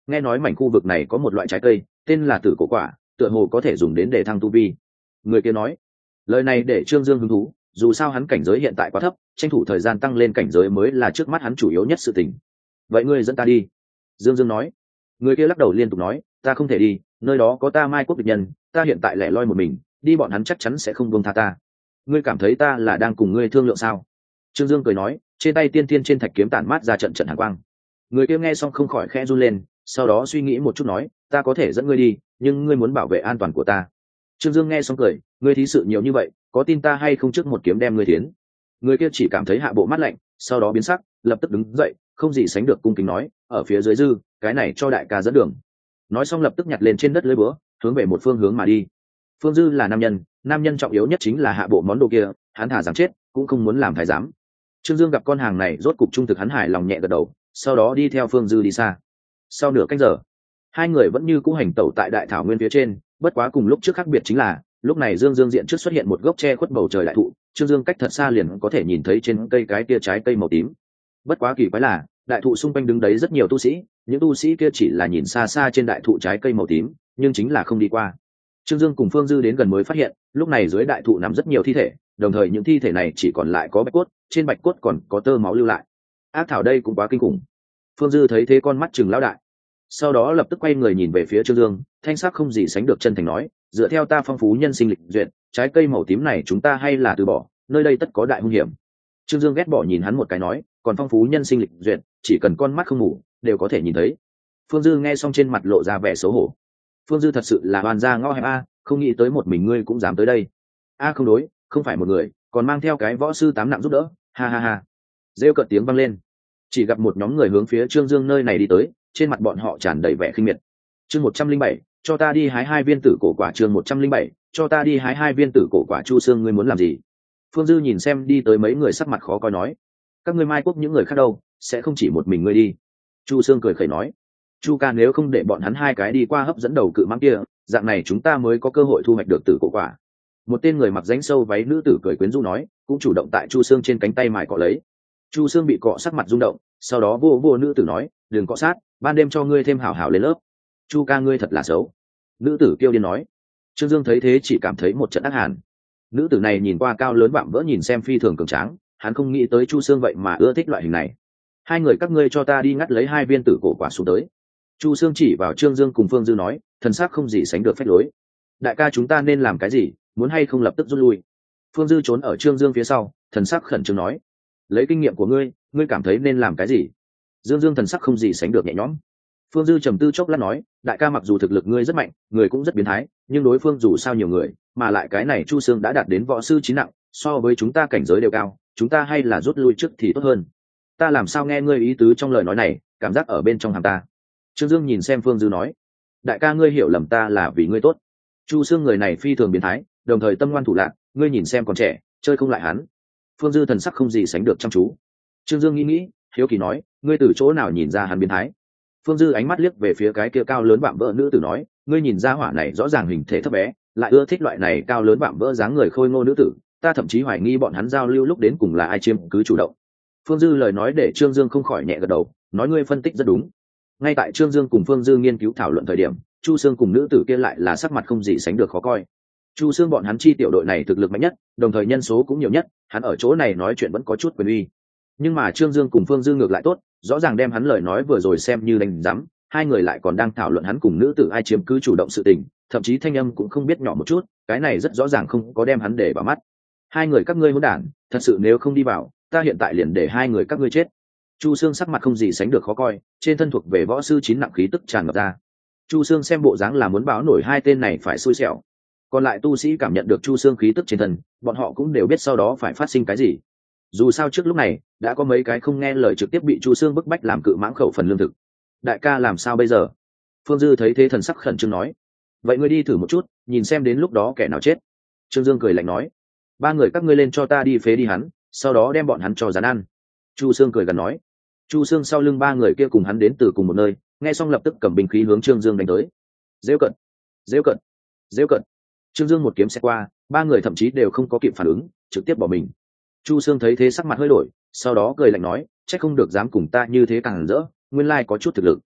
nghe nói mảnh khu vực này có một loại trái cây tên là tử cổ quả, tựa hồ có thể dùng đến để thăng tu vi. Người kia nói. Lời này để Trương Dương hứng thú, dù sao hắn cảnh giới hiện tại quá thấp, tranh thủ thời gian tăng lên cảnh giới mới là trước mắt hắn chủ yếu nhất sự tình. Vậy ngươi dẫn ta đi. Dương Dương nói. Người kia lắc đầu liên tục nói, ta không thể đi, nơi đó có ta Mai Quốc địch nhân, ta hiện tại lẻ loi một mình, đi bọn hắn chắc chắn sẽ không buông tha ta. Ngươi cảm thấy ta là đang cùng ngươi thương lượng sao? Trương Dương cười nói, trên tay tiên tiên trên thạch kiếm tản mát ra trận trận hàn quang. Người kia nghe xong không khỏi khẽ run lên, sau đó suy nghĩ một chút nói, ta có thể dẫn ngươi đi, nhưng ngươi muốn bảo vệ an toàn của ta. Trương Dương nghe xong cười, ngươi thí sự nhiều như vậy, có tin ta hay không trước một kiếm đem ngươi thiến? Người kia chỉ cảm thấy hạ bộ mát lạnh, sau đó biến sắc, lập tức đứng dậy, không gì sánh được cung kính nói, ở phía dưới dư, cái này cho đại ca dẫn đường. Nói xong lập tức nhặt lên trên đất lưới búa, hướng về một phương hướng mà đi. Phương Dư là nam nhân trọng yếu nhất chính là hạ bộ món đồ kia, hắn thả rằng chết cũng không muốn làm thái giám. Trương Dương gặp con hàng này rốt cục trung thực, hắn hài lòng nhẹ gật đầu, sau đó đi theo Phương Dư đi xa. Sau nửa canh giờ, hai người vẫn như cũ hành tẩu tại đại thảo nguyên phía trên, bất quá cùng lúc trước khác biệt chính là lúc này Dương diện trước xuất hiện một gốc tre khuất bầu trời đại thụ. Trương Dương cách thật xa liền có thể nhìn thấy trên cây cái kia trái cây màu tím. Bất quá kỳ quái là đại thụ xung quanh đứng đấy rất nhiều tu sĩ, những tu sĩ kia chỉ là nhìn xa xa trên đại thụ trái cây màu tím, nhưng chính là không đi qua. Trương Dương cùng Phương Dư đến gần mới phát hiện, lúc này dưới đại thụ nằm rất nhiều thi thể, đồng thời những thi thể này chỉ còn lại có bạch cốt, trên bạch cốt còn có tơ máu lưu lại. Ác thảo đây cũng quá kinh khủng. Phương Dư thấy thế con mắt chừng lão đại, sau đó lập tức quay người nhìn về phía Trương Dương, thanh sắc không gì sánh được chân thành nói, dựa theo ta phong phú nhân sinh lịch duyệt, trái cây màu tím này chúng ta hay là từ bỏ, nơi đây tất có đại hung hiểm. Trương Dương ghét bỏ nhìn hắn một cái nói, còn phong phú nhân sinh lịch duyệt, chỉ cần con mắt không ngủ đều có thể nhìn thấy. Phương Dư nghe xong trên mặt lộ ra vẻ xấu hổ. Phương Dư thật sự là hoàn gia ngõ hẹp a, không nghĩ tới một mình ngươi cũng dám tới đây. A không đối, không phải một người, còn mang theo cái võ sư 8 nặng giúp đỡ, ha ha ha. Rêu cợt tiếng vang lên, chỉ gặp một nhóm người hướng phía Trương Dương nơi này đi tới, trên mặt bọn họ tràn đầy vẻ khinh miệt. Chương 107, cho ta đi hái 2 viên tử cổ quả. Chương 107, cho ta đi hái 2 viên tử cổ quả. Chu Sương, ngươi muốn làm gì? Phương Dư nhìn xem đi tới mấy người sắc mặt khó coi nói, các ngươi Mai Quốc những người khác đâu, sẽ không chỉ một mình ngươi đi. Chu Sương cười khẩy nói, Chu ca nếu không để bọn hắn 2 cái đi qua hấp dẫn đầu cự mãng kia, dạng này chúng ta mới có cơ hội thu hoạch được tử cổ quả. Một tên người mặc ránh sâu váy nữ tử cười quyến rũ nói, cũng chủ động tại Chu Sương trên cánh tay mài cọ lấy. Chu Sương bị cọ sắc mặt rung động, sau đó vô nữ tử nói, đừng cọ sát, ban đêm cho ngươi thêm hảo hảo lên lớp. Chu ca ngươi thật là xấu. Nữ tử kêu điên nói. Trương Dương thấy thế chỉ cảm thấy một trận ác hàn. Nữ tử này nhìn qua cao lớn vạm vỡ, nhìn xem phi thường cường tráng, hắn không nghĩ tới Chu Sương vậy mà ưa thích loại hình này. 2 người các ngươi cho ta đi ngắt lấy 2 viên tử cổ quả xuống tới. Chu Sương chỉ vào Trương Dương cùng Phương Dư nói, thần sắc không gì sánh được phách lối. Đại ca chúng ta nên làm cái gì, muốn hay không lập tức rút lui? Phương Dư trốn ở Trương Dương phía sau, thần sắc khẩn trương nói, lấy kinh nghiệm của ngươi, ngươi cảm thấy nên làm cái gì? Dương Dương thần sắc không gì sánh được nhẹ nhõm. Phương Dư trầm tư chốc lát nói, đại ca mặc dù thực lực ngươi rất mạnh, người cũng rất biến thái, nhưng đối phương dù sao nhiều người, mà lại cái này Chu Sương đã đạt đến võ sư 9 nặng, so với chúng ta cảnh giới đều cao, chúng ta hay là rút lui trước thì tốt hơn. Ta làm sao nghe ngươi ý tứ trong lời nói này, cảm giác ở bên trong hàm ta. Trương Dương nhìn xem Phương Dư nói, đại ca ngươi hiểu lầm ta là vì ngươi tốt. Chu Sương người này phi thường biến thái, đồng thời tâm ngoan thủ lạn, ngươi nhìn xem còn trẻ, chơi không lại hắn. Phương Dư thần sắc không gì sánh được chăm chú. Trương Dương nghĩ, hiếu kỳ nói, ngươi từ chỗ nào nhìn ra hắn biến thái? Phương Dư ánh mắt liếc về phía cái kia cao lớn vạm vỡ nữ tử nói, ngươi nhìn ra hỏa này rõ ràng hình thể thấp bé, lại ưa thích loại này cao lớn vạm vỡ dáng người khôi ngô nữ tử, ta thậm chí hoài nghi bọn hắn giao lưu lúc đến cùng là ai chiếm cứ chủ động. Phương Dư lời nói để Trương Dương không khỏi nhẹ gật đầu, nói ngươi phân tích rất đúng. Ngay tại Trương Dương cùng Phương Dư nghiên cứu thảo luận thời điểm, Chu Sương cùng nữ tử kia lại là sắc mặt không gì sánh được khó coi. Chu Sương bọn hắn chi tiểu đội này thực lực mạnh nhất, đồng thời nhân số cũng nhiều nhất, hắn ở chỗ này nói chuyện vẫn có chút quyền uy. Nhưng mà Trương Dương cùng Phương Dư ngược lại tốt, rõ ràng đem hắn lời nói vừa rồi xem như đánh rắm, 2 người lại còn đang thảo luận hắn cùng nữ tử ai chiếm cứ chủ động sự tình, thậm chí thanh âm cũng không biết nhỏ một chút, cái này rất rõ ràng không có đem hắn để vào mắt. 2 người các ngươi hỗn đản, thật sự nếu không đi vào, ta hiện tại liền để 2 người các ngươi chết. Chu Sương sắc mặt không gì sánh được khó coi, trên thân thuộc về võ sư 9 nặng khí tức tràn ngập ra. Chu Sương xem bộ dáng là muốn báo nổi 2 tên này phải xui xẻo. Còn lại tu sĩ cảm nhận được Chu Sương khí tức trên thân, bọn họ cũng đều biết sau đó phải phát sinh cái gì. Dù sao trước lúc này đã có mấy cái không nghe lời trực tiếp bị Chu Sương bức bách làm cự mãng khẩu phần lương thực. Đại ca làm sao bây giờ? Phương Dư thấy thế thần sắc khẩn trương nói, vậy ngươi đi thử một chút, nhìn xem đến lúc đó kẻ nào chết. Trương Dương cười lạnh nói, 3 người các ngươi lên cho ta đi phế đi hắn, sau đó đem bọn hắn cho rán ăn. Chu Sương cười gần nói. Chu Sương sau lưng 3 người kia cùng hắn đến từ cùng một nơi, nghe xong lập tức cầm binh khí hướng Trương Dương đánh tới. Rêu cận, rêu cận, rêu cận. Trương Dương một kiếm xẹt qua, 3 người thậm chí đều không có kịp phản ứng, trực tiếp bỏ mình. Chu Sương thấy thế sắc mặt hơi đổi, sau đó cười lạnh nói, chắc không được dám cùng ta như thế càng rỡ, nguyên lai có chút thực lực.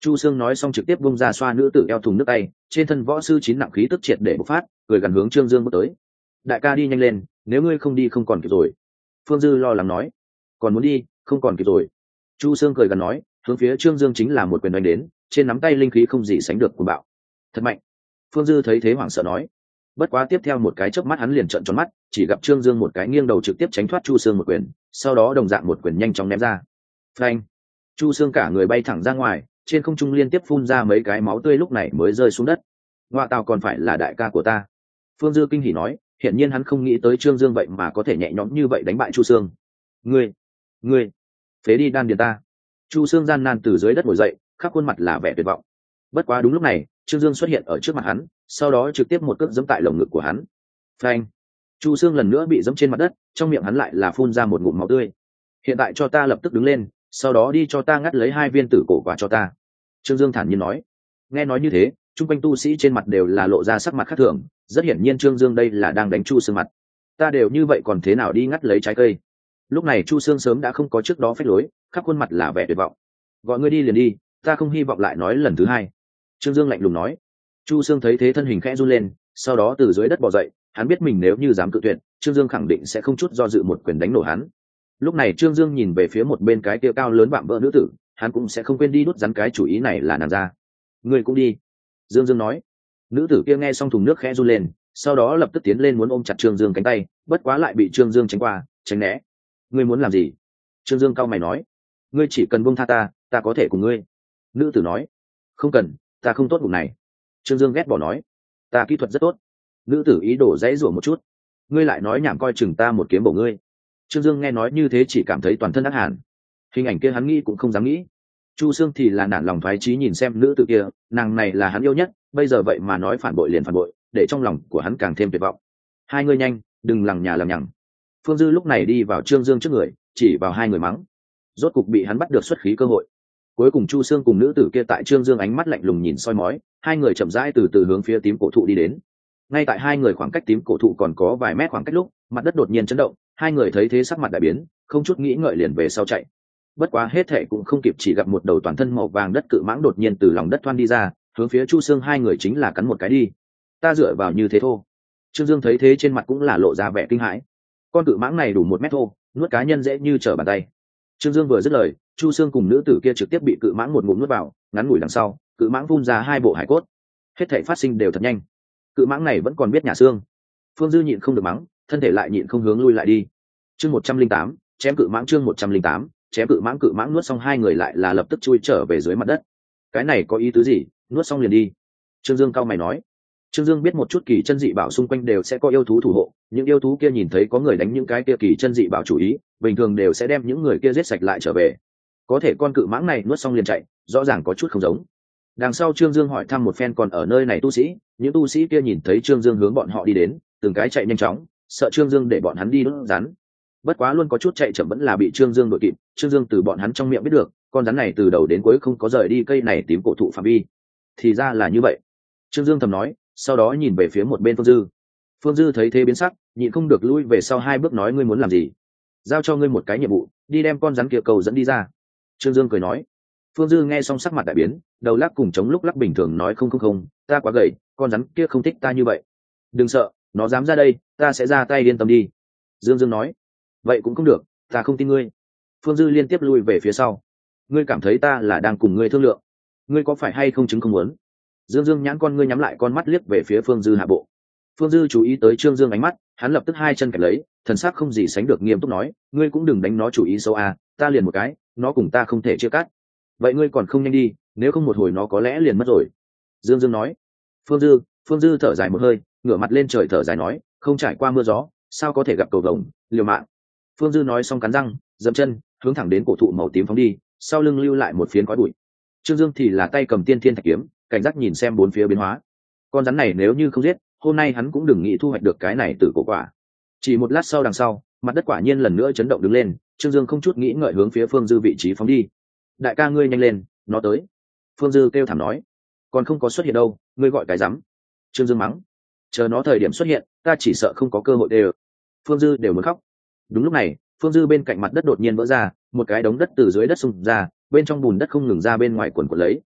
Chu Sương nói xong trực tiếp bung ra xoa nữ tử eo thùng nước tay, trên thân võ sư chín nặng khí tức triệt để bộc phát, cười gần hướng Trương Dương bước tới. Đại ca đi nhanh lên, nếu ngươi không đi không còn kịp rồi. Phương Dư lo lắng nói. Còn muốn đi, không còn kịp rồi. Chu Sương cười gần nói, hướng phía Trương Dương chính là một quyền đánh đến, trên nắm tay linh khí không gì sánh được cuồng bạo. Thật mạnh. Phương Dư thấy thế hoảng sợ nói. Bất quá tiếp theo một cái chớp mắt hắn liền trợn tròn mắt, chỉ gặp Trương Dương một cái nghiêng đầu trực tiếp tránh thoát Chu Sương một quyền, sau đó đồng dạng một quyền nhanh chóng ném ra. Phanh! Chu Sương cả người bay thẳng ra ngoài, trên không trung liên tiếp phun ra mấy cái máu tươi lúc này mới rơi xuống đất. Ngoại tào còn phải là đại ca của ta. Phương Dư kinh hỉ nói, hiển nhiên hắn không nghĩ tới Trương Dương vậy mà có thể nhẹ nhõm như vậy đánh bại Chu Sương. Ngươi, phế đi đan điền ta. Chu Sương gian nan từ dưới đất ngồi dậy, khắp khuôn mặt là vẻ tuyệt vọng. Bất quá đúng lúc này, Trương Dương xuất hiện ở trước mặt hắn, sau đó trực tiếp một cước giẫm tại lồng ngực của hắn. Phanh! Chu Sương lần nữa bị giẫm trên mặt đất, trong miệng hắn lại là phun ra một ngụm máu tươi. Hiện tại cho ta lập tức đứng lên, sau đó đi cho ta ngắt lấy 2 viên tử cổ quả cho ta. Trương Dương thản nhiên nói. Nghe nói như thế, chung quanh tu sĩ trên mặt đều là lộ ra sắc mặt khác thường, rất hiển nhiên Trương Dương đây là đang đánh Chu Sương mặt. Ta đều như vậy còn thế nào đi ngắt lấy trái cây? Lúc này Chu Sương sớm đã không có trước đó phách lối, khắp khuôn mặt là vẻ tuyệt vọng. Gọi ngươi đi liền đi, ta không hy vọng lại nói lần thứ hai. Trương Dương lạnh lùng nói. Chu Sương thấy thế thân hình khẽ run lên, sau đó từ dưới đất bò dậy, hắn biết mình nếu như dám cự tuyệt, Trương Dương khẳng định sẽ không chút do dự một quyền đánh nổ hắn. Lúc này Trương Dương nhìn về phía một bên cái kia cao lớn vạm vỡ nữ tử, hắn cũng sẽ không quên đi đút rắn cái chủ ý này là nàng ra. Ngươi cũng đi. Dương Dương nói. Nữ tử kia nghe xong thùng nước khẽ run lên, sau đó lập tức tiến lên muốn ôm chặt Trương Dương cánh tay, bất quá lại bị Trương Dương tránh qua, tránh né. Ngươi muốn làm gì? Trương Dương cau mày nói. Ngươi chỉ cần buông tha ta, ta có thể cùng ngươi. Nữ tử nói. Không cần, ta không tốt bụng này. Trương Dương ghét bỏ nói. Ta kỹ thuật rất tốt. Nữ tử ý đồ dãy rủa một chút. Ngươi lại nói nhảm coi chừng ta một kiếm bổ ngươi. Trương Dương nghe nói như thế chỉ cảm thấy toàn thân ác hàn. Hình ảnh kia hắn nghĩ cũng không dám nghĩ. Chu Sương thì là nản lòng thoái chí nhìn xem nữ tử kia, nàng này là hắn yêu nhất, bây giờ vậy mà nói phản bội liền phản bội, để trong lòng của hắn càng thêm tuyệt vọng. Hai người nhanh, đừng lằng nhà lằng nhằng. Phương Dư lúc này đi vào Trương Dương trước người, chỉ vào hai người mắng. Rốt cục bị hắn bắt được xuất khí cơ hội. Cuối cùng Chu Sương cùng nữ tử kia tại Trương Dương ánh mắt lạnh lùng nhìn soi mói, hai người chậm rãi từ từ hướng phía tím cổ thụ đi đến. Ngay tại hai người khoảng cách tím cổ thụ còn có vài mét khoảng cách lúc, mặt đất đột nhiên chấn động, hai người thấy thế sắc mặt đại biến, không chút nghĩ ngợi liền về sau chạy. Bất quá hết thệ cũng không kịp, chỉ gặp một đầu toàn thân màu vàng đất cự mãng đột nhiên từ lòng đất thoăn đi ra, hướng phía Chu Sương hai người chính là cắn một cái đi. Ta dựa vào như thế thô. Trương Dương thấy thế trên mặt cũng là lộ ra vẻ kinh hãi. Con cự mãng này đủ 1 mét thô, nuốt cá nhân dễ như trở bàn tay. Trương Dương vừa dứt lời, Chu Sương cùng nữ tử kia trực tiếp bị cự mãng một ngụm nuốt vào, ngắn ngủi đằng sau, cự mãng phun ra 2 bộ hải cốt. Hết thảy phát sinh đều thật nhanh. Cự mãng này vẫn còn biết nhà xương. Phương Dư nhịn không được mắng, thân thể lại nhịn không hướng lui lại đi. Chương 108, chém cự mãng. Chương 108, chém cự mãng nuốt xong hai người lại là lập tức chui trở về dưới mặt đất. Cái này có ý tứ gì? Nuốt xong liền đi. Trương Dương cau mày nói. Trương Dương biết một chút kỳ chân dị bảo xung quanh đều sẽ có yêu thú thủ hộ, những yêu thú kia nhìn thấy có người đánh những cái kia kỳ chân dị bảo chủ ý, bình thường đều sẽ đem những người kia giết sạch lại trở về. Có thể con cự mãng này nuốt xong liền chạy, rõ ràng có chút không giống. Đằng sau Trương Dương hỏi thăm một phen còn ở nơi này tu sĩ, những tu sĩ kia nhìn thấy Trương Dương hướng bọn họ đi đến, từng cái chạy nhanh chóng, sợ Trương Dương để bọn hắn đi đốt rắn. Bất quá luôn có chút chạy chậm vẫn là bị Trương Dương đuổi kịp. Trương Dương từ bọn hắn trong miệng biết được, con rắn này từ đầu đến cuối không có rời đi cây này tím cổ thụ phạm vi. Thì ra là như vậy. Trương Dương thầm nói, sau đó nhìn về phía một bên Phương Dư. Phương Dư thấy thế biến sắc, nhịn không được lui về sau 2 bước nói ngươi muốn làm gì? Giao cho ngươi một cái nhiệm vụ, đi đem con rắn kia cầu dẫn đi ra. Trương Dương cười nói. Phương Dư nghe xong sắc mặt đại biến, đầu lắc cùng chống lúc lắc bình thường nói không, ta quá gầy, con rắn kia không thích ta như vậy. Đừng sợ, nó dám ra đây, ta sẽ ra tay, yên tâm đi. Dương Dương nói. Vậy cũng không được, ta không tin ngươi. Phương Dư liên tiếp lui về phía sau. Ngươi cảm thấy ta là đang cùng ngươi thương lượng, ngươi có phải hay không chứng không muốn? Dương Dương nhãn con ngươi nhắm lại, con mắt liếc về phía Phương Dư hạ bộ. Phương Dư chú ý tới Trương Dương ánh mắt, hắn lập tức 2 chân kẹp lấy, thần sắc không gì sánh được nghiêm túc nói, ngươi cũng đừng đánh nó chủ ý xấu à, ta liền một cái, nó cùng ta không thể chia cắt. Vậy ngươi còn không nhanh đi, nếu không một hồi nó có lẽ liền mất rồi. Dương Dương nói. Phương Dư thở dài một hơi, ngửa mặt lên trời thở dài nói, không trải qua mưa gió, sao có thể gặp cầu vồng, liều mạng. Phương Dư nói xong cắn răng, dậm chân, hướng thẳng đến cổ thụ màu tím phóng đi, sau lưng lưu lại một phiến khói bụi. Trương Dương thì là tay cầm Tiên Thiên Thạch kiếm, cảnh giác nhìn xem bốn phía biến hóa. Con rắn này nếu như không giết, hôm nay hắn cũng đừng nghĩ thu hoạch được cái này từ cổ quả. Chỉ một lát sau, đằng sau, mặt đất quả nhiên lần nữa chấn động đứng lên, Trương Dương không chút nghĩ ngợi hướng phía Phương Dư vị trí phóng đi. Đại ca ngươi nhanh lên, nó tới. Phương Dư kêu thảm nói. Còn không có xuất hiện đâu, ngươi gọi cái rắm. Trương Dương mắng. Chờ nó thời điểm xuất hiện, ta chỉ sợ không có cơ hội đều. Phương Dư đều muốn khóc. Đúng lúc này, Phương Dư bên cạnh mặt đất đột nhiên vỡ ra, một cái đống đất từ dưới đất xung ra, bên trong bùn đất không ngừng ra bên ngoài quần quật lấy.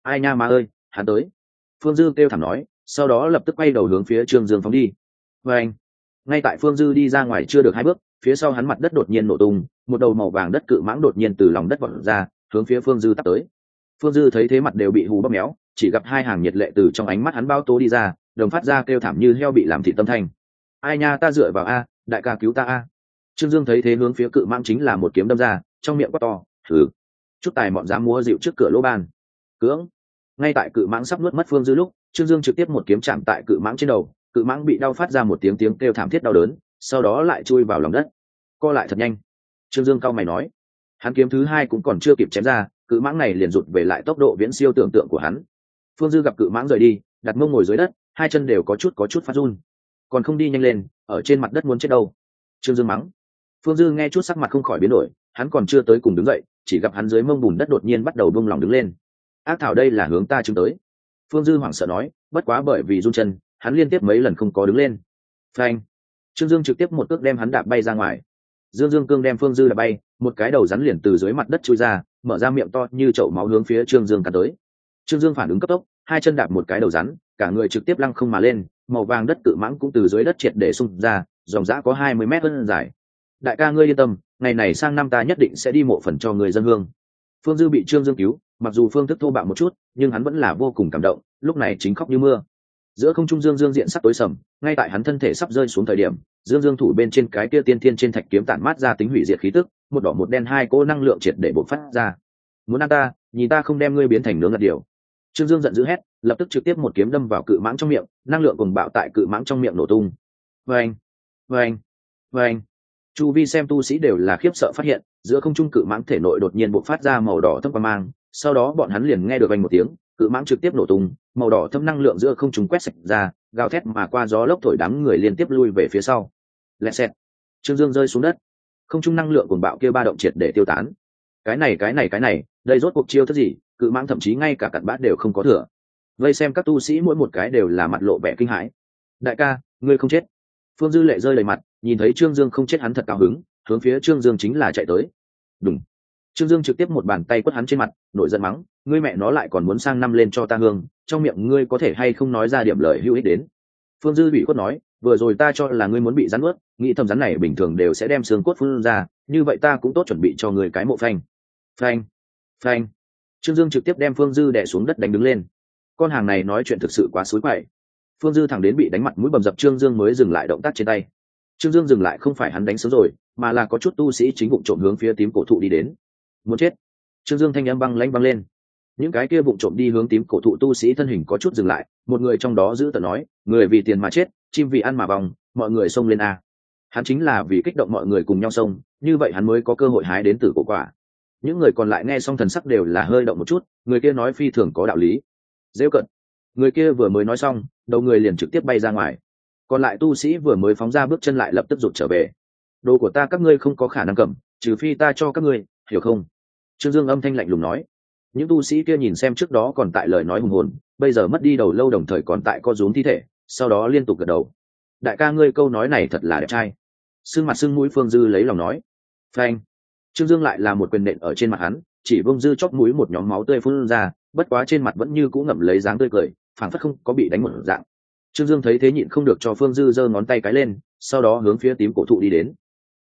Ai nha má ơi, hắn tới. Phương Dư kêu thảm nói, sau đó lập tức quay đầu hướng phía Trương Dương phóng đi. Và anh, ngay tại Phương Dư đi ra ngoài chưa được 2 bước, phía sau hắn mặt đất đột nhiên nổ tung, một đầu màu vàng đất cự mãng đột nhiên từ lòng đất vọt ra, hướng phía Phương Dư tấp tới. Phương Dư thấy thế mặt đều bị hù bóp méo, chỉ gặp 2 hàng nhiệt lệ từ trong ánh mắt hắn bao tố đi ra, đồng phát ra kêu thảm như heo bị làm thịt tâm thanh. Ai nha, ta dựa vào a, đại ca cứu ta a. Trương Dương thấy thế hướng phía cự mãng chính là một kiếm đâm ra, trong miệng quát to, thử chút tài mọn dám múa dịu trước cửa lỗ ban. Cưỡng. Ngay tại cự mãng sắp nuốt mất Phương Dư lúc, Trương Dương trực tiếp một kiếm chạm tại cự mãng trên đầu, cự mãng bị đau phát ra một tiếng tiếng kêu thảm thiết đau đớn, sau đó lại chui vào lòng đất. Co lại thật nhanh. Trương Dương cau mày nói. Hắn kiếm thứ 2 cũng còn chưa kịp chém ra, cự mãng này liền rụt về lại tốc độ viễn siêu tưởng tượng của hắn. Phương Dư gặp cự mãng rời đi, đặt mông ngồi dưới đất, 2 chân đều có chút phát run. Còn không đi nhanh lên, ở trên mặt đất muốn chết đâu. Trương Dương mắng. Phương Dư nghe chút sắc mặt không khỏi biến đổi, hắn còn chưa tới cùng đứng dậy, chỉ gặp hắn dưới mông bùn đất đột nhiên bắt đầu buông lỏng đứng lên. Ác thảo đây là hướng ta chứng tới. Phương Dư hoảng sợ nói, bất quá bởi vì run chân, hắn liên tiếp mấy lần không có đứng lên. Phanh. Trương Dương trực tiếp một cước đem hắn đạp bay ra ngoài. Dương Cương đem Phương Dư đạp bay, một cái đầu rắn liền từ dưới mặt đất chui ra, mở ra miệng to như chậu máu hướng phía Trương Dương cắn tới. Trương Dương phản ứng cấp tốc, 2 chân đạp một cái đầu rắn, cả người trực tiếp lăng không mà lên, màu vàng đất cự mãng cũng từ dưới đất triệt để xung ra, dòng dã có 20 mét hơn dài. Đại ca ngươi yên tâm, ngày này sang năm ta nhất định sẽ đi mộ phần cho người dân hương. Phương Dư bị Trương Dương cứu, mặc dù phương thức thô bạo một chút, nhưng hắn vẫn là vô cùng cảm động, lúc này chính khóc như mưa. Giữa không trung Dương diện sắp tối sầm, ngay tại hắn thân thể sắp rơi xuống thời điểm, Dương thủ bên trên cái kia tiên thiên trên thạch kiếm tản mát ra tính hủy diệt khí tức, một đỏ một đen 2 cỗ năng lượng triệt để bộc phát ra. Muốn ăn ta, nhìn ta không đem ngươi biến thành nướng lạt điều. Trương Dương giận dữ hét, lập tức trực tiếp một kiếm đâm vào cự mãng trong miệng, năng lượng cuồng bạo tại cự mãng trong miệng nổ tung. Vâng, vâng, vâng. Chu vi xem tu sĩ đều là khiếp sợ phát hiện, giữa không trung cự mãng thể nội đột nhiên bộc phát ra màu đỏ thâm quang mang, sau đó bọn hắn liền nghe được vang một tiếng, cự mãng trực tiếp nổ tung, màu đỏ thâm năng lượng giữa không trung quét sạch ra, gào thét mà qua gió lốc thổi đám người liên tiếp lui về phía sau. Lẹt xẹt. Trương Dương rơi xuống đất, không trung năng lượng cuồng bạo kia ba động triệt để tiêu tán. Cái này, đây rốt cuộc chiêu thức gì? Cự mãng thậm chí ngay cả cặn bát đều không có thừa. Vây xem các tu sĩ mỗi một cái đều là mặt lộ vẻ kinh hãi. Đại ca, ngươi không chết. Phương Dư lệ rơi đầy mặt, nhìn thấy Trương Dương không chết hắn thật cao hứng, hướng phía Trương Dương chính là chạy tới. Đùng. Trương Dương trực tiếp một bàn tay quất hắn trên mặt, nổi giận mắng, ngươi mẹ nó lại còn muốn sang năm lên cho ta hương, trong miệng ngươi có thể hay không nói ra điểm lời hữu ích đến. Phương Dư bị quất nói, vừa rồi ta cho là ngươi muốn bị rắn nuốt, nghĩ thầm rắn này bình thường đều sẽ đem xương cốt phun ra, như vậy ta cũng tốt chuẩn bị cho ngươi cái mộ phanh. Phanh, phanh. Trương Dương trực tiếp đem Phương Dư đè xuống đất đánh đứng lên. Con hàng này nói chuyện thực sự quá xối quậy. Phương Dư thẳng đến bị đánh mặt mũi bầm dập Trương Dương mới dừng lại động tác trên tay. Trương Dương dừng lại không phải hắn đánh sớm rồi, mà là có chút tu sĩ chính vụng trộm hướng phía tím cổ thụ đi đến. Muốn chết. Trương Dương thanh âm băng lãnh băng lên. Những cái kia vụng trộm đi hướng tím cổ thụ tu sĩ thân hình có chút dừng lại, một người trong đó giữ tợn nói, người vì tiền mà chết, chim vì ăn mà vòng, mọi người xông lên a. Hắn chính là vì kích động mọi người cùng nhau xông, như vậy hắn mới có cơ hội hái đến tử cổ quả. Những người còn lại nghe xong thần sắc đều là hơi động một chút, người kia nói phi thường có đạo lý. Dễ cận. Người kia vừa mới nói xong, đầu người liền trực tiếp bay ra ngoài. Còn lại tu sĩ vừa mới phóng ra bước chân lại lập tức rụt trở về. Đồ của ta các ngươi không có khả năng cầm, trừ phi ta cho các ngươi, hiểu không? Trương Dương âm thanh lạnh lùng nói. Những tu sĩ kia nhìn xem trước đó còn tại lời nói hùng hồn, bây giờ mất đi đầu lâu đồng thời còn tại co rúm thi thể, sau đó liên tục gật đầu. Đại ca ngươi câu nói này thật là đẹp trai. Sưng mặt sưng mũi Phương Dư lấy lòng nói. Phanh. Trương Dương lại là một quyền nện ở trên mặt hắn, chỉ Vương Dư chóp mũi một nhóm máu tươi phun ra, bất quá trên mặt vẫn như cũ ngậm lấy dáng tươi cười, phảng phất không có bị đánh một dạng. Trương Dương thấy thế nhịn không được cho Phương Dư giơ ngón tay cái lên, sau đó hướng phía tím cổ thụ đi đến.